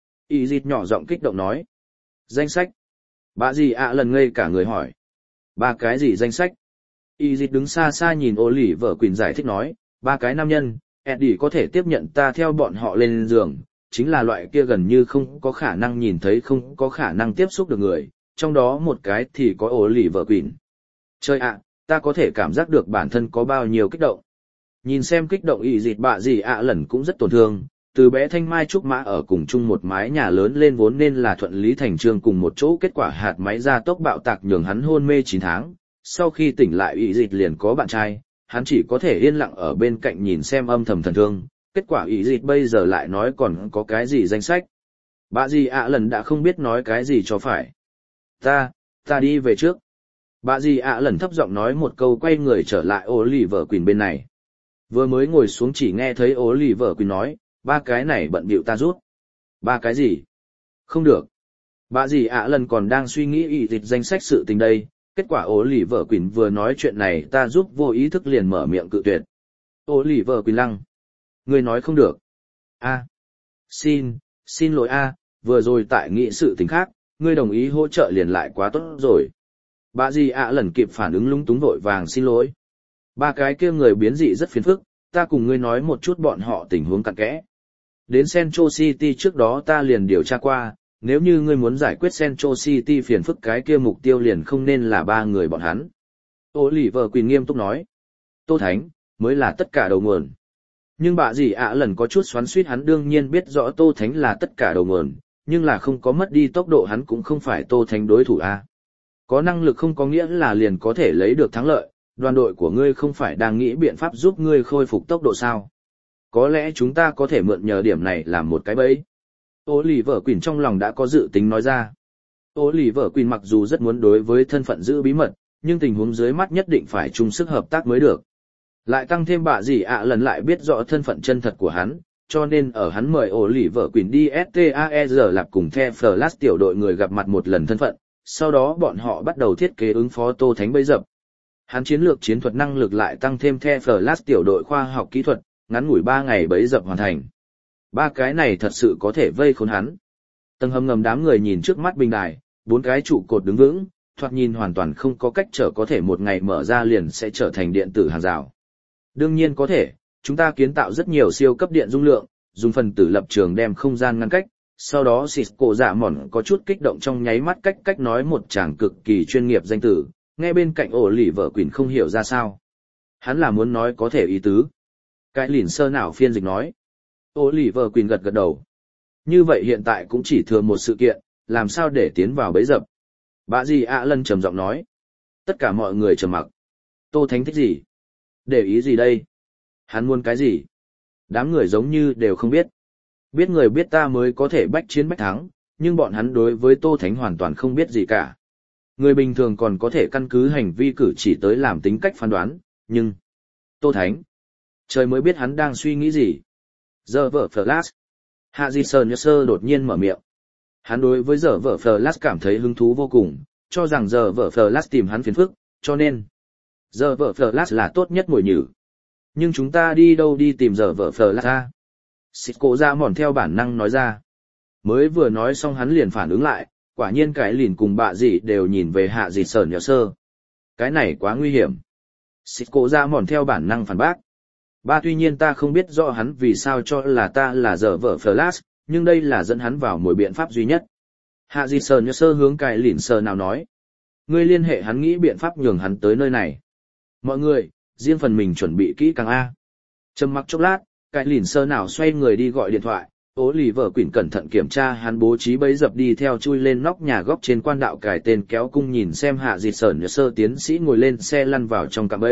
Y dịch nhỏ giọng kích động nói. Danh sách? Bà dì ạ à lần ngây cả người hỏi. Ba cái gì danh sách? Y dịch đứng xa xa nhìn ô lì vợ Quỳnh giải thích nói. Ba cái nam nhân, Eddie có thể tiếp nhận ta theo bọn họ lên giường, chính là loại kia gần như không có khả năng nhìn thấy không có khả năng tiếp xúc được người, trong đó một cái thì có ô lì vợ Quỳnh. Trời ạ, ta có thể cảm giác được bản thân có bao nhiêu kích động. Nhìn xem kích động Y dịch bạ gì ạ à lần cũng rất tổn thương, từ bé Thanh Mai Trúc Mã ở cùng chung một mái nhà lớn lên vốn nên là thuận lý thành trương cùng một chỗ, kết quả hạt máy ra tốc bạo tạc nhường hắn hôn mê chín tháng, sau khi tỉnh lại Y dịch liền có bạn trai, hắn chỉ có thể yên lặng ở bên cạnh nhìn xem âm thầm thần thương, kết quả Y dịch bây giờ lại nói còn có cái gì danh sách. Bạ gì ạ à lần đã không biết nói cái gì cho phải. Ta, ta đi về trước. Bạ gì ạ à lần thấp giọng nói một câu quay người trở lại ô lì vợ Quỳnh bên này. Vừa mới ngồi xuống chỉ nghe thấy ô lì vợ Quỳnh nói, ba cái này bận bịu ta rút. Ba cái gì? Không được. Bà gì ạ à lần còn đang suy nghĩ ý dịch danh sách sự tình đây, kết quả ô lì vợ Quỳnh vừa nói chuyện này ta giúp vô ý thức liền mở miệng cự tuyệt. Ô lì vợ Quỳnh lăng. Ngươi nói không được. A. Xin, xin lỗi a, vừa rồi tại nghị sự tình khác, ngươi đồng ý hỗ trợ liền lại quá tốt rồi. Bà gì ạ à lần kịp phản ứng lúng túng vội vàng xin lỗi. Ba cái kia người biến dị rất phiền phức, ta cùng ngươi nói một chút bọn họ tình huống cặn kẽ. Đến Central City trước đó ta liền điều tra qua, nếu như ngươi muốn giải quyết Central City phiền phức cái kia mục tiêu liền không nên là ba người bọn hắn. Oliver Queen nghiêm túc nói. Tô Thánh, mới là tất cả đầu nguồn. Nhưng bà dì ạ à lần có chút xoắn xuýt hắn đương nhiên biết rõ Tô Thánh là tất cả đầu nguồn, nhưng là không có mất đi tốc độ hắn cũng không phải Tô Thánh đối thủ a. Có năng lực không có nghĩa là liền có thể lấy được thắng lợi, đoàn đội của ngươi không phải đang nghĩ biện pháp giúp ngươi khôi phục tốc độ sao. Có lẽ chúng ta có thể mượn nhờ điểm này làm một cái bẫy. Oliver Queen trong lòng đã có dự tính nói ra. Oliver Queen mặc dù rất muốn đối với thân phận giữ bí mật, nhưng tình huống dưới mắt nhất định phải chung sức hợp tác mới được. Lại tăng thêm bà dì ạ à lần lại biết rõ thân phận chân thật của hắn, cho nên ở hắn mời Oliver Queen đi ét tê a e rờ lạp cùng The Flash tiểu đội người gặp mặt một lần thân phận, sau đó bọn họ bắt đầu thiết kế ứng phó Tô Thánh bẫy dập. Hắn chiến lược chiến thuật năng lực lại tăng thêm The Flash tiểu đội khoa học kỹ thuật, ngắn ngủi ba ngày bẫy dập hoàn thành. Ba cái này thật sự có thể vây khốn hắn. Tầng hầm ngầm đám người nhìn trước mắt bình đài, bốn cái trụ cột đứng vững, thoạt nhìn hoàn toàn không có cách trở có thể một ngày mở ra liền sẽ trở thành điện tử hàng rào. Đương nhiên có thể, chúng ta kiến tạo rất nhiều siêu cấp điện dung lượng, dùng phần tử lập trường đem không gian ngăn cách, sau đó Cisco dạ mòn có chút kích động trong nháy mắt cách cách nói một tràng cực kỳ chuyên nghiệp danh từ, nghe bên cạnh ổ lì vợ Quỳnh không hiểu ra sao. Hắn là muốn nói có thể ý tứ. Cái lìn sơ nào phiên dịch nói. Oliver Queen gật gật đầu. Như vậy hiện tại cũng chỉ thừa một sự kiện, làm sao để tiến vào bẫy dập. Bà dì ạ lân trầm giọng nói. Tất cả mọi người trầm mặc. Tô Thánh thích gì? Để ý gì đây? Hắn muốn cái gì? Đám người giống như đều không biết. Biết người biết ta mới có thể bách chiến bách thắng, nhưng bọn hắn đối với Tô Thánh hoàn toàn không biết gì cả. Người bình thường còn có thể căn cứ hành vi cử chỉ tới làm tính cách phán đoán, nhưng... Tô Thánh... Trời mới biết hắn đang suy nghĩ gì. Giờ vợ Flash. Hạ Di Sơn Nhớ Sơ đột nhiên mở miệng. Hắn đối với giờ vợ Flash cảm thấy hứng thú vô cùng, cho rằng giờ vợ Flash tìm hắn phiền phức, cho nên giờ vợ Flash là tốt nhất mồi nhử. Nhưng chúng ta đi đâu đi tìm giờ vợ Flash ra? Cisco ra mòn theo bản năng nói ra. Mới vừa nói xong hắn liền phản ứng lại, quả nhiên cái lìn cùng bạ dị đều nhìn về Hạ Di Sơn Nhớ Sơ. Cái này quá nguy hiểm. Cisco ra mòn theo bản năng phản bác. Ba tuy nhiên ta không biết rõ hắn vì sao cho là ta là giờ vợ Flash, nhưng đây là dẫn hắn vào một biện pháp duy nhất. Hạ Di Sơn Nhớ Sơ hướng cái lìn sơ nào nói. Ngươi liên hệ hắn nghĩ biện pháp nhường hắn tới nơi này. Mọi người, riêng phần mình chuẩn bị kỹ càng A. Trầm mặc chốc lát, cái lìn sơ nào xoay người đi gọi điện thoại. Oliver Queen cẩn thận kiểm tra hắn bố trí bẫy dập đi theo chui lên nóc nhà góc trên quan đạo cài tên kéo cung nhìn xem Hạ Di Sơn Nhớ Sơ tiến sĩ ngồi lên xe lăn vào trong cạm bẫy.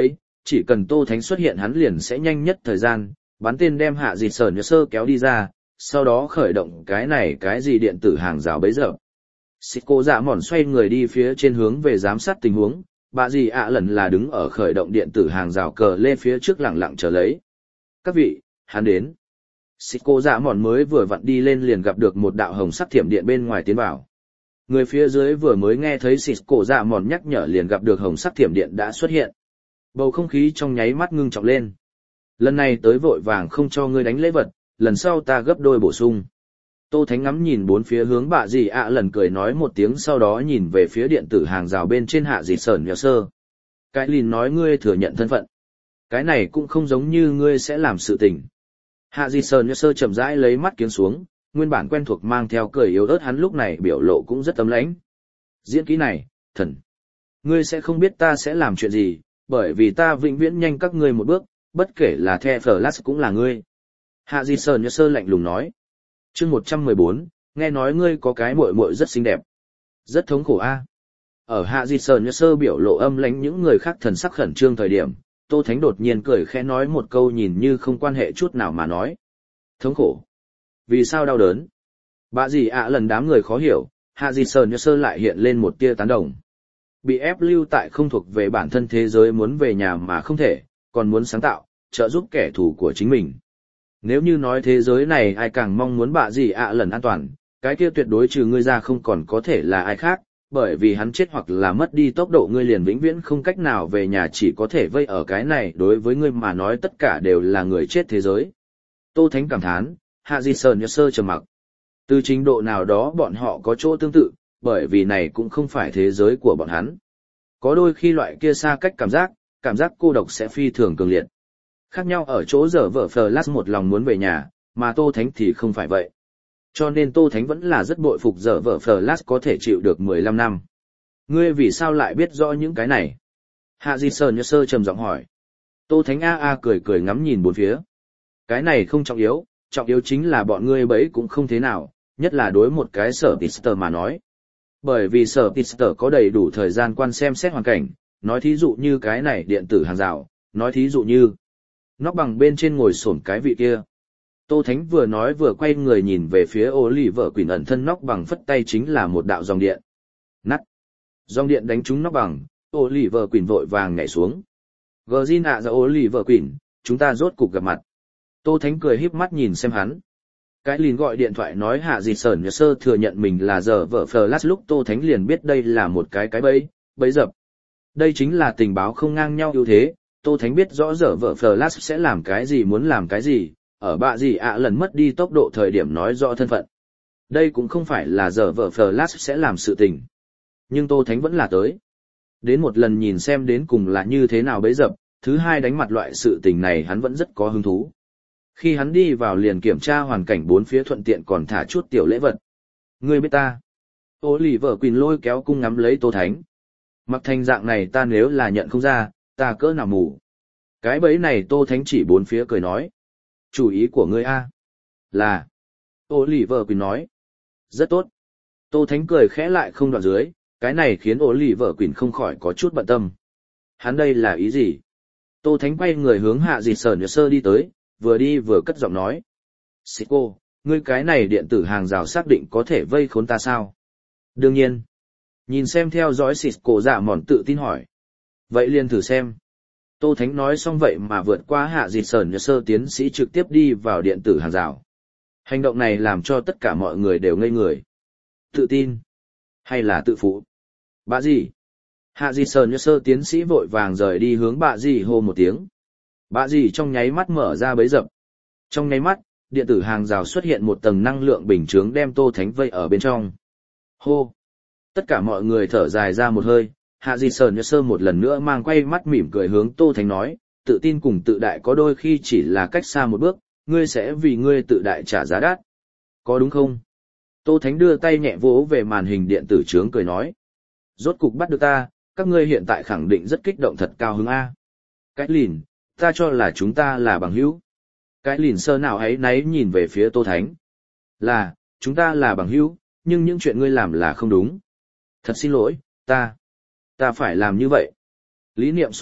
chỉ cần Tô Thánh xuất hiện hắn liền sẽ nhanh nhất thời gian, bắn tên đem Hạ Dịch Sở Nhược Sơ kéo đi ra, sau đó khởi động cái này cái gì điện tử hàng rào bấy giờ. Xịt cô dạ mòn xoay người đi phía trên hướng về giám sát tình huống, bà dì ạ lần là đứng ở khởi động điện tử hàng rào cờ lê phía trước lặng lặng chờ lấy. Các vị, hắn đến. Xịt cô dạ mòn mới vừa vặn đi lên liền gặp được một đạo hồng sắc thiểm điện bên ngoài tiến vào. Người phía dưới vừa mới nghe thấy xịt cô dạ mòn nhắc nhở liền gặp được hồng sắc thiểm điện đã xuất hiện. Bầu không khí trong nháy mắt ngưng trọng lên. Lần này tới vội vàng không cho ngươi đánh lễ vật, lần sau ta gấp đôi bổ sung. Tô Thánh ngắm nhìn bốn phía hướng bà dì ạ lần cười nói một tiếng sau đó nhìn về phía điện tử hàng rào bên trên Hạ Dịch Sở Nhược Sơ. Cái lìn nói ngươi thừa nhận thân phận. Cái này cũng không giống như ngươi sẽ làm sự tình. Hạ Dịch Sở Nhược Sơ chậm rãi lấy mắt kiếng xuống, nguyên bản quen thuộc mang theo cười yếu ớt hắn lúc này biểu lộ cũng rất tấm lãnh. Diễn kỹ này, thần. Ngươi sẽ không biết ta sẽ làm chuyện gì, bởi vì ta vĩnh viễn nhanh các ngươi một bước, bất kể là The Flash cũng là ngươi. Hạ Dịch Sở Nhược Sơ lạnh lùng nói. Chương một trăm mười bốn, nghe nói ngươi có cái muội muội rất xinh đẹp. Rất thống khổ a. Ở Hạ Dịch Sở Nhược Sơ biểu lộ âm lãnh những người khác thần sắc khẩn trương thời điểm, Tô Thánh đột nhiên cười khẽ nói một câu nhìn như không quan hệ chút nào mà nói. Thống khổ. Vì sao đau đớn? Bà dì ạ lần đám người khó hiểu, Hạ Dịch Sở Nhược Sơ lại hiện lên một tia tán đồng. Bị ép lưu tại không thuộc về bản thân thế giới muốn về nhà mà không thể, còn muốn sáng tạo, trợ giúp kẻ thù của chính mình. Nếu như nói thế giới này ai càng mong muốn bà dì ạ lần an toàn, cái kia tuyệt đối trừ ngươi ra không còn có thể là ai khác, bởi vì hắn chết hoặc là mất đi tốc độ ngươi liền vĩnh viễn không cách nào về nhà chỉ có thể vây ở cái này đối với ngươi mà nói tất cả đều là người chết thế giới. Tô Thánh cảm thán, Hạ Dịch Sở Nhược Sơ trầm mặc. Từ trình độ nào đó bọn họ có chỗ tương tự, bởi vì này cũng không phải thế giới của bọn hắn. Có đôi khi loại kia xa cách cảm giác, cảm giác cô độc sẽ phi thường cường liệt. Khác nhau ở chỗ giờ vợ Flash một lòng muốn về nhà, mà Tô Thánh thì không phải vậy. Cho nên Tô Thánh vẫn là rất bội phục giờ vợ Flash có thể chịu được mười lăm năm. Ngươi vì sao lại biết rõ những cái này? Hạ Dịch Sở Nhược Sơ trầm giọng hỏi. Tô Thánh a a cười cười ngắm nhìn bốn phía. Cái này không trọng yếu, trọng yếu chính là bọn ngươi bấy cũng không thế nào, nhất là đối một cái sở Pister mà nói. Bởi vì sở Pister có đầy đủ thời gian quan xem xét hoàn cảnh, nói thí dụ như cái này điện tử hàng rào, nói thí dụ như nóc bằng bên trên ngồi xổm cái vị kia. Tô Thánh vừa nói vừa quay người nhìn về phía ô lì vợ quỷ ẩn thân nóc bằng phất tay chính là một đạo dòng điện. Nắt. Dòng điện đánh trúng nóc bằng, ô lì vợ quỷ vội vàng nhảy xuống. Gờ Jin ạ ra ô lì vợ quỷ, chúng ta rốt cục gặp mặt. Tô Thánh cười híp mắt nhìn xem hắn. Cái lìn gọi điện thoại nói Hạ Dịch Sở Nhược Sơ thừa nhận mình là giờ vợ Flash lúc Tô Thánh liền biết đây là một cái cái bẫy, bẫy dập. Đây chính là tình báo không ngang nhau ưu thế, Tô Thánh biết rõ giờ vợ Flash sẽ làm cái gì muốn làm cái gì, ở bạ gì ạ lần mất đi tốc độ thời điểm nói rõ thân phận. Đây cũng không phải là giờ vợ Flash sẽ làm sự tình. Nhưng Tô Thánh vẫn là tới. Đến một lần nhìn xem đến cùng là như thế nào bấy dập, thứ hai đánh mặt loại sự tình này hắn vẫn rất có hứng thú. Khi hắn đi vào liền kiểm tra hoàn cảnh bốn phía thuận tiện còn thả chút tiểu lễ vật. Ngươi biết ta. Ô lì vợ Quỳnh lôi kéo cung ngắm lấy Tô Thánh. Mặc thành dạng này ta nếu là nhận không ra, ta cỡ nào mù. Cái bẫy này Tô Thánh chỉ bốn phía cười nói. Chủ ý của ngươi a là. Ô lì vợ Quỳnh nói. Rất tốt. Tô Thánh cười khẽ lại không đoạn dưới, cái này khiến ô lì vợ Quỳnh không khỏi có chút bận tâm. Hắn đây là ý gì? Tô Thánh quay người hướng Hạ Dịch Sở Nhược Sơ đi tới, vừa đi vừa cất giọng nói. Xịt cô, ngươi cái này điện tử hàng rào xác định có thể vây khốn ta sao? Đương nhiên. Nhìn xem theo dõi xịt cổ dạ mòn tự tin hỏi. Vậy liền thử xem. Tô Thánh nói xong vậy mà vượt qua Hạ Dịch Sở Nhược Sơ tiến sĩ trực tiếp đi vào điện tử hàng rào. Hành động này làm cho tất cả mọi người đều ngây người. Tự tin? Hay là tự phụ? Bạ gì? Hạ Dịch Sở Nhược Sơ tiến sĩ vội vàng rời đi hướng bạ gì hô một tiếng. Bạ gì trong nháy mắt mở ra bấy dập. Trong nháy mắt, điện tử hàng rào xuất hiện một tầng năng lượng bình chướng đem Tô Thánh vây ở bên trong. Hô! Tất cả mọi người thở dài ra một hơi, Hạ Dịch Sở Nhược Sơ một lần nữa mang quay mắt mỉm cười hướng Tô Thánh nói, tự tin cùng tự đại có đôi khi chỉ là cách xa một bước, ngươi sẽ vì ngươi tự đại trả giá đắt. Có đúng không? Tô Thánh đưa tay nhẹ vỗ về màn hình điện tử chướng cười nói. Rốt cục bắt được ta, các ngươi hiện tại khẳng định rất kích động thật cao hứng A. Cái lìn, ta cho là chúng ta là bằng hữu. Cái lìn sơ nào ấy náy nhìn về phía Tô Thánh. Là, chúng ta là bằng hữu, nhưng những chuyện ngươi làm là không đúng. Thật xin lỗi, ta, ta phải làm như vậy. Lý niệm xung đột,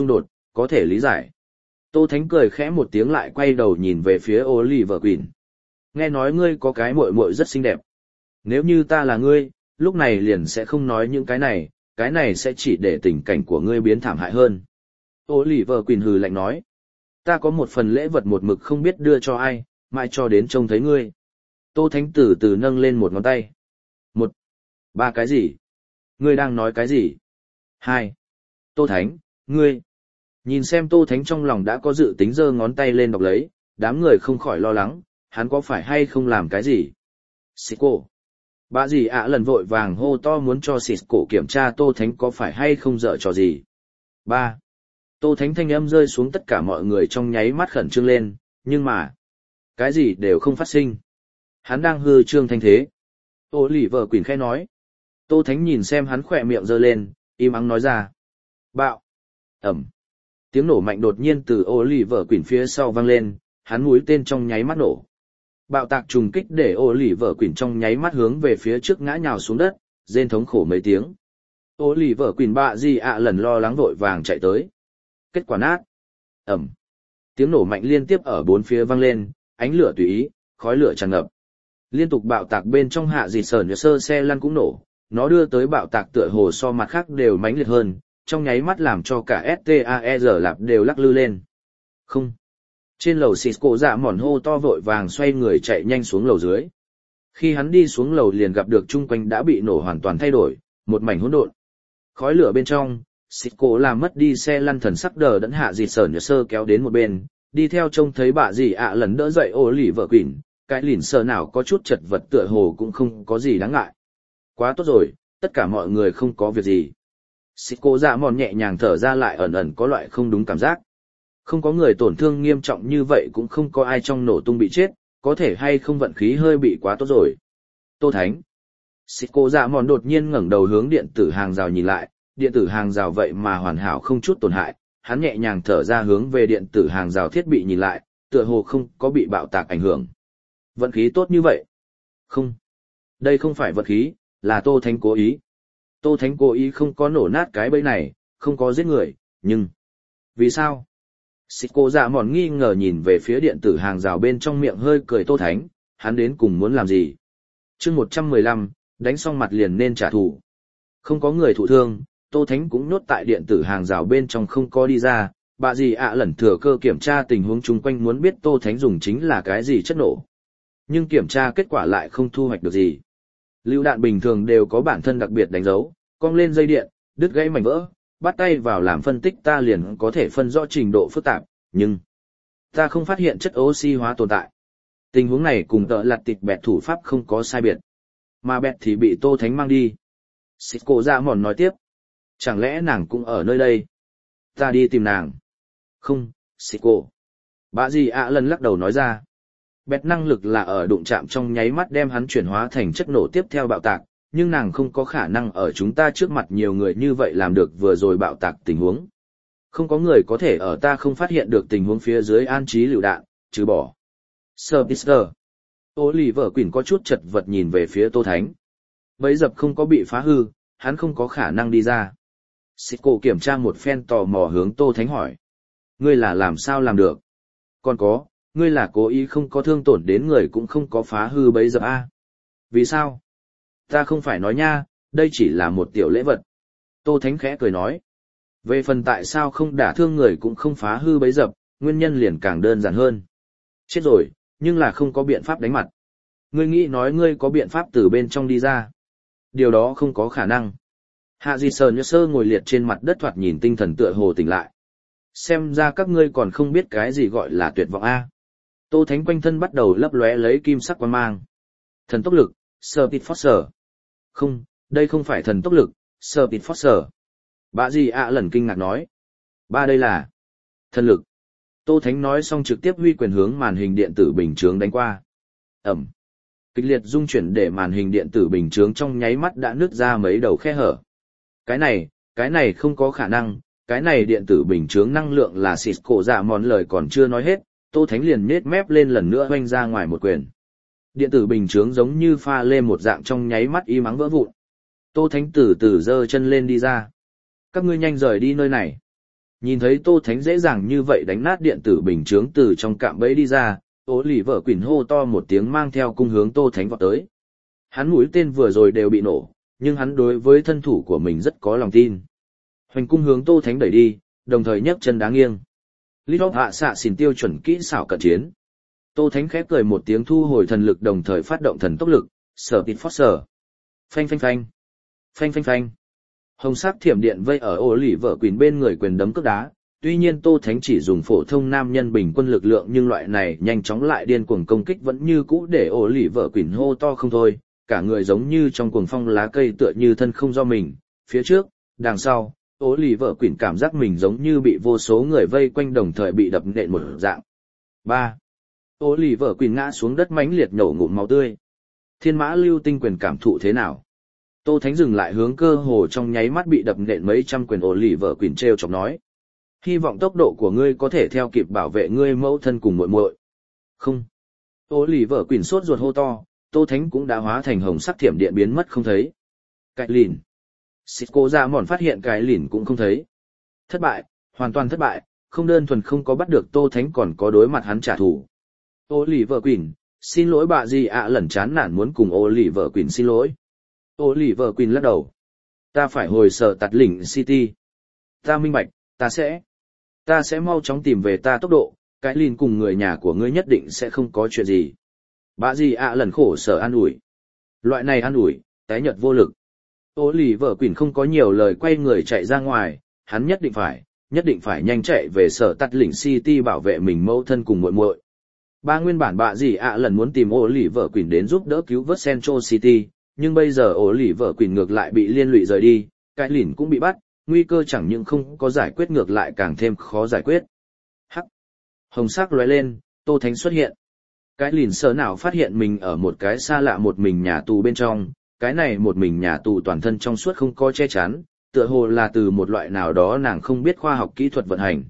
có thể lý giải. Tô Thánh cười khẽ một tiếng lại quay đầu nhìn về phía Oliver Queen. Nghe nói ngươi có cái muội muội rất xinh đẹp. Nếu như ta là ngươi, lúc này liền sẽ không nói những cái này, cái này sẽ chỉ để tình cảnh của ngươi biến thảm hại hơn. Oliver Queen hừ lạnh nói. Ta có một phần lễ vật một mực không biết đưa cho ai, mãi cho đến trông thấy ngươi. Tô Thánh từ từ nâng lên một ngón tay. Một. Ba cái gì? Ngươi đang nói cái gì? Hai. Tô Thánh, ngươi. Nhìn xem Tô Thánh trong lòng đã có dự tính giơ ngón tay lên đọc lấy, đám người không khỏi lo lắng, hắn có phải hay không làm cái gì? Cisco. Bà gì ạ lần vội vàng hô to muốn cho Cisco kiểm tra Tô Thánh có phải hay không dở trò gì. Ba. Tô Thánh thanh âm rơi xuống tất cả mọi người trong nháy mắt khẩn trương lên, nhưng mà, cái gì đều không phát sinh. Hắn đang hư trương thanh thế. Oliver Queen khẽ nói. Tô Thánh nhìn xem hắn khỏe miệng giơ lên, im ắng nói ra. Bạo. Ẩm. Tiếng nổ mạnh đột nhiên từ Oliver Queen phía sau vang lên, hắn mũi tên trong nháy mắt nổ. Bạo tạc trùng kích để Oliver Queen trong nháy mắt hướng về phía trước ngã nhào xuống đất, rên thống khổ mấy tiếng. Oliver Queen bạ gì ạ lần lo lắng vội vàng chạy tới. Kết quả nát. Ẩm. Tiếng nổ mạnh liên tiếp ở bốn phía vang lên, ánh lửa tùy ý, khói lửa tràn ngập. Liên tục bạo tạc bên trong hạ dịt sờn sơ xe lăn cũng nổ, nó đưa tới bạo tạc tựa hồ so mặt khác đều mãnh liệt hơn, trong nháy mắt làm cho cả ét tê a e rờ lạp đều lắc lư lên. Không. Trên lầu Cisco dạ mòn hô to vội vàng xoay người chạy nhanh xuống lầu dưới. Khi hắn đi xuống lầu liền gặp được chung quanh đã bị nổ hoàn toàn thay đổi, một mảnh hỗn độn. Khói lửa bên trong, Cisco làm mất đi xe lăn thần sắc đờ đẫn hạ dịt sờn sơ kéo đến một bên, đi theo trông thấy bà dì ạ lần đỡ dậy ô lì vợ quỷ, cái lìn sờ nào có chút chật vật tựa hồ cũng không có gì đáng ngại. Quá tốt rồi, tất cả mọi người không có việc gì. Cisco dạ mòn nhẹ nhàng thở ra lại ẩn ẩn có loại không đúng cảm giác. Không có người tổn thương nghiêm trọng như vậy cũng không có ai trong nổ tung bị chết, có thể hay không vận khí hơi bị quá tốt rồi. Tô Thánh. Cisco dạ mòn đột nhiên ngẩng đầu hướng điện tử hàng rào nhìn lại, điện tử hàng rào vậy mà hoàn hảo không chút tổn hại, hắn nhẹ nhàng thở ra hướng về điện tử hàng rào thiết bị nhìn lại, tựa hồ không có bị bạo tạc ảnh hưởng. Vận khí tốt như vậy? Không. Đây không phải vận khí, là Tô Thánh cố ý. Tô Thánh cố ý không có nổ nát cái bẫy này, không có giết người, nhưng... Vì sao? Cisco dạ mòn nghi ngờ nhìn về phía điện tử hàng rào bên trong miệng hơi cười Tô Thánh, hắn đến cùng muốn làm gì? chương một trăm mười lăm, đánh xong mặt liền nên trả thù. Không có người thụ thương, Tô Thánh cũng nhốt tại điện tử hàng rào bên trong không có đi ra, bà dì ạ lẩn thừa cơ kiểm tra tình huống chung quanh muốn biết Tô Thánh dùng chính là cái gì chất nổ. Nhưng kiểm tra kết quả lại không thu hoạch được gì. Lựu đạn bình thường đều có bản thân đặc biệt đánh dấu, cong lên dây điện, đứt gãy mảnh vỡ, bắt tay vào làm phân tích ta liền có thể phân rõ trình độ phức tạp, nhưng ta không phát hiện chất oxy hóa tồn tại. Tình huống này cùng tợ lạt tịch bẹt thủ pháp không có sai biệt. Mà bẹt thì bị Tô Thánh mang đi. Cisco dạ mòn nói tiếp. Chẳng lẽ nàng cũng ở nơi đây? Ta đi tìm nàng. Không, Cisco. Bà gì ạ lần lắc đầu nói ra. Bẹt năng lực là ở đụng chạm trong nháy mắt đem hắn chuyển hóa thành chất nổ tiếp theo bạo tạc, nhưng nàng không có khả năng ở chúng ta trước mặt nhiều người như vậy làm được vừa rồi bạo tạc tình huống. Không có người có thể ở ta không phát hiện được tình huống phía dưới an trí lựu đạn, trừ bỏ. Sir Mister Oliver Queen có chút chật vật nhìn về phía Tô Thánh. Bẫy dập không có bị phá hư, hắn không có khả năng đi ra. Cisco kiểm tra một phen tò mò hướng Tô Thánh hỏi. Ngươi là làm sao làm được? Còn có, ngươi là cố ý không có thương tổn đến người cũng không có phá hư bẫy dập a? Vì sao? Ta không phải nói nha, đây chỉ là một tiểu lễ vật. Tô Thánh khẽ cười nói. Về phần tại sao không đả thương người cũng không phá hư bẫy dập, nguyên nhân liền càng đơn giản hơn. Chết rồi, nhưng là không có biện pháp đánh mặt. Ngươi nghĩ nói ngươi có biện pháp từ bên trong đi ra. Điều đó không có khả năng. Hạ Di Sơn Nhớ Sơ ngồi liệt trên mặt đất thoạt nhìn tinh thần tựa hồ tỉnh lại. Xem ra các ngươi còn không biết cái gì gọi là tuyệt vọng A. Tô Thánh quanh thân bắt đầu lấp lóe lấy kim sắc quang mang. Thần tốc lực, Speed Force. Không, đây không phải thần tốc lực, Speed Force. Bà gì ạ lần kinh ngạc nói. Ba đây là thần lực. Tô Thánh nói xong trực tiếp huy quyền hướng màn hình điện tử bình chướng đánh qua. Ẩm. Kịch liệt rung chuyển để màn hình điện tử bình chướng trong nháy mắt đã nứt ra mấy đầu khe hở. Cái này, cái này không có khả năng, cái này điện tử bình chướng năng lượng là Cisco dạ mòn lời còn chưa nói hết, Tô Thánh liền nết mép lên lần nữa hoanh ra ngoài một quyền. Điện tử bình chướng giống như pha lê một dạng trong nháy mắt y mắng vỡ vụn. Tô Thánh từ từ giơ chân lên đi ra. Các ngươi nhanh rời đi nơi này. Nhìn thấy Tô Thánh dễ dàng như vậy đánh nát điện tử bình chướng từ trong cạm bẫy đi ra, Ô lì vợ quỳnh hô to một tiếng mang theo cung hướng Tô Thánh vọt tới. Hắn mũi tên vừa rồi đều bị nổ, nhưng hắn đối với thân thủ của mình rất có lòng tin. Hoành cung hướng Tô Thánh đẩy đi, đồng thời nhấc chân đá nghiêng. Lidop hạ xạ xỉn tiêu chuẩn kỹ xảo cận chiến. Tô Thánh khép cười một tiếng thu hồi thần lực đồng thời phát động thần tốc lực, sở tịt phót sở. Phanh phanh phanh. Phanh phanh phanh. Hồng sắc thiểm điện vây ở ổ lì vợ quỳnh bên người quyền đấm cước đá. Tuy nhiên Tô Thánh chỉ dùng phổ thông nam nhân bình quân lực lượng nhưng loại này nhanh chóng lại điên cuồng công kích vẫn như cũ để ổ lì vợ quỳnh hô to không thôi, cả người giống như trong cuồng phong lá cây tựa như thân không do mình, phía trước, đằng sau, ổ lì vợ quỳnh cảm giác mình giống như bị vô số người vây quanh đồng thời bị đập nện một dạng. ba. Ổ lì vợ quỳnh ngã xuống đất mãnh liệt nhổ ngụm máu tươi. Thiên mã lưu tinh quyền cảm thụ thế nào? Tô Thánh dừng lại hướng cơ hồ trong nháy mắt bị đập nện mấy trăm quyền ổ lì vợ quỳnh treo chọc nói. Hy vọng tốc độ của ngươi có thể theo kịp bảo vệ ngươi mẫu thân cùng muội muội. Không. Ô lì vợ quỳnh sốt ruột hô to, Tô Thánh cũng đã hóa thành hồng sắc thiểm điện biến mất không thấy. Cái lìn. Xịt cô ra mòn phát hiện cái lìn cũng không thấy. Thất bại, hoàn toàn thất bại, không đơn thuần không có bắt được Tô Thánh còn có đối mặt hắn trả thù. Ô lì vợ quỳnh, xin lỗi bà gì ạ à, lẩn chán nản muốn cùng ô lì vợ quỳnh xin lỗi. Ô lì vợ quỳnh lắc đầu. Ta phải hồi sở tạt lĩnh City. Ta minh bạch, ta sẽ. Ta sẽ mau chóng tìm về ta tốc độ, cái lìn cùng người nhà của ngươi nhất định sẽ không có chuyện gì. Bà gì ạ à lần khổ sở an ủi. Loại này an ủi, tái nhợt vô lực. Ô lì vợ quỳnh không có nhiều lời quay người chạy ra ngoài, hắn nhất định phải, nhất định phải nhanh chạy về sở tắt lĩnh City bảo vệ mình mẫu thân cùng muội muội. Ba nguyên bản bà gì ạ à lần muốn tìm ô lì vợ quỳnh đến giúp đỡ cứu vớt Central City, nhưng bây giờ ô lì vợ quỳnh ngược lại bị liên lụy rời đi, cái lìn cũng bị bắt. Nguy cơ chẳng những không có giải quyết ngược lại càng thêm khó giải quyết. Hắc. Hồng sắc lóe lên, Tô Thánh xuất hiện. Cái lìn sờ nào phát hiện mình ở một cái xa lạ một mình nhà tù bên trong, cái này một mình nhà tù toàn thân trong suốt không có che chắn, tựa hồ là từ một loại nào đó nàng không biết khoa học kỹ thuật vận hành.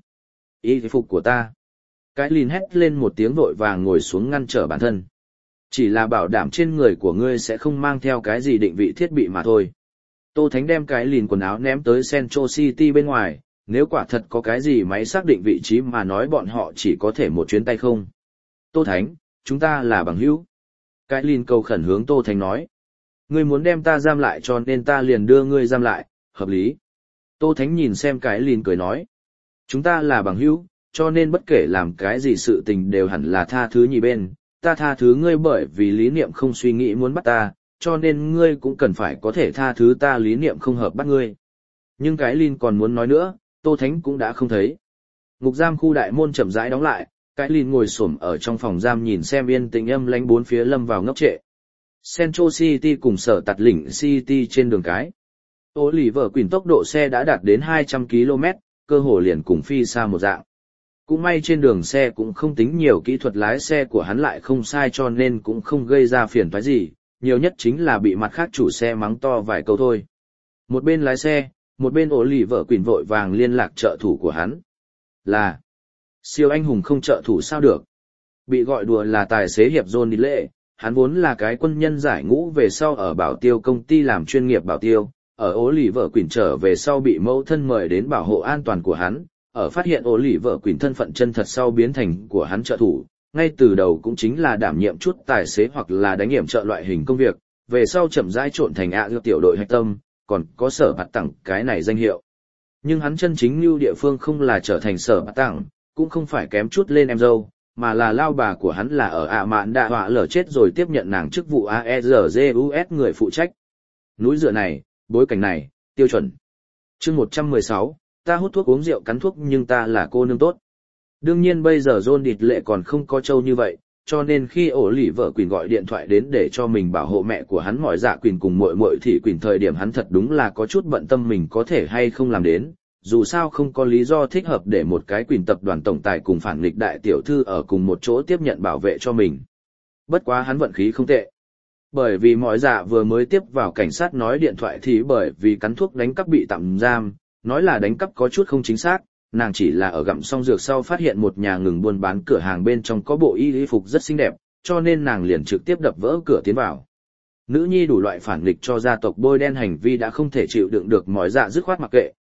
Y phục của ta. Cái lìn hét lên một tiếng vội vàng ngồi xuống ngăn trở bản thân. Chỉ là bảo đảm trên người của ngươi sẽ không mang theo cái gì định vị thiết bị mà thôi. Tô Thánh đem cái lìn quần áo ném tới Central City bên ngoài, nếu quả thật có cái gì máy xác định vị trí mà nói bọn họ chỉ có thể một chuyến tay không. Tô Thánh, chúng ta là bằng hữu. Cái lìn cầu khẩn hướng Tô Thánh nói. Ngươi muốn đem ta giam lại cho nên ta liền đưa ngươi giam lại, hợp lý. Tô Thánh nhìn xem cái lìn cười nói. Chúng ta là bằng hữu, cho nên bất kể làm cái gì sự tình đều hẳn là tha thứ nhì bên. Ta tha thứ ngươi bởi vì lý niệm không suy nghĩ muốn bắt ta, cho nên ngươi cũng cần phải có thể tha thứ ta lý niệm không hợp bắt ngươi. Nhưng cái Lin còn muốn nói nữa, Tô Thánh cũng đã không thấy. Ngục giam khu đại môn chậm rãi đóng lại, cái Lin ngồi xổm ở trong phòng giam nhìn xem yên tĩnh âm lánh bốn phía lâm vào ngốc trệ. Central City cùng sở tạt lĩnh City trên đường cái. Ô lì vợ quỳnh tốc độ xe đã đạt đến hai trăm ki lô mét, cơ hồ liền cùng phi xa một dạng. Cũng may trên đường xe cũng không tính nhiều kỹ thuật lái xe của hắn lại không sai cho nên cũng không gây ra phiền toái gì, nhiều nhất chính là bị mặt khác chủ xe mắng to vài câu thôi. Một bên lái xe, một bên ổ lì vợ quỳnh vội vàng liên lạc trợ thủ của hắn. Là, siêu anh hùng không trợ thủ sao được. Bị gọi đùa là tài xế hiệp John đi lệ, hắn vốn là cái quân nhân giải ngũ về sau ở bảo tiêu công ty làm chuyên nghiệp bảo tiêu, ở ổ lì vợ quỳnh trở về sau bị mẫu thân mời đến bảo hộ an toàn của hắn, ở phát hiện ổ lì vợ quỳnh thân phận chân thật sau biến thành của hắn trợ thủ, ngay từ đầu cũng chính là đảm nhiệm chút tài xế hoặc là đánh nghiệm trợ loại hình công việc, về sau chậm rãi trộn thành ạ à tiểu đội hạch tâm, còn có sở bạt tặng cái này danh hiệu. Nhưng hắn chân chính lưu địa phương không là trở thành sở bạt tặng, cũng không phải kém chút lên em dâu, mà là lao bà của hắn là ở ạ mạn đạ họa lở chết rồi tiếp nhận nàng chức vụ a e rờ giê u ét người phụ trách. Núi dựa này, bối cảnh này, tiêu chuẩn. Chương một trăm mười sáu, ta hút thuốc uống rượu cắn thuốc nhưng ta là cô nương tốt. Đương nhiên bây giờ John địt lệ còn không có trâu như vậy, cho nên khi ổ lì vợ Quỳnh gọi điện thoại đến để cho mình bảo hộ mẹ của hắn mọi dạ Quỳnh cùng muội muội thì Quỳnh thời điểm hắn thật đúng là có chút bận tâm mình có thể hay không làm đến, dù sao không có lý do thích hợp để một cái Quỳnh tập đoàn tổng tài cùng phản nghịch đại tiểu thư ở cùng một chỗ tiếp nhận bảo vệ cho mình. Bất quá hắn vận khí không tệ. Bởi vì mọi dạ vừa mới tiếp vào cảnh sát nói điện thoại thì bởi vì cắn thuốc đánh cắp bị tạm giam, nói là đánh cắp có chút không chính xác. Nàng chỉ là ở gặm xong dược sau phát hiện một nhà ngừng buôn bán cửa hàng bên trong có bộ y y phục rất xinh đẹp, cho nên nàng liền trực tiếp đập vỡ cửa tiến vào. Nữ nhi đủ loại phản nghịch cho gia tộc bôi đen hành vi đã không thể chịu đựng được mọi dạ dứt khoát mặc kệ,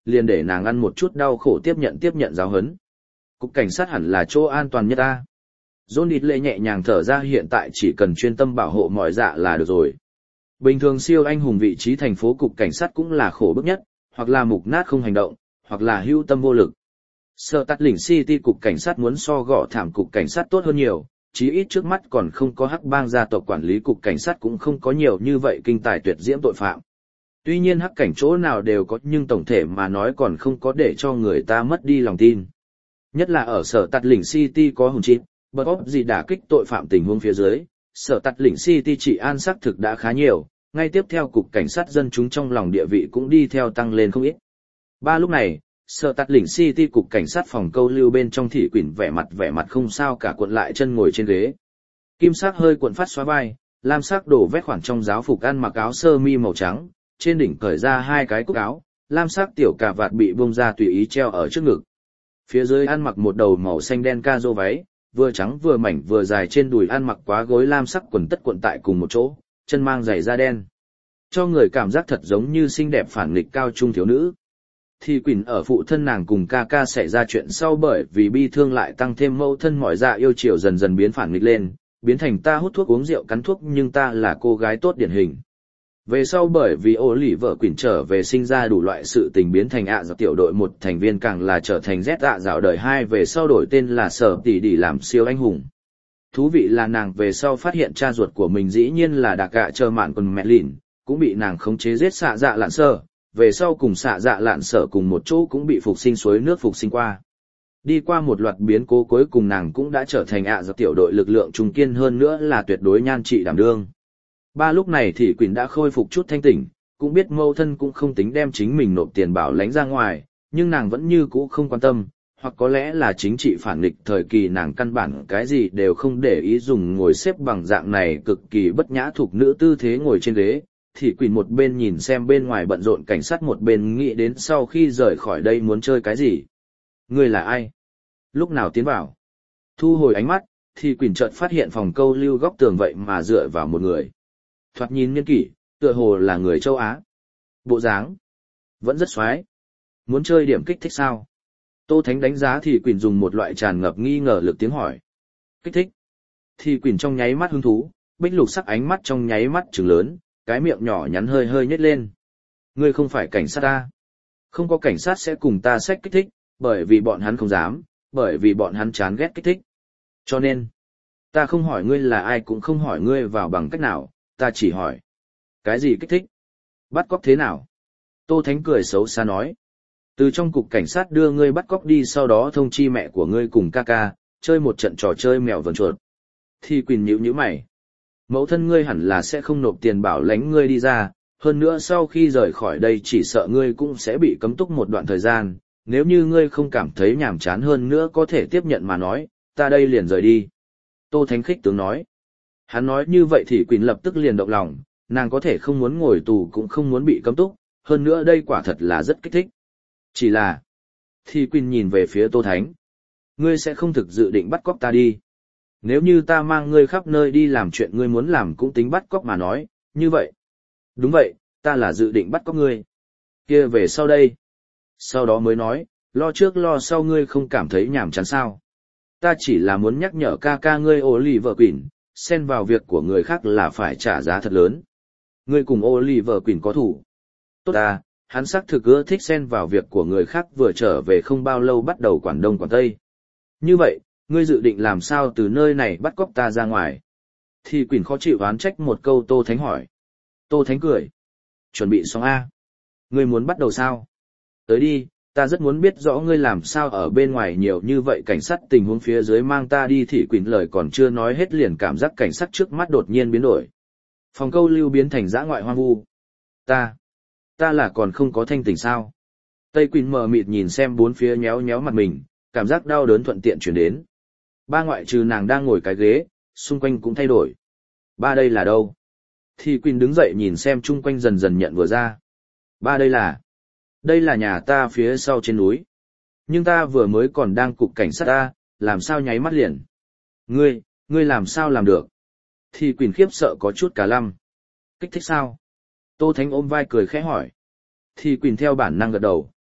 liền để nàng ăn một chút đau khổ tiếp nhận tiếp nhận giáo huấn. Cục cảnh sát hẳn là chỗ an toàn nhất ta. John địt lệ nhẹ nhàng thở ra, hiện tại chỉ cần chuyên tâm bảo hộ mọi dạ là được rồi. Bình thường siêu anh hùng vị trí thành phố cục cảnh sát cũng là khổ bức nhất, hoặc là mục nát không hành động, hoặc là hữu tâm vô lực. Sở Tạt Lĩnh City cục cảnh sát muốn so gõ thảm cục cảnh sát tốt hơn nhiều, chí ít trước mắt còn không có hắc bang gia tộc quản lý, cục cảnh sát cũng không có nhiều như vậy kinh tài tuyệt diễm tội phạm. Tuy nhiên hắc cảnh chỗ nào đều có, nhưng tổng thể mà nói còn không có để cho người ta mất đi lòng tin. Nhất là ở Sở Tạt Lĩnh City có hùng chít, bật óc gì đả kích tội phạm tình huống phía dưới, Sở Tạt Lĩnh City trị an xác thực đã khá nhiều, ngay tiếp theo cục cảnh sát dân chúng trong lòng địa vị cũng đi theo tăng lên không ít. Ba lúc này, Sở Tạt Lĩnh City cục cảnh sát phòng câu lưu bên trong Thị Quỳnh vẻ mặt vẻ mặt không sao cả, cuộn lại chân ngồi trên ghế. Kim sắc hơi cuộn phát xóa vai, lam sắc đổ vét khoản trong giáo phục ăn mặc áo sơ mi màu trắng, trên đỉnh cởi ra hai cái cúc áo, lam sắc tiểu cà vạt bị bông ra tùy ý treo ở trước ngực. Phía dưới ăn mặc một đầu màu xanh đen ca rô váy, vừa trắng vừa mảnh vừa dài, trên đùi ăn mặc quá gối lam sắc quần tất cuộn tại cùng một chỗ, chân mang giày da đen. Cho người cảm giác thật giống như xinh đẹp phản nghịch cao trung thiếu nữ. Thì Quỳnh ở phụ thân nàng cùng ca ca xảy ra chuyện sau, bởi vì bi thương lại tăng thêm mâu thân mọi dạ yêu chiều, dần dần biến phản nghịch lên, biến thành ta hút thuốc uống rượu cắn thuốc nhưng ta là cô gái tốt điển hình. Về sau bởi vì ô lì vợ Quỳnh trở về sinh ra đủ loại sự tình, biến thành ạ dạo tiểu đội một thành viên, càng là trở thành Z ạ dạo đời hai, về sau đổi tên là Sở Tỷ Đi làm siêu anh hùng. Thú vị là nàng về sau phát hiện cha ruột của mình dĩ nhiên là đặc gạ chờ mạn còn mẹ lìn, cũng bị nàng khống chế giết xạ dạ lạn sở, về sau cùng xạ dạ lạn sở cùng một chỗ cũng bị phục sinh suối nước phục sinh qua. Đi qua một loạt biến cố, cuối cùng nàng cũng đã trở thành ạ dạo tiểu đội lực lượng trung kiên, hơn nữa là tuyệt đối nhan trị đảm đương. Ba lúc này thì Quỳnh đã khôi phục chút thanh tỉnh, cũng biết mâu thân cũng không tính đem chính mình nộp tiền bảo lãnh ra ngoài, nhưng nàng vẫn như cũ không quan tâm, hoặc có lẽ là chính trị phản nghịch thời kỳ nàng căn bản cái gì đều không để ý, dùng ngồi xếp bằng dạng này cực kỳ bất nhã thuộc nữ tư thế ngồi trên ghế. Thì Quỳnh một bên nhìn xem bên ngoài bận rộn cảnh sát, một bên nghĩ đến sau khi rời khỏi đây muốn chơi cái gì. Ngươi là ai? Lúc nào tiến vào? Thu hồi ánh mắt, thì Quỳnh chợt phát hiện phòng câu lưu góc tường vậy mà dựa vào một người. Thoạt nhìn niên kỷ, tựa hồ là người châu Á. Bộ dáng vẫn rất xoái. Muốn chơi điểm kích thích sao? Tô Thánh đánh giá Thì Quỳnh dùng một loại tràn ngập nghi ngờ lực tiếng hỏi. Kích thích? Thì Quỳnh trong nháy mắt hứng thú, bích lục sắc ánh mắt trong nháy mắt trừng lớn, cái miệng nhỏ nhắn hơi hơi nhếch lên. Ngươi không phải cảnh sát ta. Không có cảnh sát sẽ cùng ta xách kích thích, bởi vì bọn hắn không dám, bởi vì bọn hắn chán ghét kích thích. Cho nên, ta không hỏi ngươi là ai, cũng không hỏi ngươi vào bằng cách nào, ta chỉ hỏi. Cái gì kích thích? Bắt cóc thế nào? Tô Thánh cười xấu xa nói. Từ trong cục cảnh sát đưa ngươi bắt cóc đi, sau đó thông chi mẹ của ngươi cùng ca ca, chơi một trận trò chơi mèo vờn chuột. Thì Quỳnh nhíu nhíu mày. Mẫu thân ngươi hẳn là sẽ không nộp tiền bảo lãnh ngươi đi ra, hơn nữa sau khi rời khỏi đây chỉ sợ ngươi cũng sẽ bị cấm túc một đoạn thời gian, nếu như ngươi không cảm thấy nhàm chán hơn nữa có thể tiếp nhận mà nói, ta đây liền rời đi. Tô Thánh khích tướng nói. Hắn nói như vậy thì Quỳnh lập tức liền động lòng, nàng có thể không muốn ngồi tù cũng không muốn bị cấm túc, hơn nữa đây quả thật là rất kích thích. Chỉ là, thì Quỳnh nhìn về phía Tô Thánh. Ngươi sẽ không thực dự định bắt cóc ta đi. Nếu như ta mang ngươi khắp nơi đi làm chuyện ngươi muốn làm cũng tính bắt cóc mà nói, như vậy. Đúng vậy, ta là dự định bắt cóc ngươi. Kia về sau đây. Sau đó mới nói, lo trước lo sau, ngươi không cảm thấy nhàm chán sao. Ta chỉ là muốn nhắc nhở ca ca ngươi Oliver Queen, xen vào việc của người khác là phải trả giá thật lớn. Ngươi cùng Oliver Queen có thủ. Tốt ta, hắn xác thực ưa thích xen vào việc của người khác, vừa trở về không bao lâu bắt đầu quản đông quản tây. Như vậy, ngươi dự định làm sao từ nơi này bắt cóc ta ra ngoài? Thì Quỳnh khó chịu oán trách một câu. Tô Thánh hỏi. Tô Thánh cười. Chuẩn bị xong a. Ngươi muốn bắt đầu sao? Tới đi, ta rất muốn biết rõ ngươi làm sao ở bên ngoài nhiều như vậy cảnh sát tình huống phía dưới mang ta đi. Thì Quỳnh lời còn chưa nói hết liền cảm giác cảnh sát trước mắt đột nhiên biến đổi. Phòng câu lưu biến thành dã ngoại hoang vu. Ta, ta là còn không có thanh tỉnh sao? Tây Quỳnh mờ mịt nhìn xem bốn phía, nhéo nhéo mặt mình, cảm giác đau đớn thuận tiện chuyển đến. Ba ngoại trừ nàng đang ngồi cái ghế, xung quanh cũng thay đổi. Ba đây là đâu? Thì Quỳnh đứng dậy nhìn xem chung quanh, dần dần nhận vừa ra. Ba đây là... Đây là nhà ta phía sau trên núi. Nhưng ta vừa mới còn đang cục cảnh sát ta, làm sao nháy mắt liền? Ngươi, ngươi làm sao làm được? Thì Quỳnh khiếp sợ có chút cả lăm. Kích thích sao? Tô Thánh ôm vai cười khẽ hỏi. Thì Quỳnh theo bản năng gật đầu.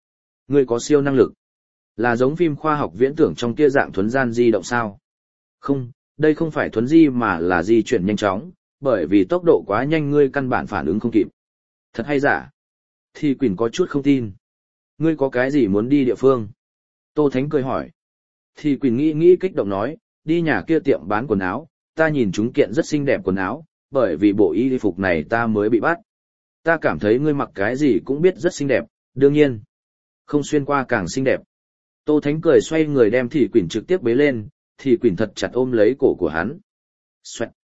Ngươi có siêu năng lực. Là giống phim khoa học viễn tưởng trong kia dạng thuấn gian di động sao? Không, đây không phải thuấn di mà là di chuyển nhanh chóng, bởi vì tốc độ quá nhanh ngươi căn bản phản ứng không kịp. Thật hay giả? Thì Quỳnh có chút không tin. Ngươi có cái gì muốn đi địa phương? Tô Thánh cười hỏi. Thì Quỳnh nghĩ nghĩ kích động nói, đi nhà kia tiệm bán quần áo, ta nhìn chúng kiện rất xinh đẹp quần áo, bởi vì bộ y phục này ta mới bị bắt. Ta cảm thấy ngươi mặc cái gì cũng biết rất xinh đẹp, đương nhiên. Không xuyên qua càng xinh đẹp. Tô Thánh cười xoay người đem Thì Quỳnh trực tiếp bế lên, Thì Quỳnh thật chặt ôm lấy cổ của hắn. Xoẹt.